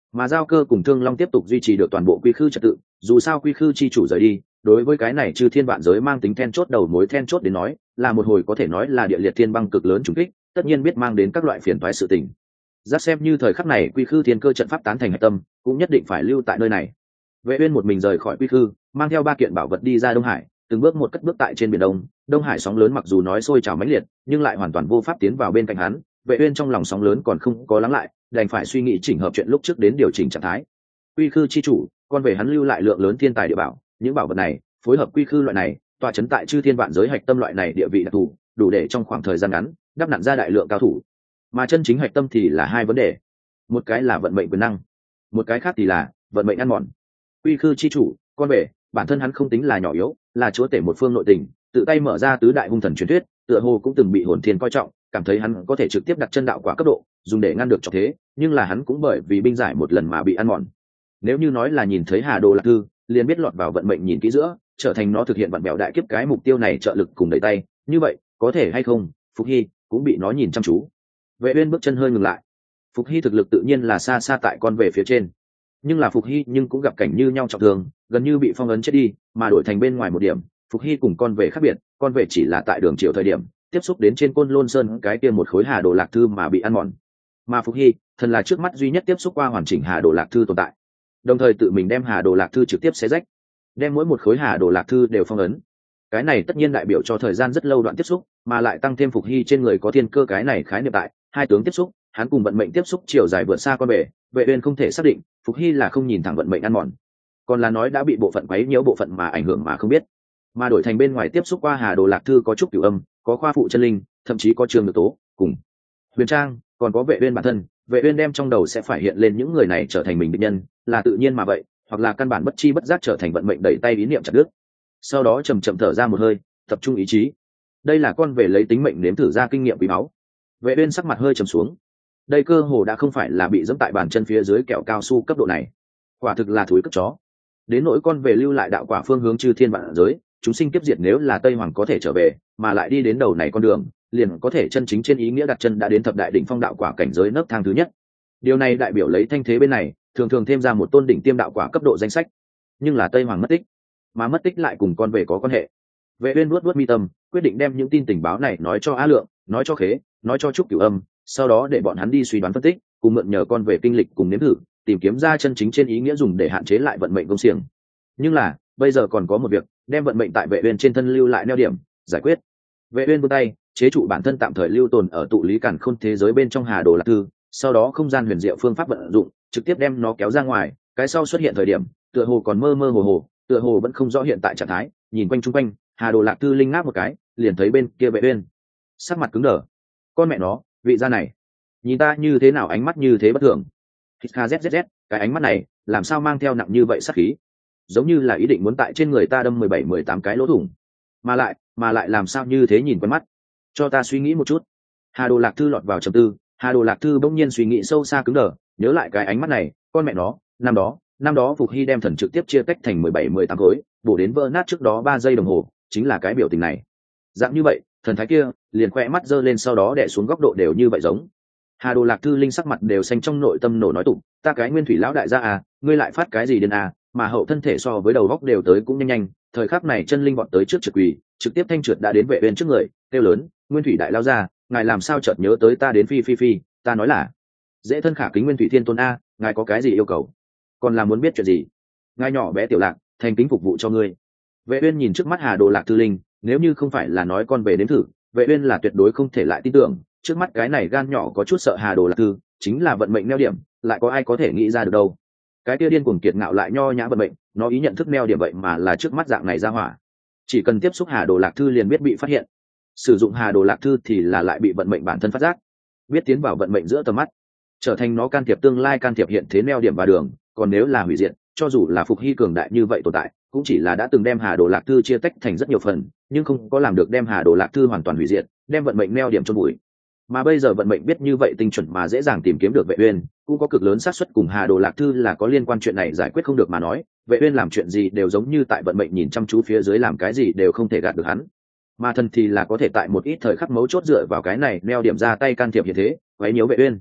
mà giao cơ cùng thương long tiếp tục duy trì được toàn bộ quy khư trật tự. Dù sao quy khư chi chủ rời đi, đối với cái này chư thiên vạn giới mang tính then chốt đầu mối then chốt đến nói, là một hồi có thể nói là địa liệt thiên băng cực lớn trùng kích, tất nhiên biết mang đến các loại phiền toái sự tình. Giác xem như thời khắc này quy khư thiên cơ trận pháp tán thành hạch tâm, cũng nhất định phải lưu tại nơi này. Vệ Uyên một mình rời khỏi quy khư, mang theo ba kiện bảo vật đi ra Đông Hải, từng bước một cất bước tại trên biển Đông. Đông Hải sóng lớn mặc dù nói sôi trào mãnh liệt, nhưng lại hoàn toàn vô pháp tiến vào bên cạnh hắn. Vệ Uyên trong lòng sóng lớn còn không có lắng lại, đành phải suy nghĩ chỉnh hợp chuyện lúc trước đến điều chỉnh trạng thái. Quy khư chi chủ, con về hắn lưu lại lượng lớn thiên tài địa bảo, những bảo vật này phối hợp quy khư loại này, tọa chấn tại chư thiên vạn giới hạch tâm loại này địa vị đặc thù, đủ để trong khoảng thời gian ngắn đắp nặn ra đại lượng cao thủ. Mà chân chính hạch tâm thì là hai vấn đề, một cái là vận mệnh quyền năng, một cái khác thì là vận mệnh ăn mòn. Quy khư chi chủ, con về bản thân hắn không tính là nhỏ yếu, là chúa tể một phương nội tình, tự tay mở ra tứ đại hung thần truyền thuyết, tựa hồ cũng từng bị hồn thiên coi trọng, cảm thấy hắn có thể trực tiếp đặt chân đạo quả cấp độ, dùng để ngăn được cho thế, nhưng là hắn cũng bởi vì binh giải một lần mà bị ăn mòn. Nếu như nói là nhìn thấy Hà Đồ Lạc Thư, liền biết lọt vào vận mệnh nhìn kỹ giữa, trở thành nó thực hiện vận bèo đại kiếp cái mục tiêu này trợ lực cùng đẩy tay, như vậy, có thể hay không, Phục Hy cũng bị nó nhìn chăm chú. Vệ Uyên bước chân hơi ngừng lại. Phục Hy thực lực tự nhiên là xa xa tại con về phía trên, nhưng là Phục Hy nhưng cũng gặp cảnh như nhau trọng thương, gần như bị phong ấn chết đi, mà đổi thành bên ngoài một điểm, Phục Hy cùng con về khác biệt, con về chỉ là tại đường chiều thời điểm tiếp xúc đến trên Côn Lôn Sơn cái kia một khối Hà Đồ Lạc Thư mà bị ăn mòn, mà Phục Hy thần là trước mắt duy nhất tiếp xúc qua hoàn chỉnh Hà Đồ Lạc Thư tồn tại, đồng thời tự mình đem Hà Đồ Lạc Thư trực tiếp xé rách, đem mỗi một khối Hà Đồ Lạc Thư đều phong ấn. Cái này tất nhiên đại biểu cho thời gian rất lâu đoạn tiếp xúc, mà lại tăng thêm Phục Hy trên người có thiên cơ cái này khái niệm tại, hai tướng tiếp xúc, hắn cùng vận mệnh tiếp xúc chiều dài vượt xa con bể, Vệ Uyên không thể xác định Phục Hy là không nhìn thẳng vận mệnh ăn mòn, còn là nói đã bị bộ phận quấy nhiễu bộ phận mà ảnh hưởng mà không biết. Mà đổi thành bên ngoài tiếp xúc qua Hà Đồ Lạc Thư có chút cửu âm, có khoa phụ chân linh, thậm chí có trường được tố cùng Huyền Trang, còn có Vệ Uyên bản thân. Vệ Uyên đem trong đầu sẽ phải hiện lên những người này trở thành mình địch nhân, là tự nhiên mà vậy, hoặc là căn bản bất chi bất giác trở thành vận mệnh đẩy tay ý niệm chặt đứt. Sau đó chậm chậm thở ra một hơi, tập trung ý chí. Đây là con về lấy tính mệnh nếm thử ra kinh nghiệm quý báu. Vệ Uyên sắc mặt hơi trầm xuống. Đây cơ hồ đã không phải là bị dẫm tại bàn chân phía dưới kẹo cao su cấp độ này, quả thực là thúi cất chó. Đến nỗi con về lưu lại đạo quả phương hướng chư thiên vạn giới, chúng sinh kiếp diệt, nếu là Tây Hoàng có thể trở về, mà lại đi đến đầu này con đường, liền có thể chân chính trên ý nghĩa đặt chân đã đến thập đại đỉnh phong đạo quả cảnh giới nấc thang thứ nhất. Điều này đại biểu lấy thanh thế bên này, thường thường thêm ra một tôn đỉnh tiêm đạo quả cấp độ danh sách. Nhưng là Tây Hoàng mất tích, mà mất tích lại cùng con về có quan hệ. Vệ Uyên nuốt nuốt mi tâm, quyết định đem những tin tình báo này nói cho A Lượng, nói cho Khế, nói cho Trúc Cửu Âm, sau đó để bọn hắn đi suy đoán phân tích, cùng mượn nhờ con về kinh lịch cùng nếm thử, tìm kiếm ra chân chính trên ý nghĩa dùng để hạn chế lại vận mệnh công xiềng. Nhưng là, bây giờ còn có một việc, đem vận mệnh tại Vệ Uyên trên thân lưu lại neo điểm, giải quyết. Vệ Uyên vươn tay, chế trụ bản thân tạm thời lưu tồn ở tụ lý càn khôn thế giới bên trong Hà Đồ Lạc Thư, sau đó không gian huyền diệu phương pháp vận dụng, trực tiếp đem nó kéo ra ngoài, cái sau xuất hiện thời điểm, tựa hồ còn mơ mơ hồ hồ, tựa hồ vẫn không rõ hiện tại trạng thái, nhìn quanh chung quanh, Hà Đồ Lạc Thư linh ngáp một cái, liền thấy bên kia Vệ Uyên, sắc mặt cứng đờ. Con mẹ nó, vị gia này, nhìn ta như thế nào, ánh mắt như thế bất thường. Hít kha zzz, cái ánh mắt này, làm sao mang theo nặng như vậy sát khí, giống như là ý định muốn tại trên người ta đâm mười bảy mười tám cái lỗ thủng, mà lại, mà lại làm sao như thế nhìn quen mắt. Cho ta suy nghĩ một chút. Hà Đồ Lạc Thư lọt vào trầm tư, Hà Đồ Lạc Thư bỗng nhiên suy nghĩ sâu xa cứng đờ, nhớ lại cái ánh mắt này, con mẹ nó, năm đó, năm đó Phục Hy đem thần trực tiếp chia tách thành mười bảy mười tám khối, bổ đến vỡ nát trước đó ba giây đồng hồ, chính là cái biểu tình này. Dạng như vậy, thần thái kia, liền khoe mắt giơ lên sau đó đè xuống góc độ đều như vậy giống. Hà Đồ Lạc Thư linh sắc mặt đều xanh, trong nội tâm nổ nói tụng, ta cái nguyên thủy lão đại gia à, ngươi lại phát cái gì đến à, mà hậu thân thể so với đầu góc đều tới cũng nhanh nhanh. Thời khắc này chân linh bọn tới trước trực quỳ, trực tiếp thanh trượt đã đến Vệ Uyên trước người, kêu lớn, nguyên thủy đại lao ra, ngài làm sao chợt nhớ tới ta đến phi phi phi, ta nói là dễ thân khả kính nguyên thủy thiên tôn a, ngài có cái gì yêu cầu, còn là muốn biết chuyện gì? Ngài nhỏ bé tiểu lạc, thành kính phục vụ cho ngươi. Vệ Uyên nhìn trước mắt Hà Đồ Lạc Thư linh, nếu như không phải là nói con về đến thử, Vệ Uyên là tuyệt đối không thể lại tin tưởng, trước mắt cái này gan nhỏ có chút sợ Hà Đồ Lạc Thư, chính là vận mệnh neo điểm, lại có ai có thể nghĩ ra được đâu. Cái kia điên cuồng kiệt ngạo lại nho nhã vận mệnh, nó ý nhận thức neo điểm vậy mà là trước mắt dạng này ra hỏa. Chỉ cần tiếp xúc Hà Đồ Lạc Thư liền biết bị phát hiện, sử dụng Hà Đồ Lạc Thư thì là lại bị vận mệnh bản thân phát giác, biết tiến vào vận mệnh giữa tầm mắt, trở thành nó can thiệp tương lai, can thiệp hiện thế neo điểm và đường. Còn nếu là hủy diệt, cho dù là Phục Hy cường đại như vậy tồn tại, cũng chỉ là đã từng đem Hà Đồ Lạc Thư chia tách thành rất nhiều phần, nhưng không có làm được đem Hà Đồ Lạc Thư hoàn toàn hủy diệt, đem vận mệnh neo điểm chôn bụi. Mà bây giờ vận mệnh biết như vậy tinh chuẩn mà dễ dàng tìm kiếm được Vệ Uyên, cũng có cực lớn xác suất cùng Hà Đồ Lạc Thư là có liên quan, chuyện này giải quyết không được mà nói, Vệ Uyên làm chuyện gì đều giống như tại vận mệnh nhìn chăm chú phía dưới, làm cái gì đều không thể gạt được hắn. Mà thần thì là có thể tại một ít thời khắc mấu chốt dựa vào cái này neo điểm ra tay can thiệp hiện thế, quấy nhiễu Vệ Uyên.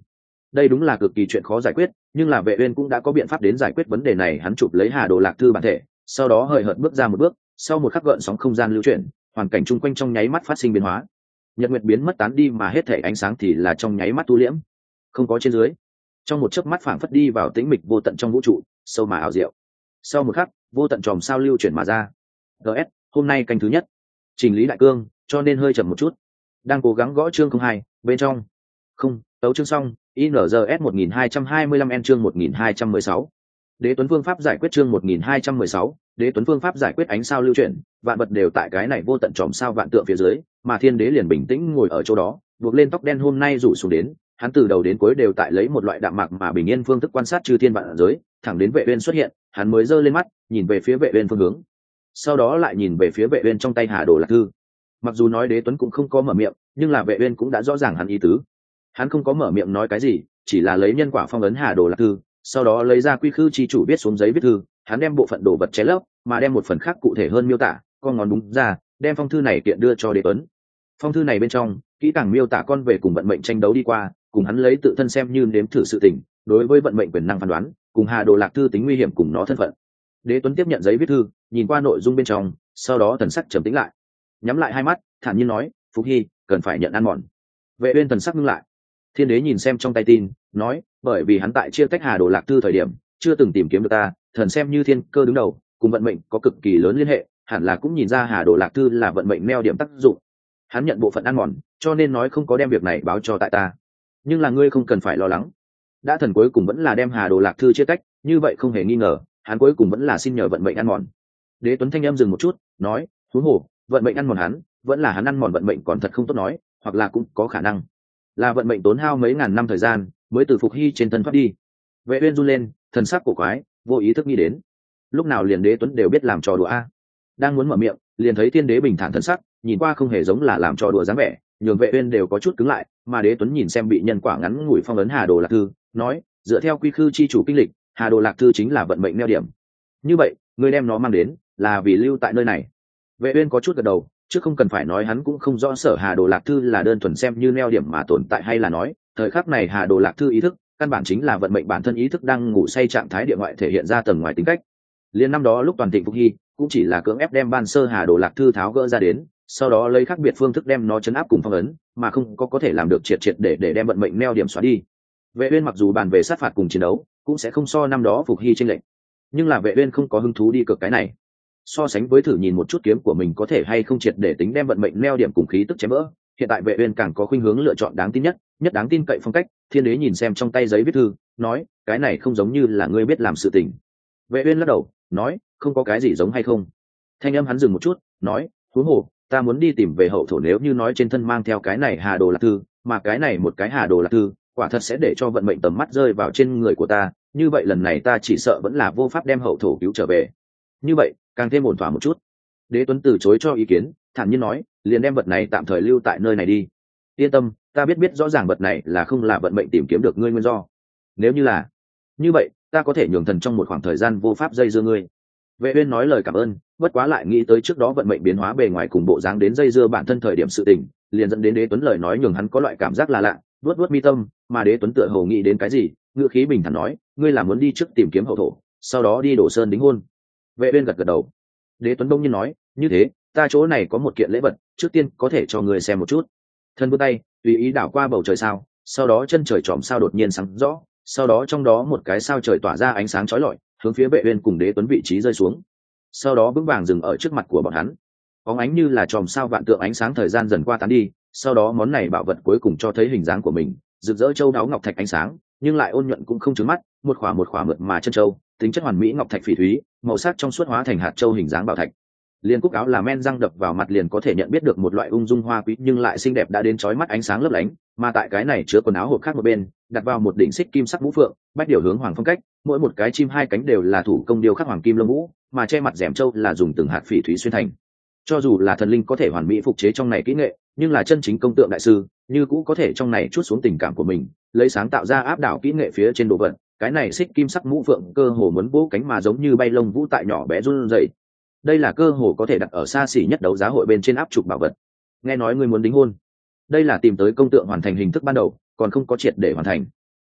đây đúng là cực kỳ chuyện khó giải quyết, nhưng là Vệ Uyên cũng đã có biện pháp đến giải quyết vấn đề này. Hắn chụp lấy Hà Đồ Lạc Thư bản thể, sau đó hời hợt bước ra một bước, sau một khắc gợn sóng không gian lưu chuyển, hoàn cảnh chung quanh trong nháy mắt phát sinh biến hóa. Nhật nguyệt biến mất tán đi, mà hết thể ánh sáng thì là trong nháy mắt tu liễm, không có trên dưới, trong một chớp mắt phảng phất đi vào tĩnh mịch vô tận trong vũ trụ, sâu mà ảo diệu. Sau một khắc, vô tận chòm sao lưu chuyển mà ra. ds hôm nay canh thứ nhất, chỉnh lý đại cương, cho nên hơi chậm một chút. Đang cố gắng gõ chương không hai, bên trong không tấu chương xong. i en giê ét một nghìn hai trăm hai mươi lăm n chương một nghìn hai trăm mười sáu. Đế Tuấn Phương pháp giải quyết chương một nghìn hai trăm mười sáu. Đế Tuấn Phương pháp giải quyết ánh sao lưu chuyển, vạn vật đều tại cái này vô tận chòm sao vạn tượng phía dưới, mà Thiên Đế liền bình tĩnh ngồi ở chỗ đó, buộc lên tóc đen hôm nay rủ xuống đến, hắn từ đầu đến cuối đều tại lấy một loại đạm mạc mà bình yên phương thức quan sát chư thiên vạn giới, thẳng đến Vệ Uyên xuất hiện, hắn mới giơ lên mắt, nhìn về phía Vệ Uyên phương hướng. Sau đó lại nhìn về phía Vệ Uyên trong tay Hà Đồ Lạc Thư. Mặc dù nói Đế Tuấn cũng không có mở miệng, nhưng là Vệ Uyên cũng đã rõ ràng hắn ý tứ. Hắn không có mở miệng nói cái gì, chỉ là lấy nhân quả phong ấn Hà Đồ Lạc Thư, sau đó lấy ra quy khư chi chủ viết xuống giấy viết thư, hắn đem bộ phận đồ vật che lấp, mà đem một phần khác cụ thể hơn miêu tả, con ngón đúng ra, đem phong thư này kiện đưa cho Đế Tuấn. Phong thư này bên trong, kỹ càng miêu tả con về cùng vận mệnh tranh đấu đi qua, cùng hắn lấy tự thân xem như nếm thử sự tình, đối với vận mệnh quyền năng phán đoán, cùng Hà Đồ Lạc Thư tính nguy hiểm cùng nó thân phận. Đế Tuấn tiếp nhận giấy viết thư, nhìn qua nội dung bên trong, sau đó thần sắc trầm tĩnh lại, nhắm lại hai mắt, thản nhiên nói, Phục Hy, cần phải nhận ăn mòn. Vệ Uyên thần sắc ngưng lại. Thiên Đế nhìn xem trong tay tin, nói, bởi vì hắn tại chia tách Hà Đồ Lạc Thư thời điểm, chưa từng tìm kiếm được ta, thần xem như thiên cơ đứng đầu, cùng vận mệnh có cực kỳ lớn liên hệ, hẳn là cũng nhìn ra Hà Đồ Lạc Thư là vận mệnh neo điểm tác dụng. Hắn nhận bộ phận ăn mòn, cho nên nói không có đem việc này báo cho tại ta. Nhưng là ngươi không cần phải lo lắng, đã thần cuối cùng vẫn là đem Hà Đồ Lạc Thư chia tách, như vậy không hề nghi ngờ, hắn cuối cùng vẫn là xin nhờ vận mệnh ăn mòn. Đế Tuấn thanh âm dừng một chút, nói, huống hồ, vận mệnh ăn mòn hắn, vẫn là hắn ăn mòn vận mệnh còn thật không tốt nói, hoặc là cũng có khả năng là vận mệnh tốn hao mấy ngàn năm thời gian mới từ Phục Hy trên thân thoát đi. Vệ Uyên run lên, thần sắc cổ quái, vô ý thức nghĩ đến, lúc nào liền Đế Tuấn đều biết làm trò đùa a. Đang muốn mở miệng, liền thấy Thiên Đế bình thản thần sắc, nhìn qua không hề giống là làm trò đùa dáng vẻ, nhường Vệ Uyên đều có chút cứng lại, mà Đế Tuấn nhìn xem bị nhân quả ngắn ngủi phong ấn Hà Đồ Lạc Thư, nói, dựa theo quy khư chi chủ kinh lịch, Hà Đồ Lạc Thư chính là vận mệnh neo điểm. Như vậy, ngươi đem nó mang đến, là vì lưu tại nơi này. Vệ Uyên có chút gật đầu, chứ không cần phải nói hắn cũng không rõ sở Hà Đồ Lạc Thư là đơn thuần xem như neo điểm mà tồn tại, hay là nói, thời khắc này Hà Đồ Lạc Thư ý thức, căn bản chính là vận mệnh bản thân ý thức đang ngủ say trạng thái địa ngoại thể hiện ra tầng ngoài tính cách. Liên năm đó lúc toàn thịnh Phục Hy, cũng chỉ là cưỡng ép đem ban sơ Hà Đồ Lạc Thư tháo gỡ ra đến, sau đó lấy khác biệt phương thức đem nó chấn áp cùng phong ấn, mà không có có thể làm được triệt triệt để để đem vận mệnh neo điểm xóa đi. Vệ Uyên mặc dù bàn về sát phạt cùng chiến đấu, cũng sẽ không so năm đó Phục Hy chênh lệch, nhưng là Vệ Uyên không có hứng thú đi cược cái này. So sánh với thử nhìn một chút kiếm của mình có thể hay không triệt để tính đem vận mệnh neo điểm cùng khí tức chém vỡ, hiện tại Vệ Uyên càng có khuynh hướng lựa chọn đáng tin nhất, nhất đáng tin cậy phong cách. Thiên Đế nhìn xem trong tay giấy viết thư, nói, cái này không giống như là ngươi biết làm sự tình. Vệ Uyên lắc đầu, nói, không có cái gì giống hay không. Thanh âm hắn dừng một chút, nói, huống hồ, ta muốn đi tìm về hậu thổ, nếu như nói trên thân mang theo cái này Hà Đồ Lạc Thư, mà cái này một cái Hà Đồ Lạc Thư, quả thật sẽ để cho vận mệnh tầm mắt rơi vào trên người của ta, như vậy lần này ta chỉ sợ vẫn là vô pháp đem hậu thổ cứu trở về. Như vậy, càng thêm ổn thỏa một chút. Đế Tuấn từ chối cho ý kiến, thản nhiên nói, liền đem vật này tạm thời lưu tại nơi này đi. Yên tâm, ta biết biết rõ ràng vật này là không là vận mệnh tìm kiếm được ngươi nguyên do. Nếu như là như vậy, ta có thể nhường thần trong một khoảng thời gian vô pháp dây dưa ngươi. Vệ Uyên nói lời cảm ơn, bất quá lại nghĩ tới trước đó vận mệnh biến hóa bề ngoài cùng bộ dáng đến dây dưa bản thân thời điểm sự tình, liền dẫn đến Đế Tuấn lời nói nhường hắn có loại cảm giác là lạ, vuốt vuốt mi tâm, mà Đế Tuấn tựa hồ nghĩ đến cái gì, ngữ khí bình thản nói, ngươi là muốn đi trước tìm kiếm hậu thổ, sau đó đi đổ sơn đính hôn. Vệ Uyên gật gật đầu. Đế Tuấn đông nhiên nói, như thế, ta chỗ này có một kiện lễ vật, trước tiên có thể cho ngươi xem một chút. Thân vươn tay, tùy ý đảo qua bầu trời sao, sau đó chân trời chòm sao đột nhiên sáng rõ, sau đó trong đó một cái sao trời tỏa ra ánh sáng chói lọi, hướng phía Vệ Uyên cùng Đế Tuấn vị trí rơi xuống. Sau đó vững vàng dừng ở trước mặt của bọn hắn. Bóng ánh như là chòm sao vạn tượng ánh sáng thời gian dần qua tán đi, sau đó món này bảo vật cuối cùng cho thấy hình dáng của mình, rực rỡ châu đáo ngọc thạch ánh sáng, nhưng lại ôn nhuận cũng không chướng mắt, một khỏa một khỏa mượt mà chân châu, tính chất hoàn mỹ ngọc thạch phỉ thúy, màu sắc trong suốt hóa thành hạt châu hình dáng bảo thạch. Liên cúc áo là men răng đập vào mặt liền có thể nhận biết được một loại ung dung hoa quý nhưng lại xinh đẹp đã đến chói mắt ánh sáng lấp lánh, mà tại cái này chứa quần áo hộp khác một bên, đặt vào một đỉnh xích kim sắc mũ phượng, bách điểu hướng hoàng phong cách, mỗi một cái chim hai cánh đều là thủ công điêu khắc hoàng kim lông vũ, mà che mặt rèm châu là dùng từng hạt phỉ thúy xuyên thành. Cho dù là thần linh có thể hoàn mỹ phục chế trong này kỹ nghệ, nhưng là chân chính công tượng đại sư, như cũ có thể trong này chút xuống tình cảm của mình, lấy sáng tạo ra áp đảo kỹ nghệ phía trên đồ vật. Cái này xích kim sắc mũ phượng cơ hồ muốn vỗ cánh mà giống như bay lông vũ tại nhỏ bé run rẩy. Đây là cơ hồ có thể đặt ở xa xỉ nhất đấu giá hội bên trên áp trục bảo vật. Nghe nói ngươi muốn đính hôn, đây là tìm tới công tượng hoàn thành hình thức ban đầu, còn không có triệt để hoàn thành.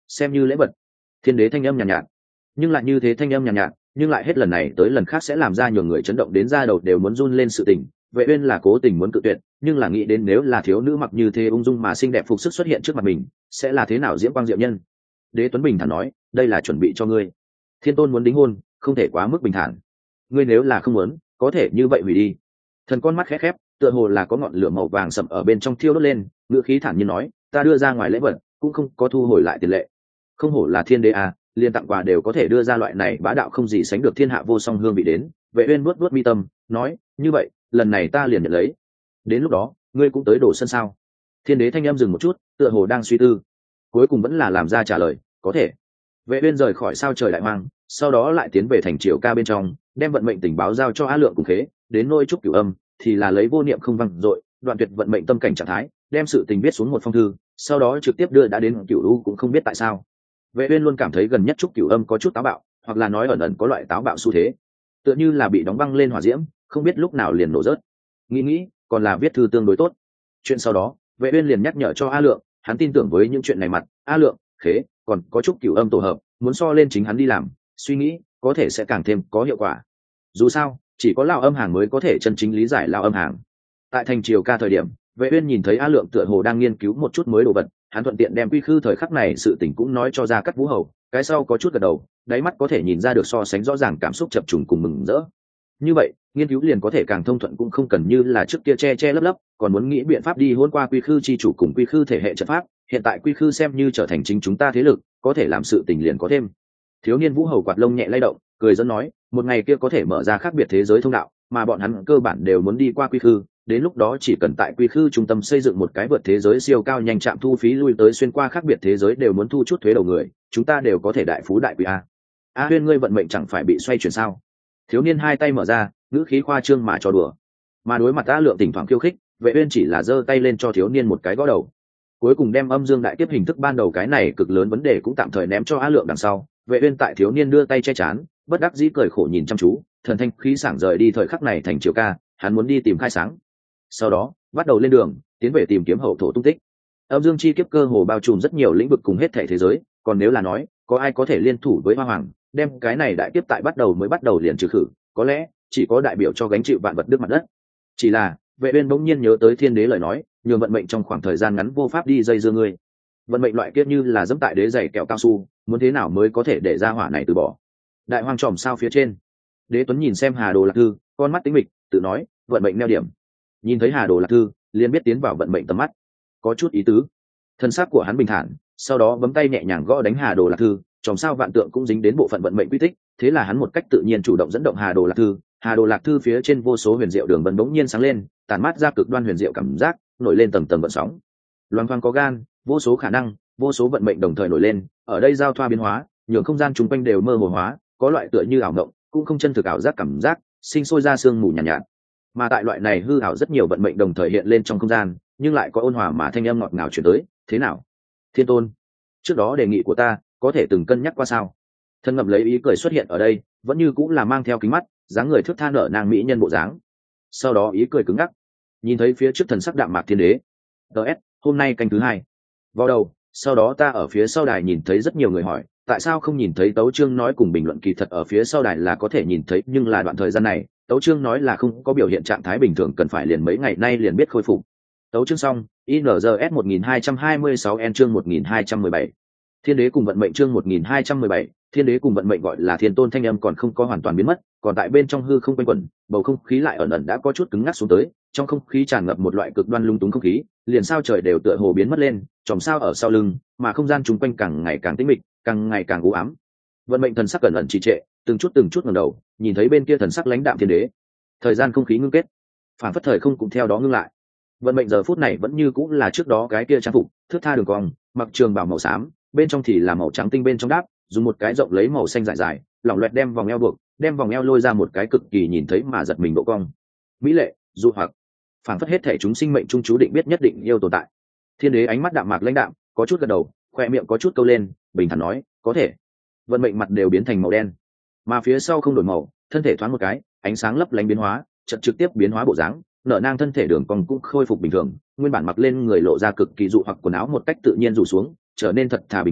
xem như lễ vật. Thiên đế thanh âm nhàn nhạt, nhạt nhưng lại như thế thanh âm nhàn nhạt, nhạt nhưng lại hết lần này tới lần khác sẽ làm ra nhiều người chấn động đến da đầu đều muốn run lên sự tình. Vệ uyên là cố tình muốn cự tuyệt, nhưng là nghĩ đến nếu là thiếu nữ mặc như thế ung dung mà xinh đẹp phục sức xuất hiện trước mặt mình, sẽ là thế nào diễm quang diệu nhân. Đế Tuấn bình thản nói, đây là chuẩn bị cho ngươi. Thiên tôn muốn đính hôn, không thể quá mức bình thản. Ngươi nếu là không muốn, có thể như vậy hủy đi. Thần con mắt khẽ khép, tựa hồ là có ngọn lửa màu vàng sậm ở bên trong thiêu đốt lên, ngữ khí thản nhiên nói, ta đưa ra ngoài lễ vật, cũng không có thu hồi lại tiền lệ. Không hổ là thiên đế à, liên tặng quà đều có thể đưa ra loại này bá đạo không gì sánh được thiên hạ vô song hương vị đến. Vệ uyên vuốt vuốt mi tâm, nói, như vậy, lần này ta liền nhận lấy. Đến lúc đó, ngươi cũng tới đổ sân sao? Thiên đế thanh âm dừng một chút, tựa hồ đang suy tư, cuối cùng vẫn là làm ra trả lời, có thể. Vệ uyên rời khỏi sao trời đại hoang, sau đó lại tiến về thành triều ca bên trong, đem vận mệnh tình báo giao cho A Lượng cùng Khế, đến nôi trúc cửu âm thì là lấy vô niệm không văng dội, đoạn tuyệt vận mệnh tâm cảnh trạng thái, đem sự tình viết xuống một phong thư, sau đó trực tiếp đưa đã đến cửu u cũng không biết tại sao. Vệ uyên luôn cảm thấy gần nhất trúc cửu âm có chút táo bạo, hoặc là nói ẩn ẩn có loại táo bạo xu thế, tựa như là bị đóng băng lên hỏa diễm, không biết lúc nào liền nổ rớt. Nghĩ nghĩ, còn là viết thư tương đối tốt. Chuyện sau đó, Vệ uyên liền nhắc nhở cho A Lượng, hắn tin tưởng với những chuyện này mặt, A Lượng, Khế, còn có trúc cửu âm tổ hợp, muốn so lên chính hắn đi làm, suy nghĩ, có thể sẽ càng thêm có hiệu quả. Dù sao, chỉ có lão âm hàng mới có thể chân chính lý giải lão âm hàng. Tại thành triều ca thời điểm, Vệ uyên nhìn thấy A Lượng tựa hồ đang nghiên cứu một chút mới đồ vật, hắn thuận tiện đem quy khư thời khắc này sự tình cũng nói cho ra Cát Vũ Hầu, cái sau có chút gật đầu, đáy mắt có thể nhìn ra được so sánh rõ ràng cảm xúc chập trùng cùng mừng rỡ. Như vậy, nghiên cứu liền có thể càng thông thuận, cũng không cần như là trước kia che che lấp lấp, còn muốn nghĩ biện pháp đi hôn qua quy khư chi chủ cùng quy khư thể hệ trận pháp, hiện tại quy khư xem như trở thành chính chúng ta thế lực, có thể làm sự tình liền có thêm. Thiếu niên Vũ Hầu quạt lông nhẹ lay động, cười dẫn nói, một ngày kia có thể mở ra khác biệt thế giới thông đạo, mà bọn hắn cơ bản đều muốn đi qua quy khư, đến lúc đó chỉ cần tại quy khư trung tâm xây dựng một cái vượt thế giới siêu cao nhanh chạm thu phí lui tới xuyên qua khác biệt thế giới đều muốn thu chút thuế đầu người, chúng ta đều có thể đại phú đại quý a. A Huyên, ngươi vận mệnh chẳng phải bị xoay chuyển sao? Thiếu niên hai tay mở ra, ngữ khí khoa trương mà trò đùa. Mà đối mặt A Lượng thỉnh thoảng khiêu khích, Vệ uyên chỉ là giơ tay lên cho thiếu niên một cái gõ đầu. Cuối cùng đem âm dương đại kiếp hình thức ban đầu cái này cực lớn vấn đề cũng tạm thời ném cho A Lượng đằng sau. Vệ uyên tại thiếu niên đưa tay che chắn, bất đắc dĩ cười khổ nhìn chăm chú, thần thanh khí sảng rời đi thời khắc này thành triều ca, hắn muốn đi tìm khai sáng. Sau đó, bắt đầu lên đường, tiến về tìm kiếm hậu thổ tung tích. Âm dương chi kiếp cơ hồ bao trùm rất nhiều lĩnh vực cùng hết thảy thế giới, còn nếu là nói, có ai có thể liên thủ với Hoa Hoàng, đem cái này đại kiếp tại bắt đầu mới bắt đầu liền trừ khử, có lẽ chỉ có đại biểu cho gánh chịu vạn vật đức mặt đất. Chỉ là, Vệ uyên bỗng nhiên nhớ tới thiên đế lời nói, nhường vận mệnh trong khoảng thời gian ngắn vô pháp đi dây dưa ngươi. Vận mệnh loại kiếp như là dẫm tại đế giày kẹo cao su, muốn thế nào mới có thể để ra hỏa này từ bỏ. Đại hoang tròm sao phía trên, Đế Tuấn nhìn xem Hà Đồ Lạc Thư, con mắt tính mịch, tự nói, vận mệnh neo điểm. Nhìn thấy Hà Đồ Lạc Thư, liền biết tiến vào vận mệnh tầm mắt, có chút ý tứ. Thân xác của hắn bình thản, sau đó bấm tay nhẹ nhàng gõ đánh Hà Đồ Lạc Thư, tròm sao vạn tượng cũng dính đến bộ phận vận mệnh quy tích, thế là hắn một cách tự nhiên chủ động dẫn động Hà Đồ Lạc Thư. Hà Đồ Lạc Thư phía trên vô số huyền diệu đường vân bỗng nhiên sáng lên, tản mát ra cực đoan huyền diệu cảm giác, nổi lên tầng tầng vận sóng. Loan thoáng có gan, vô số khả năng, vô số vận mệnh đồng thời nổi lên, ở đây giao thoa biến hóa, nhường không gian chung quanh đều mơ hồ hóa, có loại tựa như ảo ngộng, cũng không chân thực ảo giác cảm giác, sinh sôi ra sương mù nhàn nhạt, nhạt. Mà tại loại này hư ảo rất nhiều vận mệnh đồng thời hiện lên trong không gian, nhưng lại có ôn hòa mà thanh âm ngọt ngào truyền tới, thế nào? Thiên Tôn, trước đó đề nghị của ta, có thể từng cân nhắc qua sao? Thân ngậm lấy ý cười xuất hiện ở đây, vẫn như cũng là mang theo kính mắt, dáng người thước tha nở nàng mỹ nhân bộ dáng. Sau đó ý cười cứng ngắc, nhìn thấy phía trước thần sắc đạm mạc thiên đế. ts hôm nay canh thứ hai vào đầu, sau đó ta ở phía sau đài nhìn thấy rất nhiều người hỏi tại sao không nhìn thấy Tấu Chương nói cùng bình luận, kỳ thật ở phía sau đài là có thể nhìn thấy, nhưng là đoạn thời gian này Tấu Chương nói là không có biểu hiện trạng thái bình thường, cần phải liền mấy ngày nay liền biết khôi phục. Tấu Chương xong. i en gi ét một nghìn hai trăm hai mươi sáu N chương một nghìn hai trăm mười bảy Thiên đế cùng vận mệnh chương một nghìn hai trăm mười bảy Thiên đế cùng vận mệnh gọi là Thiên Tôn thanh âm còn không có hoàn toàn biến mất, còn tại bên trong hư không quanh quẩn, bầu không khí lại ẩn ẩn đã có chút cứng ngắc xuống tới, trong không khí tràn ngập một loại cực đoan lung túng không khí, liền sao trời đều tựa hồ biến mất lên, chòm sao ở sau lưng, mà không gian chung quanh càng ngày càng tĩnh mịch, càng ngày càng u ám. Vận mệnh thần sắc cẩn ẩn trì trệ, từng chút từng chút ngẩng đầu, nhìn thấy bên kia thần sắc lãnh đạm thiên đế. Thời gian không khí ngưng kết, phản phất thời không cũng theo đó ngưng lại. Vận mệnh giờ phút này vẫn như cũng là trước đó cái kia trang phục, thước tha đường cong, mặc trường bào màu xám, bên trong thì là màu trắng tinh bên trong đáp, dùng một cái rộng lấy màu xanh dài dài, lỏng loẹt đem vòng eo buộc, đem vòng eo lôi ra một cái cực kỳ nhìn thấy mà giật mình độ cong. Mỹ lệ, dụ hoặc, phản phất hết thể chúng sinh mệnh trung chú định biết nhất định yêu tồn tại. Thiên đế ánh mắt đạm mạc lãnh đạm, có chút gật đầu, khoe miệng có chút câu lên, bình thản nói, có thể. Vận mệnh mặt đều biến thành màu đen, mà phía sau không đổi màu, thân thể thoáng một cái, ánh sáng lấp lánh biến hóa, chợt trực tiếp biến hóa bộ dáng, nở nang thân thể đường cong cũng khôi phục bình thường, nguyên bản mặc lên người lộ ra cực kỳ dụ hoặc quần áo một cách tự nhiên rủ xuống, trở nên thật thà bình thường,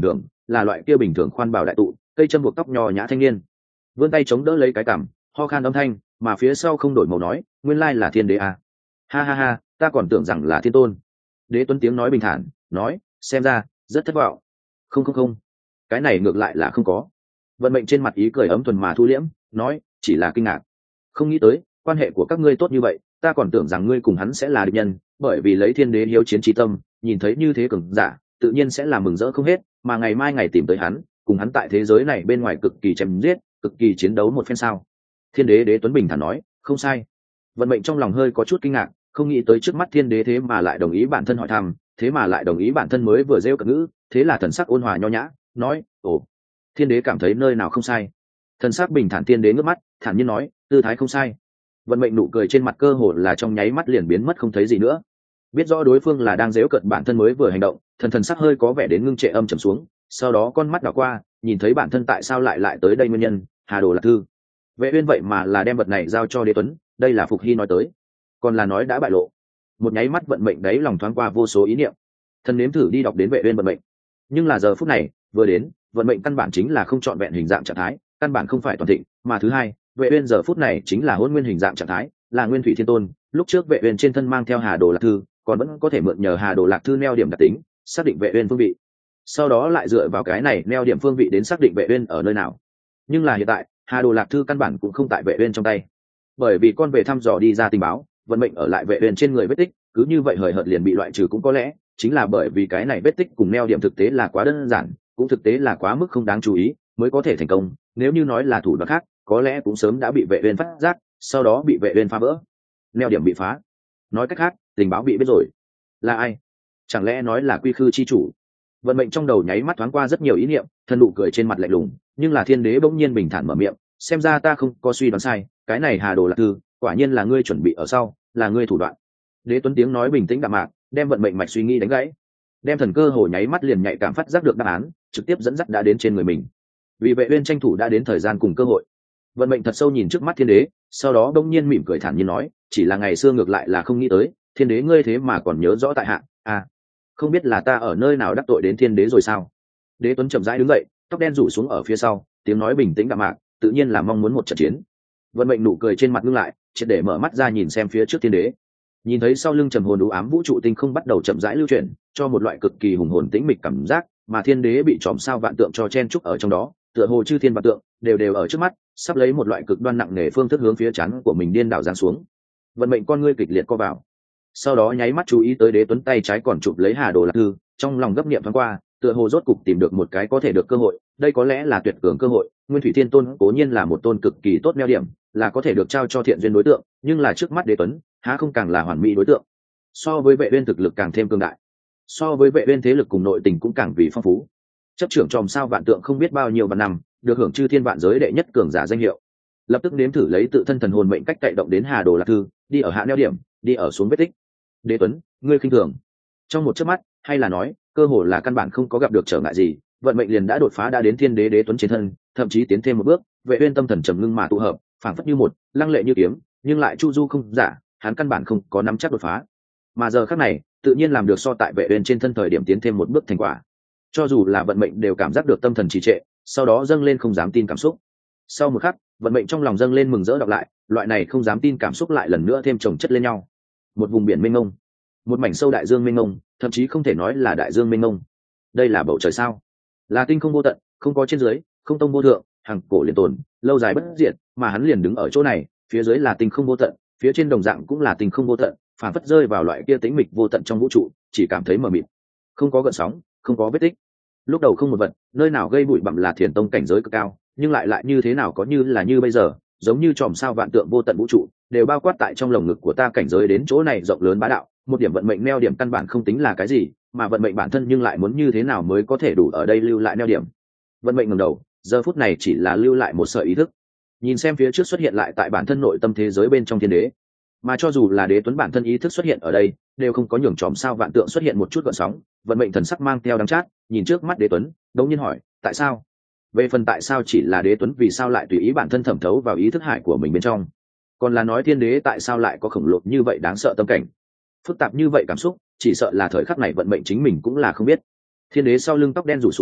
là loại kia bình thường khoan bảo đại tụ cây châm buộc tóc nho nhã thanh niên, vươn tay chống đỡ lấy cái cằm, ho khan âm thanh, mà phía sau không đổi màu nói, nguyên lai là thiên đế à. Ha ha ha, ta còn tưởng rằng là thiên tôn. Đế Tuấn tiếng nói bình thản, nói, xem ra rất thất vọng. Không không không, cái này ngược lại là không có. Vận mệnh trên mặt ý cười ấm thuần mà thu liễm, nói, chỉ là kinh ngạc, không nghĩ tới quan hệ của các ngươi tốt như vậy, ta còn tưởng rằng ngươi cùng hắn sẽ là địch nhân, bởi vì lấy thiên đế hiếu chiến trí tâm, nhìn thấy như thế cường giả tự nhiên sẽ là mừng rỡ không hết, mà ngày mai ngày tìm tới hắn, cùng hắn tại thế giới này bên ngoài cực kỳ chém giết, cực kỳ chiến đấu một phen sao. Thiên đế Đế Tuấn bình thản nói, không sai. Vận mệnh trong lòng hơi có chút kinh ngạc, không nghĩ tới trước mắt thiên đế thế mà lại đồng ý bản thân hỏi thăm, thế mà lại đồng ý bản thân mới vừa rêu cận ngữ, thế là thần sắc ôn hòa nho nhã, nói, ồ. Thiên đế cảm thấy nơi nào không sai. Thần sắc bình thản thiên đế ngước mắt, thản nhiên nói, tư thái không sai. Vận mệnh nụ cười trên mặt cơ hồ là trong nháy mắt liền biến mất không thấy gì nữa. Biết rõ đối phương là đang giễu cợt bản thân mới vừa hành động, thần thần sắc hơi có vẻ đến ngưng trệ âm trầm xuống, sau đó con mắt đảo qua, nhìn thấy bản thân tại sao lại lại tới đây nguyên nhân, Hà Đồ Lạc Thư. Vệ Uyên vậy mà là đem vật này giao cho Đế Tuấn, đây là Phục Hy nói tới, còn là nói đã bại lộ. Một nháy mắt vận mệnh đấy lòng thoáng qua vô số ý niệm, thần nếm thử đi đọc đến Vệ Uyên vận mệnh, nhưng là giờ phút này vừa đến, vận mệnh căn bản chính là không chọn vẹn hình dạng trạng thái, căn bản không phải toàn thịnh, mà thứ hai, Vệ Uyên giờ phút này chính là hôn nguyên hình dạng trạng thái, là nguyên thủy thiên tôn. Lúc trước Vệ Uyên trên thân mang theo Hà Đồ Lạc Thư, còn vẫn có thể mượn nhờ Hà Đồ Lạc Thư neo điểm đặc tính, xác định Vệ Uyên phương vị, sau đó lại dựa vào cái này neo điểm phương vị đến xác định Vệ Uyên ở nơi nào. Nhưng là hiện tại, Hà Đồ Lạc Thư căn bản cũng không tại Vệ Uyên trong tay, bởi vì con về thăm dò đi ra tình báo, vận mệnh ở lại Vệ Uyên trên người vết tích, cứ như vậy hời hợt liền bị loại trừ cũng có lẽ chính là bởi vì cái này vết tích cùng neo điểm thực tế là quá đơn giản, cũng thực tế là quá mức không đáng chú ý, mới có thể thành công. Nếu như nói là thủ đoạn khác, có lẽ cũng sớm đã bị Vệ Uyên phát giác, sau đó bị Vệ Uyên phá vỡ, neo điểm bị phá. Nói cách khác, tình báo bị biết rồi. Là ai? Chẳng lẽ nói là Quy Khư chi chủ? Vận mệnh trong đầu nháy mắt thoáng qua rất nhiều ý niệm, thân nụ cười trên mặt lạnh lùng, nhưng là thiên đế bỗng nhiên bình thản mở miệng, xem ra ta không có suy đoán sai, cái này Hà Đồ Lạc Thư, quả nhiên là ngươi chuẩn bị ở sau, là ngươi thủ đoạn. Đế Tuấn tiếng nói bình tĩnh đạm mạc, đem vận mệnh mạch suy nghĩ đánh gãy, đem thần cơ hồ nháy mắt liền nhạy cảm phát giác được đáp án, trực tiếp dẫn dắt đã đến trên người mình. Vì Vệ Uyên tranh thủ đã đến thời gian cùng cơ hội. Vận mệnh thật sâu nhìn trước mắt thiên đế, sau đó đông nhiên mỉm cười thản nhiên nói, chỉ là ngày xưa ngược lại là không nghĩ tới, thiên đế ngươi thế mà còn nhớ rõ tại hạ, à, không biết là ta ở nơi nào đắc tội đến thiên đế rồi sao? Đế Tuấn chậm rãi đứng dậy, tóc đen rủ xuống ở phía sau, tiếng nói bình tĩnh đạm mạc, tự nhiên là mong muốn một trận chiến. Vận mệnh nụ cười trên mặt ngưng lại, triệt để mở mắt ra nhìn xem phía trước thiên đế, nhìn thấy sau lưng trầm hồn u ám vũ trụ tinh không bắt đầu chậm rãi lưu chuyển, cho một loại cực kỳ hùng hồn tĩnh mịch cảm giác, mà thiên đế bị chòm sao vạn tượng cho chen trúc ở trong đó, tựa hồ chư thiên vạn tượng đều đều ở trước mắt, sắp lấy một loại cực đoan nặng nề phương thức hướng phía chắn của mình điên đảo giáng xuống. Vận mệnh con ngươi kịch liệt co vào, sau đó nháy mắt chú ý tới Đế Tuấn tay trái còn chụp lấy Hà Đồ Lạc Thư, trong lòng gấp niệm thoáng qua, tựa hồ rốt cục tìm được một cái có thể được cơ hội, đây có lẽ là tuyệt cường cơ hội. Nguyên Thủy Thiên Tôn cố nhiên là một tôn cực kỳ tốt neo điểm, là có thể được trao cho thiện duyên đối tượng, nhưng là trước mắt Đế Tuấn, há không càng là hoàn mỹ đối tượng. So với Vệ Uyên thực lực càng thêm cường đại, so với Vệ Uyên thế lực cùng nội tình cũng càng vì phong phú. Chấp trưởng chòm sao vạn tượng không biết bao nhiêu vạn năm, được hưởng chư thiên vạn giới đệ nhất cường giả danh hiệu. Lập tức nếm thử lấy tự thân thần hồn mệnh cách cậy động đến Hà Đồ Lạc Thư, đi ở hạ neo điểm, đi ở xuống vết tích. Đế Tuấn, ngươi khinh thường. Trong một chớp mắt, hay là nói, cơ hồ là căn bản không có gặp được trở ngại gì, vận mệnh liền đã đột phá đã đến thiên đế Đế Tuấn trên thân, thậm chí tiến thêm một bước. Vệ Uyên tâm thần trầm ngưng mà tụ hợp, phảng phất như một, lăng lệ như kiếm, nhưng lại chu du không giả, hắn căn bản không có nắm chắc đột phá. Mà giờ khắc này, tự nhiên làm được so tại Vệ Uyên trên thân thời điểm tiến thêm một bước thành quả. Cho dù là vận mệnh đều cảm giác được tâm thần trì trệ, sau đó dâng lên không dám tin cảm xúc. Sau một khắc, vận mệnh trong lòng dâng lên mừng rỡ đọc lại, loại này không dám tin cảm xúc lại lần nữa thêm chồng chất lên nhau. Một vùng biển mênh mông, một mảnh sâu đại dương mênh mông, thậm chí không thể nói là đại dương mênh mông. Đây là bầu trời sao? Là tinh không vô tận, không có trên dưới, không tông vô thượng, hằng cổ liền tồn, lâu dài bất diệt, mà hắn liền đứng ở chỗ này, phía dưới là tinh không vô tận, phía trên đồng dạng cũng là tinh không vô tận, phản phất rơi vào loại kia tĩnh mịch vô tận trong vũ trụ, chỉ cảm thấy mờ mịt, không có gợn sóng, không có vết tích. Lúc đầu không một vật, nơi nào gây bụi bặm là thiền tông cảnh giới cực cao, nhưng lại lại như thế nào có như là như bây giờ, giống như chòm sao vạn tượng vô tận vũ trụ, đều bao quát tại trong lồng ngực của ta, cảnh giới đến chỗ này rộng lớn bá đạo, một điểm vận mệnh neo điểm căn bản không tính là cái gì, mà vận mệnh bản thân nhưng lại muốn như thế nào mới có thể đủ ở đây lưu lại neo điểm. Vận mệnh ngẩng đầu, giờ phút này chỉ là lưu lại một sợi ý thức, nhìn xem phía trước xuất hiện lại tại bản thân nội tâm thế giới bên trong thiên đế, mà cho dù là Đế Tuấn bản thân ý thức xuất hiện ở đây, đều không có nhường chòm sao vạn tượng xuất hiện một chút gợn sóng. Vận mệnh thần sắc mang theo đắng chát, nhìn trước mắt Đế Tuấn, đống nhiên hỏi, tại sao? Về phần tại sao chỉ là Đế Tuấn vì sao lại tùy ý bản thân thẩm thấu vào ý thức hải của mình bên trong, còn là nói thiên đế tại sao lại có khổng lồ như vậy đáng sợ tâm cảnh, phức tạp như vậy cảm xúc, chỉ sợ là thời khắc này vận mệnh chính mình cũng là không biết. Thiên đế sau lưng tóc đen rủ xuống,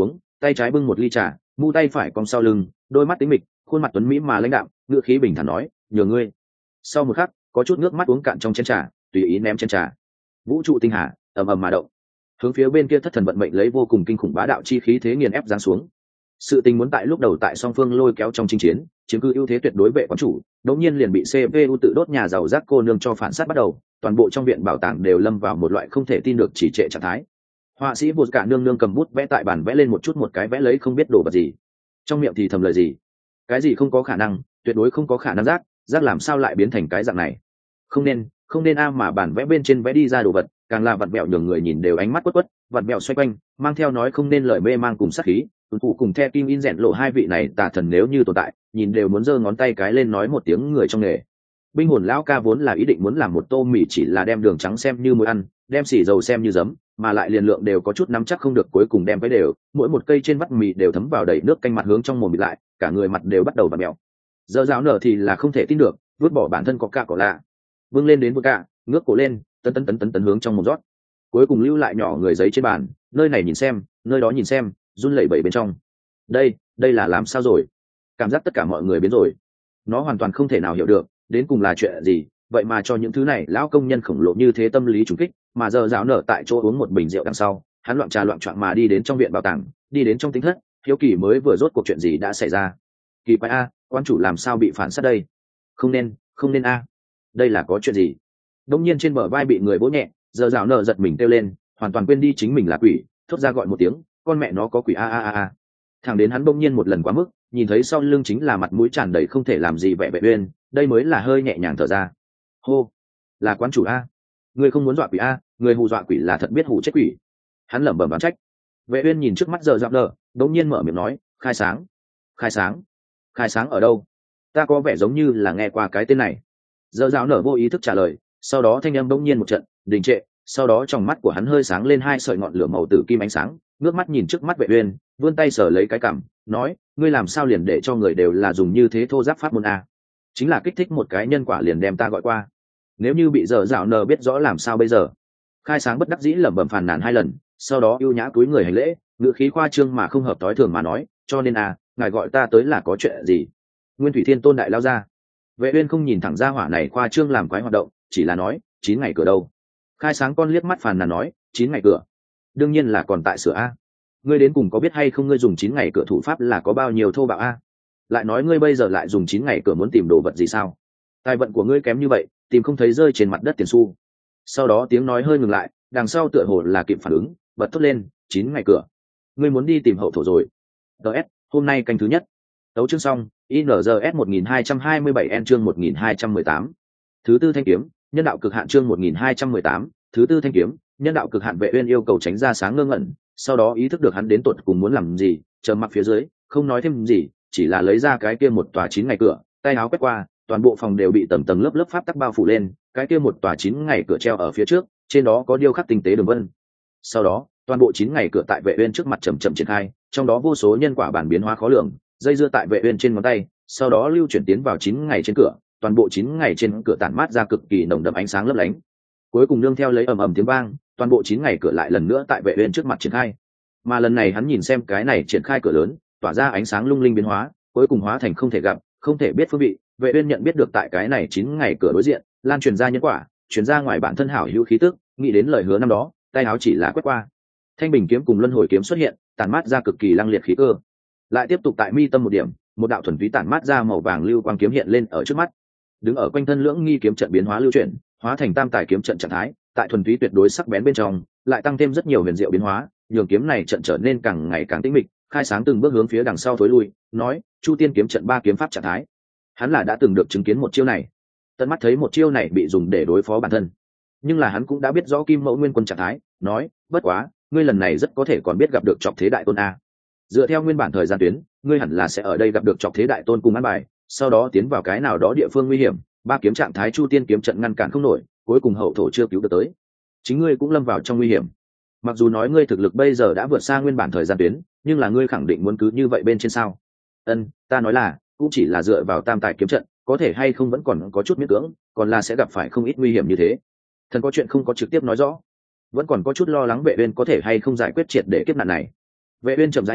tay trái bưng một ly trà, mu tay phải cong sau lưng, đôi mắt tính mịch, khuôn mặt tuấn mỹ mà lãnh đạm, ngữ khí bình thản nói, nhờ ngươi. Sau một khắc, có chút nước mắt uống cạn trong chén trà, tùy ý ném chén trà. Vũ trụ tinh hà ầm ầm mà động, hướng phía bên kia thất thần vận mệnh lấy vô cùng kinh khủng bá đạo chi khí thế nghiền ép giáng xuống. Sự tình muốn tại lúc đầu tại song phương lôi kéo trong chinh chiến, chiếm cứ ưu thế tuyệt đối vệ quán chủ, đột nhiên liền bị xê pê u tự đốt nhà giàu rác cô nương cho phản sát bắt đầu, toàn bộ trong viện bảo tàng đều lâm vào một loại không thể tin được chỉ trệ trạng thái. Họa sĩ vụt cả nương nương cầm bút vẽ tại bàn vẽ lên một chút một cái vẽ lấy không biết đồ vật gì, trong miệng thì thầm lời gì, cái gì không có khả năng, tuyệt đối không có khả năng, rác rác làm sao lại biến thành cái dạng này, không nên không nên a mà bản vẽ bên trên vẽ đi ra đồ vật càng là vặn vẹo nhường người nhìn đều ánh mắt quất quất, vặn vẹo xoay quanh mang theo nói không nên lời mê mang cùng sát khí. Tuấn phụ cùng The Kim In rèn lộ hai vị này tà thần nếu như tồn tại, nhìn đều muốn giơ ngón tay cái lên nói một tiếng người trong nghề. Binh hồn lão ca vốn là ý định muốn làm một tô mì chỉ là đem đường trắng xem như muối ăn, đem xì dầu xem như giấm, mà lại liền lượng đều có chút nắm chắc không được, cuối cùng đem cái đều, mỗi một cây trên vắt mì đều thấm vào đầy nước canh mặt hướng trong mồm bịt lại, cả người mặt đều bắt đầu vặn mèo. Giờ giáo nở thì là không thể tin được, vứt bỏ bản thân có ca cỏ lạ, vươn lên đến vừa cả, ngước cổ lên, tấn tấn tấn tấn tấn hướng trong mồm rót. Cuối cùng lưu lại nhỏ người giấy trên bàn, nơi này nhìn xem, nơi đó nhìn xem, run lẩy bẩy bên trong. Đây, đây là làm sao rồi? Cảm giác tất cả mọi người biến rồi. Nó hoàn toàn không thể nào hiểu được, đến cùng là chuyện gì, vậy mà cho những thứ này lão công nhân khổng lồ như thế tâm lý trùng kích, mà giờ giáo nở tại chỗ uống một bình rượu đằng sau, hắn loạn trà loạn choạng mà đi đến trong viện bảo tàng, đi đến trong tính thất, hiếu kỳ mới vừa rốt cuộc chuyện gì đã xảy ra. Kỳ quái a, quan chủ làm sao bị phản sát đây? Không nên, không nên a. Đây là có chuyện gì? Đông nhiên trên bờ vai bị người vỗ nhẹ, giờ giáo nở giật mình kêu lên, hoàn toàn quên đi chính mình là quỷ, thốt ra gọi một tiếng, con mẹ nó có quỷ a a a a. Thẳng đến hắn bỗng nhiên một lần quá mức, nhìn thấy sau lưng chính là mặt mũi tràn đầy không thể làm gì vẻ Vệ Uyên, đây mới là hơi nhẹ nhàng thở ra. Hô, là quán chủ a, người không muốn dọa quỷ a, người hù dọa quỷ là thật biết hù chết quỷ. Hắn lẩm bẩm đoán trách. Vệ Uyên nhìn trước mắt giờ dạo nở, đống nhiên mở miệng nói, khai sáng, khai sáng, khai sáng ở đâu? Ta có vẻ giống như là nghe qua cái tên này. Giờ dạo nở vô ý thức trả lời, sau đó thanh âm đống nhiên một trận đình trệ, sau đó trong mắt của hắn hơi sáng lên hai sợi ngọn lửa màu tử kim ánh sáng, ngước mắt nhìn trước mắt Vệ Uyên, vươn tay sờ lấy cái cằm, nói, ngươi làm sao liền để cho người đều là dùng như thế thô giáp pháp môn a? Chính là kích thích một cái nhân quả liền đem ta gọi qua. Nếu như bị giờ dạo nở biết rõ làm sao bây giờ? Khai sáng bất đắc dĩ lẩm bẩm phàn nàn hai lần, sau đó ưu nhã cúi người hành lễ, ngữ khí khoa trương mà không hợp tối thường mà nói, cho nên à, ngài gọi ta tới là có chuyện gì? Nguyên Thủy Thiên Tôn đại lao ra. Vệ Uyên không nhìn thẳng ra hỏa này khoa trương làm quái hoạt động, chỉ là nói, chín ngày cửa đâu? Khai sáng con liếc mắt phàn nàn nói, chín ngày cửa? Đương nhiên là còn tại sửa a. Ngươi đến cùng có biết hay không ngươi dùng chín ngày cửa thủ pháp là có bao nhiêu thô bạo a? Lại nói ngươi bây giờ lại dùng chín ngày cửa muốn tìm đồ vật gì sao? Tài vận của ngươi kém như vậy, tìm không thấy rơi trên mặt đất tiền xu. Sau đó tiếng nói hơi ngừng lại, đằng sau tựa hồ là kịp phản ứng, bật thốt lên, chín ngày cửa. Ngươi muốn đi tìm hậu thổ rồi. ds hôm nay canh thứ nhất. Tấu chương xong, i en giê ét một nghìn hai trăm hai mươi bảy n chương một nghìn hai trăm mười tám. Thứ tư thanh kiếm, nhân đạo cực hạn chương một nghìn hai trăm mười tám, thứ tư thanh kiếm, nhân đạo cực hạn. Vệ Uyên yêu cầu tránh ra sáng ngơ ngẩn, sau đó ý thức được hắn đến tột cùng muốn làm gì, trầm mặc phía dưới, không nói thêm gì, chỉ là lấy ra cái kia một tòa chín ngày cửa, tay áo quét qua, toàn bộ phòng đều bị tầng tầng lớp lớp pháp tắc bao phủ lên, cái kia một tòa chín ngày cửa treo ở phía trước, trên đó có điêu khắc tinh tế đường vân. Sau đó, toàn bộ chín ngày cửa tại Vệ Uyên trước mặt chậm chậm triển khai, trong đó vô số nhân quả bản biến hóa khó lường, dây dưa tại Vệ Uyên trên ngón tay, sau đó lưu chuyển tiến vào chín ngày trên cửa, toàn bộ chín ngày trên cửa tản mát ra cực kỳ nồng đậm ánh sáng lấp lánh. Cuối cùng nương theo lấy ầm ầm tiếng vang, toàn bộ chín ngày cửa lại lần nữa tại Vệ Uyên trước mặt triển khai. Mà lần này hắn nhìn xem cái này triển khai cửa lớn, tỏa ra ánh sáng lung linh biến hóa, cuối cùng hóa thành không thể gặp, không thể biết phương vị. Vệ Uyên nhận biết được tại cái này chín ngày cửa đối diện, lan truyền ra nhân quả, truyền ra ngoài bản thân hảo hữu khí tức, nghĩ đến lời hứa năm đó, tay áo chỉ là quét qua. Thanh bình kiếm cùng luân hồi kiếm xuất hiện, tản mát ra cực kỳ lăng liệt khí cơ. Lại tiếp tục tại mi tâm một điểm, một đạo thuần túy tản mát ra màu vàng lưu quang kiếm hiện lên ở trước mắt. Đứng ở quanh thân lưỡng nghi kiếm trận biến hóa lưu chuyển, hóa thành tam tài kiếm trận trạng thái, tại thuần túy tuyệt đối sắc bén bên trong, lại tăng thêm rất nhiều huyền diệu biến hóa, nhường kiếm này trận trở nên càng ngày càng tĩnh mịch, khai sáng từng bước hướng phía đằng sau thối lui, nói, Chu Tiên kiếm trận ba kiếm pháp trạng thái. Hắn là đã từng được chứng kiến một chiêu này, tận mắt thấy một chiêu này bị dùng để đối phó bản thân, nhưng là hắn cũng đã biết rõ Kim Mẫu Nguyên Quân trạng thái, nói, bất quá, ngươi lần này rất có thể còn biết gặp được Trọc Thế Đại Tôn a. Dựa theo nguyên bản thời gian tuyến, ngươi hẳn là sẽ ở đây gặp được Trọc Thế Đại Tôn cùng ăn bài, sau đó tiến vào cái nào đó địa phương nguy hiểm, ba kiếm trạng thái Chu Tiên kiếm trận ngăn cản không nổi, cuối cùng hậu thổ chưa cứu được tới, chính ngươi cũng lâm vào trong nguy hiểm. Mặc dù nói ngươi thực lực bây giờ đã vượt xa nguyên bản thời gian tuyến, nhưng là ngươi khẳng định muốn cứ như vậy bên trên sao? Ân, ta nói là, cũng chỉ là dựa vào tam tài kiếm trận, có thể hay không vẫn còn có chút miễn cưỡng, còn là sẽ gặp phải không ít nguy hiểm như thế. Thần có chuyện không có trực tiếp nói rõ, vẫn còn có chút lo lắng Vệ Uyên có thể hay không giải quyết triệt để kiếp nạn này. Vệ Uyên chậm rãi nói,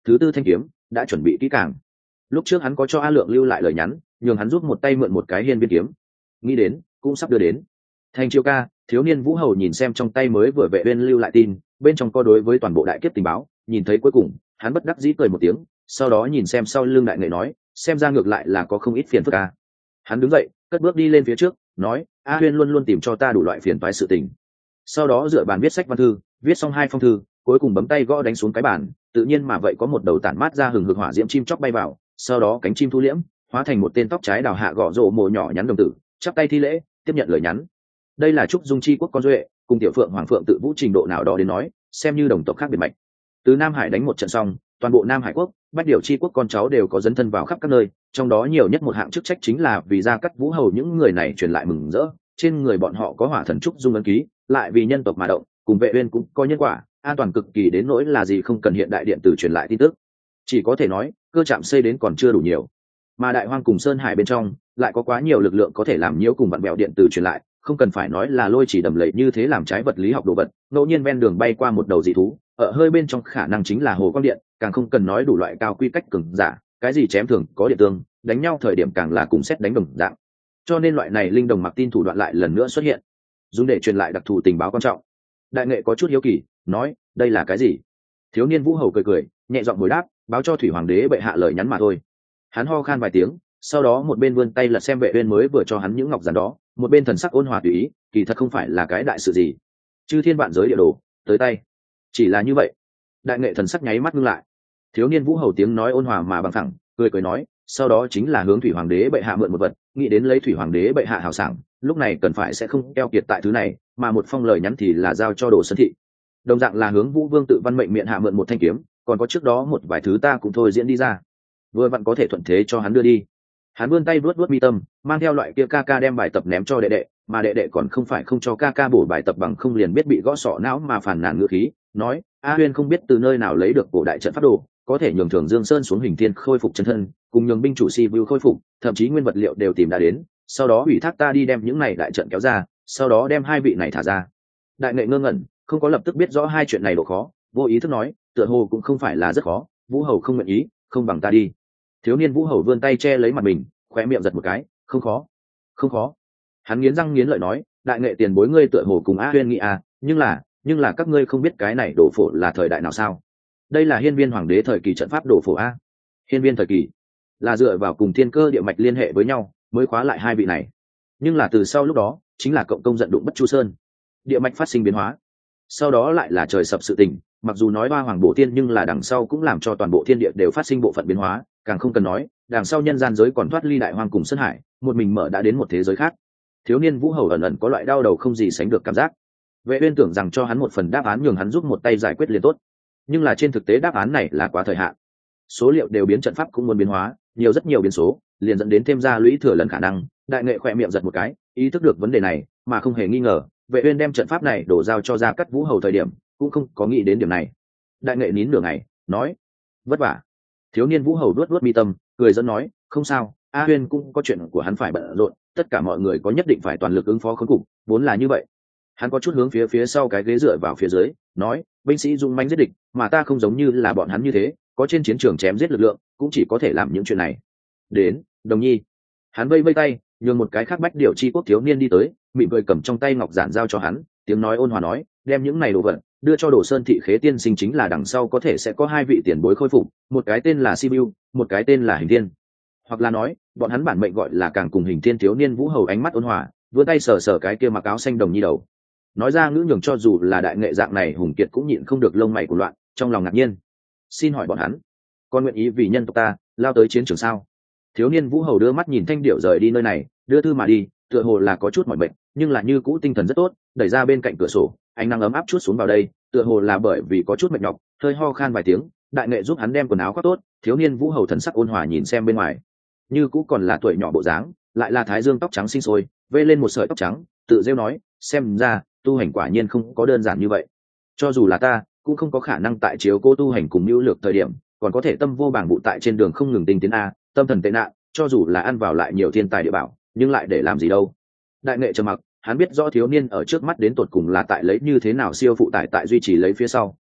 thứ tư thanh kiếm đã chuẩn bị kỹ càng. Lúc trước hắn có cho A Lượng lưu lại lời nhắn, nhường hắn giúp một tay mượn một cái hiên viên kiếm, nghĩ đến cũng sắp đưa đến. Thành Chiêu ca, thiếu niên Vũ Hầu nhìn xem trong tay mới vừa Vệ Uyên lưu lại tin, bên trong có đối với toàn bộ đại kiếp tình báo, nhìn thấy cuối cùng, hắn bất đắc dĩ cười một tiếng, sau đó nhìn xem sau lưng đại nghệ nói, xem ra ngược lại là có không ít phiền phức a. Hắn đứng dậy, cất bước đi lên phía trước, nói, A Huyên luôn luôn tìm cho ta đủ loại phiền toái sự tình. Sau đó dựa bàn viết sách văn thư, viết xong hai phong thư, cuối cùng bấm tay gõ đánh xuống cái bàn, tự nhiên mà vậy có một đầu tản mát ra hừng hực hỏa diễm chim chóc bay vào, sau đó cánh chim thu liễm, hóa thành một tên tóc trái đào hạ gõ rộ mồ nhỏ nhắn đồng tử, chắp tay thi lễ, tiếp nhận lời nhắn. Đây là trúc dung chi quốc con duệ, cùng tiểu phượng hoàng phượng tự vũ trình độ nào đó đến nói, xem như đồng tộc khác biệt mạch. Từ Nam Hải đánh một trận xong, toàn bộ Nam Hải quốc, bách điều chi quốc con cháu đều có dấn thân vào khắp các nơi, trong đó nhiều nhất một hạng chức trách chính là vì gia cắt Vũ Hầu những người này truyền lại mừng rỡ, trên người bọn họ có hỏa thần trúc dung ấn ký, lại vì nhân tộc mà động, cùng Vệ Uyên cũng có nhân quả, an toàn cực kỳ đến nỗi là gì không cần hiện đại điện tử truyền lại tin tức, chỉ có thể nói cơ trạm xây đến còn chưa đủ nhiều, mà đại hoang cùng sơn hải bên trong lại có quá nhiều lực lượng có thể làm nhiễu cùng vặn vẹo điện tử truyền lại, không cần phải nói là lôi chỉ đầm lầy như thế làm trái vật lý học đồ vật, ngẫu nhiên ven đường bay qua một đầu dị thú, ở hơi bên trong khả năng chính là hồ quang điện, càng không cần nói đủ loại cao quy cách cường giả, cái gì chém thường có điện tương, đánh nhau thời điểm càng là cùng xét đánh đồng dạng. Cho nên loại này linh đồng mặc tin thủ đoạn lại lần nữa xuất hiện, dùng để truyền lại đặc thù tình báo quan trọng. Đại nghệ có chút hiếu kỳ, nói, đây là cái gì? Thiếu niên Vũ Hầu cười cười, nhẹ giọng hồi đáp, báo cho thủy hoàng đế bệ hạ lời nhắn mà thôi. Hắn ho khan vài tiếng, sau đó một bên vươn tay lật xem Vệ Uyên mới vừa cho hắn những ngọc giản đó, một bên thần sắc ôn hòa tùy ý, kỳ thật không phải là cái đại sự gì. Chư thiên vạn giới địa đồ, tới tay. Chỉ là như vậy. Đại nghệ thần sắc nháy mắt ngưng lại. Thiếu niên Vũ Hầu tiếng nói ôn hòa mà bằng phẳng, cười cười nói, sau đó chính là hướng thủy hoàng đế bệ hạ mượn một vật, nghĩ đến lấy thủy hoàng đế bệ hạ hào sảng, lúc này cần phải sẽ không keo kiệt tại thứ này, mà một phong lời nhắn thì là giao cho Đồ Sơn thị. Đồng dạng là hướng Vũ Vương tự văn mệnh miệng hạ mượn một thanh kiếm, còn có trước đó một vài thứ ta cũng thôi diễn đi ra, vừa vặn có thể thuận thế cho hắn đưa đi. Hắn vươn tay vuốt vuốt mi tâm, mang theo loại kia ca ca đem bài tập ném cho đệ đệ, mà đệ đệ còn không phải không cho ca ca bổ bài tập bằng không liền biết bị gõ sọ não mà phản nàn ngữ khí, nói, A Huyên không biết từ nơi nào lấy được cổ đại trận pháp đồ, có thể nhường Thường Dương Sơn xuống hình thiên khôi phục chân thân, cùng nhường binh chủ Si Vu khôi phục, thậm chí nguyên vật liệu đều tìm đã đến, sau đó ủy thác ta đi đem những này đại trận kéo ra, sau đó đem hai vị này thả ra. Đại nghệ ngơ ngẩn, không có lập tức biết rõ hai chuyện này độ khó, vô ý thức nói, tựa hồ cũng không phải là rất khó, Vũ Hầu không nguyện ý, không bằng ta đi. Thiếu niên Vũ Hầu vươn tay che lấy mặt mình, khóe miệng giật một cái, không khó, không khó. Hắn nghiến răng nghiến lợi nói, đại nghệ tiền bối ngươi tựa hồ cùng A Huyên nghĩ à, nhưng là, nhưng là các ngươi không biết cái này đổ phổ là thời đại nào sao? Đây là hiên viên hoàng đế thời kỳ trận pháp đổ phổ a. Hiên viên thời kỳ là dựa vào cùng thiên cơ địa mạch liên hệ với nhau mới khóa lại hai vị này, nhưng là từ sau lúc đó chính là cộng công giận đụng bất chu sơn, địa mạch phát sinh biến hóa, sau đó lại là trời sập sự tình, mặc dù nói ba hoàng bổ tiên nhưng là đằng sau cũng làm cho toàn bộ thiên địa đều phát sinh bộ phận biến hóa, càng không cần nói đằng sau nhân gian giới còn thoát ly đại hoang cùng sơn hải, một mình mở đã đến một thế giới khác. Thiếu niên Vũ Hầu ẩn ẩn có loại đau đầu không gì sánh được cảm giác. Vệ Uyên tưởng rằng cho hắn một phần đáp án nhường hắn giúp một tay giải quyết liền tốt, nhưng là trên thực tế đáp án này là quá thời hạn, số liệu đều biến, trận pháp cũng muốn biến hóa, nhiều rất nhiều biến số, liền dẫn đến thêm ra lũy thừa lần khả năng. Đại nghệ khỏe miệng giật một cái, ý thức được vấn đề này, mà không hề nghi ngờ, Vệ Uyên đem trận pháp này đổ giao cho Gia Cát Vũ Hầu thời điểm, cũng không có nghĩ đến điểm này. Đại nghệ nín nửa ngày, nói, vất vả. Thiếu niên Vũ Hầu đuốt đuốt mi tâm, cười dẫn nói, không sao, A Huyên cũng có chuyện của hắn phải bận rộn, tất cả mọi người có nhất định phải toàn lực ứng phó khốn cục, vốn là như vậy. Hắn có chút hướng phía phía sau cái ghế dựa vào phía dưới, nói, binh sĩ dung manh giết địch, mà ta không giống như là bọn hắn như thế, có trên chiến trường chém giết lực lượng, cũng chỉ có thể làm những chuyện này. Đến, Đồng Nhi. Hắn vây vây tay, nhường một cái khác bách điều chi quốc thiếu niên đi tới, mỉm cười cầm trong tay ngọc giản giao cho hắn, tiếng nói ôn hòa nói, đem những này đồ vật đưa cho Đồ Sơn thị khế tiên sinh, chính là đằng sau có thể sẽ có hai vị tiền bối khôi phục, một cái tên là Sibiu, một cái tên là Hình Thiên, hoặc là nói bọn hắn bản mệnh gọi là càng cùng Hình Thiên. Thiếu niên Vũ Hầu ánh mắt ôn hòa, vươn tay sờ sờ cái kia mặc áo xanh Đồng Nhi đầu, nói ra ngữ nhường cho dù là đại nghệ dạng này hùng kiệt cũng nhịn không được lông mày của loạn, trong lòng ngạc nhiên. Xin hỏi bọn hắn con nguyện ý vì nhân tộc ta lao tới chiến trường sao? Thiếu niên Vũ Hầu đưa mắt nhìn thanh điệu rời đi nơi này, đưa thư mà đi, tựa hồ là có chút mỏi mệt, nhưng là như cũ tinh thần rất tốt, đẩy ra bên cạnh cửa sổ, ánh nắng ấm áp chút xuống vào đây, tựa hồ là bởi vì có chút mệt nhọc, hơi ho khan vài tiếng. Đại nghệ giúp hắn đem quần áo khoác tốt, thiếu niên Vũ Hầu thần sắc ôn hòa nhìn xem bên ngoài, như cũ còn là tuổi nhỏ bộ dáng, lại là thái dương tóc trắng sinh sôi, vê lên một sợi tóc trắng, tự rêu nói, xem ra tu hành quả nhiên không có đơn giản như vậy, cho dù là ta cũng không có khả năng tại chiếu cô tu hành cùng nhu lược thời điểm còn có thể tâm vô bảng vụ tại trên đường không ngừng tinh tiến a, tâm thần tệ nạn, cho dù là ăn vào lại nhiều thiên tài địa bảo nhưng lại để làm gì đâu. Đại nghệ trầm mặc, hắn biết rõ thiếu niên ở trước mắt đến tột cùng là tại lấy như thế nào siêu phụ tải tại duy trì lấy phía sau cùng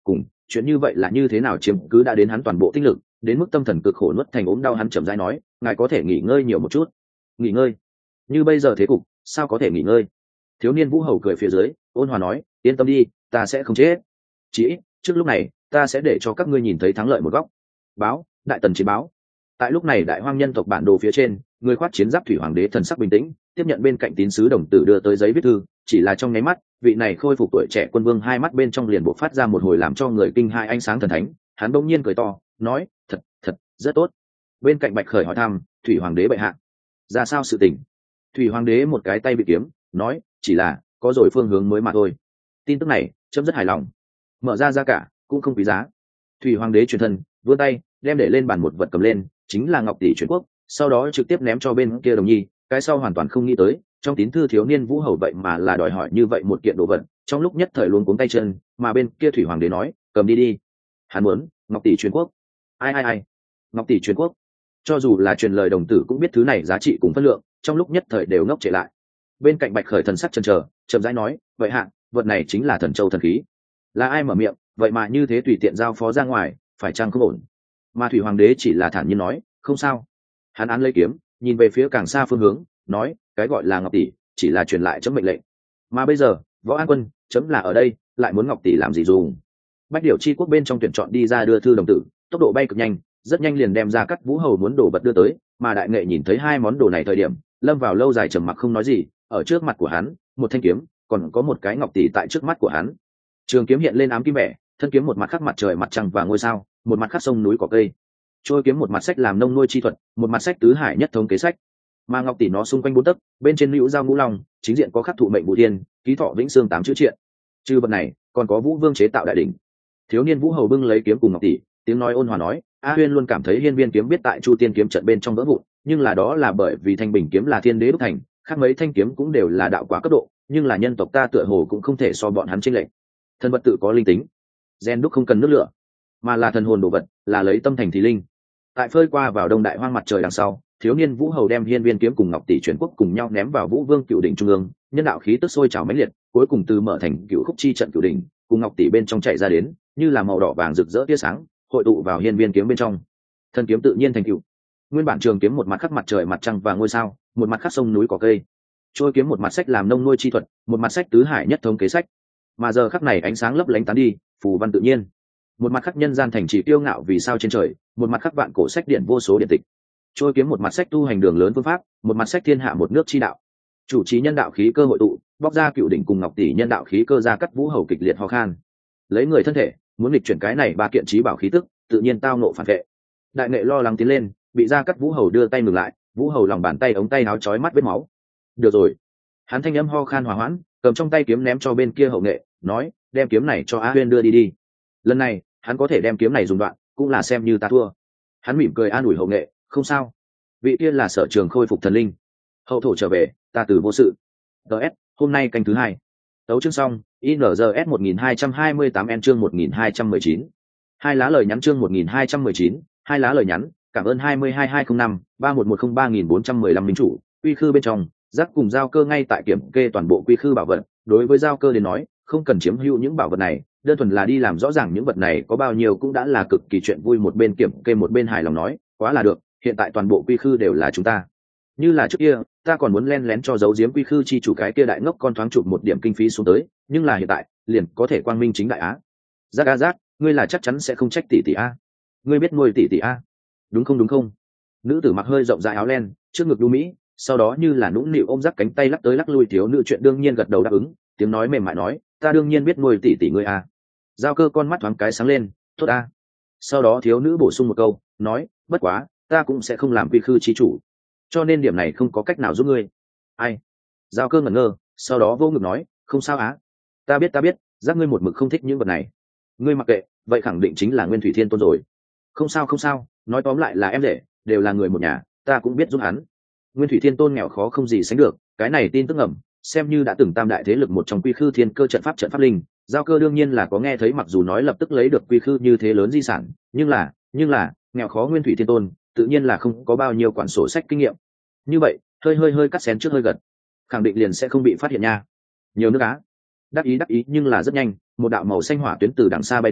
chuyện như vậy là như thế nào chiếm cứ đã đến hắn toàn bộ tinh lực, đến mức tâm thần cực khổ nuốt thành ốm đau. Hắn chậm rãi nói, ngài có thể nghỉ ngơi nhiều một chút. Nghỉ ngơi? Như bây giờ thế cục, sao có thể nghỉ ngơi? Thiếu niên Vũ Hầu cười phía dưới, ôn hòa nói, yên tâm đi, ta sẽ không chết. Chỉ ít trước lúc này ta sẽ để cho các ngươi nhìn thấy thắng lợi một góc. Báo, đại tần chiến báo. Tại lúc này đại hoang nhân tộc bản đồ phía trên, người khoác chiến giáp thủy hoàng đế thần sắc bình tĩnh, tiếp nhận bên cạnh tín sứ đồng tử đưa tới giấy viết thư. Chỉ là trong nháy mắt, vị này khôi phục tuổi trẻ quân vương hai mắt bên trong liền bộc phát ra một hồi làm cho người kinh hai ánh sáng thần thánh. Hắn bỗng nhiên cười to, nói, thật thật rất tốt. Bên cạnh Bạch Khởi hỏi thăm, thủy hoàng đế bệ hạ, ra sao sự tình? Thủy hoàng đế một cái tay bị kiếm, nói, chỉ là có rồi phương hướng mới mà thôi. Tin tức này chấm rất hài lòng, mở ra ra cả cũng không quý giá. Thủy hoàng đế truyền thân vươn tay đem để lên bàn một vật cầm lên, chính là ngọc tỷ truyền quốc, sau đó trực tiếp ném cho bên kia đồng nhi. Cái sau hoàn toàn không nghĩ tới trong tín thư thiếu niên Vũ Hầu vậy mà là đòi hỏi như vậy một kiện đồ vật, trong lúc nhất thời luôn cuống tay chân. Mà bên kia thủy hoàng đế nói, cầm đi đi. Hắn muốn ngọc tỷ truyền quốc. Ai ai ai, ngọc tỷ truyền quốc? Cho dù là truyền lời đồng tử cũng biết thứ này giá trị cùng phân lượng, trong lúc nhất thời đều ngốc trệ lại. Bên cạnh Bạch Khởi thần sắc chần chờ, chậm rãi nói, vậy hạ, vật này chính là thần châu thần khí. Là ai mở miệng vậy mà như thế tùy tiện giao phó ra ngoài, phải chăng không ổn? Mà thủy hoàng đế chỉ là thản nhiên nói, không sao. Hắn án lấy kiếm nhìn về phía càng xa phương hướng, nói, cái gọi là ngọc tỷ chỉ là truyền lại chấm mệnh lệnh, mà bây giờ Võ An Quân chấm là ở đây, lại muốn ngọc tỷ làm gì dùng? Bách Điểu Chi Quốc bên trong tuyển chọn đi ra đưa thư đồng tử, tốc độ bay cực nhanh, rất nhanh liền đem ra cắt Vũ Hầu muốn đồ vật đưa tới. Mà đại nghệ nhìn thấy hai món đồ này thời điểm, lâm vào lâu dài trầm mặc không nói gì. Ở trước mặt của hắn, một thanh kiếm, còn có một cái ngọc tỷ tại trước mắt của hắn. Trường kiếm hiện lên ám kim vẻ, thân kiếm một mặt khắc mặt trời mặt trăng và ngôi sao, một mặt khắc sông núi cỏ cây. Trôi kiếm một mặt sách làm nông nuôi chi thuật, một mặt sách tứ hải nhất thống kế sách. Mà ngọc tỷ nó xung quanh bốn tấc, bên trên hữu giao ngũ long, chính diện có khắc thụ mệnh vũ thiên, ký thọ vĩnh xương tám chữ triện. Trừ vật này, còn có Vũ Vương chế tạo đại đỉnh. Thiếu niên Vũ Hầu bưng lấy kiếm cùng ngọc tỷ, tiếng nói ôn hòa nói, A Huyên luôn cảm thấy hiên viên kiếm biết tại Chu Tiên kiếm trận bên trong vỡ vụn, nhưng là đó là bởi vì thanh bình kiếm là thiên đế đúc thành, khác mấy thanh kiếm cũng đều là đạo quá cấp độ, nhưng là nhân tộc ta tựa hồ cũng không thể so bọn hắn chênh lệch. Thần vật tự có linh tính, gen đúc không cần nước lửa, mà là thần hồn đồ vật, là lấy tâm thành thì linh. Tại phơi qua vào đông đại hoang mặt trời đằng sau, thiếu niên Vũ Hầu đem hiên viên kiếm cùng ngọc tỷ chuyển quốc cùng nhau ném vào Vũ Vương cựu đỉnh trung ương, nhân đạo khí tức sôi trào mãnh liệt, cuối cùng từ mở thành cựu khúc chi trận cựu đỉnh, cùng ngọc tỷ bên trong chạy ra đến, như là màu đỏ vàng rực rỡ tia sáng, hội tụ vào hiên viên kiếm bên trong. Thân kiếm tự nhiên thành cựu. Nguyên bản trường kiếm một mặt khắc mặt trời mặt trăng và ngôi sao, một mặt khắc sông núi cỏ cây. Trôi kiếm một mặt sách làm nông nuôi chi thuật, một mặt sách tứ hải nhất thống kế sách. Mà giờ khắc này ánh sáng lấp lánh tán đi, phù văn tự nhiên. Một mặt khắc nhân gian thành trì kiêu ngạo vì sao trên trời, một mặt khắc vạn cổ sách điển vô số điện tịch. Trôi kiếm một mặt sách tu hành đường lớn phương pháp, một mặt sách thiên hạ một nước chi đạo. Chủ trì nhân đạo khí cơ hội tụ, bóc ra cựu đỉnh cùng ngọc tỷ nhân đạo khí cơ ra cắt Vũ Hầu kịch liệt ho khan. Lấy người thân thể, muốn nghịch chuyển cái này ba kiện trí bảo khí tức, tự nhiên tao nộ phản vệ. Đại nghệ lo lắng tiến lên, bị ra cắt Vũ Hầu đưa tay ngừng lại. Vũ Hầu lòng bàn tay ống tay áo chói mắt vết máu. Được rồi. Hắn thanh âm ho khan hòa hoãn, cầm trong tay kiếm ném cho bên kia hậu nghệ, nói, đem kiếm này cho A Huyên đưa đi đi. Lần này hắn có thể đem kiếm này dùng đoạn, cũng là xem như ta thua. Hắn mỉm cười an ủi hậu nghệ, không sao, vị kia là sở trường khôi phục thần linh, hậu thổ trở về, ta từ vô sự. ts hôm nay canh thứ hai, tấu chương xong. I N G S một nghìn hai trăm hai mươi tám N chương một nghìn hai trăm mười chín, hai lá lời nhắn chương một nghìn hai trăm mười chín, hai lá lời nhắn. Cảm ơn hai mươi hai hai không năm ba một một không ba nghìn bốn trăm mười lăm minh chủ. Quy khư bên trong, giác cùng giao cơ ngay tại kiểm kê toàn bộ quy khư bảo vật. Đối với giao cơ đến nói, không cần chiếm hữu những bảo vật này, đơn thuần là đi làm rõ ràng những vật này có bao nhiêu cũng đã là cực kỳ chuyện vui. Một bên kiểm kê một bên hài lòng nói, quá là được, hiện tại toàn bộ quy khư đều là chúng ta. Như là trước kia, ta còn muốn len lén cho giấu giếm quy khư chi chủ cái kia đại ngốc con thoáng chụp một điểm kinh phí xuống tới, nhưng là hiện tại liền có thể quang minh chính đại á. Giác a giác, ngươi là chắc chắn sẽ không trách tỷ tỷ a. Ngươi biết nuôi tỷ tỷ a, đúng không đúng không? Nữ tử mặc hơi rộng rãi áo len, trước ngực đu mỹ, sau đó như là nũng nịu ôm giác cánh tay lắc tới lắc lui. Thiếu nữ chuyện đương nhiên gật đầu đáp ứng, tiếng nói mềm mại nói, ta đương nhiên biết nuôi tỷ tỷ ngươi a. Giao cơ con mắt thoáng cái sáng lên, tốt a. Sau đó thiếu nữ bổ sung một câu, nói, bất quá ta cũng sẽ không làm quy khư chi chủ, cho nên điểm này không có cách nào giúp ngươi. Ai? Giao cơ ngẩn ngơ, sau đó vô ngực nói, không sao á, ta biết ta biết, giác ngươi một mực không thích những vật này, ngươi mặc kệ, vậy khẳng định chính là Nguyên Thủy Thiên Tôn rồi. Không sao không sao, nói tóm lại là em rể, đều là người một nhà, ta cũng biết giúp hắn. Nguyên Thủy Thiên Tôn nghèo khó không gì sánh được, cái này tin tức ẩm, xem như đã từng tam đại thế lực một trong quy khư thiên cơ trận pháp trận pháp linh. Giao cơ đương nhiên là có nghe thấy, mặc dù nói lập tức lấy được quy khư như thế lớn di sản, nhưng là nhưng là nghèo khó Nguyên Thủy Thiên Tôn tự nhiên là không có bao nhiêu quản sổ sách kinh nghiệm. Như vậy hơi hơi hơi cắt xén trước hơi gật, khẳng định liền sẽ không bị phát hiện nha. Nhiều nước á. Đắc ý đắc ý, nhưng là rất nhanh, một đạo màu xanh hỏa tuyến từ đằng xa bay tới,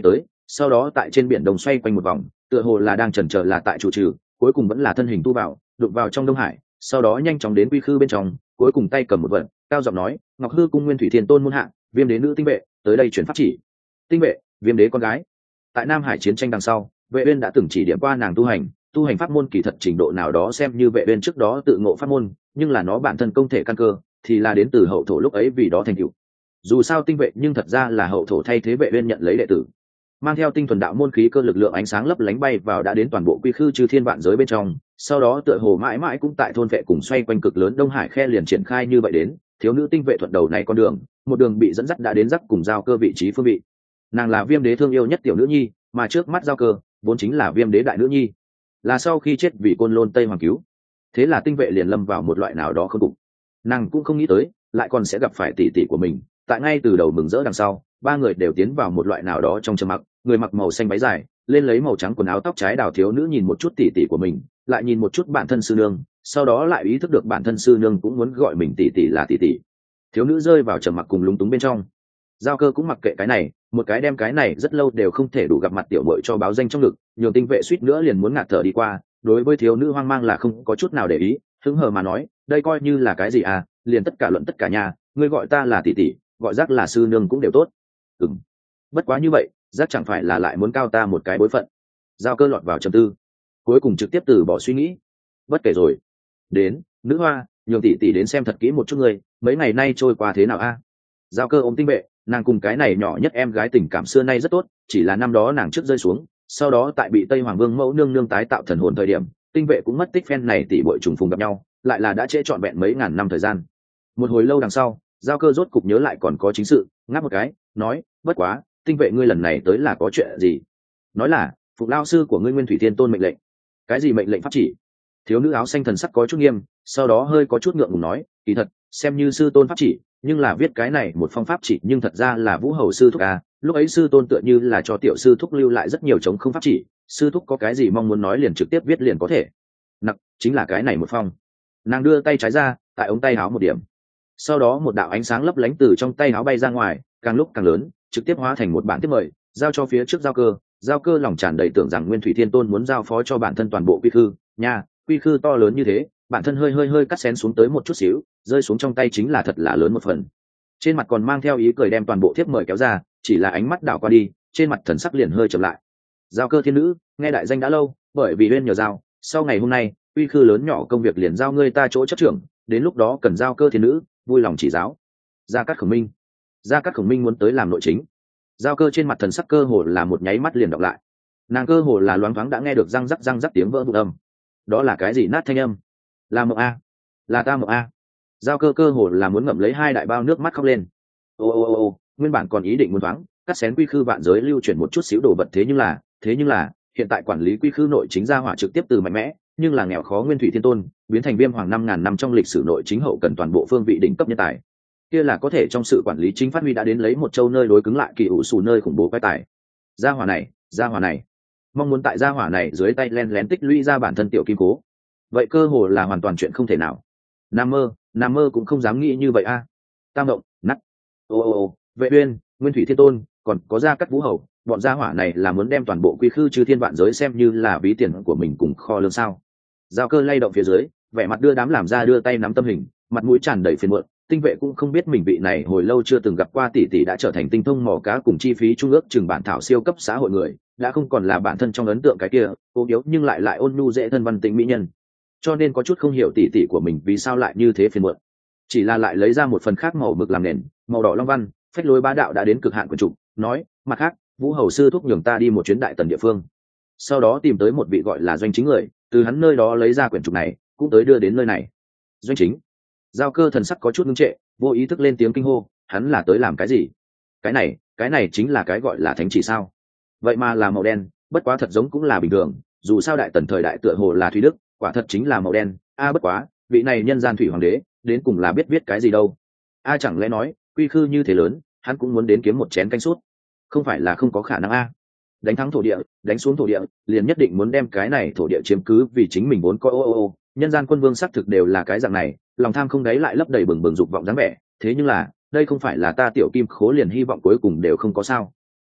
sau đó tại trên biển đồng xoay quanh một vòng, tựa hồ là đang chần chờ là tại chủ trừ, cuối cùng vẫn là thân hình tu vào đụng vào trong Đông Hải, sau đó nhanh chóng đến quy khư bên trong, cuối cùng tay cầm một vật, cao giọng nói: Ngọc Hư cung Nguyên Thủy Thiên Tôn muôn hạ, Viêm Đế nữ tinh vệ tới đây chuyển pháp chỉ. Tinh vệ, Viêm Đế con gái. Tại Nam Hải chiến tranh đằng sau, Vệ Uyên đã từng chỉ điểm qua nàng tu hành, tu hành pháp môn kỳ thật trình độ nào đó xem như Vệ Uyên trước đó tự ngộ pháp môn, nhưng là nó bản thân công thể căn cơ thì là đến từ hậu thổ lúc ấy vì đó thành tựu. Dù sao tinh vệ nhưng thật ra là hậu thổ thay thế Vệ Uyên nhận lấy đệ tử, mang theo tinh thuần đạo môn khí cơ lực lượng ánh sáng lấp lánh bay vào đã đến toàn bộ quy khư chư thiên vạn giới bên trong, sau đó tựa hồ mãi mãi cũng tại thôn vệ cùng xoay quanh cực lớn Đông Hải khe liền triển khai như vậy đến, thiếu nữ tinh vệ thuận đầu này con đường, một đường bị dẫn dắt đã đến rắc cùng giao cơ vị trí phương vị. Nàng là Viêm Đế thương yêu nhất tiểu nữ nhi, mà trước mắt giao cơ vốn chính là Viêm Đế đại nữ nhi, là sau khi chết vì côn lôn Tây Hoàng cứu. Thế là tinh vệ liền lâm vào một loại nào đó không cục. Nàng cũng không nghĩ tới lại còn sẽ gặp phải tỷ tỷ của mình, tại ngay từ đầu mừng rỡ đằng sau, ba người đều tiến vào một loại nào đó trong trầm mặc, người mặc màu xanh váy dài, lên lấy màu trắng quần áo tóc trái đào thiếu nữ nhìn một chút tỷ tỷ của mình, lại nhìn một chút bản thân sư nương, sau đó lại ý thức được bản thân sư nương cũng muốn gọi mình tỷ tỷ là tỷ tỷ. Thiếu nữ rơi vào trầm mặc cùng lúng túng bên trong. Giao cơ cũng mặc kệ cái này, một cái đem cái này rất lâu đều không thể đủ gặp mặt tiểu muội cho báo danh trong ngực, nhường tinh vệ suýt nữa liền muốn ngạt thở đi qua, đối với thiếu nữ hoang mang là không có chút nào để ý, hứng hờ mà nói, đây coi như là cái gì à, liền tất cả luận tất cả nhà, ngươi gọi ta là tỷ tỷ, gọi giác là sư nương cũng đều tốt. Ừm, bất quá như vậy, giác chẳng phải là lại muốn cao ta một cái bối phận. Giao cơ lọt vào trầm tư, cuối cùng trực tiếp từ bỏ suy nghĩ. Bất kể rồi, đến nữ hoa, nhường tỷ tỷ đến xem thật kỹ một chút ngươi, mấy ngày nay trôi qua thế nào a? Giao cơ ôm tinh vệ, nàng cùng cái này nhỏ nhất em gái tình cảm xưa nay rất tốt, chỉ là năm đó nàng trước rơi xuống, sau đó tại bị Tây Hoàng Vương mẫu nương nương tái tạo thần hồn thời điểm, tinh vệ cũng mất tích, phen này tỷ muội trùng phùng gặp nhau, lại là đã trễ trọn vẹn mấy ngàn năm thời gian. Một hồi lâu đằng sau, giao cơ rốt cục nhớ lại còn có chính sự, ngáp một cái, nói: bất quá, tinh vệ ngươi lần này tới là có chuyện gì? Nói là phục lao sư của ngươi Nguyên Thủy Thiên Tôn mệnh lệnh. Cái gì mệnh lệnh pháp chỉ? Thiếu nữ áo xanh thần sắc có chút nghiêm, sau đó hơi có chút ngượng ngùng nói: kỳ thật xem như sư tôn pháp chỉ, nhưng là viết cái này một phong pháp chỉ nhưng thật ra là Vũ Hầu sư thúc à, lúc ấy sư tôn tựa như là cho tiểu sư thúc lưu lại rất nhiều chống không pháp chỉ, sư thúc có cái gì mong muốn nói liền trực tiếp viết liền có thể. Nặc chính là cái này một phong. Nàng đưa tay trái ra, tại ống tay áo một điểm, sau đó một đạo ánh sáng lấp lánh từ trong tay áo bay ra ngoài, càng lúc càng lớn, trực tiếp hóa thành một bản tiếp mời, giao cho phía trước giao cơ. Giao cơ lòng tràn đầy tưởng rằng Nguyên Thủy Thiên Tôn muốn giao phó cho bản thân toàn bộ quy khư nha, quy khư to lớn như thế, bản thân hơi hơi hơi cắt xén xuống tới một chút xíu, rơi xuống trong tay chính là thật là lớn một phần. Trên mặt còn mang theo ý cười đem toàn bộ thiếp mời kéo ra, chỉ là ánh mắt đảo qua đi, trên mặt thần sắc liền hơi chậm lại. Giao cơ thiên nữ, nghe đại danh đã lâu, bởi vì Uyên nhờ giao, sau ngày hôm nay, quy khư lớn nhỏ công việc liền giao ngươi ta chỗ chấp trưởng, đến lúc đó cần giao cơ thiên nữ, vui lòng chỉ giáo. Gia Cát Khổng Minh, Gia Cát Khổng Minh muốn tới làm nội chính. Giao cơ trên mặt thần sắc cơ hồ là một nháy mắt liền đọc lại, nàng cơ hồ là loáng thoáng đã nghe được răng rắc răng rắc tiếng vỡ vụn âm. Đó là cái gì nát thanh âm? Là mộng a, là ta mộng a. Giao cơ cơ hồ là muốn ngậm lấy hai đại bao nước mắt khóc lên. Ô ô ô ô, nguyên bản còn ý định muốn thoáng cắt xén quy khư vạn giới lưu chuyển một chút xíu đồ vật, thế nhưng là thế nhưng là hiện tại quản lý quy khư nội chính gia hỏa trực tiếp từ mạnh mẽ nhưng là nghèo khó Nguyên Thủy Thiên Tôn biến thành Viêm Hoàng năm ngàn năm trong lịch sử nội chính hậu cần toàn bộ phương vị đỉnh cấp nhân tài, kia là có thể trong sự quản lý chính phát huy đã đến lấy một châu nơi đối cứng lại kỳ ủ xù nơi khủng bố quái tài. Gia hỏa này, gia hỏa này, mong muốn tại gia hỏa này dưới tay len lén tích lũy ra bản thân tiểu kim cố, vậy cơ hồ là hoàn toàn chuyện không thể nào. Nam mơ, Nam mơ cũng không dám nghĩ như vậy a. À. Tam động, nắt. Ô ô ô, Vệ Uyên, Nguyên Thủy Thiên Tôn, còn có Gia Cát Vũ Hầu, bọn gia hỏa này là muốn đem toàn bộ quy khư chư thiên vạn giới xem như là ví tiền của mình cùng kho lương sao? Giao cơ lay động phía dưới, vẻ mặt đưa đám làm ra đưa tay nắm tâm hình, mặt mũi tràn đầy phiền muộn. Tinh vệ cũng không biết mình vị này hồi lâu chưa từng gặp qua tỷ tỷ đã trở thành tinh thông mò cá cùng chi phí trung ước trường bản thảo siêu cấp xã hội người, đã không còn là bản thân trong ấn tượng cái kia ốm yếu nhưng lại lại ôn nhu dễ thân văn tĩnh mỹ nhân, cho nên có chút không hiểu tỷ tỷ của mình vì sao lại như thế phiền muộn. Chỉ là lại lấy ra một phần khác màu mực làm nền, màu đỏ long văn, phách lối bá đạo đã đến cực hạn của trục, nói mặt khác, Vũ Hầu sư thúc nhường ta đi một chuyến đại tần địa phương, sau đó tìm tới một vị gọi là Doanh Chính người, từ hắn nơi đó lấy ra quyển trục này, cũng tới đưa đến nơi này. Doanh Chính. Giao cơ thần sắc có chút ngưng trệ, vô ý thức lên tiếng kinh hô, hắn là tới làm cái gì? Cái này, cái này chính là cái gọi là thánh chỉ sao? Vậy mà là màu đen, bất quá thật giống cũng là bình thường, dù sao đại tần thời đại tựa hồ là Thúy Đức, quả thật chính là màu đen. A bất quá, vị này nhân gian thủy hoàng đế, đến cùng là biết viết cái gì đâu? A chẳng lẽ nói, quy khư như thế lớn, hắn cũng muốn đến kiếm một chén canh sút? Không phải là không có khả năng a. Đánh thắng thổ địa, đánh xuống thổ địa, liền nhất định muốn đem cái này thổ địa chiếm cứ vì chính mình vốn có. Ô ô ô, nhân gian quân vương xác thực đều là cái dạng này, lòng tham không đáy lại lấp đầy bừng bừng dục vọng dáng vẻ, thế nhưng là đây không phải là ta tiểu kim khố liền hy vọng cuối cùng đều không có sao.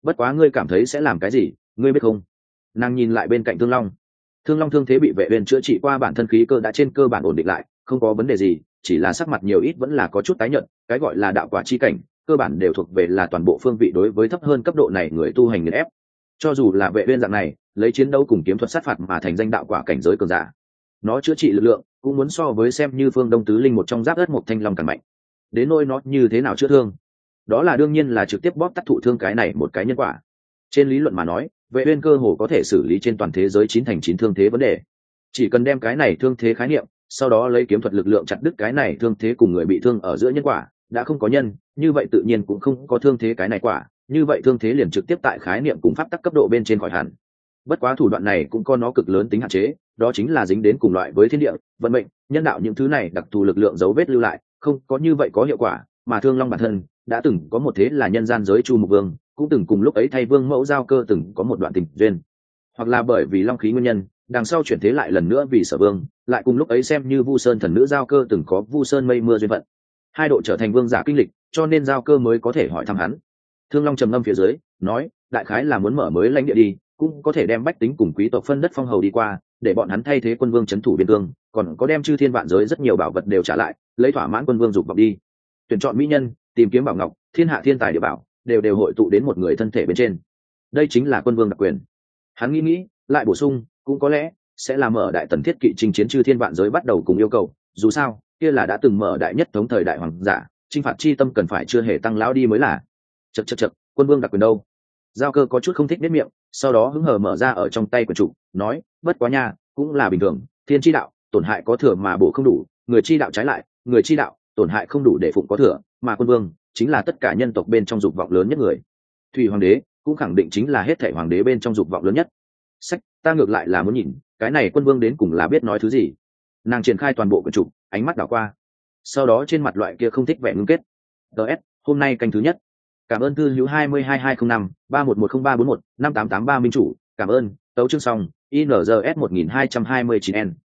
bất quá ngươi cảm thấy sẽ làm cái gì ngươi biết không? Nàng nhìn lại bên cạnh thương long. Thương long thương thế bị vệ uyên chữa trị qua, bản thân khí cơ đã trên cơ bản ổn định lại, không có vấn đề gì, chỉ là sắc mặt nhiều ít vẫn là có chút tái nhợt. Cái gọi là đạo quả chi cảnh cơ bản đều thuộc về là toàn bộ phương vị đối với thấp hơn cấp độ này người tu hành nghiền ép. Cho dù là vệ uyên dạng này lấy chiến đấu cùng kiếm thuật sát phạt mà thành danh đạo quả cảnh giới cường giả, nó chữa trị lực lượng cũng muốn so với xem như phương đông tứ linh một trong giáp đất một thanh long càng mạnh. Đến nỗi nó như thế nào chữa thương, đó là đương nhiên là trực tiếp bóp tắt thụ thương cái này một cái nhân quả. Trên lý luận mà nói, vệ uyên cơ hồ có thể xử lý trên toàn thế giới chín thành chín thương thế vấn đề. Chỉ cần đem cái này thương thế khái niệm, sau đó lấy kiếm thuật lực lượng chặt đứt cái này thương thế cùng người bị thương ở giữa nhân quả, đã không có nhân, như vậy tự nhiên cũng không có thương thế cái này quả, như vậy thương thế liền trực tiếp tại khái niệm cùng pháp tắc cấp độ bên trên khỏi hẳn. Bất quá thủ đoạn này cũng có nó cực lớn tính hạn chế, đó chính là dính đến cùng loại với thiên địa, vận mệnh, nhân đạo những thứ này đặc thù lực lượng dấu vết lưu lại, không có như vậy có hiệu quả, mà Thương Long bản thân đã từng có một thế là nhân gian giới Chu Mục Vương, cũng từng cùng lúc ấy thay Vương Mẫu giao cơ từng có một đoạn tình duyên. Hoặc là bởi vì long khí nguyên nhân, đằng sau chuyển thế lại lần nữa vì Sở Vương, lại cùng lúc ấy xem như Vu Sơn thần nữ giao cơ từng có Vu Sơn mây mưa duyên phận. Hai độ trở thành vương giả kinh lịch, cho nên giao cơ mới có thể hỏi thăm hắn. Thương Long trầm ngâm phía dưới, nói, đại khái là muốn mở mới lãnh địa đi, cũng có thể đem bách tính cùng quý tộc phân đất phong hầu đi qua, để bọn hắn thay thế quân vương trấn thủ biên cương, còn có đem chư thiên vạn giới rất nhiều bảo vật đều trả lại, lấy thỏa mãn quân vương dục vọng đi. Tuyển chọn mỹ nhân, tìm kiếm bảo ngọc, thiên hạ thiên tài địa bảo, đều đều hội tụ đến một người thân thể bên trên. Đây chính là quân vương đặc quyền. Hắn nghĩ nghĩ, lại bổ sung, cũng có lẽ sẽ là mở đại tần thiết kỵ chinh chiến chư thiên vạn giới bắt đầu cùng yêu cầu, dù sao, kia là đã từng mở đại nhất thống thời đại hoàng giả, chinh phạt chi tâm cần phải chưa hề tăng lão đi mới là. Chậc chậc chậc, quân vương đặc quyền đâu? Giao cơ có chút không thích biết miệng, sau đó hứng hờ mở ra ở trong tay của chủ, nói, bất quá nha, cũng là bình thường, thiên chi đạo, tổn hại có thừa mà bổ không đủ, người chi đạo trái lại, người chi đạo, tổn hại không đủ để phụng có thừa, mà quân vương chính là tất cả nhân tộc bên trong dục vọng lớn nhất người. Thủy hoàng đế cũng khẳng định chính là hết thảy hoàng đế bên trong dục vọng lớn nhất. Sách, ta ngược lại là muốn nhìn, cái này quân vương đến cùng là biết nói thứ gì. Nàng triển khai toàn bộ quyển trục, ánh mắt đảo qua, sau đó trên mặt loại kia không thích vẻ ngưng kết. ts hôm nay canh thứ nhất. Cảm ơn thư hữu hai mươi hai hai không năm ba một một không ba bốn một năm tám tám ba minh chủ, cảm ơn tấu chương xong inrs một nghìn hai trăm hai mươi chín n